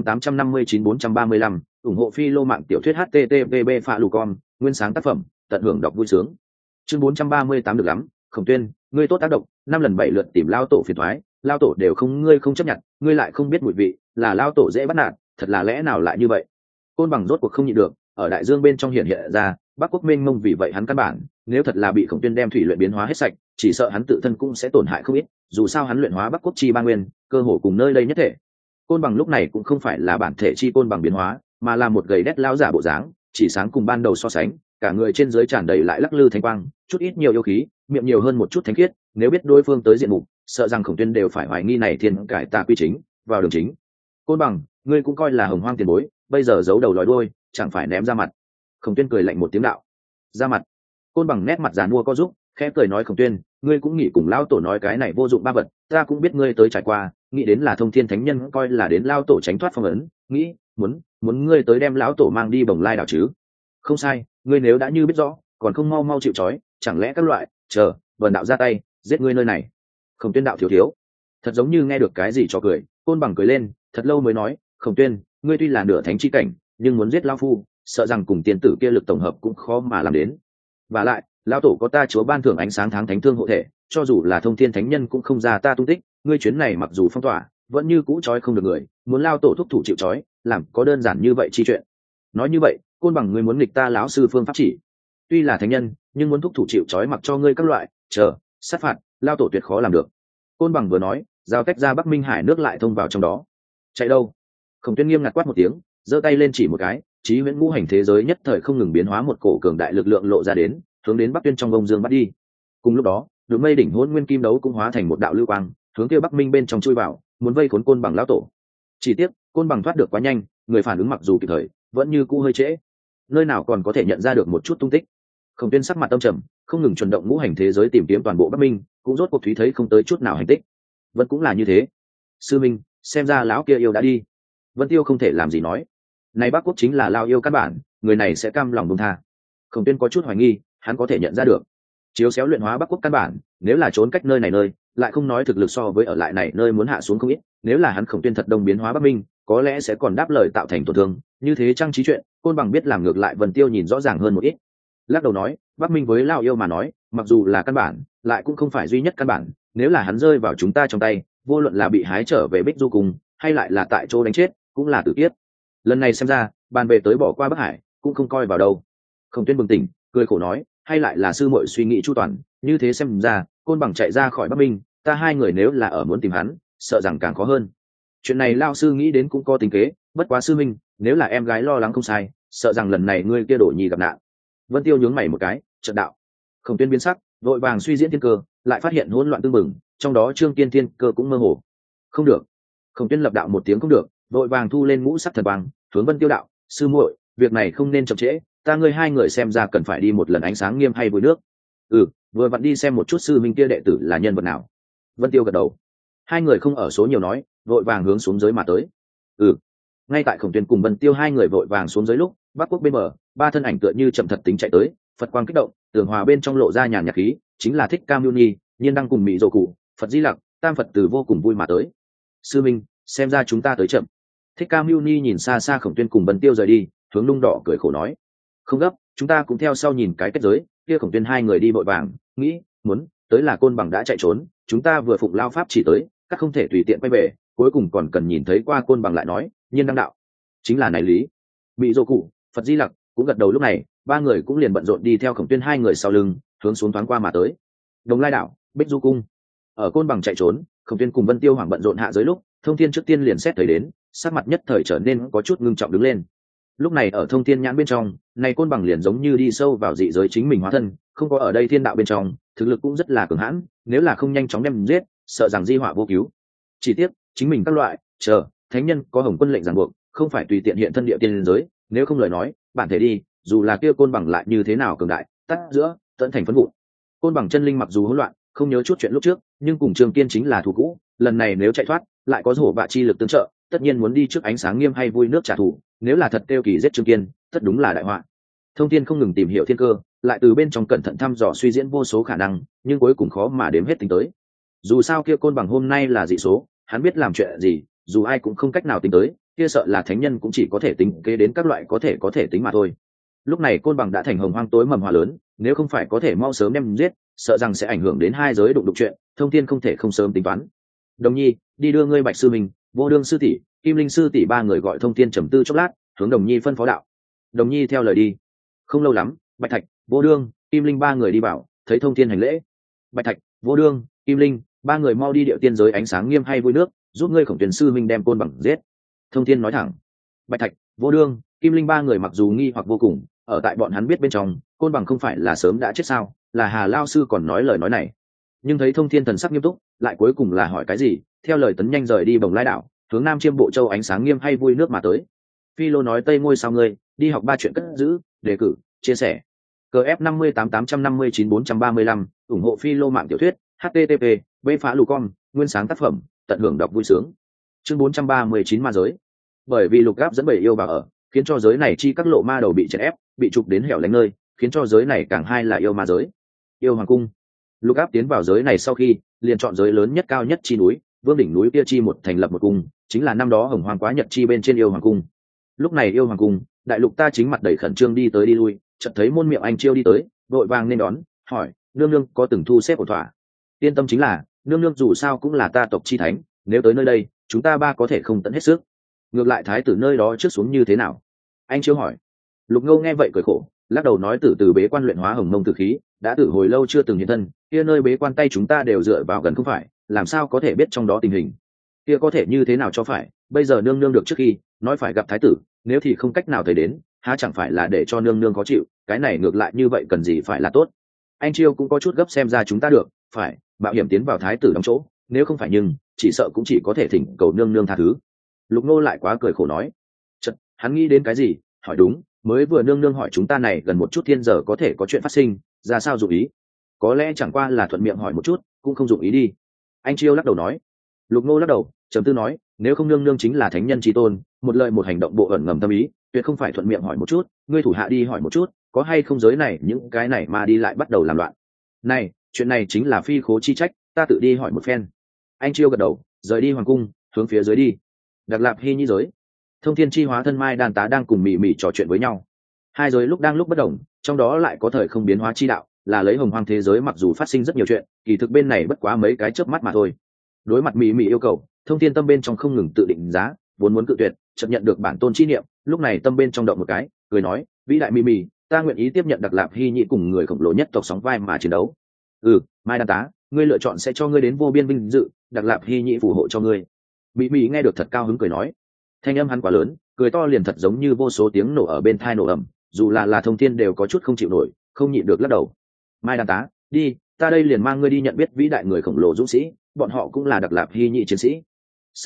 58859 435, ủng hộ Phi Lô mạng tiểu thuyết http phạ lù con, nguyên sáng tác phẩm, tận hưởng đọc vui sướng. Chương 438 được lắm, Khổng Tuyên, ngươi tốt tác động, 5 lần 7 lượt tìm lao tổ phiền toái, lao tổ đều không ngươi không chấp nhận, ngươi lại không biết mùi vị, là lao tổ dễ bắt nạt, thật là lẽ nào lại như vậy? Côn Bằng rốt cuộc không nhịn được, ở đại dương bên trong hiện ra, Bắc Quốc mênh mông vì vậy hắn căn bản, nếu thật là bị Khổng Tuyên đem thủy luyện biến hóa hết sạch, chỉ sợ hắn tự thân cũng sẽ tổn hại không ít, dù sao hắn luyện hóa Bắc Quốc chi ba nguyên, cơ hồ cùng nơi đây nhất thể. Côn Bằng lúc này cũng không phải là bản thể chi Côn Bằng biến hóa, mà là một gầy đét lao giả bộ dáng, chỉ sáng cùng ban đầu so sánh, cả người trên dưới tràn đầy lại lắc lư thanh quang, chút ít nhiều yêu khí, miệng nhiều hơn một chút thánh khiết, nếu biết đối phương tới diện mục, sợ rằng Khổng Tuyên đều phải hoài nghi này thiên cải tà quy chính, vào đường chính. Côn Bằng, ngươi cũng coi là hồng hoang tiền bối, bây giờ giấu đầu lòi đuôi, chẳng phải ném ra mặt. Khổng Tuyên cười lạnh một tiếng đạo. Ra mặt. Côn Bằng nét mặt giàn mua có giúp, khẽ cười nói Khổng Tuyên, ngươi cũng nghĩ cùng lao tổ nói cái này vô dụng ba vật, ta cũng biết ngươi tới trải qua, nghĩ đến là thông thiên thánh nhân coi là đến lao tổ tránh thoát phong ấn, nghĩ, muốn ngươi tới đem lão tổ mang đi Bồng Lai đảo chứ. Không sai, ngươi nếu đã như biết rõ, còn không mau mau chịu trói, chẳng lẽ các loại, chờ, vần đạo ra tay, giết ngươi nơi này. Khổng Tuyên đạo thiếu thiếu. Thật giống như nghe được cái gì cho cười, Côn Bằng cười lên, thật lâu mới nói, Khổng Tuyên, ngươi tuy là nửa thánh chi cảnh, nhưng muốn giết lão phu, sợ rằng cùng tiền tử kia lực tổng hợp cũng khó mà làm đến. Và lại, lão tổ có ta chúa ban thưởng ánh sáng tháng thánh thương hộ thể, cho dù là thông thiên thánh nhân cũng không ra ta tung tích, ngươi chuyến này mặc dù phong tỏa, vẫn như cũ trói không được người, muốn lao tổ thúc thủ chịu trói, làm có đơn giản như vậy chi chuyện. Nói như vậy, Côn Bằng ngươi muốn nghịch ta lão sư phương pháp chỉ, tuy là thánh nhân, nhưng muốn thúc thủ chịu trói mặc cho ngươi các loại, chờ, sát phạt, lao tổ tuyệt khó làm được. Côn Bằng vừa nói, giao tách ra Bắc Minh hải nước lại thông vào trong đó. Chạy đâu? Khổng Tuyên nghiêm ngặt quát một tiếng, giơ tay lên chỉ một cái, chí huyễn ngũ hành thế giới nhất thời không ngừng biến hóa một cổ cường đại lực lượng lộ ra đến, hướng đến Bắc Tuyên trong vông dương bắt đi. Cùng lúc đó, Đường Mây đỉnh hỗn nguyên kim đấu cũng hóa thành một đạo lưu quang, hướng kia Bắc Minh bên trong chui vào, muốn vây khốn Côn Bằng lão tổ. Chỉ tiếc, Côn Bằng thoát được quá nhanh, người phản ứng mặc dù kịp thời, vẫn như cũ hơi trễ. Nơi nào còn có thể nhận ra được một chút tung tích. Khổng Tuyên sắc mặt âm trầm, không ngừng chuyển động ngũ hành thế giới tìm kiếm toàn bộ Bắc Minh, cũng rốt cuộc thúy thấy không tới chút nào hành tích. Vẫn cũng là như thế. Sư minh, xem ra lão kia yêu đã đi. Vân Tiêu không thể làm gì nói. Này Bắc Quốc chính là lao yêu căn bản, người này sẽ cam lòng buông tha. Khổng Tuyên có chút hoài nghi, hắn có thể nhận ra được. Chiếu xéo luyện hóa Bắc Quốc căn bản, nếu là trốn cách nơi này nơi, lại không nói thực lực so với ở lại này nơi muốn hạ xuống không ít, nếu là hắn Khổng Tuyên thật đông biến hóa Bắc Minh, có lẽ sẽ còn đáp lời tạo thành tổn thương, như thế trang trí chuyện, Côn Bằng biết làm ngược lại Vân Tiêu nhìn rõ ràng hơn một ít. Lắc đầu nói, Bắc Minh với lao yêu mà nói, mặc dù là căn bản, lại cũng không phải duy nhất căn bản, nếu là hắn rơi vào chúng ta trong tay, vô luận là bị hái trở về Bích Du cùng, hay lại là tại chỗ đánh chết, cũng là tử kiếp. Lần này xem ra, bàn về tới bỏ qua Bắc Hải, cũng không coi vào đâu. Khổng Tuyên bừng tỉnh, cười khổ nói, hay lại là sư muội suy nghĩ chu toàn, như thế xem ra, Côn Bằng chạy ra khỏi Bắc Minh, ta hai người nếu là ở muốn tìm hắn, sợ rằng càng khó hơn. Chuyện này lao sư nghĩ đến cũng có tính kế, bất quá sư minh, nếu là em gái lo lắng không sai, sợ rằng lần này ngươi kia đổ nhi gặp nạn. Vân Tiêu nhướng mày một cái, trận đạo. Khổng Tuyên biến sắc, vội vàng suy diễn thiên cơ, lại phát hiện hỗn loạn tương mừng, trong đó Trương Tiên Thiên cơ cũng mơ hồ. Không được. Khổng Tuyên lập đạo một tiếng không được, vội vàng thu lên mũ sắc thần quang, hướng Vân Tiêu đạo: sư muội, việc này không nên chậm trễ, ta ngươi hai người xem ra cần phải đi một lần ánh sáng nghiêm hay vui nước. Vừa vặn đi xem một chút sư minh kia đệ tử là nhân vật nào. Vân Tiêu gật đầu. Hai người không ở số nhiều nói, vội vàng hướng xuống dưới mà tới. Ngay tại Khổng Tuyên cùng Vân Tiêu hai người vội vàng xuống dưới lúc, Bắc Quốc bên bờ, ba thân ảnh tựa như chậm thật tính chạy tới, Phật quang kích động, tường hòa bên trong lộ ra nhàn nhạt khí, chính là Thích Ca Mâu Ni, Nhiên Đăng cùng Mỹ Dầu Cụ, Phật Di Lặc, Tam Phật Từ vô cùng vui mà tới. Sư minh, xem ra chúng ta tới chậm. Thích Ca Mâu Ni nhìn xa xa Khổng Tuyên cùng Vân Tiêu rời đi, hướng Lung Đỏ cười khổ nói: không gấp, chúng ta cũng theo sau nhìn cái kết giới. Kia Khổng Tuyên hai người đi vội vàng, nghĩ muốn tới là Côn Bằng đã chạy trốn, chúng ta vừa phụng lao pháp chỉ tới, các không thể tùy tiện quay về, cuối cùng còn cần nhìn thấy qua Côn Bằng lại nói, Nhiên Đăng đạo: chính là này lý. Bị Dô Cụ, Phật Di Lặc cũng gật đầu. Lúc này ba người cũng liền bận rộn đi theo Khổng Tuyên hai người sau lưng, hướng xuống thoáng qua mà tới. Đồng Lai đảo, Bích Du cung. Ở Côn Bằng chạy trốn, Khổng Tuyên cùng Vân Tiêu hoảng bận rộn hạ giới lúc, Thông Thiên trước tiên liền xét thấy đến, sắc mặt nhất thời trở nên có chút ngưng trọng đứng lên. Lúc này ở Thông Thiên nhãn bên trong, này Côn Bằng liền giống như đi sâu vào dị giới chính mình hóa thân, không có ở đây thiên đạo bên trong, thực lực cũng rất là cường hãn, nếu là không nhanh chóng đem giết, sợ rằng di họa vô cứu. Chỉ tiếc chính mình các loại thánh nhân có Hồng Quân lệnh ràng buộc, không phải tùy tiện hiện thân địa tiên giới, nếu không lời nói, bản thể đi, dù là kia Côn Bằng lại như thế nào cường đại, tắt giữa tận thành phấn vụ. Côn Bằng chân linh mặc dù hỗn loạn, không nhớ chút chuyện lúc trước, nhưng cùng Trường Kiên chính là thù cũ, lần này nếu chạy thoát, lại có hổ bạ chi lực tương trợ, tất nhiên muốn đi trước ánh sáng nghiêm hay vui nước trả thù, nếu là thật tiêu kỳ giết Trường Kiên, tất đúng là đại họa. Thông Thiên không ngừng tìm hiểu thiên cơ, lại từ bên trong cẩn thận thăm dò suy diễn vô số khả năng, nhưng cuối cùng khó mà đếm hết tính tới. Dù sao kia Côn Bằng hôm nay là dị số, hắn biết làm chuyện gì, dù ai cũng không cách nào tính tới, kia sợ là thánh nhân cũng chỉ có thể tính kế đến các loại có thể tính mà thôi. Lúc này Côn Bằng đã thành hồng hoang tối mầm hòa lớn, nếu không phải có thể mau sớm đem giết, sợ rằng sẽ ảnh hưởng đến hai giới đụng chuyện. Thông Thiên không thể không sớm tính toán. Đồng Nhi, đi đưa ngươi Bạch sư mình, Vô Đương sư tỷ, Kim Linh sư tỷ ba người gọi Thông Thiên trầm tư chốc lát, hướng Đồng Nhi phân phó đạo. Đồng Nhi theo lời đi. Không lâu lắm, Bạch Thạch, Vô Đương, Kim Linh ba người đi vào, thấy Thông Thiên hành lễ. Bạch Thạch, Vô Đương, Kim Linh ba người mau đi điệu tiên giới ánh sáng nghiêm hay vui nước, giúp ngươi Khổng Tuyên sư minh đem Côn Bằng giết. Thông Thiên nói thẳng. Bạch Thạch, Vô Đương, Kim Linh ba người mặc dù nghi hoặc vô cùng, ở tại bọn hắn biết bên trong, Côn Bằng không phải là sớm đã chết sao, là Hà Lao sư còn nói lời nói này. Nhưng thấy Thông Thiên thần sắc nghiêm túc, lại cuối cùng là hỏi cái gì, theo lời tấn nhanh rời đi Bồng Lai đảo, hướng Nam Chiêm Bộ Châu ánh sáng nghiêm hay vui nước mà tới. Phi Lô nói Tây ngôi sao ngươi, đi học ba chuyện cất giữ, đề cử, chia sẻ. CF 58859 435, ủng hộ Phi Lô mạng tiểu thuyết, http phá lù.com, nguyên sáng tác phẩm, tận hưởng đọc vui sướng. Chương 439 ma giới. Bởi vì Lục Gáp dẫn bảy yêu vào ở, khiến cho giới này chi các lộ ma đầu bị chèn ép, bị trục đến hẻo lánh nơi, khiến cho giới này càng hai là yêu ma giới. Yêu hoàng cung. Lục Áp tiến vào giới này sau khi, liền chọn giới lớn nhất cao nhất chi núi, vương đỉnh núi kia chi một thành lập một cung, chính là năm đó Hồng Hoàng Quá Nhật chi bên trên yêu hoàng cung. Lúc này yêu hoàng cung, đại lục ta chính mặt đầy khẩn trương đi tới đi lui, chợt thấy môn miệng anh chiêu đi tới, vội vàng nên đón, hỏi: nương nương có từng thu xếp ổn thỏa? Yên tâm chính là, nương nương dù sao cũng là ta tộc chi thánh, nếu tới nơi đây, chúng ta ba có thể không tận hết sức. Ngược lại thái tử nơi đó trước xuống như thế nào? Anh chiêu hỏi. Lục Ngô nghe vậy cười khổ, lắc đầu nói: tử từ bế quan luyện hóa hồng mông tử khí, đã tử hồi lâu chưa từng hiện thân, kia nơi bế quan tay chúng ta đều dựa vào gần không phải, làm sao có thể biết trong đó tình hình? Kia có thể như thế nào cho phải? Bây giờ nương nương được trước khi nói phải gặp thái tử, nếu thì không cách nào thấy đến, há chẳng phải là để cho nương nương khó chịu? Cái này ngược lại như vậy cần gì phải là tốt? Anh Chiêu cũng có chút gấp, xem ra chúng ta được phải mạo hiểm tiến vào thái tử đóng chỗ, nếu không phải nhưng chỉ sợ cũng chỉ có thể thỉnh cầu nương nương tha thứ. Lục Nô lại quá cười khổ nói. Chật, hắn nghĩ đến cái gì, hỏi đúng, mới vừa nương nương hỏi chúng ta này gần một chút thiên giờ có thể có chuyện phát sinh, ra sao dụng ý? Có lẽ chẳng qua là thuận miệng hỏi một chút, cũng không dụng ý đi. Anh Chiêu lắc đầu nói. Lục Nô lắc đầu, trầm tư nói: nếu không nương nương chính là thánh nhân tri tôn, một lời một hành động bộ ẩn ngầm tâm ý, tuyệt không phải thuận miệng hỏi một chút, ngươi thủ hạ đi hỏi một chút, có hay không giới này những cái này mà đi lại bắt đầu làm loạn. Này, chuyện này chính là phi khố chi trách, ta tự đi hỏi một phen. Anh Chiêu gật đầu, rời đi hoàng cung, hướng phía dưới đi. Đặc Lạp Hy Nhi giới. Thông Thiên chi hóa thân Mai Đàn Tá đang cùng Mị Mị trò chuyện với nhau. Hai giới lúc đang lúc bất đồng, trong đó lại có thời không biến hóa chi đạo, là lấy hồng hoang thế giới mặc dù phát sinh rất nhiều chuyện, kỳ thực bên này bất quá mấy cái chớp mắt mà thôi. Đối mặt Mị Mị yêu cầu, Thông Thiên tâm bên trong không ngừng tự định giá, vốn muốn cự tuyệt, chợt nhận được bản tôn chi niệm, lúc này tâm bên trong động một cái, cười nói: vĩ đại Mị Mị, ta nguyện ý tiếp nhận Đặc Lạp Hy Nhĩ cùng người khổng lồ nhất tộc sóng vai mà chiến đấu. Mai Đan Tá, ngươi lựa chọn sẽ cho ngươi đến vô biên vinh dự, Đặc Lạp Hy Nhĩ phù hộ cho ngươi. Mị Mị nghe được thật cao hứng cười nói. Thanh âm hắn quá lớn, cười to liền thật giống như vô số tiếng nổ ở bên tai nổ ầm, dù là Thông Thiên đều có chút không chịu nổi, không nhịn được lắc đầu. Mai Đan Tá, đi, ta đây liền mang ngươi đi nhận biết vĩ đại người khổng lồ dũng sĩ, bọn họ cũng là Đặc Lạp Hy Nhĩ chiến sĩ. Sau đó,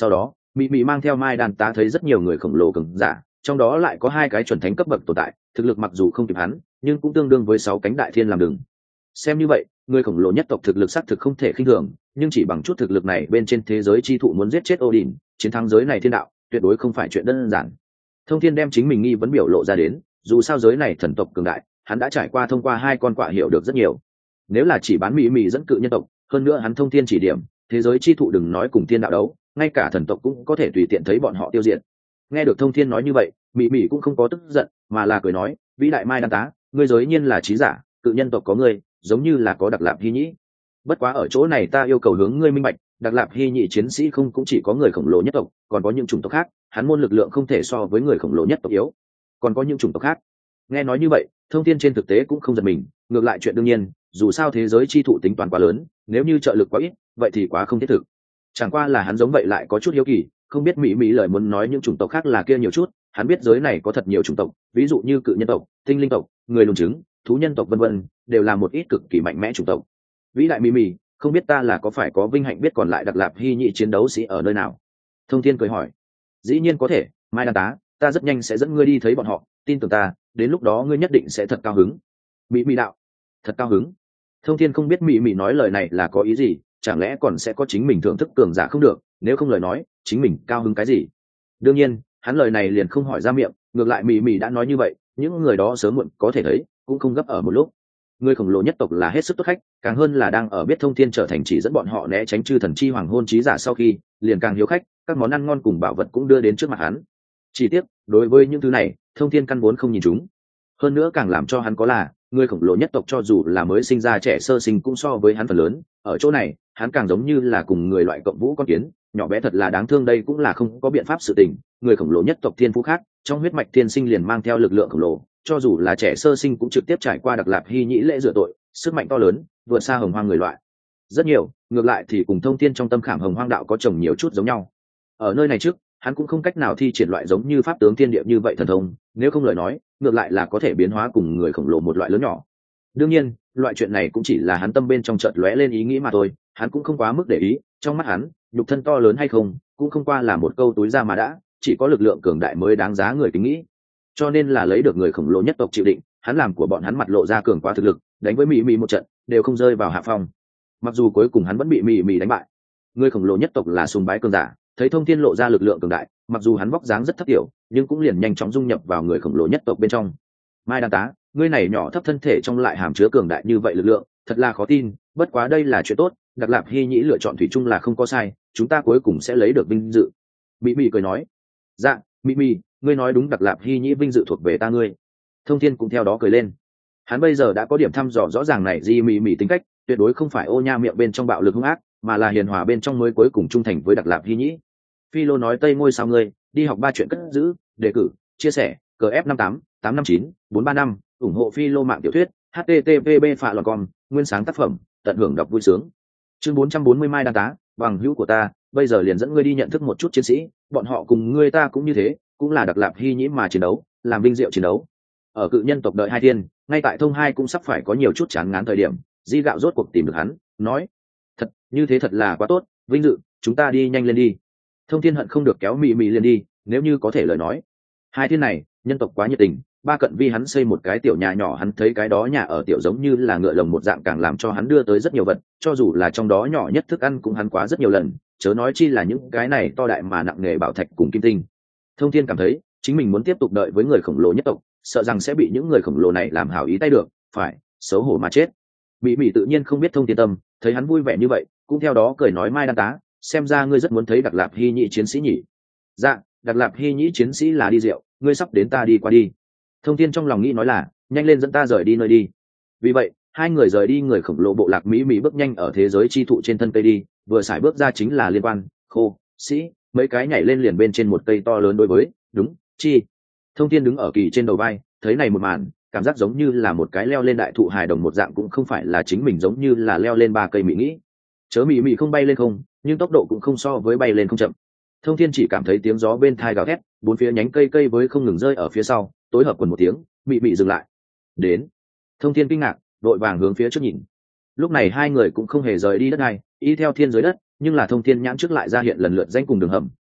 Mị Mị mang theo Mai Đan Tá thấy rất nhiều người khổng lồ cường giả, trong đó lại có hai cái chuẩn thánh cấp bậc tồn tại, thực lực mặc dù không kịp hắn, nhưng cũng tương đương với 6 cánh đại thiên làm đường. Xem như vậy, người khổng lồ nhất tộc thực lực xác thực không thể khinh thường, nhưng chỉ bằng chút thực lực này bên trên thế giới chi thụ muốn giết chết Odin, chiến thắng giới này thiên đạo, tuyệt đối không phải chuyện đơn giản. Thông Thiên đem chính mình nghi vấn biểu lộ ra đến, dù sao giới này thần tộc cường đại, hắn đã trải qua thông qua hai con quạ hiểu được rất nhiều. Nếu là chỉ bán Mị Mị dẫn cự nhân tộc, hơn nữa hắn Thông Thiên chỉ điểm, thế giới chi thụ đừng nói cùng thiên đạo đấu, ngay cả thần tộc cũng có thể tùy tiện thấy bọn họ tiêu diệt. Nghe được Thông Thiên nói như vậy, Mị Mị cũng không có tức giận, mà là cười nói, vĩ đại Mai Đan Tá, ngươi giới nhiên là trí giả, cự nhân tộc có ngươi, giống như là có Đặc Lạp Hy Nhĩ. Bất quá ở chỗ này ta yêu cầu hướng ngươi minh bạch, Đặc Lạp Hy Nhĩ chiến sĩ không cũng chỉ có người khổng lồ nhất tộc, còn có những chủng tộc khác, hắn môn lực lượng không thể so với người khổng lồ nhất tộc yếu. Còn có những chủng tộc khác. Nghe nói như vậy, Thông Thiên trên thực tế cũng không giật mình, ngược lại chuyện đương nhiên, dù sao thế giới chi thụ tính toán quá lớn, nếu như trợ lực quá ít, vậy thì quá không thiết thực. Chẳng qua là hắn giống vậy lại có chút hiếu kỳ, không biết Mỹ lời muốn nói những chủng tộc khác là kia nhiều chút, hắn biết giới này có thật nhiều chủng tộc, ví dụ như cự nhân tộc, tinh linh tộc, người lùn trứng, thú nhân tộc vân vân, đều là một ít cực kỳ mạnh mẽ chủng tộc. Vĩ đại Mỹ, không biết ta là có phải có vinh hạnh biết còn lại Đặc Lạp Hy Nhĩ chiến đấu sĩ ở nơi nào? Thông Thiên cười hỏi. Dĩ nhiên có thể, Mai Đan Tá, ta rất nhanh sẽ dẫn ngươi đi thấy bọn họ, tin tưởng ta, đến lúc đó ngươi nhất định sẽ thật cao hứng. Mỹ đạo, thật cao hứng. Thông Thiên không biết Mỹ nói lời này là có ý gì, chẳng lẽ còn sẽ có chính mình thưởng thức cường giả không được, nếu không lời nói, chính mình cao hứng cái gì? Đương nhiên, hắn lời này liền không hỏi ra miệng, ngược lại Mỹ đã nói như vậy, những người đó sớm muộn có thể thấy, cũng không gấp ở một lúc. Người khổng lồ nhất tộc là hết sức tốt khách, càng hơn là đang ở biết Thông Thiên trở thành chỉ dẫn bọn họ né tránh chư thần chi hoàng hôn trí giả sau khi, liền càng hiếu khách, các món ăn ngon cùng bảo vật cũng đưa đến trước mặt hắn. Chỉ tiếc, đối với những thứ này, Thông Thiên căn vốn không nhìn chúng. Hơn nữa càng làm cho hắn có là, người khổng lồ nhất tộc cho dù là mới sinh ra trẻ sơ sinh cũng so với hắn phần lớn, ở chỗ này, hắn càng giống như là cùng người loại cộng vũ con kiến, nhỏ bé thật là đáng thương, đây cũng là không có biện pháp sự tình, người khổng lồ nhất tộc thiên phú khác, trong huyết mạch thiên sinh liền mang theo lực lượng khổng lồ, cho dù là trẻ sơ sinh cũng trực tiếp trải qua Đặc Lạp Hy Nhĩ lễ rửa tội, sức mạnh to lớn, vượt xa hồng hoang người loại. Rất nhiều, ngược lại thì cùng Thông Thiên trong tâm khảm hồng hoang đạo có chồng nhiều chút giống nhau. Ở nơi này trước, hắn cũng không cách nào thi triển loại giống như pháp tướng thiên địa như vậy thần thông, nếu không lời nói, ngược lại là có thể biến hóa cùng người khổng lồ một loại lớn nhỏ. Đương nhiên, loại chuyện này cũng chỉ là hắn tâm bên trong chợt lóe lên ý nghĩ mà thôi, hắn cũng không quá mức để ý, trong mắt hắn, nhục thân to lớn hay không, cũng không qua là một câu túi ra mà đã, chỉ có lực lượng cường đại mới đáng giá người kính nghĩ. Cho nên là lấy được người khổng lồ nhất tộc chịu định, hắn làm của bọn hắn mặt lộ ra cường quá thực lực, đánh với Mỹ một trận, đều không rơi vào hạ phong. Mặc dù cuối cùng hắn vẫn bị Mỹ đánh bại. Người khổng lồ nhất tộc là sùng bái cường giả, thấy Thông Thiên lộ ra lực lượng cường đại, mặc dù hắn vóc dáng rất thấp tiểu, nhưng cũng liền nhanh chóng dung nhập vào người khổng lồ nhất tộc bên trong. Mai Đan Tá, ngươi này nhỏ thấp thân thể trong lại hàm chứa cường đại như vậy lực lượng, thật là khó tin, bất quá đây là chuyện tốt, Đặc Lạp Hy Nhĩ lựa chọn thủy chung là không có sai, chúng ta cuối cùng sẽ lấy được vinh dự. Mỹ cười nói. Dạ, Mỹ, ngươi nói đúng, Đặc Lạp Hy Nhĩ vinh dự thuộc về ta ngươi. Thông Thiên cũng theo đó cười lên. Hắn bây giờ đã có điểm thăm dò rõ ràng này Di Mỹ tính cách, tuyệt đối không phải ô nha miệng bên trong bạo lực hung ác, mà là hiền hòa bên trong mới cuối cùng trung thành với Đặc Lạp Hy Nhĩ. Phi Lô nói Tây ngôi sao ngươi, đi học 3 chuyện cất giữ, đề cử, chia sẻ, CF58 859 435, ủng hộ Phi Lô mạng tiểu thuyết, http phạ lò con, nguyên sáng tác phẩm, tận hưởng đọc vui sướng. Chương 440 Mai Đan Tá, bằng hữu của ta, bây giờ liền dẫn ngươi đi nhận thức một chút chiến sĩ, bọn họ cùng ngươi ta cũng như thế, cũng là Đặc Lạp Hy Nhĩ mà chiến đấu, làm vinh diệu chiến đấu. Ở cự nhân tộc đợi 2 thiên, ngay tại thông 2 cũng sắp phải có nhiều chút chán ngán thời điểm, Di Gạo rốt cuộc tìm được hắn, nói: "Thật, như thế thật là quá tốt, vinh dự, chúng ta đi nhanh lên đi." Thông Thiên hận không được kéo Mỹ liền đi, nếu như có thể lời nói. 2 thiên này, nhân tộc quá nhiệt tình, Ba Cận Vi hắn xây một cái tiểu nhà nhỏ, hắn thấy cái đó nhà ở tiểu giống như là ngựa lồng một dạng, càng làm cho hắn đưa tới rất nhiều vật, cho dù là trong đó nhỏ nhất thức ăn cũng hắn quá rất nhiều lần, chớ nói chi là những cái này to đại mà nặng nề bảo thạch cùng kim tinh. Thông Thiên cảm thấy, chính mình muốn tiếp tục đợi với người khổng lồ nhất tộc, sợ rằng sẽ bị những người khổng lồ này làm hảo ý tay được, phải, xấu hổ mà chết. Mỹ tự nhiên không biết Thông Thiên tâm, thấy hắn vui vẻ như vậy, cũng theo đó cười nói: Mai Đan Tá, xem ra ngươi rất muốn thấy Đặc Lạp Hy Nhĩ chiến sĩ nhỉ? Dạ, Đặc Lạp Hy Nhĩ chiến sĩ là đi rượu, ngươi sắp đến ta đi qua đi. Thông Thiên trong lòng nghĩ nói là, nhanh lên dẫn ta rời đi nơi đi. Vì vậy, hai người rời đi người khổng lồ bộ lạc Mỹ bước nhanh ở thế giới chi thụ trên thân cây đi, vừa xài bước ra chính là liên quan, khô, sĩ, mấy cái nhảy lên liền bên trên một cây to lớn đối với, đúng, chi. Thông Thiên đứng ở kỳ trên đầu vai, thấy này một màn, cảm giác giống như là một cái leo lên đại thụ hài đồng một dạng, cũng không phải là chính mình giống như là leo lên 3 cây Mỹ nghĩ. Chớ Mỹ không bay lên không, nhưng tốc độ cũng không so với bay lên không chậm. Thông Thiên chỉ cảm thấy tiếng gió bên thai gào thét, bốn phía nhánh cây với không ngừng rơi ở phía sau, tối hợp quần một tiếng, Mỹ dừng lại. Đến. Thông Thiên kinh ngạc, đội vàng hướng phía trước nhìn. Lúc này hai người cũng không hề rời đi đất này, y theo thiên dưới đất, nhưng là Thông Thiên nhãn trước lại ra hiện lần lượt danh cùng đường hầm,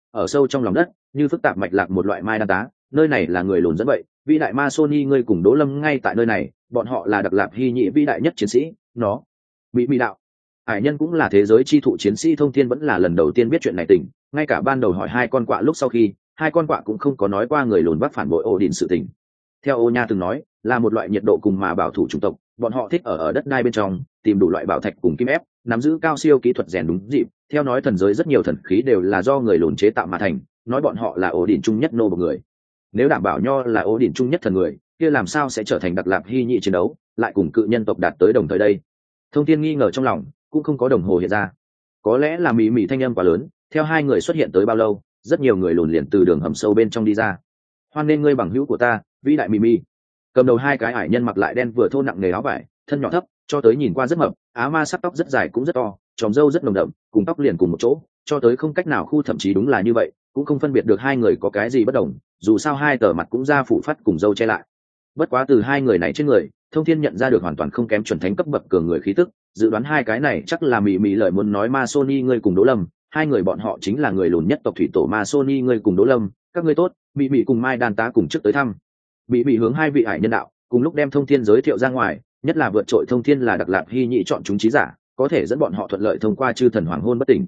ở sâu trong lòng đất như phức tạp mạch lạc một loại mai đan tá, nơi này là người lùn dẫn vậy. Vĩ đại ma Sony ngươi cùng Đỗ Lâm ngay tại nơi này, bọn họ là đặc lạp hy nhị vĩ đại nhất chiến sĩ. Nó bị đạo hải nhân cũng là thế giới chi thụ chiến sĩ. Thông thiên vẫn là lần đầu tiên biết chuyện này tình, ngay cả ban đầu hỏi hai con quạ lúc sau khi hai con quạ cũng không có nói qua người lùn bắt phản bội Odin sự tình. Theo Ô Nha từng nói, là một loại nhiệt độ cùng mà bảo thủ chủng tộc, bọn họ thích ở đất đai bên trong tìm đủ loại bảo thạch cùng kim ép, nắm giữ cao siêu kỹ thuật rèn đúng dịp. Theo nói thần giới rất nhiều thần khí đều là do người lùn chế tạo mà thành, nói bọn họ là Odin chung nhất nô một người. Nếu đảm bảo nho là Odin chung nhất thần người, kia làm sao sẽ trở thành đặc lạp hy nhị chiến đấu lại cùng cự nhân tộc đạt tới đồng thời đây? Thông thiên nghi ngờ trong lòng, cũng không có đồng hồ hiện ra. Có lẽ là mỉ mỉ thanh âm quá lớn. Theo hai người xuất hiện tới bao lâu, rất nhiều người lùn liền từ đường hầm sâu bên trong đi ra. Hoan nên ngươi bằng hữu của ta, vĩ đại mỉ. Cầm đầu hai cái ải nhân mặc lại đen vừa thô nặng nề áo vải, thân nhỏ thấp, cho tới nhìn qua rất mập, á ma sắc tóc rất dài cũng rất to, tròm râu rất nồng đậm, cùng tóc liền cùng một chỗ, cho tới không cách nào khu, thậm chí đúng là như vậy, cũng không phân biệt được hai người có cái gì bất đồng, dù sao hai tờ mặt cũng da phủ phát cùng râu che lại. Bất quá từ hai người này trên người, Thông Thiên nhận ra được hoàn toàn không kém chuẩn thánh cấp bậc cường người khí tức, dự đoán hai cái này chắc là mỉ lời muốn nói ma Sony ngươi cùng Đỗ Lâm, hai người bọn họ chính là người lùn nhất tộc thủy tổ ma Sony ngươi cùng Đỗ Lâm, các ngươi tốt. Mỉ cùng Mai Đan Tá cùng trước tới thăm. Mỉ hướng hai vị hải nhân đạo, cùng lúc đem Thông Thiên giới thiệu ra ngoài, nhất là vượt trội Thông Thiên là đặc lạp hy nhị chọn chúng trí giả, có thể dẫn bọn họ thuận lợi thông qua chư thần hoàng hôn bất tỉnh.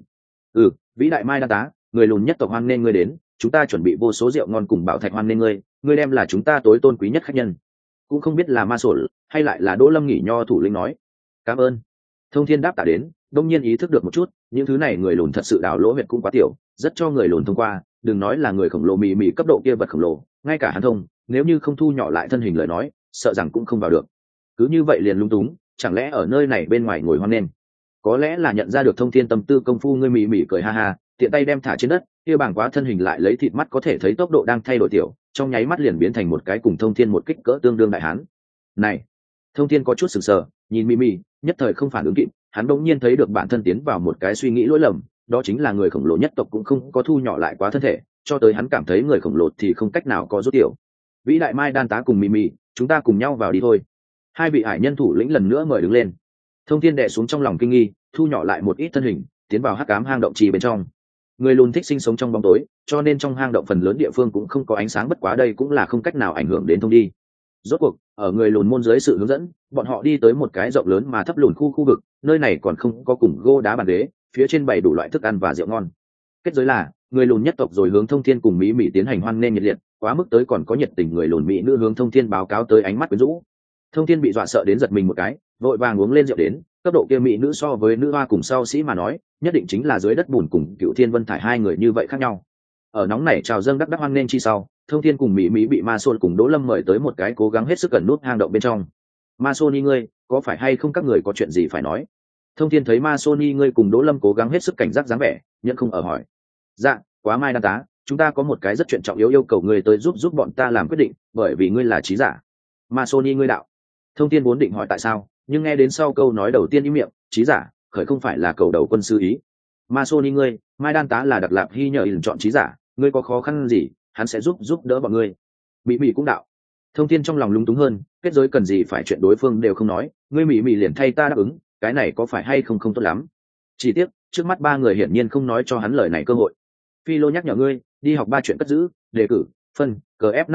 Vĩ đại Mai Đan Tá, người lùn nhất tộc hoan nên ngươi đến, chúng ta chuẩn bị vô số rượu ngon cùng bảo thạch hoan nên ngươi đem là chúng ta tối tôn quý nhất khách nhân. Cũng không biết là ma sổ hay lại là Đỗ Lâm nghỉ nho thủ lĩnh nói. Cảm ơn. Thông Thiên đáp tạ đến, đông nhiên ý thức được một chút, những thứ này người lùn thật sự đào lỗ huyệt cũng quá tiểu, rất cho người lùn thông qua, đừng nói là người khổng lồ mỉ cấp độ kia vật khổng lồ, ngay cả hắn thông, nếu như không thu nhỏ lại thân hình lời nói, sợ rằng cũng không vào được. Cứ như vậy liền lung túng, chẳng lẽ ở nơi này bên ngoài ngồi hoan nên? Có lẽ là nhận ra được Thông Thiên tâm tư công phu, ngươi mỉ cười ha ha, tiện tay đem thả trên đất, kia bảng quá thân hình lại lấy thịt mắt có thể thấy tốc độ đang thay đổi tiểu, trong nháy mắt liền biến thành một cái cùng Thông Thiên một kích cỡ tương đương đại hán. Này, Thông Thiên có chút sửng sờ, nhìn mỉ, nhất thời không phản ứng kịp, hắn bỗng nhiên thấy được bản thân tiến vào một cái suy nghĩ lỗi lầm, đó chính là người khổng lồ nhất tộc cũng không có thu nhỏ lại quá thân thể, cho tới hắn cảm thấy người khổng lồ thì không cách nào có rút tiểu. Vĩ đại Mai Đan Tá cùng mỉ, chúng ta cùng nhau vào đi thôi. Hai vị hải nhân thủ lĩnh lần nữa mời đứng lên. Thông Thiên đè xuống trong lòng kinh nghi, thu nhỏ lại một ít thân hình, tiến vào hắc ám hang động trì bên trong. Người lùn thích sinh sống trong bóng tối, cho nên trong hang động phần lớn địa phương cũng không có ánh sáng, bất quá đây cũng là không cách nào ảnh hưởng đến thông đi. Rốt cuộc, ở người lùn môn dưới sự hướng dẫn, bọn họ đi tới một cái rộng lớn mà thấp lùn khu vực, nơi này còn không có cùng gô đá bàn ghế, phía trên bày đủ loại thức ăn và rượu ngon. Kết giới là, người lùn nhất tộc rồi hướng Thông Thiên cùng Mỉ tiến hành hoan nghênh nhiệt liệt, quá mức tới còn có nhiệt tình người lùn Mỹ nữ hướng Thông Thiên báo cáo tới ánh mắt quyến rũ. Thông Thiên bị dọa sợ đến giật mình một cái, vội vàng uống lên rượu đến, cấp độ kia mỹ nữ so với nữ hoa cùng sau sĩ mà nói, nhất định chính là dưới đất bùn cùng Cựu Thiên Vân Thải hai người như vậy khác nhau. Ở nóng nảy chào dâng đắc hoan nghênh chi sau, Thông Thiên cùng Mỉ bị Ma Sôn cùng Đỗ Lâm mời tới một cái cố gắng hết sức gần nút hang động bên trong. Ma Sôn ngươi, có phải hay không các người có chuyện gì phải nói? Thông Thiên thấy Ma Sôn ngươi cùng Đỗ Lâm cố gắng hết sức cảnh giác dáng vẻ, nhận không ở hỏi. Dạ, quá Mai Đan Tá, chúng ta có một cái rất chuyện trọng yếu yêu cầu ngươi tới giúp bọn ta làm quyết định, bởi vì ngươi là trí giả. Ma Sôn ngươi đạo. Thông Thiên vốn định hỏi tại sao, nhưng nghe đến sau câu nói đầu tiên im miệng, trí giả, khởi không phải là cầu đầu quân sư ý. Ma Sôn ngươi, Mai Đan Tá là đặc lạp hy nhờ chọn trí giả, ngươi có khó khăn gì, hắn sẽ giúp đỡ bọn ngươi. Mỉ cũng đạo. Thông Thiên trong lòng lúng túng hơn, kết giới cần gì phải chuyện đối phương đều không nói, ngươi Mỉ liền thay ta đáp ứng, cái này có phải hay không tốt lắm. Chỉ tiếc, trước mắt ba người hiển nhiên không nói cho hắn lời này cơ hội. Phi Lô nhắc nhở ngươi, đi học 3 chuyện cất giữ, đề cử, phân, CF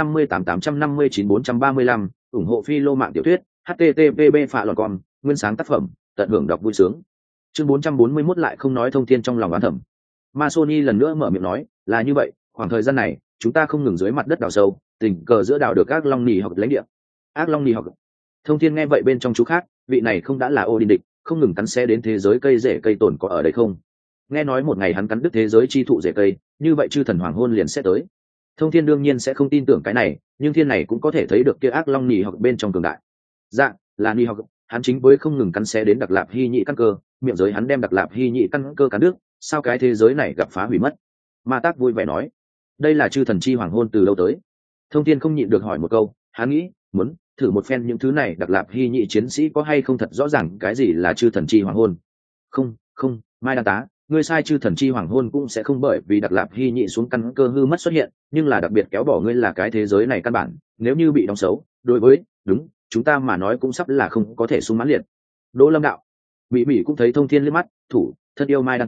588599435, ủng hộ Phi Lô mạng tiểu thuyết, http phạ lọt con, nguyên sáng tác phẩm, tận hưởng đọc vui sướng. Chương 441 lại không nói Thông Thiên trong lòng oán thầm. Masoni lần nữa mở miệng nói, là như vậy, khoảng thời gian này, chúng ta không ngừng dưới mặt đất đào sâu, tình cờ giữa đào được ác long nỉ học lãnh địa. Ác long nỉ học. Thông Thiên nghe vậy bên trong chú khác, vị này không đã là Odin địch, không ngừng cắn xé đến thế giới cây rễ cây tồn có ở đây không? Nghe nói một ngày hắn cắn đứt thế giới chi thụ rễ cây, như vậy chư thần hoàng hôn liền sẽ tới. Thông Thiên đương nhiên sẽ không tin tưởng cái này, nhưng thiên này cũng có thể thấy được kia ác long nỉ học bên trong cường đại. Dạ, là nỉ học, hắn chính với không ngừng cắn xé đến đặc lạp hy nhị căn cơ, miệng giới hắn đem đặc lạp hy nhị căn cơ cắn đứt, sao cái thế giới này gặp phá hủy mất? Ma Tác vui vẻ nói, đây là chư thần chi hoàng hôn từ lâu tới. Thông Thiên không nhịn được hỏi một câu, hắn nghĩ, muốn thử một phen những thứ này đặc lạp hy nhị chiến sĩ có hay không thật rõ ràng cái gì là chư thần chi hoàng hôn. Không, Mai Đan Tá, ngươi sai, chư thần chi hoàng hôn cũng sẽ không bởi vì đặc lạp hy nhị xuống căn cơ hư mất xuất hiện, nhưng là đặc biệt kéo bỏ ngươi là cái thế giới này căn bản, nếu như bị đóng xấu, đối với đúng chúng ta mà nói cũng sắp là không có thể sung mãn liệt. Đỗ Lâm đạo. Mỹ cũng thấy Thông Thiên liếc mắt, thủ thân yêu Mai Đan Tá,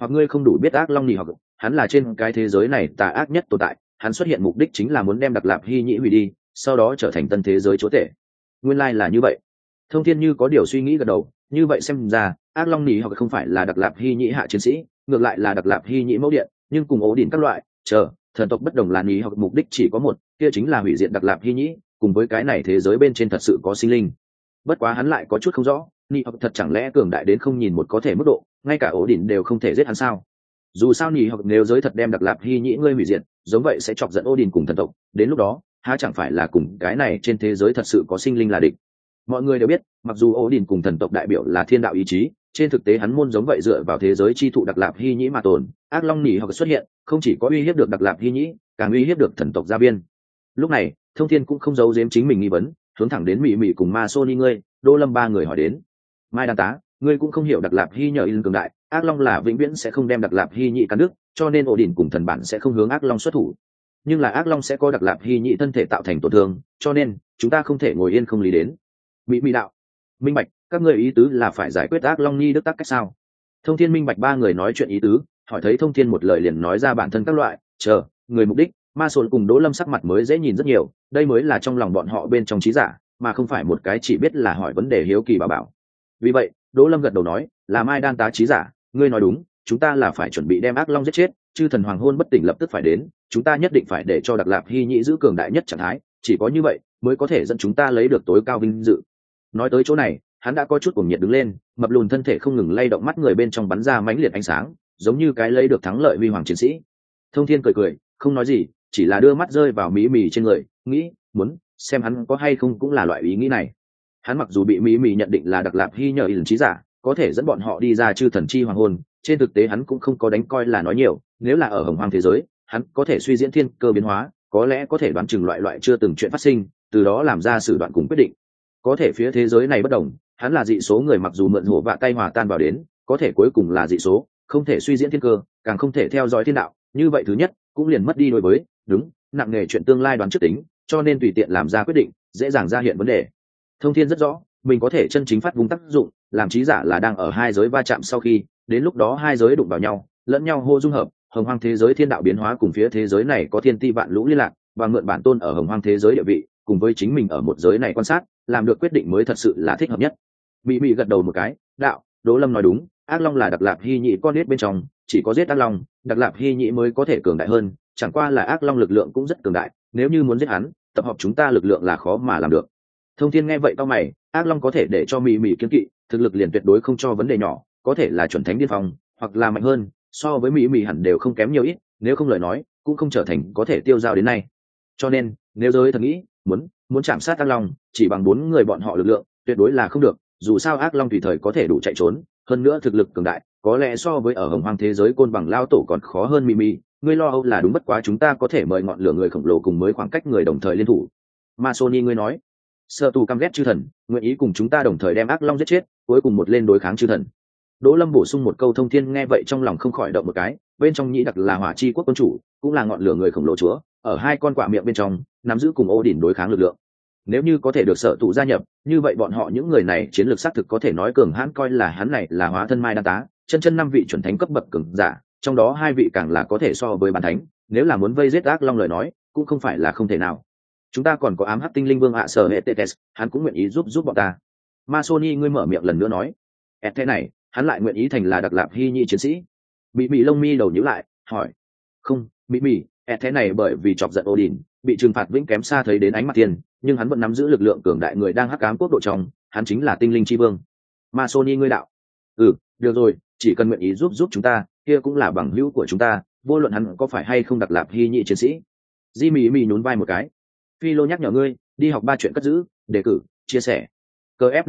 hoặc ngươi không đủ biết ác long nhì hoặc hắn là trên cái thế giới này tà ác nhất tồn tại, hắn xuất hiện mục đích chính là muốn đem Đặc Lạp Hy Nhĩ hủy đi, sau đó trở thành tân thế giới chúa tể. Nguyên lai là như vậy. Thông Thiên như có điều suy nghĩ gật đầu, như vậy xem ra ác long nhì hoặc không phải là Đặc Lạp Hy Nhĩ hạ chiến sĩ, ngược lại là Đặc Lạp Hy Nhĩ mẫu điện, nhưng cùng ố đỉnh các loại thần tộc bất đồng là nhì hoặc mục đích chỉ có một, kia chính là hủy diệt Đặc Lạp Hy Nhĩ, cùng với cái này thế giới bên trên thật sự có sinh linh. Bất quá hắn lại có chút không rõ, nhì hoặc thật chẳng lẽ cường đại đến không nhìn một có thể mức độ, ngay cả ố đỉnh đều không thể giết hắn sao? Dù sao nhì hoặc nếu giới thật đem Đặc Lạp Hy Nhĩ ngươi hủy diệt, giống vậy sẽ chọc giận ố đỉnh cùng thần tộc, đến lúc đó há chẳng phải là cùng cái này trên thế giới thật sự có sinh linh là địch. Mọi người đều biết, mặc dù ố đỉnh cùng thần tộc đại biểu là thiên đạo ý chí, trên thực tế hắn môn giống vậy dựa vào thế giới chi thụ Đặc Lạp Hy Nhĩ mà tồn. Ác long nhì hoặc xuất hiện, không chỉ có uy hiếp được Đặc Lạp Hy Nhĩ, càng uy hiếp được thần tộc gia biên. Lúc này Thông Thiên cũng không giấu giếm chính mình nghi vấn, hướng thẳng đến Mị Mị cùng Ma Sony ngươi, Đô Lâm ba người hỏi đến. Mai Đan Tá, ngươi cũng không hiểu Đặc Lạp Hy nhờ in cường đại, ác long là vĩnh viễn sẽ không đem Đặc Lạp Hy Nhĩ cắn đứt, cho nên ổ đỉnh cùng thần bản sẽ không hướng ác long xuất thủ. Nhưng là ác long sẽ có Đặc Lạp Hy Nhĩ thân thể tạo thành tổn thương, cho nên chúng ta không thể ngồi yên không lý đến. Mị Mị đạo, minh bạch, các ngươi ý tứ là phải giải quyết ác long nhi đức tắc cách sao? Thông Thiên minh bạch ba người nói chuyện ý tứ, hỏi thấy Thông Thiên một lời liền nói ra bản thân các loại người mục đích. Ma Sồn cùng Đỗ Lâm sắc mặt mới dễ nhìn rất nhiều, đây mới là trong lòng bọn họ bên trong trí giả, mà không phải một cái chỉ biết là hỏi vấn đề hiếu kỳ bảo. Vì vậy Đỗ Lâm gật đầu nói, là Mai Đan Tá trí giả, ngươi nói đúng, chúng ta là phải chuẩn bị đem ác long giết chết, chư thần hoàng hôn bất tỉnh lập tức phải đến, chúng ta nhất định phải để cho Đặc Lạp Hy Nhĩ giữ cường đại nhất trạng thái, chỉ có như vậy mới có thể dẫn chúng ta lấy được tối cao vinh dự. Nói tới chỗ này hắn đã có chút cuồng nhiệt đứng lên, mập lùn thân thể không ngừng lay động, mắt người bên trong bắn ra mãnh liệt ánh sáng, giống như cái lấy được thắng lợi huy hoàng chiến sĩ. Thông Thiên cười không nói gì, chỉ là đưa mắt rơi vào Mị Mị trên người, nghĩ muốn xem hắn có hay không cũng là loại ý nghĩ này. Hắn mặc dù bị Mị Mị nhận định là Đặc Lạp Hy nhờ ý trí giả, có thể dẫn bọn họ đi ra chư thần chi hoàng hôn, trên thực tế hắn cũng không có đánh coi là nói nhiều, nếu là ở hồng hoang thế giới hắn có thể suy diễn thiên cơ biến hóa, có lẽ có thể đoán chừng loại chưa từng chuyện phát sinh, từ đó làm ra xử đoạn cùng quyết định. Có thể phía thế giới này bất đồng, hắn là dị số người, mặc dù mượn hổ vạ tay hòa tan vào đến, có thể cuối cùng là dị số, không thể suy diễn thiên cơ, càng không thể theo dõi thiên đạo, như vậy thứ nhất cũng liền mất đi đối với nặng nề chuyện tương lai đoán trước tính, cho nên tùy tiện làm ra quyết định dễ dàng ra hiện vấn đề. Thông Thiên rất rõ mình có thể chân chính phát vùng tác dụng, làm trí giả là đang ở hai giới va chạm, sau khi đến lúc đó hai giới đụng vào nhau, lẫn nhau hô dung hợp, hồng hoang thế giới thiên đạo biến hóa cùng phía thế giới này có thiên ti vạn lũ liên lạc, và mượn bản tôn ở hồng hoang thế giới địa vị cùng với chính mình ở một giới này quan sát, làm được quyết định mới thật sự là thích hợp nhất. Mị Mị gật đầu một cái, đạo, Đỗ Lâm nói đúng, ác long là Đặc Lạp Hy Nhĩ con nít bên trong, chỉ có giết ác long, Đặc Lạp Hy Nhĩ mới có thể cường đại hơn, chẳng qua là ác long lực lượng cũng rất cường đại, nếu như muốn giết hắn, tập hợp chúng ta lực lượng là khó mà làm được. Thông Thiên nghe vậy cau mày, ác long có thể để cho Mị Mị kiêng kỵ, thực lực liền tuyệt đối không cho vấn đề nhỏ, có thể là chuẩn thánh điên phong, hoặc là mạnh hơn, so với Mị Mị hẳn đều không kém nhiều ít, nếu không lời nói cũng không trở thành có thể tiêu dao đến nay. Cho nên nếu giới thật nghĩ muốn chạm sát ác long, chỉ bằng 4 người bọn họ lực lượng tuyệt đối là không được, dù sao ác long tùy thời có thể đủ chạy trốn, hơn nữa thực lực cường đại, có lẽ so với ở hồng hoang thế giới côn bằng lao tổ còn khó hơn. Mị Mị, ngươi lo âu là đúng, bất quá chúng ta có thể mời ngọn lửa người khổng lồ cùng mới khoảng cách người đồng thời liên thủ. Ma Sony ngươi nói, Sở Tù căm ghét chư thần, nguyện ý cùng chúng ta đồng thời đem ác long giết chết, cuối cùng một lên đối kháng chư thần. Đỗ Lâm bổ sung một câu. Thông Thiên nghe vậy trong lòng không khỏi động một cái, bên trong nhĩ đặc là hỏa chi quốc quân chủ, cũng là ngọn lửa người khổng lồ chúa, ở hai con quạ miệng bên trong nắm giữ cùng Ô Đỉnh đối kháng lực lượng. Nếu như có thể được Sở Tụ gia nhập, như vậy bọn họ những người này chiến lược xác thực có thể nói cường hãn, coi là hắn này là hóa thân Mai Đan Tá, chân 5 vị chuẩn thánh cấp bậc cường giả, trong đó 2 vị càng là có thể so với bản thánh, nếu là muốn vây giết ác long lời nói, cũng không phải là không thể nào. Chúng ta còn có ám hắc tinh linh vương Sở Hệ Tetes, hắn cũng nguyện ý giúp bọn ta. Ma Sony ngươi mở miệng lần nữa nói, thế này, hắn lại nguyện ý thành là Đặc Lạp Hy Nhĩ chiến sĩ. Mị Mị lông mi đầu nhíu lại, hỏi, không, Mị Mị, thế này bởi vì chọc giận Odin, bị trừng phạt vĩnh kém xa thấy đến ánh mặt tiền, nhưng hắn vẫn nắm giữ lực lượng cường đại người đang hắc ám quốc độ trong, hắn chính là tinh linh chi vương. Ma Sony ngươi đạo, được rồi, chỉ cần nguyện ý giúp chúng ta, kia cũng là bằng hữu của chúng ta, vô luận hắn có phải hay không Đặc Lạp Hy Nhĩ chiến sĩ. Di Mị Mị nhún vai một cái, Phi Lô nhắc nhở ngươi, đi học 3 chuyện cất giữ, đề cử, chia sẻ. CF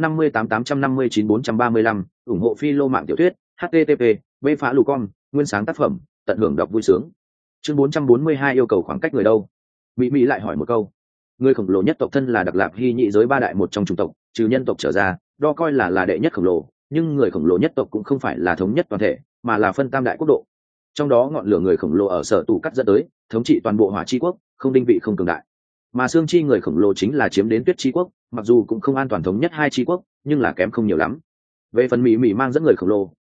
58859 ủng hộ Phi Lô mạng tiểu thuyết, http phá lù con nguyên sáng tác phẩm, tận hưởng đọc vui sướng. Chương 442 yêu cầu khoảng cách người đâu? Mị Mị lại hỏi một câu. Người khổng lồ nhất tộc thân là Đặc Lạp Hy Nhĩ giới 3 đại một trong chủng tộc, trừ nhân tộc trở ra, đo coi là đệ nhất khổng lồ, nhưng người khổng lồ nhất tộc cũng không phải là thống nhất toàn thể, mà là phân tam đại quốc độ. Trong đó ngọn lửa người khổng lồ ở Sở Tù cắt dẫn tới, thống trị toàn bộ Hỏa Chi quốc, không đinh vị không cường đại. Mà Xương Chi người khổng lồ chính là chiếm đến Tuyết Chi quốc, mặc dù cũng không an toàn thống nhất hai chi quốc, nhưng là kém không nhiều lắm. Về phần Mị Mị mang dẫn người khổng lồ,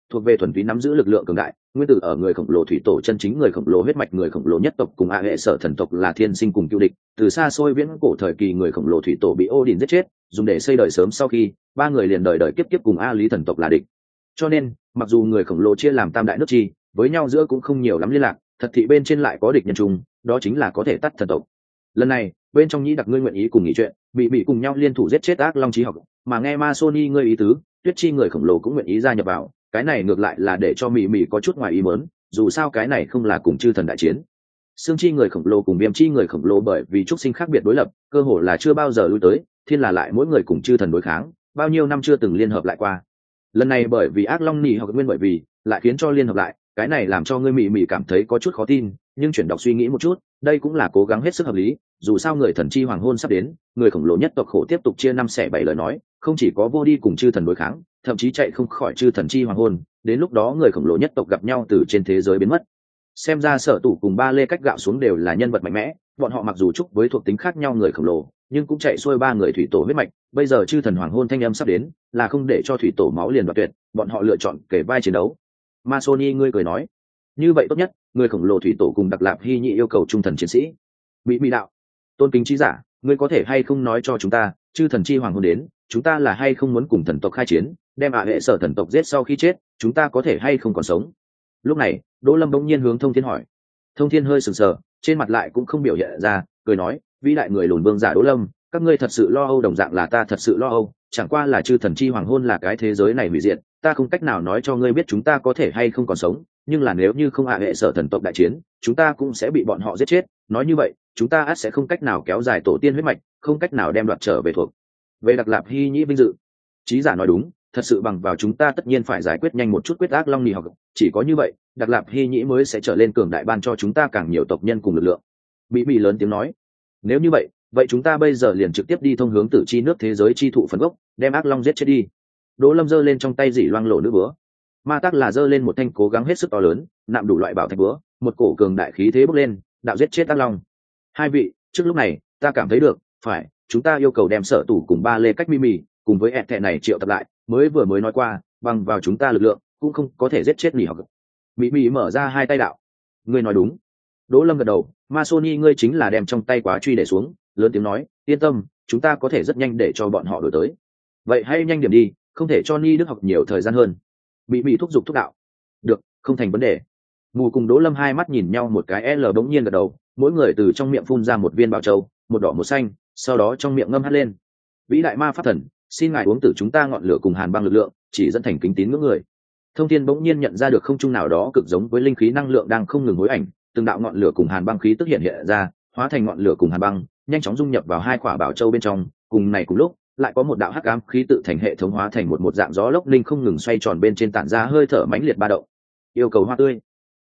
thuộc về thuần túy nắm giữ lực lượng cường đại, nguyên tử ở người khổng lồ thủy tổ chân chính người khổng lồ huyết mạch người khổng lồ nhất tộc cùng hệ sở thần tộc là thiên sinh cùng cựu địch. Từ xa xôi viễn cổ thời kỳ người khổng lồ thủy tổ bị Odin giết chết, dùng để xây đời sớm sau khi ba người liền đời đời kiếp kiếp cùng Lý thần tộc là địch. Cho nên mặc dù người khổng lồ chia làm tam đại nước chi, với nhau giữa cũng không nhiều lắm liên lạc, thật thị bên trên lại có địch nhân chung, đó chính là có thể tắt thần tộc. Lần này bên trong nhĩ đặc ngươi nguyện ý cùng nghị chuyện, bị cùng nhau liên thủ giết chết ác long trí học, mà nghe Masoni ngươi ý tứ, tuyết chi người khổng lồ cũng nguyện ý gia nhập vào, cái này ngược lại là để cho mị có chút ngoài ý muốn, dù sao cái này không là cùng chư thần đại chiến. Xương chi người khổng lồ cùng viêm chi người khổng lồ bởi vì trúc sinh khác biệt đối lập, cơ hồ là chưa bao giờ lui tới, thiên là lại mỗi người cùng chư thần đối kháng, bao nhiêu năm chưa từng liên hợp lại qua. Lần này bởi vì ác long nỉ hoặc nguyên bởi vì lại khiến cho liên hợp lại, cái này làm cho ngươi mị cảm thấy có chút khó tin, nhưng chuyển đọc suy nghĩ một chút, đây cũng là cố gắng hết sức hợp lý, dù sao người thần chi hoàng hôn sắp đến, người khổng lồ nhất tộc khổ tiếp tục chia năm xẻ bảy lời nói, không chỉ có vô đi cùng chư thần đối kháng, thậm chí chạy không khỏi chư thần chi hoàng hôn, đến lúc đó người khổng lồ nhất tộc gặp nhau từ trên thế giới biến mất. Xem ra Sở Tủ cùng Ba Lê cách gạo xuống đều là nhân vật mạnh mẽ, bọn họ mặc dù chúc với thuộc tính khác nhau người khổng lồ, nhưng cũng chạy xuôi ba người thủy tổ huyết mạch, bây giờ chư thần hoàng hôn thanh âm sắp đến, là không để cho thủy tổ máu liền đoạt tuyệt, bọn họ lựa chọn kể vai chiến đấu. Masoni ngươi cười nói, như vậy tốt nhất, người khổng lồ thủy tổ cùng Đặc Lạp Hy Nhị yêu cầu trung thần chiến sĩ. Mỹ đạo, tôn kính trí giả, ngươi có thể hay không nói cho chúng ta, chư thần chi hoàng hôn đến, chúng ta là hay không muốn cùng thần tộc khai chiến, đem hệ sở thần tộc giết sau khi chết, chúng ta có thể hay không còn sống? Lúc này Đỗ Lâm bỗng nhiên hướng Thông Thiên hỏi. Thông Thiên hơi sừng sờ, trên mặt lại cũng không biểu hiện ra, cười nói, vĩ đại người lùn vương giả Đỗ Lâm, các ngươi thật sự lo âu đồng dạng là ta thật sự lo âu, chẳng qua là chư thần chi hoàng hôn là cái thế giới này hủy diệt, ta không cách nào nói cho ngươi biết chúng ta có thể hay không còn sống, nhưng là nếu như không hệ sở thần tộc đại chiến, chúng ta cũng sẽ bị bọn họ giết chết, nói như vậy chúng ta ắt sẽ không cách nào kéo dài tổ tiên huyết mạch, không cách nào đem đoạt trở về thuộc về Đặc Lạp Hy Nhĩ vinh dự. Chí giả nói đúng, thật sự bằng vào chúng ta tất nhiên phải giải quyết nhanh một chút quyết ác long nỉ học, chỉ có như vậy Đặc Lạp Hy Nhĩ mới sẽ trở lên cường đại, ban cho chúng ta càng nhiều tộc nhân cùng lực lượng. Bị lớn tiếng nói, nếu như vậy chúng ta bây giờ liền trực tiếp đi thông hướng tử chi nước thế giới chi thụ phần gốc, đem ác long giết chết đi. Đỗ Lâm giơ lên trong tay dỉ loang lộ nữ búa, Ma Tắc là giơ lên một thanh cố gắng hết sức to lớn, nạm đủ loại bảo thạch búa, một cổ cường đại khí thế bốc lên, đạo giết chết ác long. Hai vị, trước lúc này ta cảm thấy được, phải, chúng ta yêu cầu đem Sở Tủ cùng Ba Lê cách Mimi cùng với ẹt thẹ này triệu tập lại, mới nói qua, bằng vào chúng ta lực lượng cũng không có thể giết chết nỉ học. Mimi mở ra hai tay đạo, ngươi nói đúng. Đỗ Lâm gật đầu, Masoni ngươi chính là đem trong tay quá truy để xuống, lớn tiếng nói, yên tâm, chúng ta có thể rất nhanh để cho bọn họ đổi tới. Vậy hãy nhanh điểm đi, không thể cho Ni Đức học nhiều thời gian hơn. Bị thúc giục thúc đạo. Được, không thành vấn đề. Mù cùng Đỗ Lâm hai mắt nhìn nhau một cái, bỗng nhiên gật đầu, mỗi người từ trong miệng phun ra một viên bảo châu, một đỏ một xanh, sau đó trong miệng ngâm hát lên. Vĩ đại ma pháp thần, xin ngài uống từ chúng ta ngọn lửa cùng hàn băng lực lượng, chỉ dẫn thành kính tín ngưỡng người. Thông Thiên bỗng nhiên nhận ra được không trung nào đó cực giống với linh khí năng lượng đang không ngừng hối ảnh, từng đạo ngọn lửa cùng hàn băng khí tức hiện ra, hóa thành ngọn lửa cùng hàn băng, nhanh chóng dung nhập vào hai quả bảo châu bên trong. Cùng này cùng lúc, lại có một đạo hắc ám khí tự thành hệ thống hóa thành một dạng gió lốc linh không ngừng xoay tròn bên trên, tản ra hơi thở mãnh liệt ba động. Yêu cầu hoa tươi,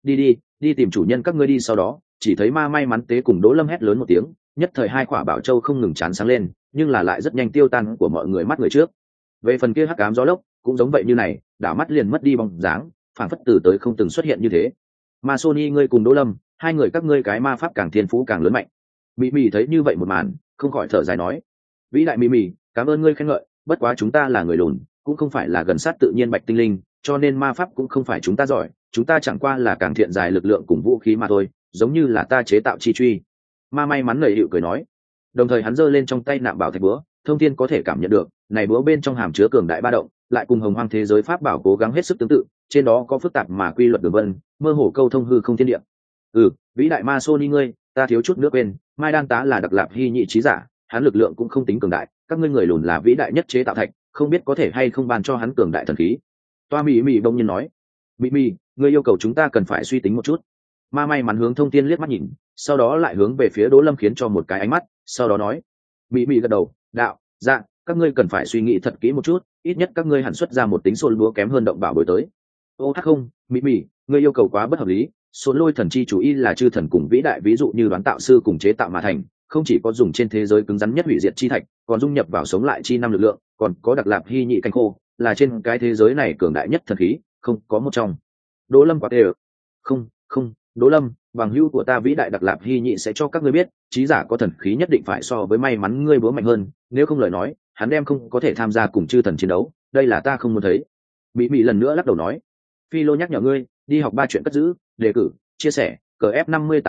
đi tìm chủ nhân các ngươi đi. Sau đó chỉ thấy ma may mắn tế cùng Đỗ Lâm hét lớn một tiếng, nhất thời hai quả bảo châu không ngừng chán sáng lên, nhưng là lại rất nhanh tiêu tan của mọi người mắt người trước. Về phần kia hắc ám gió lốc cũng giống vậy như này, đảo mắt liền mất đi bóng dáng, phảng phất từ tới không từng xuất hiện như thế. Masoni ngươi cùng Đỗ Lâm, hai người các ngươi cái ma pháp càng thiên phú càng lớn mạnh. Mị thấy như vậy một màn, không khỏi thở dài nói, vĩ đại Mị, cảm ơn ngươi khen ngợi, bất quá chúng ta là người lùn, cũng không phải là gần sát tự nhiên bạch tinh linh, cho nên ma pháp cũng không phải chúng ta giỏi, chúng ta chẳng qua là càng thiện giải lực lượng cùng vũ khí mà thôi, giống như là ta chế tạo chi truy. Ma may mắn ngẩng hiệu cười nói, đồng thời hắn giơ lên trong tay nạm bảo thạch búa. Thông Thiên có thể cảm nhận được, này búa bên trong hàm chứa cường đại ba động, lại cùng hồng hoang thế giới pháp bảo cố gắng hết sức tương tự, trên đó có phức tạp mà quy luật đường vân, mơ hồ câu thông hư không thiên địa. Vĩ đại Masoni ngươi, ta thiếu chút nữa quên, Mai Đan Tá là Đặc Lạp Hy Nhị trí giả, hắn lực lượng cũng không tính cường đại, các ngươi người lùn là vĩ đại nhất chế tạo thạch, không biết có thể hay không ban cho hắn cường đại thần khí. Toa Mị đông nhiên nói, Mị, ngươi yêu cầu chúng ta cần phải suy tính một chút. Ma may mắn hướng Thông Thiên liếc mắt nhìn, sau đó lại hướng về phía Đỗ Lâm khiến cho một cái ánh mắt, sau đó nói, Mị gật đầu, đạo, dạ, các ngươi cần phải suy nghĩ thật kỹ một chút, ít nhất các ngươi hẳn xuất ra một tính xôn búa kém hơn động bảo bối tới. Ô thắc không, Mị, ngươi yêu cầu quá bất hợp lý, xôn lôi thần chi chủ y là chư thần cùng vĩ đại, ví dụ như đoán tạo sư cùng chế tạo mà thành, không chỉ có dùng trên thế giới cứng rắn nhất hủy diệt chi thạch, còn dung nhập vào sống lại chi năm lực lượng, còn có Đặc Lạp Hy Nhị cánh khô, là trên cái thế giới này cường đại nhất thần khí, không có một trong. Đỗ Lâm quả đều, không, Đỗ Lâm, bằng hữu của ta vĩ đại Đặc Lạp Hy Nhị sẽ cho các ngươi biết, trí giả có thần khí nhất định phải so với may mắn ngươi búa mạnh hơn, nếu không lời nói, hắn đem không có thể tham gia cùng chư thần chiến đấu, đây là ta không muốn thấy. Mị lần nữa lắc đầu nói, Phi Lô nhắc nhở ngươi, đi học 3 chuyện cất giữ, đề cử, chia sẻ, cf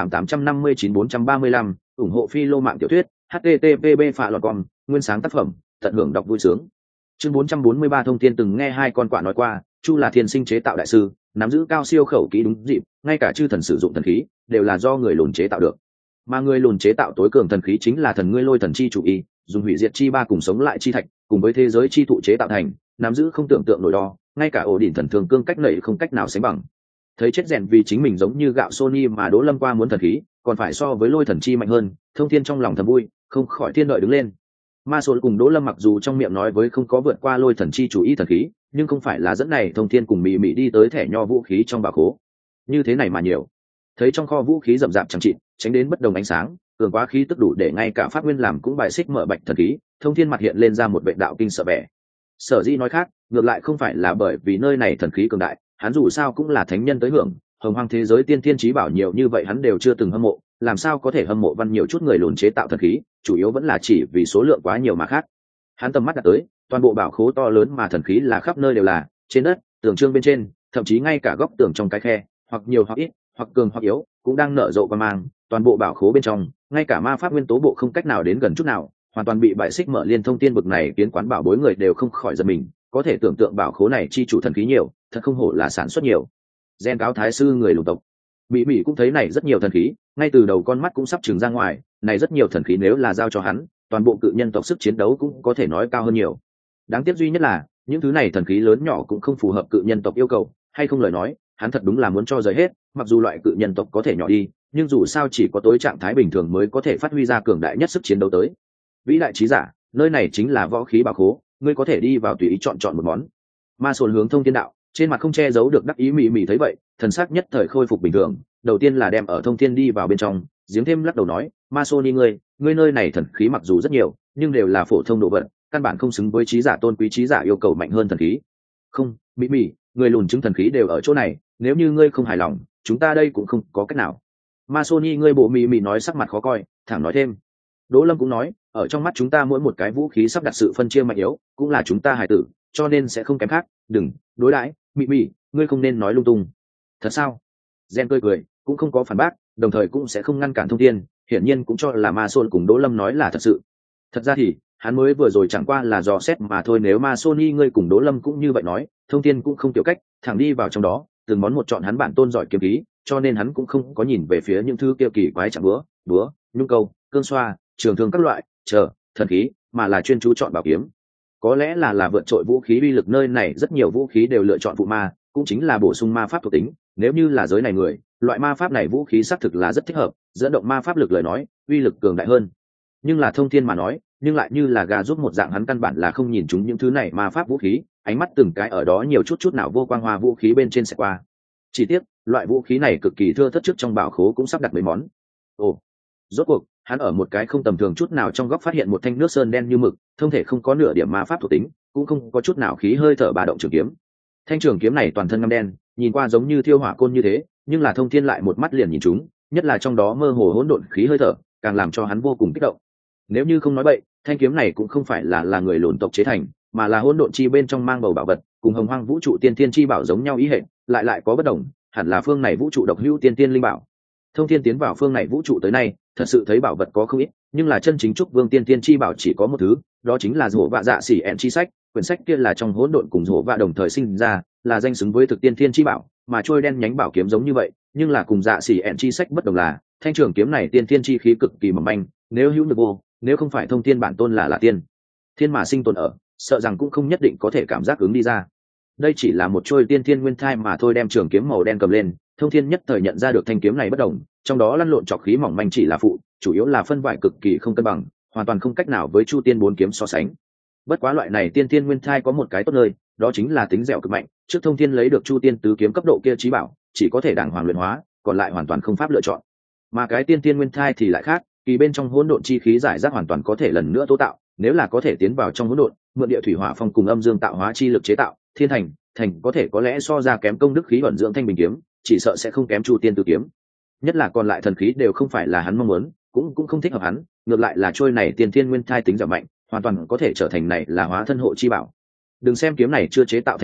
58859 435, ủng hộ Phi Lô mạng tiểu thuyết, http phạ lọt com, nguyên sáng tác phẩm, tận hưởng đọc vui sướng. Chương 443 Thông Thiên từng nghe hai con quạ nói qua, Chu là thiên sinh chế tạo đại sư, nắm giữ cao siêu khẩu kỹ đúng dịp, ngay cả chư thần sử dụng thần khí đều là do người lùn chế tạo được. Mà người lùn chế tạo tối cường thần khí chính là thần ngươi lôi thần chi chủ y, dùng hủy diệt chi ba cùng sống lại chi thạch, cùng với thế giới chi thụ chế tạo thành, nắm giữ không tưởng tượng nổi đo, ngay cả ổ đỉnh thần thường cương cách nảy không cách nào sánh bằng. Thấy chết rèn vì chính mình giống như gạo Sony mà Đỗ Lâm qua muốn thần khí, còn phải so với lôi thần chi mạnh hơn, Thông Thiên trong lòng thầm vui, không khỏi thiên đợi đứng lên. Ma Sôn cùng Đỗ Lâm mặc dù trong miệng nói với không có vượt qua lôi thần chi chủ ý thần khí, nhưng không phải là dẫn này Thông Thiên cùng Mị Mị đi tới thẻ nho vũ khí trong bảo khố. Như thế này mà nhiều. Thấy trong kho vũ khí rậm rạp chẳng chịt, tránh đến bất đồng ánh sáng, cường quá khí tức đủ để ngay cả pháp nguyên làm cũng bài xích mở bạch thần khí, Thông Thiên mặt hiện lên ra một vệ đạo kinh sợ vẻ. Sở dĩ nói khác, ngược lại không phải là bởi vì nơi này thần khí cường đại, hắn dù sao cũng là thánh nhân tới hưởng, hồng hoang thế giới tiên thiên chí bảo nhiều như vậy hắn đều chưa từng hâm mộ, làm sao có thể hâm mộ văn nhiều chút người lùn chế tạo thần khí, chủ yếu vẫn là chỉ vì số lượng quá nhiều mà khác. Hắn tầm mắt đặt tới, toàn bộ bảo khố to lớn mà thần khí là khắp nơi đều là, trên đất, tường trương bên trên, thậm chí ngay cả góc tường trong cái khe, hoặc nhiều hoặc ít, hoặc cường hoặc yếu, cũng đang nở rộ qua mang, toàn bộ bảo khố bên trong, ngay cả ma pháp nguyên tố bộ không cách nào đến gần chút nào, hoàn toàn bị bại xích mở liên thông tiên bực này kiến quán bảo bối người đều không khỏi giật mình, có thể tưởng tượng bảo khố này chi chủ thần khí nhiều, thật không hổ là sản xuất nhiều. Gen cáo thái sư người lục tộc, Mỹ Mỹ cũng thấy này rất nhiều thần khí, ngay từ đầu con mắt cũng sắp trừng ra ngoài, này rất nhiều thần khí nếu là giao cho hắn, toàn bộ cự nhân tộc sức chiến đấu cũng có thể nói cao hơn nhiều. Đáng tiếc duy nhất là, những thứ này thần khí lớn nhỏ cũng không phù hợp cự nhân tộc yêu cầu, hay không lời nói, hắn thật đúng là muốn cho rời hết, mặc dù loại cự nhân tộc có thể nhỏ đi, nhưng dù sao chỉ có tối trạng thái bình thường mới có thể phát huy ra cường đại nhất sức chiến đấu tới. Vĩ đại trí giả, nơi này chính là võ khí bảo khố, ngươi có thể đi vào tùy ý chọn một món. Ma Sồn hướng Thông Thiên đạo, trên mặt không che giấu được đắc ý Mị Mị thấy vậy, thần sắc nhất thời khôi phục bình thường, đầu tiên là đem ở Thông Thiên đi vào bên trong, giếng thêm lắc đầu nói, Ma Sôn đi ngươi nơi này thần khí mặc dù rất nhiều, nhưng đều là phổ thông đồ vật, căn bản không xứng với trí giả tôn quý trí giả yêu cầu mạnh hơn thần khí. Không, Mị Mị, người lùn chứng thần khí đều ở chỗ này, nếu như ngươi không hài lòng, chúng ta đây cũng không có cách nào. Ma Sôn đi ngươi bộ Mị Mị nói sắc mặt khó coi, thẳng nói thêm. Đỗ Lâm cũng nói, ở trong mắt chúng ta mỗi một cái vũ khí sắp đặt sự phân chia mạnh yếu, cũng là chúng ta hài tử, cho nên sẽ không kém khác, đừng đối đãi, Mị Mị, ngươi không nên nói lung tung. Thật sao? Gen cười, cũng không có phản bác, đồng thời cũng sẽ không ngăn cản Thông Thiên, hiển nhiên cũng cho là Ma Sôn cùng Đỗ Lâm nói là thật sự. Thật ra thì, hắn mới vừa rồi chẳng qua là dò xét mà thôi, nếu Ma Sôn y ngươi cùng Đỗ Lâm cũng như vậy nói, Thông Thiên cũng không tiểu cách, thẳng đi vào trong đó, từng món một chọn hắn bản tôn giỏi kiếm khí, cho nên hắn cũng không có nhìn về phía những thứ kia kỳ quái chẳng búa, nhung câu, cương xoa, trường thương các loại, thần khí, mà là chuyên chú chọn bảo kiếm. Có lẽ là vượt trội vũ khí uy lực, nơi này rất nhiều vũ khí đều lựa chọn phụ ma, cũng chính là bổ sung ma pháp thuộc tính, nếu như là giới này người, loại ma pháp này vũ khí xác thực là rất thích hợp, dẫn động ma pháp lực lời nói, uy lực cường đại hơn. Nhưng là Thông Thiên mà nói, nhưng lại như là gà giúp một dạng, hắn căn bản là không nhìn chúng những thứ này ma pháp vũ khí, ánh mắt từng cái ở đó nhiều chút nào vô quang hoa vũ khí bên trên sẽ qua. Chỉ tiếc, loại vũ khí này cực kỳ thưa thớt, trước trong bảo khố cũng sắp đặt mấy món. Ồ, rốt cuộc, hắn ở một cái không tầm thường chút nào trong góc phát hiện một thanh nước sơn đen như mực, thông thể không có nửa điểm ma pháp thuộc tính, cũng không có chút nào khí hơi thở bà động trường kiếm. Thanh trường kiếm này toàn thân ngăm đen, nhìn qua giống như thiêu hỏa côn như thế, nhưng là Thông Thiên lại một mắt liền nhìn chúng, nhất là trong đó mơ hồ hỗn độn khí hơi thở, càng làm cho hắn vô cùng kích động. Nếu như không nói bậy, thanh kiếm này cũng không phải là người lùn tộc chế thành, mà là hỗn độn chi bên trong mang bầu bảo vật, cùng hồng hoang vũ trụ tiên thiên chi bảo giống nhau ý hệ, lại có bất đồng, hẳn là phương này vũ trụ độc hữu tiên thiên linh bảo. Thông Thiên tiến vào phương này vũ trụ tới nay, thật sự thấy bảo vật có không ít, nhưng là chân chính trúc vương tiên thiên chi bảo chỉ có một thứ, đó chính là rổ vạ dạ xỉ ẹn chi sách. Quyển sách kia là trong hỗn độn cùng rổ vạ đồng thời sinh ra, là danh xứng với thực tiên thiên chi bảo, mà trôi đen nhánh bảo kiếm giống như vậy, nhưng là cùng dạ xỉ ẹn chi sách bất đồng là, thanh trường kiếm này tiên thiên chi khí cực kỳ mỏng manh, nếu hữu được vô, nếu không phải Thông Thiên bản tôn là tiên thiên mà sinh tồn ở, sợ rằng cũng không nhất định có thể cảm giác ứng đi ra. Đây chỉ là một trôi tiên thiên nguyên thai mà thôi, đem trường kiếm màu đen cầm lên, Thông Thiên nhất thời nhận ra được thanh kiếm này bất đồng, trong đó lăn lộn trọc khí mỏng manh chỉ là phụ, chủ yếu là phân vải cực kỳ không cân bằng, hoàn toàn không cách nào với Chu Tiên bốn kiếm so sánh. Bất quá loại này tiên thiên nguyên thai có một cái tốt nơi, đó chính là tính dẻo cực mạnh, trước Thông Thiên lấy được Chu Tiên tứ kiếm cấp độ kia chí bảo, chỉ có thể đàng hoàng luyện hóa, còn lại hoàn toàn không pháp lựa chọn. Mà cái tiên thiên nguyên thai thì lại khác, kỳ bên trong hỗn độn chi khí giải rác hoàn toàn có thể lần nữa tố tạo, nếu là có thể tiến vào trong hỗn độn, mượn địa thủy hỏa phong cùng âm dương tạo hóa chi lực chế tạo, thiên thành có thể có lẽ so ra kém công đức khí vận dưỡng thanh bình kiếm, chỉ sợ sẽ không kém Chu Tiên tứ kiếm. Nhất là còn lại thần khí đều không phải là hắn mong muốn, cũng không thích hợp hắn, ngược lại là trôi này tiên thiên nguyên thai tính giảm mạnh, hoàn toàn có thể trở thành này là hóa thân hộ chi bảo. Đừng xem kiếm này chưa chế tạo thành công,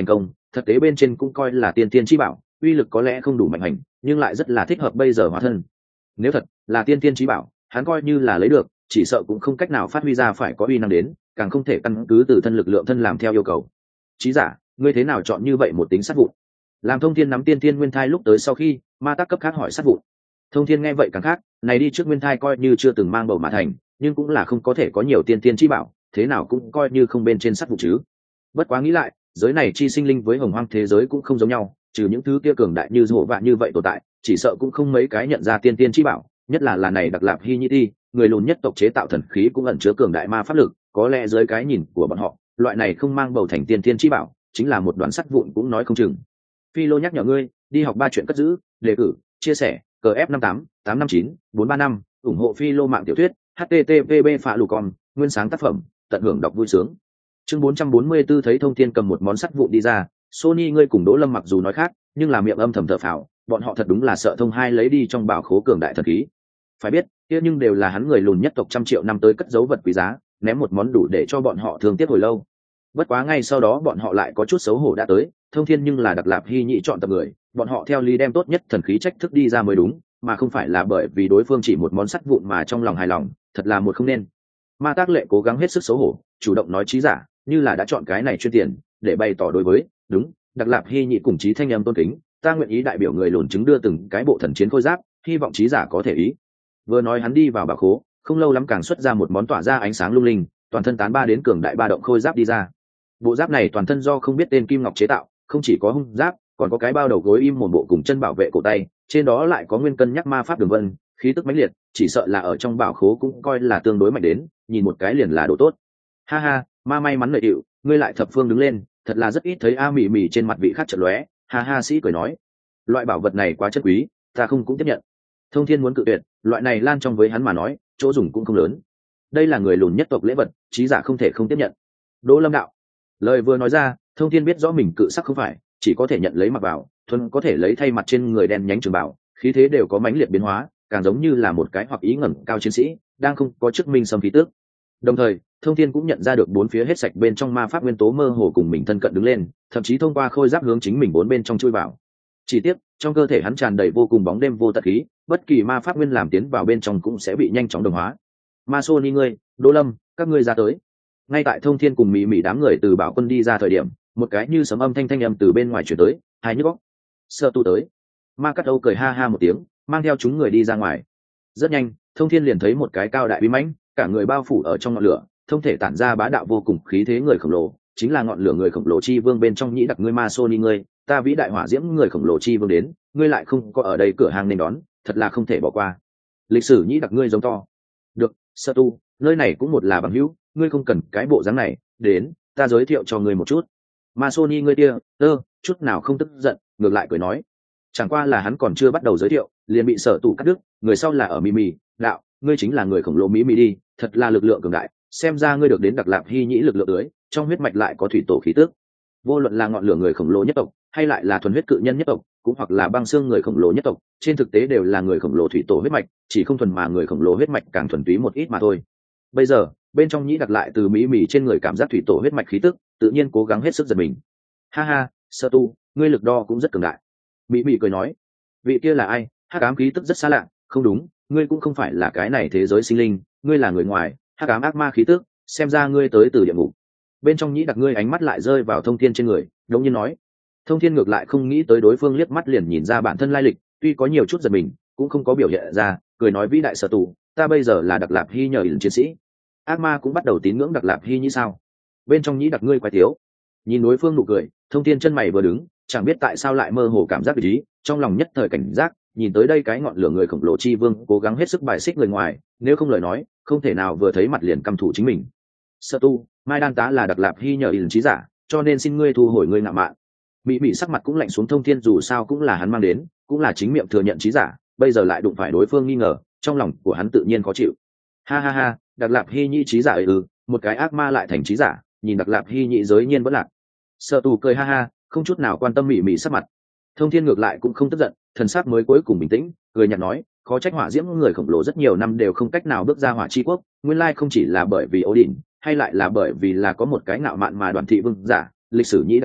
thực tế bên trên cũng coi là tiên tiên chi bảo, uy lực có lẽ không đủ mạnh hành, nhưng lại rất là thích hợp bây giờ hóa thân. Nếu thật là tiên tiên chí bảo, hắn coi như là lấy được, chỉ sợ cũng không cách nào phát huy ra phải có uy năng đến, càng không thể căn cứ từ thân lực lượng thân làm theo yêu cầu. Chí giả, ngươi thế nào chọn như vậy một tính sát vụn? Làm Thông Thiên nắm tiên tiên nguyên thai lúc tới sau khi, ma tác cấp khác hỏi sát vụn. Thông Thiên nghe vậy càng khác, này đi trước nguyên thai coi như chưa từng mang bầu mà thành, nhưng cũng là không có thể có nhiều tiên tiên chí bảo, thế nào cũng coi như không bên trên sát vụn chứ. Bất quá nghĩ lại, giới này chi sinh linh với hồng hoang thế giới cũng không giống nhau, trừ những thứ kia cường đại như rộ vạn như vậy tồn tại, chỉ sợ cũng không mấy cái nhận ra tiên tiên chí bảo, nhất là này Đặc Lạp Hy Nhĩ Ti, người lùn nhất tộc chế tạo thần khí cũng ẩn chứa cường đại ma pháp lực, có lẽ dưới cái nhìn của bọn họ, loại này không mang bầu thành tiên tiên chí bảo, chính là một đoạn sắt vụn cũng nói không chừng. Phi Lô nhắc nhở ngươi, đi học 3 chuyện cất giữ, đề cử, chia sẻ, CF58 859 435, ủng hộ Phi Lô mạng tiểu thuyết, http phạ lù con, nguyên sáng tác phẩm, tận hưởng đọc vui sướng. Chương 444 thấy Thông Thiên cầm một món sắt vụn đi ra, Sony ngươi cùng Đỗ Lâm mặc dù nói khác, nhưng là miệng âm thầm thở phào, bọn họ thật đúng là sợ Thông Hai lấy đi trong bảo khố cường đại thần khí. Phải biết, kia nhưng đều là hắn người lùn nhất tộc trăm triệu năm tới cất giấu vật quý giá, ném một món đủ để cho bọn họ thương tiếc hồi lâu. Bất quá ngay sau đó bọn họ lại có chút xấu hổ đã tới, Thông Thiên nhưng là Đặc Lạp Hy Nhĩ chọn tập người, bọn họ theo lý đem tốt nhất thần khí trách thức đi ra mới đúng, mà không phải là bởi vì đối phương chỉ một món sắt vụn mà trong lòng hài lòng, thật là một không nên. Ma Tác Lệ cố gắng hết sức xấu hổ, chủ động nói chí giả, như là đã chọn cái này chuyên tiền, để bày tỏ đối với, đúng, Đặc Lạp Hy Nhĩ cùng chí thanh âm tôn kính, ta nguyện ý đại biểu người lùn chứng đưa từng cái bộ thần chiến khôi giáp, hy vọng chí giả có thể ý. Vừa nói hắn đi vào bảo khố, không lâu lắm càng xuất ra một món tỏa ra ánh sáng lung linh, toàn thân tán ba đến cường đại ba động khôi giáp đi ra. Bộ giáp này toàn thân do không biết tên kim ngọc chế tạo, không chỉ có hung giáp, còn có cái bao đầu gối im một bộ cùng chân bảo vệ cổ tay, trên đó lại có nguyên cân nhắc ma pháp đường vân, khí tức mãnh liệt, chỉ sợ là ở trong bảo khố cũng coi là tương đối mạnh đến, nhìn một cái liền là đồ tốt. Ha ha, ma may mắn lợi hiệu, ngươi lại thập phương đứng lên, thật là rất ít thấy a mỉ mỉ trên mặt vị khác chợt lóe, ha ha sĩ cười nói, loại bảo vật này quá chất quý, ta không cũng tiếp nhận. Thông Thiên muốn cự tuyệt, loại này lan trong với hắn mà nói, chỗ dùng cũng không lớn. Đây là người lùn nhất tộc lễ vật, chí giả không thể không tiếp nhận. Đỗ Lâm đạo, lời vừa nói ra, Thông Thiên biết rõ mình cự sắc không phải, chỉ có thể nhận lấy mặc vào, thuần có thể lấy thay mặt trên người đen nhánh trường bảo, khí thế đều có mãnh liệt biến hóa, càng giống như là một cái hoặc ý ngẩng cao chiến sĩ, đang không có chức minh xâm khí tước. Đồng thời, Thông Thiên cũng nhận ra được bốn phía hết sạch bên trong ma pháp nguyên tố mơ hồ cùng mình thân cận đứng lên, thậm chí thông qua khôi giáp hướng chính mình bốn bên trong chui vào. Chỉ tiếc, trong cơ thể hắn tràn đầy vô cùng bóng đêm vô tận khí, bất kỳ ma pháp nguyên làm tiến vào bên trong cũng sẽ bị nhanh chóng đồng hóa. Ma Sony ngươi, Đỗ Lâm, các ngươi ra tới. Ngay tại Thông Thiên cùng Mỹ đám người từ bảo quân đi ra thời điểm, một cái như sấm âm thanh âm từ bên ngoài chuyển tới, hai nhức óc. Sợ tu tới. Ma Cát Âu cười ha ha một tiếng, mang theo chúng người đi ra ngoài. Rất nhanh, Thông Thiên liền thấy một cái cao đại bí mãnh, cả người bao phủ ở trong ngọn lửa, thông thể tản ra bá đạo vô cùng khí thế người khổng lồ, chính là ngọn lửa người khổng lồ chi vương bên trong nhĩ đặc ngươi Ma Sony ngươi, ta vĩ đại hỏa diễm người khổng lồ chi vương đến, ngươi lại không có ở đây cửa hàng nên đón, thật là không thể bỏ qua. Lịch sử nhĩ đặc ngươi giống to. Được, Sợ tu, nơi này cũng một là bằng hữu, ngươi không cần cái bộ dáng này, đến, ta giới thiệu cho ngươi một chút. Ma Sony ngươi kia, chút nào không tức giận, ngược lại cười nói. Chẳng qua là hắn còn chưa bắt đầu giới thiệu, liền bị Sở Tụ cắt đứt, người sau là ở Mimi, đạo, ngươi chính là người khổng lồ Mimi đi, thật là lực lượng cường đại, xem ra ngươi được đến Đặc Lạp Hy Nhĩ lực lượng tưới, trong huyết mạch lại có thủy tổ khí tước. Vô luận là ngọn lửa người khổng lồ nhất tộc, hay lại là thuần huyết cự nhân nhất tộc, cũng hoặc là băng xương người khổng lồ nhất tộc, trên thực tế đều là người khổng lồ thủy tổ huyết mạch, chỉ không thuần mà người khổng lồ huyết mạch càng thuần túy một ít mà thôi. Bây giờ, bên trong nhĩ đặc lại từ Mimi trên người cảm giác thủy tổ huyết mạch khí tức, tự nhiên cố gắng hết sức giật mình. Ha ha, Sơ Tu, ngươi lực đo cũng rất cường đại. Mimi cười nói, vị kia là ai? Hắc ám khí tức rất xa lạ, không đúng, ngươi cũng không phải là cái này thế giới sinh linh, ngươi là người ngoài, hắc ám ác ma khí tức, xem ra ngươi tới từ địa ngục. Bên trong nhĩ đặc ngươi ánh mắt lại rơi vào Thông Thiên trên người, đống nhiên nói. Thông Thiên ngược lại không nghĩ tới đối phương liếc mắt liền nhìn ra bản thân lai lịch, tuy có nhiều chút giật mình, cũng không có biểu hiện ra, cười nói vĩ đại Sở Tụ, ta bây giờ là Đặc Lạp Hy nhờ ỉn chiến sĩ. Ác ma cũng bắt đầu tín ngưỡng Đặc Lạp Hy như sao? Bên trong nhĩ đặc ngươi quái thiếu. Nhìn đối phương nụ cười, Thông Thiên chân mày vừa đứng, chẳng biết tại sao lại mơ hồ cảm giác ý, trong lòng nhất thời cảnh giác, nhìn tới đây cái ngọn lửa người khổng lồ chi vương cố gắng hết sức bài xích người ngoài, nếu không lời nói, không thể nào vừa thấy mặt liền căm thù chính mình. Sở Tu, Mai Đan tá là Đặc Lạp Hy nhờ ỉn trí giả, cho nên xin ngươi thu hồi ngươi ngạo mạn. Mỹ sắc mặt cũng lạnh xuống. Thông Thiên dù sao cũng là hắn mang đến, cũng là chính miệng thừa nhận trí giả, bây giờ lại đụng phải đối phương nghi ngờ, trong lòng của hắn tự nhiên khó chịu. Ha ha ha, Đặc Lạp Hy nhĩ trí giả một cái ác ma lại thành trí giả, nhìn Đặc Lạp Hy nhĩ giới nhiên vẫn lạc. Sợ Tù cười ha ha, không chút nào quan tâm Mỹ sắc mặt. Thông Thiên ngược lại cũng không tức giận, thần sắc mới cuối cùng bình tĩnh, cười nhạt nói, khó trách hỏa diễm người khổng lồ rất nhiều năm đều không cách nào bước ra hỏa chi quốc, nguyên lai không chỉ là bởi vì Odin, hay lại là bởi vì là có một cái ngạo mạn mà đoàn thị vương giả, lịch sử nhĩ đặc ngươi,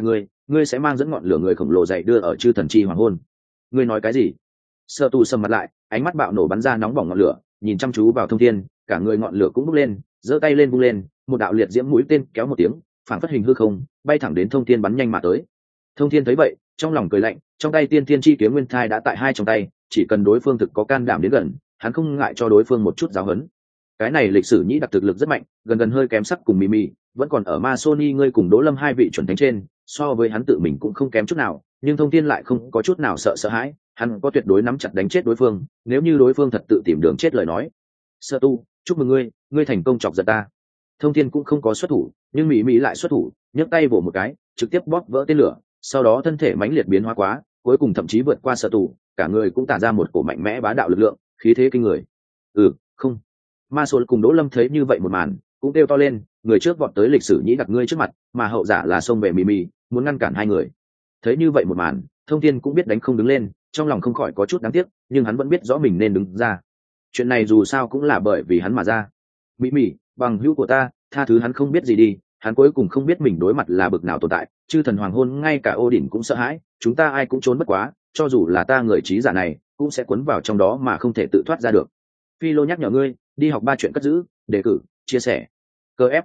ngươi sẽ mang dẫn ngọn lửa người khổng lồ dậy đưa ở chư thần chi hoàng hôn. Ngươi nói cái gì? Sở tù sầm mặt lại, ánh mắt bạo nổ bắn ra nóng bỏng ngọn lửa, nhìn chăm chú vào Thông Thiên, cả người ngọn lửa cũng bốc lên, giơ tay lên vung lên, một đạo liệt diễm mũi tên kéo một tiếng, phảng phất hình hư không, bay thẳng đến Thông Thiên bắn nhanh mà tới. Thông Thiên thấy vậy, trong lòng cười lạnh, trong tay tiên thiên chi kiếm nguyên thai đã tại hai trong tay, chỉ cần đối phương thực có can đảm đến gần, hắn không ngại cho đối phương một chút giáo huấn. Cái này lịch sử nhĩ đặc thực lực rất mạnh, gần gần hơi kém sắc cùng Mimi, vẫn còn ở Ma Sony ngươi cùng Đỗ Lâm hai vị chuẩn thánh trên, so với hắn tự mình cũng không kém chút nào, nhưng Thông Thiên lại không có chút nào sợ hãi, hắn có tuyệt đối nắm chặt đánh chết đối phương, nếu như đối phương thật tự tìm đường chết lời nói. Sở Tu, chúc mừng ngươi, ngươi thành công chọc giận ta. Thông Thiên cũng không có xuất thủ, nhưng Mimi lại xuất thủ, nhấc tay vỗ một cái, trực tiếp bóp vỡ tên lửa, sau đó thân thể mãnh liệt biến hóa quá, cuối cùng thậm chí vượt qua Sở Tu, cả người cũng tản ra một cổ mạnh mẽ bá đạo lực lượng, khí thế kinh người. Không. Ma Số cùng Đỗ Lâm thấy như vậy một màn, cũng kêu to lên, người trước vọt tới lịch sử nhĩ đặc ngươi trước mặt, mà hậu giả là xông về Mimi, muốn ngăn cản hai người. Thấy như vậy một màn, Thông Thiên cũng biết đánh không đứng lên, trong lòng không khỏi có chút đáng tiếc, nhưng hắn vẫn biết rõ mình nên đứng ra. Chuyện này dù sao cũng là bởi vì hắn mà ra. Mimi, bằng hữu của ta, tha thứ hắn không biết gì đi, hắn cuối cùng không biết mình đối mặt là bực nào tồn tại, chư thần hoàng hôn ngay cả Odin cũng sợ hãi, chúng ta ai cũng trốn bất quá, cho dù là ta người trí giả này, cũng sẽ cuốn vào trong đó mà không thể tự thoát ra được. Philo nhắc nhở ngươi, đi học 3 chuyện cất giữ, đề cử, chia sẻ. CF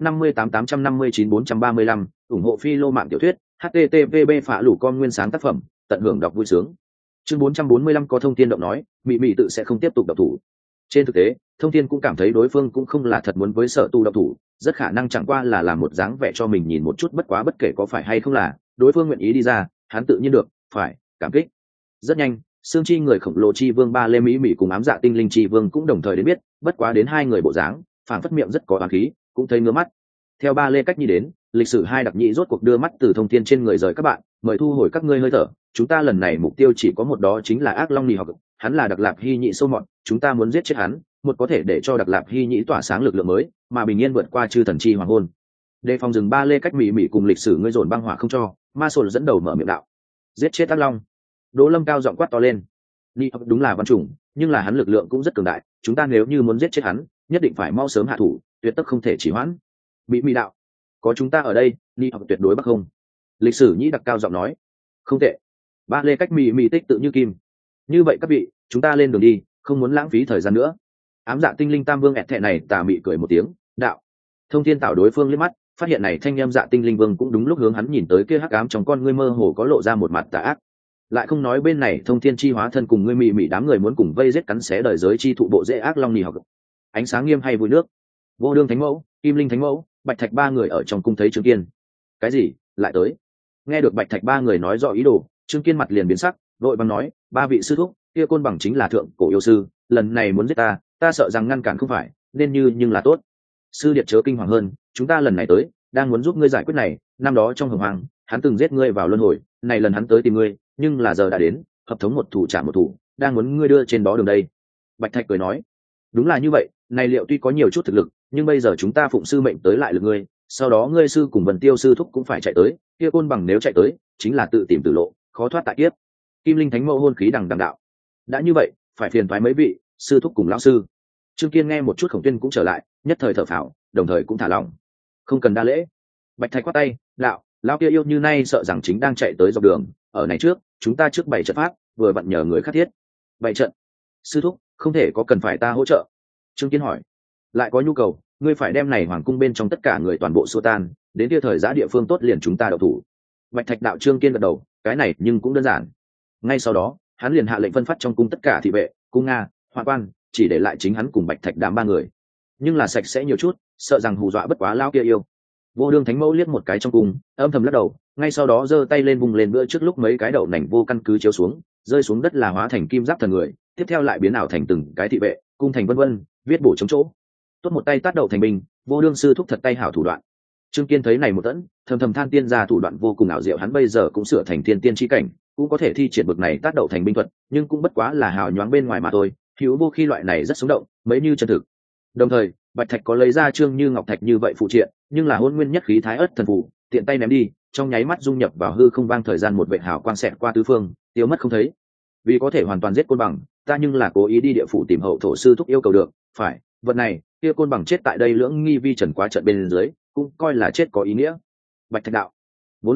508859435, ủng hộ Philo mạng tiểu thuyết, http phá lủ con nguyên sáng tác phẩm, tận hưởng đọc vui sướng. Chương 445 có Thông Thiên động nói, Mị tự sẽ không tiếp tục độc thủ. Trên thực tế, Thông Thiên cũng cảm thấy đối phương cũng không là thật muốn với Sở Tu độc thủ, rất khả năng chẳng qua là làm một dáng vẻ cho mình nhìn một chút, bất quá bất kể có phải hay không là, đối phương nguyện ý đi ra, hắn tự nhiên được, phải cảm kích. Rất nhanh, xương chi người khổng lồ chi vương Ba Lê Mỹ cùng ám dạ tinh linh chi vương cũng đồng thời đến biết, bất quá đến hai người bộ dáng, phảng phất miệng rất có oán khí, cũng thấy ngứa mắt. Theo Ba Lê cách nhi đến, lịch sử hai đặc nhị rốt cuộc đưa mắt từ Thông Thiên trên người rời các bạn, mời thu hồi các ngươi hơi thở, chúng ta lần này mục tiêu chỉ có một, đó chính là Ác Long Nì học, hắn là Đặc Lạp Hy Nhị sâu mọt, chúng ta muốn giết chết hắn, một có thể để cho Đặc Lạp Hy Nhị tỏa sáng lực lượng mới, mà bình yên vượt qua chư thần chi hoàng hôn. Đề phòng rừng Ba Lê cách Mỹ cùng lịch sử ngươi dồn băng hỏa không cho, Ma Sồn dẫn đầu mở miệng đạo: giết chết Ác Long. Đỗ Lâm cao giọng quát to lên. Nị học đúng là văn chủng, nhưng là hắn lực lượng cũng rất cường đại, chúng ta nếu như muốn giết chết hắn, nhất định phải mau sớm hạ thủ, tuyệt tất không thể chỉ hoãn. Mỹ đạo: có chúng ta ở đây, Nị học tuyệt đối bắc không. Lịch sử nhĩ đặc cao giọng nói: không tệ. Ba Lê cách Mỹ tích tự như kim. Như vậy các vị, chúng ta lên đường đi, không muốn lãng phí thời gian nữa. Ám dạ tinh linh tam vương ẹt thẹ này tà mị cười một tiếng, đạo. Thông Thiên tạo đối phương liếc mắt, phát hiện này thanh em dạ tinh linh vương cũng đúng lúc hướng hắn nhìn tới kia hắc ám trong con ngươi mơ hồ có lộ ra một mặt tà ác. Lại không nói bên này Thông Thiên chi hóa thân cùng ngươi mị đám người muốn cùng vây giết cắn xé đời giới chi thụ bộ dễ ác long nì học. Ánh sáng nghiêm hay vui nước, Vô Đương thánh mẫu, Kim Linh thánh mẫu, Bạch Thạch ba người ở trong cung thấy Trương Kiên. Cái gì? Lại tới? Nghe được Bạch Thạch ba người nói rõ ý đồ, Trương Kiên mặt liền biến sắc, vội vàng nói: ba vị sư thúc, kia Côn Bằng chính là thượng cổ yêu sư, lần này muốn giết ta sợ rằng ngăn cản không phải, nên như nhưng là tốt. Sư điệt chớ kinh hoàng hơn, chúng ta lần này tới, đang muốn giúp ngươi giải quyết này, năm đó trong hồng hoàng, hắn từng giết ngươi vào luân hồi, này lần hắn tới tìm ngươi, nhưng là giờ đã đến, hợp thống một thủ trả một thủ, đang muốn ngươi đưa trên đó đường đây. Bạch Thạch cười nói: đúng là như vậy, này liệu tuy có nhiều chút thực lực, nhưng bây giờ chúng ta phụng sư mệnh tới lại lực ngươi, sau đó ngươi sư cùng Vân Tiêu sư thúc cũng phải chạy tới, kia Côn Bằng nếu chạy tới, chính là tự tìm tử lộ, khó thoát tại kiếp. Kim Linh thánh mẫu hôn khí đằng đạo: đã như vậy, phải phiền thoái mấy vị sư thúc cùng lão sư. Trương Kiên nghe một chút Khổng Tuyên cũng trở lại, nhất thời thở phào, đồng thời cũng thả lỏng. Không cần đa lễ. Bạch Thạch quát tay, đạo: lão kia yêu như nay sợ rằng chính đang chạy tới dọc đường, ở này trước, chúng ta trước bày trận pháp, vừa vặn nhờ người khắc thiết. Bày trận? Sư thúc, không thể có cần phải ta hỗ trợ? Trương Kiên hỏi. Lại có nhu cầu, ngươi phải đem này hoàng cung bên trong tất cả người toàn bộ xua tan, đến kia thời giã địa phương tốt liền chúng ta đậu thủ. Bạch Thạch đạo. Trương Kiên gật đầu, cái này nhưng cũng đơn giản. Ngay sau đó, hắn liền hạ lệnh phân phát trong cung tất cả thị vệ, cung nga, hoạn quan, chỉ để lại chính hắn cùng Bạch Thạch đám ba người. Nhưng là sạch sẽ nhiều chút, sợ rằng hù dọa bất quá lao kia yêu. Vô Đương thánh mẫu liếc một cái trong cung, âm thầm lắc đầu, ngay sau đó giơ tay lên vùng lên bữa trước lúc mấy cái đậu nành vô căn cứ chiếu xuống, rơi xuống đất là hóa thành kim giáp thần người, tiếp theo lại biến ảo thành từng cái thị vệ, cung thành vân vân, viết bổ chống chỗ. Tốt một tay tát đậu thành binh, Vô Đương sư thúc thật tay hảo thủ đoạn. Trương Kiên thấy này một tẫn, thầm thầm than tiên gia thủ đoạn vô cùng ảo diệu, hắn bây giờ cũng sửa thành thiên tiên chi cảnh, cũng có thể thi triển bực này tác đậu thành binh thuật, nhưng cũng bất quá là hào nhoáng bên ngoài mà thôi, hữu vô khi loại này rất sống động, mấy như chân thực. Đồng thời, Bạch Thạch có lấy ra Trương Như Ngọc Thạch như vậy phụ triện, nhưng là hôn nguyên nhất khí thái ất thần phù, tiện tay ném đi, trong nháy mắt dung nhập vào hư không, vang thời gian một vệt hào quang xẹt qua tứ phương, tiêu mất không thấy. Vì có thể hoàn toàn giết Côn Bằng, ta nhưng là cố ý đi địa phủ tìm hậu thổ sư thúc yêu cầu được, phải, vật này, kia Côn Bằng chết tại đây lưỡng nghi vi trần quá trận bên dưới, cũng coi là chết có ý nghĩa. Bạch Thạch đạo. Vốn là,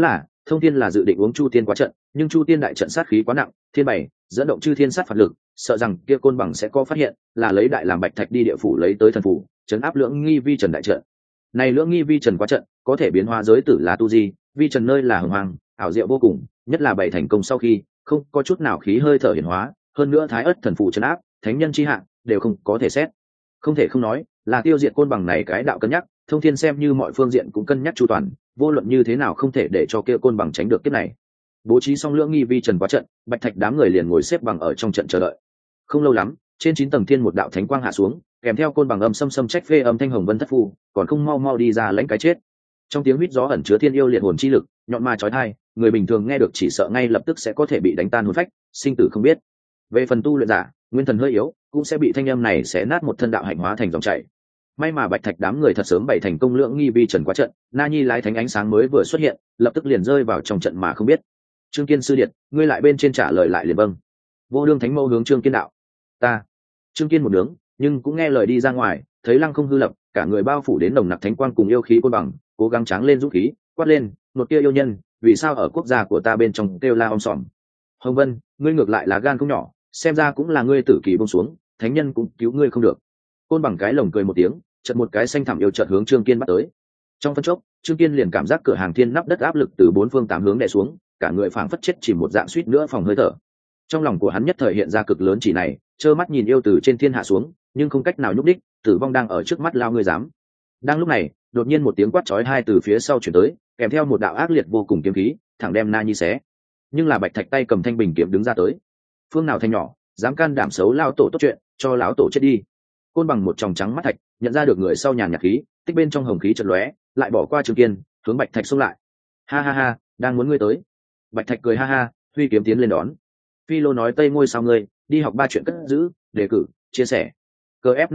Thông Thiên là dự định uống Chu Tiên quá trận, nhưng Chu Tiên đại trận sát khí quá nặng, thiên bảy dẫn động chư thiên sát phạt lực, sợ rằng kia côn bằng sẽ có phát hiện, là lấy đại làm bạch thạch đi địa phủ lấy tới thần phủ, trấn áp lưỡng nghi vi trần đại trận. Này lưỡng nghi vi trần quá trận, có thể biến hóa giới tử là tu di, vi trần nơi là hồng hoàng, ảo diệu vô cùng, nhất là bảy thành công sau khi, không có chút nào khí hơi thở hiển hóa, hơn nữa thái ất thần phụ trấn áp, thánh nhân chi hạ đều không có thể xét. Không thể không nói, là tiêu diệt côn bằng này cái đạo cân nhắc, Thông Thiên xem như mọi phương diện cũng cân nhắc chu toàn, vô luận như thế nào không thể để cho kia côn bằng tránh được kiếp này. Bố trí xong lưỡng nghi vi trần quá trận, bạch thạch đám người liền ngồi xếp bằng ở trong trận chờ đợi. Không lâu lắm, trên 9 tầng thiên một đạo thánh quang hạ xuống, kèm theo côn bằng âm xâm xâm trách phê âm thanh hồng vân thất phu, còn không mau mau đi ra lãnh cái chết. Trong tiếng huýt gió ẩn chứa thiên yêu liệt hồn chi lực, nhọn ma chói tai, người bình thường nghe được chỉ sợ ngay lập tức sẽ có thể bị đánh tan hồn phách, sinh tử không biết. Về phần tu luyện giả, nguyên thần hơi yếu, cũng sẽ bị thanh âm này xé nát một thân đạo hạnh hóa thành dòng chảy. May mà bạch thạch đám người thật sớm bày thành công lưỡng nghi vi trần quá trận, Na Nhi lái thánh ánh sáng mới vừa xuất hiện, lập tức liền rơi vào trong trận mà không biết. Trương Kiên sư điện, ngươi lại bên trên trả lời lại liền vâng. Vô đương thánh mâu hướng Trương Kiên đạo. Ta. Trương Kiên một nướng, nhưng cũng nghe lời đi ra ngoài, thấy lăng không hư lập, cả người bao phủ đến nồng nặc thánh quang cùng yêu khí côn bằng, cố gắng tráng lên dũng khí, quát lên, một kia yêu nhân, vì sao ở quốc gia của ta bên trong kêu la om sòm. Hồng Vân, ngươi ngược lại là gan không nhỏ, xem ra cũng là ngươi tử kỳ buông xuống, thánh nhân cũng cứu ngươi không được. Côn bằng cái lồng cười một tiếng, chợt một cái xanh thẳm yêu chợt hướng Trương Kiên bắt tới. Trong phân chốc, Trương Kiên liền cảm giác cửa hàng thiên nắp đất áp lực từ 4 phương 8 hướng đè xuống, cả người phảng phất chết chìm một dạng suýt nữa phòng hơi thở. Trong lòng của hắn nhất thời hiện ra cực lớn chỉ này, trơ mắt nhìn yêu từ trên thiên hạ xuống, nhưng không cách nào nhúc đích, tử vong đang ở trước mắt lao ngươi dám. Đang lúc này, đột nhiên một tiếng quát chói tai từ phía sau truyền tới, kèm theo một đạo ác liệt vô cùng kiếm khí, thẳng đem Na Nhi xé. Nhưng là bạch thạch tay cầm thanh bình kiếm đứng ra tới. Phương nào thanh nhỏ, dám can đảm xấu lao tổ tốt chuyện, cho lão tổ chết đi. Côn bằng một tròng trắng mắt thạch, nhận ra được người sau nhàn nhạt khí, tích bên trong hồng khí chợt lóe, lại bỏ qua Trương Kiên, hướng bạch thạch xông lại. Ha ha ha, đang muốn ngươi tới. Bạch thạch cười ha ha, huy kiếm tiến lên đón. Phi Lô nói tây ngôi sao ngươi, đi học 3 chuyện cất giữ, đề cử, chia sẻ. CF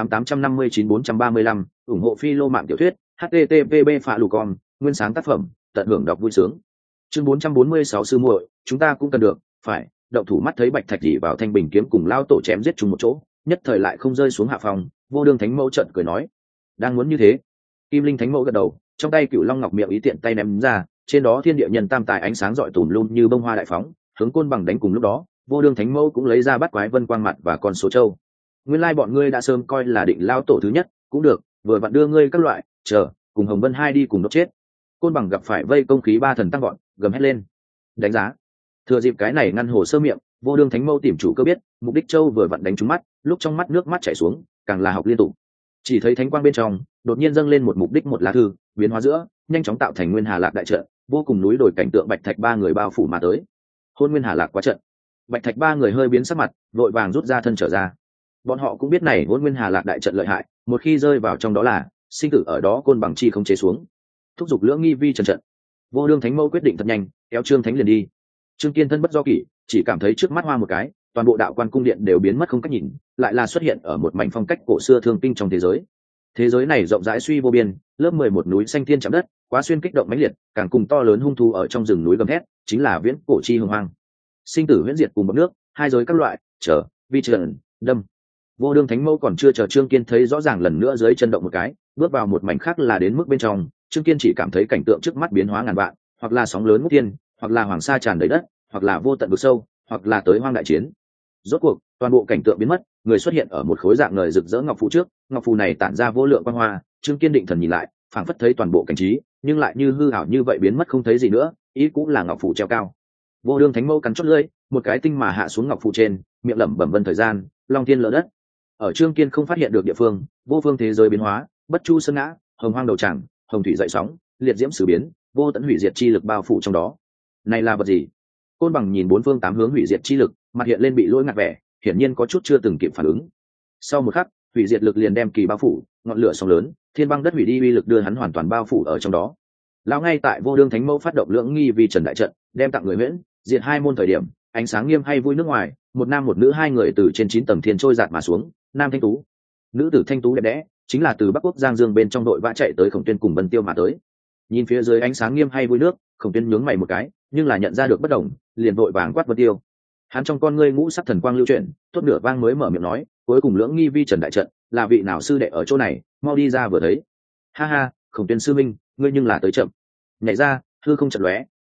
58859 ủng hộ Phi Lô mạng tiểu thuyết, http phạ lù con, nguyên sáng tác phẩm, tận hưởng đọc vui sướng. Chương 446 sư muội, chúng ta cũng cần được, phải, động thủ mắt thấy bạch thạch chỉ vào thanh bình kiếm cùng lao tổ chém giết chung một chỗ, nhất thời lại không rơi xuống hạ phòng, vô đương thánh mẫu trận cười nói, đang muốn như thế. Kim Linh thánh mẫu gật đầu, trong tay Cửu Long Ngọc miệng ý tiện tay ném ra, trên đó thiên địa nhân tam tài ánh sáng rọi tùm lum như bông hoa đại phóng, hướng côn bằng đánh cùng lúc đó, vô đương thánh mẫu cũng lấy ra bắt quái vân quang mặt và con số châu. Nguyên lai bọn ngươi đã sớm coi là định lao tổ thứ nhất, cũng được, vừa vặn đưa ngươi các loại, chờ, cùng Hồng Vân hai đi cùng đốt chết. Côn bằng gặp phải vây công khí 3 thần tăng gọn, gầm hét lên. Đánh giá. Thừa dịp cái này ngăn hồ sơ miệng, vô đương thánh mẫu tìm chủ cơ biết, mục đích châu vừa vặn đánh trúng mắt, lúc trong mắt nước mắt chảy xuống, càng là học liên tục. Chỉ thấy thánh quang bên trong, đột nhiên dâng lên một mục đích một lá thư, biến hóa giữa, nhanh chóng tạo thành Nguyên Hà Lạc đại trận, vô cùng núi đồi cảnh tượng bạch thạch 3 người bao phủ mà tới. Hôn Nguyên Hà Lạc quá trận. Bạch thạch 3 người hơi biến sắc mặt, vội vàng rút ra thân trở ra. Bọn họ cũng biết này Hôn Nguyên Hà Lạc đại trận lợi hại, một khi rơi vào trong đó là sinh tử ở đó côn bằng chi không chế xuống. Thúc giục lưỡng nghi vi trần trận. Vô đương thánh mẫu quyết định thật nhanh, kéo Trương Thánh liền đi. Trương Kiên thân bất do kỷ, chỉ cảm thấy trước mắt hoa một cái, toàn bộ đạo quan cung điện đều biến mất không cách nhìn, lại là xuất hiện ở một mảnh phong cách cổ xưa thương kinh trong thế giới. Thế giới này rộng rãi suy vô biên, lớp 11 núi xanh thiên chạm đất, quá xuyên kích động mãnh liệt, càng cùng to lớn hung thú ở trong rừng núi gầm thét, chính là viễn cổ chi hùng hoang. Sinh tử huyễn diệt cùng bọt nước, hai giới các loại, trở, vi trần, đâm. Vô đương thánh mẫu còn chưa chờ Trương Kiên thấy rõ ràng lần nữa dưới chân động một cái, bước vào một mảnh khác là đến mức bên trong, Trương Kiên chỉ cảm thấy cảnh tượng trước mắt biến hóa ngàn vạn, hoặc là sóng lớn ngút thiên, hoặc là hoàng sa tràn đầy đất, hoặc là vô tận vực sâu, hoặc là tới hoang đại chiến. Rốt cuộc, toàn bộ cảnh tượng biến mất, người xuất hiện ở một khối dạng ngời rực rỡ ngọc phù trước, ngọc phù này tản ra vô lượng quang hoa, Trương Kiên định thần nhìn lại, phảng phất thấy toàn bộ cảnh trí, nhưng lại như hư ảo như vậy biến mất không thấy gì nữa, ý cũng là ngọc phù treo cao. Vô đương thánh mẫu cắn chót lưỡi, một cái tinh mà hạ xuống ngọc phù trên, miệng lẩm bẩm vân thời gian, long thiên lỡ đất. Ở Trương Kiên không phát hiện được địa phương, vô phương thế giới biến hóa, bất chu sơn ngã, hồng hoang đầu tràng, hồng thủy dậy sóng, liệt diễm sử biến, vô tận hủy diệt chi lực bao phủ trong đó. Này là vật gì? Côn bằng nhìn 4 phương 8 hướng hủy diệt chi lực, mặt hiện lên bị lỗi ngạc vẻ, hiển nhiên có chút chưa từng kịp phản ứng. Sau một khắc, hủy diệt lực liền đem kỳ bao phủ, ngọn lửa sóng lớn, thiên băng đất hủy đi uy lực đưa hắn hoàn toàn bao phủ ở trong đó. Lão ngay tại vô đương thánh mẫu phát động lưỡng nghi vi trần đại trận, đem tặng người huyễn, diệt 2 môn thời điểm, ánh sáng nghiêm hay vui nước ngoài, một nam một nữ 2 người từ trên 9 tầng thiên trôi giạt mà xuống, nam thanh tú, nữ tử thanh tú đẹp đẽ, chính là từ Bắc Quốc Giang Dương bên trong đội vã chạy tới Khổng Tuyên cùng Vân Tiêu mà tới. Nhìn phía dưới ánh sáng nghiêm hay vui nước, Khổng Tuyên nhướng mày một cái, nhưng là nhận ra được bất đồng, liền vội vàng quát Vân Tiêu. Hắn trong con ngươi ngũ sắc thần quang lưu chuyển, tốt nửa vang mới mở miệng nói, cuối cùng lưỡng nghi vi trần đại trận, là vị nào sư đệ ở chỗ này, mau đi ra vừa thấy. Ha ha, Khổng Tuyên sư minh, ngươi nhưng là tới chậm. Nhảy ra, hư không chợt lóe,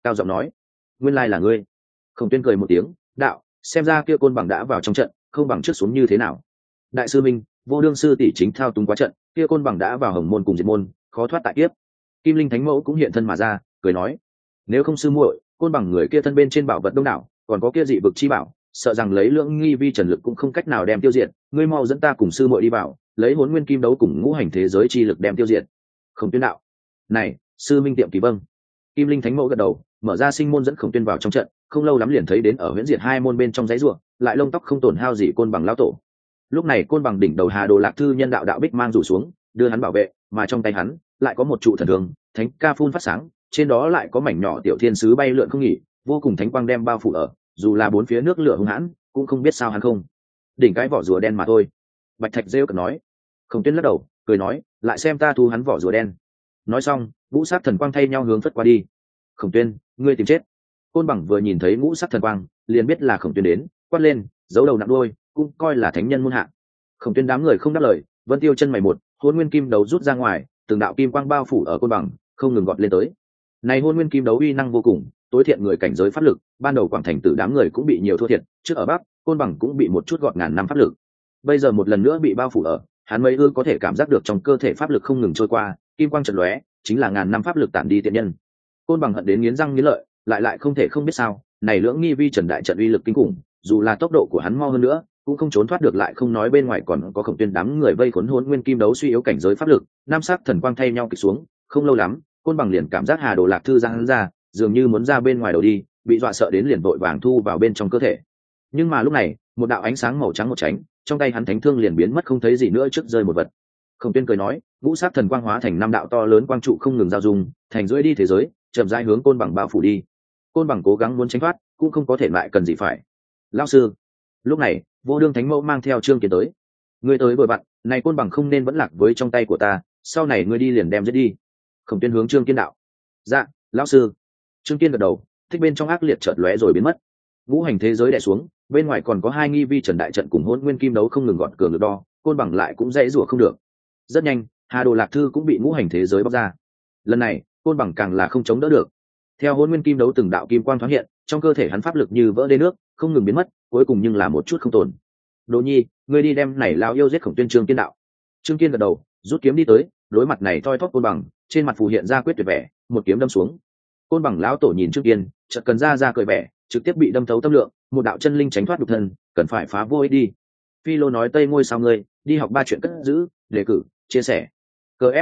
cao giọng nói: nguyên lai là ngươi. Khổng Tuyên cười một tiếng, đạo: xem ra kia côn bằng đã vào trong trận, không bằng trước xuống như thế nào. Đại sư minh, vô đương sư tỷ chính thao túng quá trận, kia côn bằng đã vào hồng môn cùng diệt môn, khó thoát tại kiếp. Kim Linh Thánh Mẫu cũng hiện thân mà ra, cười nói: nếu không sư muội, côn bằng người kia thân bên trên bảo vật đông đảo, còn có kia dị vực chi bảo, sợ rằng lấy lưỡng nghi vi trần lực cũng không cách nào đem tiêu diệt. Ngươi mau dẫn ta cùng sư muội đi vào, lấy Hỗn Nguyên Kim Đấu cùng ngũ hành thế giới chi lực đem tiêu diệt. Khổng Tuyên đạo: này, sư minh tiệm kỳ vâng. Kim Linh Thánh Mẫu gật đầu, mở ra sinh môn dẫn Khổng Tuyên vào trong trận, không lâu lắm liền thấy đến ở huyễn diệt hai môn bên trong giấy rùa, lại lông tóc không tổn hao gì côn bằng lão tổ. Lúc này côn bằng đỉnh đầu Hà Đồ Lạc Thư nhân đạo đạo bích mang rủ xuống, đưa hắn bảo vệ, mà trong tay hắn lại có một trụ thần đường, thánh ca phun phát sáng, trên đó lại có mảnh nhỏ tiểu thiên sứ bay lượn không nghỉ, vô cùng thánh quang đem bao phủ ở, dù là bốn phía nước lửa hung hãn, cũng không biết sao hắn không đỉnh cái vỏ rùa đen mà thôi. Bạch Thạch rêu cần nói. Khổng Tuyên lắc đầu, cười nói: lại xem ta thu hắn vỏ rùa đen. Nói xong, ngũ sắc thần quang thay nhau hướng phất qua đi. Khổng Tuyên, ngươi tìm chết. Côn bằng vừa nhìn thấy ngũ sắc thần quang, liền biết là Khổng Tuyên đến, quát lên, giấu đầu nặng đuôi, cũng coi là thánh nhân muôn hạ. Khổng Tuyên đám người không đáp lời, Vân Tiêu chân mày một, Hỗn Nguyên Kim Đấu rút ra ngoài, từng đạo kim quang bao phủ ở côn bằng, không ngừng gọt lên tới. Này Hỗn Nguyên Kim Đấu uy năng vô cùng, tối thiện người cảnh giới pháp lực, ban đầu Quảng Thành Tử đám người cũng bị nhiều thua thiệt, trước ở Bắc, côn bằng cũng bị một chút gọt ngàn năm pháp lực. Bây giờ một lần nữa bị bao phủ ở, hắn mấy ư có thể cảm giác được trong cơ thể pháp lực không ngừng trôi qua, kim quang chợt lóe, chính là ngàn năm pháp lực tản đi tiện nhân. Côn bằng hận đến nghiến răng nghiến lợi, lại không thể không biết sao, này lưỡng nghi vi trần đại trận uy lực kinh khủng, dù là tốc độ của hắn mau hơn nữa, cũng không trốn thoát được, lại không nói bên ngoài còn có Khổng Tuyên đám người vây khốn Hỗn Nguyên Kim Đấu suy yếu cảnh giới pháp lực, nam sắc thần quang thay nhau kích xuống, không lâu lắm, côn bằng liền cảm giác Hà Đồ Lạc Thư giang hắn ra, dường như muốn ra bên ngoài đầu đi, bị dọa sợ đến liền vội vàng thu vào bên trong cơ thể. Nhưng mà lúc này, một đạo ánh sáng màu trắng một tránh, trong tay hắn thánh thương liền biến mất không thấy gì nữa, trước rơi một vật. Khổng Tuyên cười nói: ngũ sắc thần quang hóa thành năm đạo to lớn quang trụ không ngừng giao dung, thành rưỡi đi thế giới, chậm rãi hướng côn bằng bao phủ đi. Côn bằng cố gắng muốn tránh thoát, cũng không có thể lại cần gì phải. Lão sư. Lúc này, Vô Đương Thánh Mẫu mang theo Trương Kiên tới. Ngươi tới vừa vặn, này côn bằng không nên vẫn lạc với trong tay của ta, sau này ngươi đi liền đem giết đi. Khổng Tuyên hướng Trương Kiên đạo: dạ, lão sư. Trương Kiên gật đầu, thích bên trong ác liệt chợt lóe rồi biến mất. Ngũ hành thế giới đè xuống, bên ngoài còn có hai nghi vi trần đại trận cùng Hỗn Nguyên Kim Đấu không ngừng gọt cường lực đo, côn bằng lại cũng dễ rủa không được. Rất nhanh, Hà Đồ Lạc Thư cũng bị ngũ hành thế giới bóc ra. Lần này, côn bằng càng là không chống đỡ được. Theo Hỗn Nguyên Kim Đấu từng đạo kim quang thoáng hiện, trong cơ thể hắn pháp lực như vỡ đê nước, không ngừng biến mất, cuối cùng nhưng là một chút không tồn. Đỗ Nhi, ngươi đi đem này lao yêu giết Khổng Tuyên. Trương Kiên đạo. Trương Kiên gật đầu, rút kiếm đi tới, đối mặt này thoi thóp côn bằng, trên mặt phù hiện ra quyết tuyệt vẻ, một kiếm đâm xuống. Côn bằng lão tổ nhìn Trương Kiên, chợt cần ra cười vẻ, trực tiếp bị đâm thấu tâm lượng, một đạo chân linh tránh thoát đục thân, cần phải phá vô ích đi. Phi Lô nói Tây ngôi sao ngươi, đi học 3 chuyện cất giữ, đề cử, chia sẻ. CF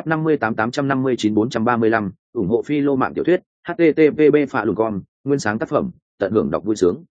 588599435, ủng hộ Phi Lô mạng tiểu thuyết, http://phạ lùn con, nguyên sáng tác phẩm, tận hưởng đọc vui sướng.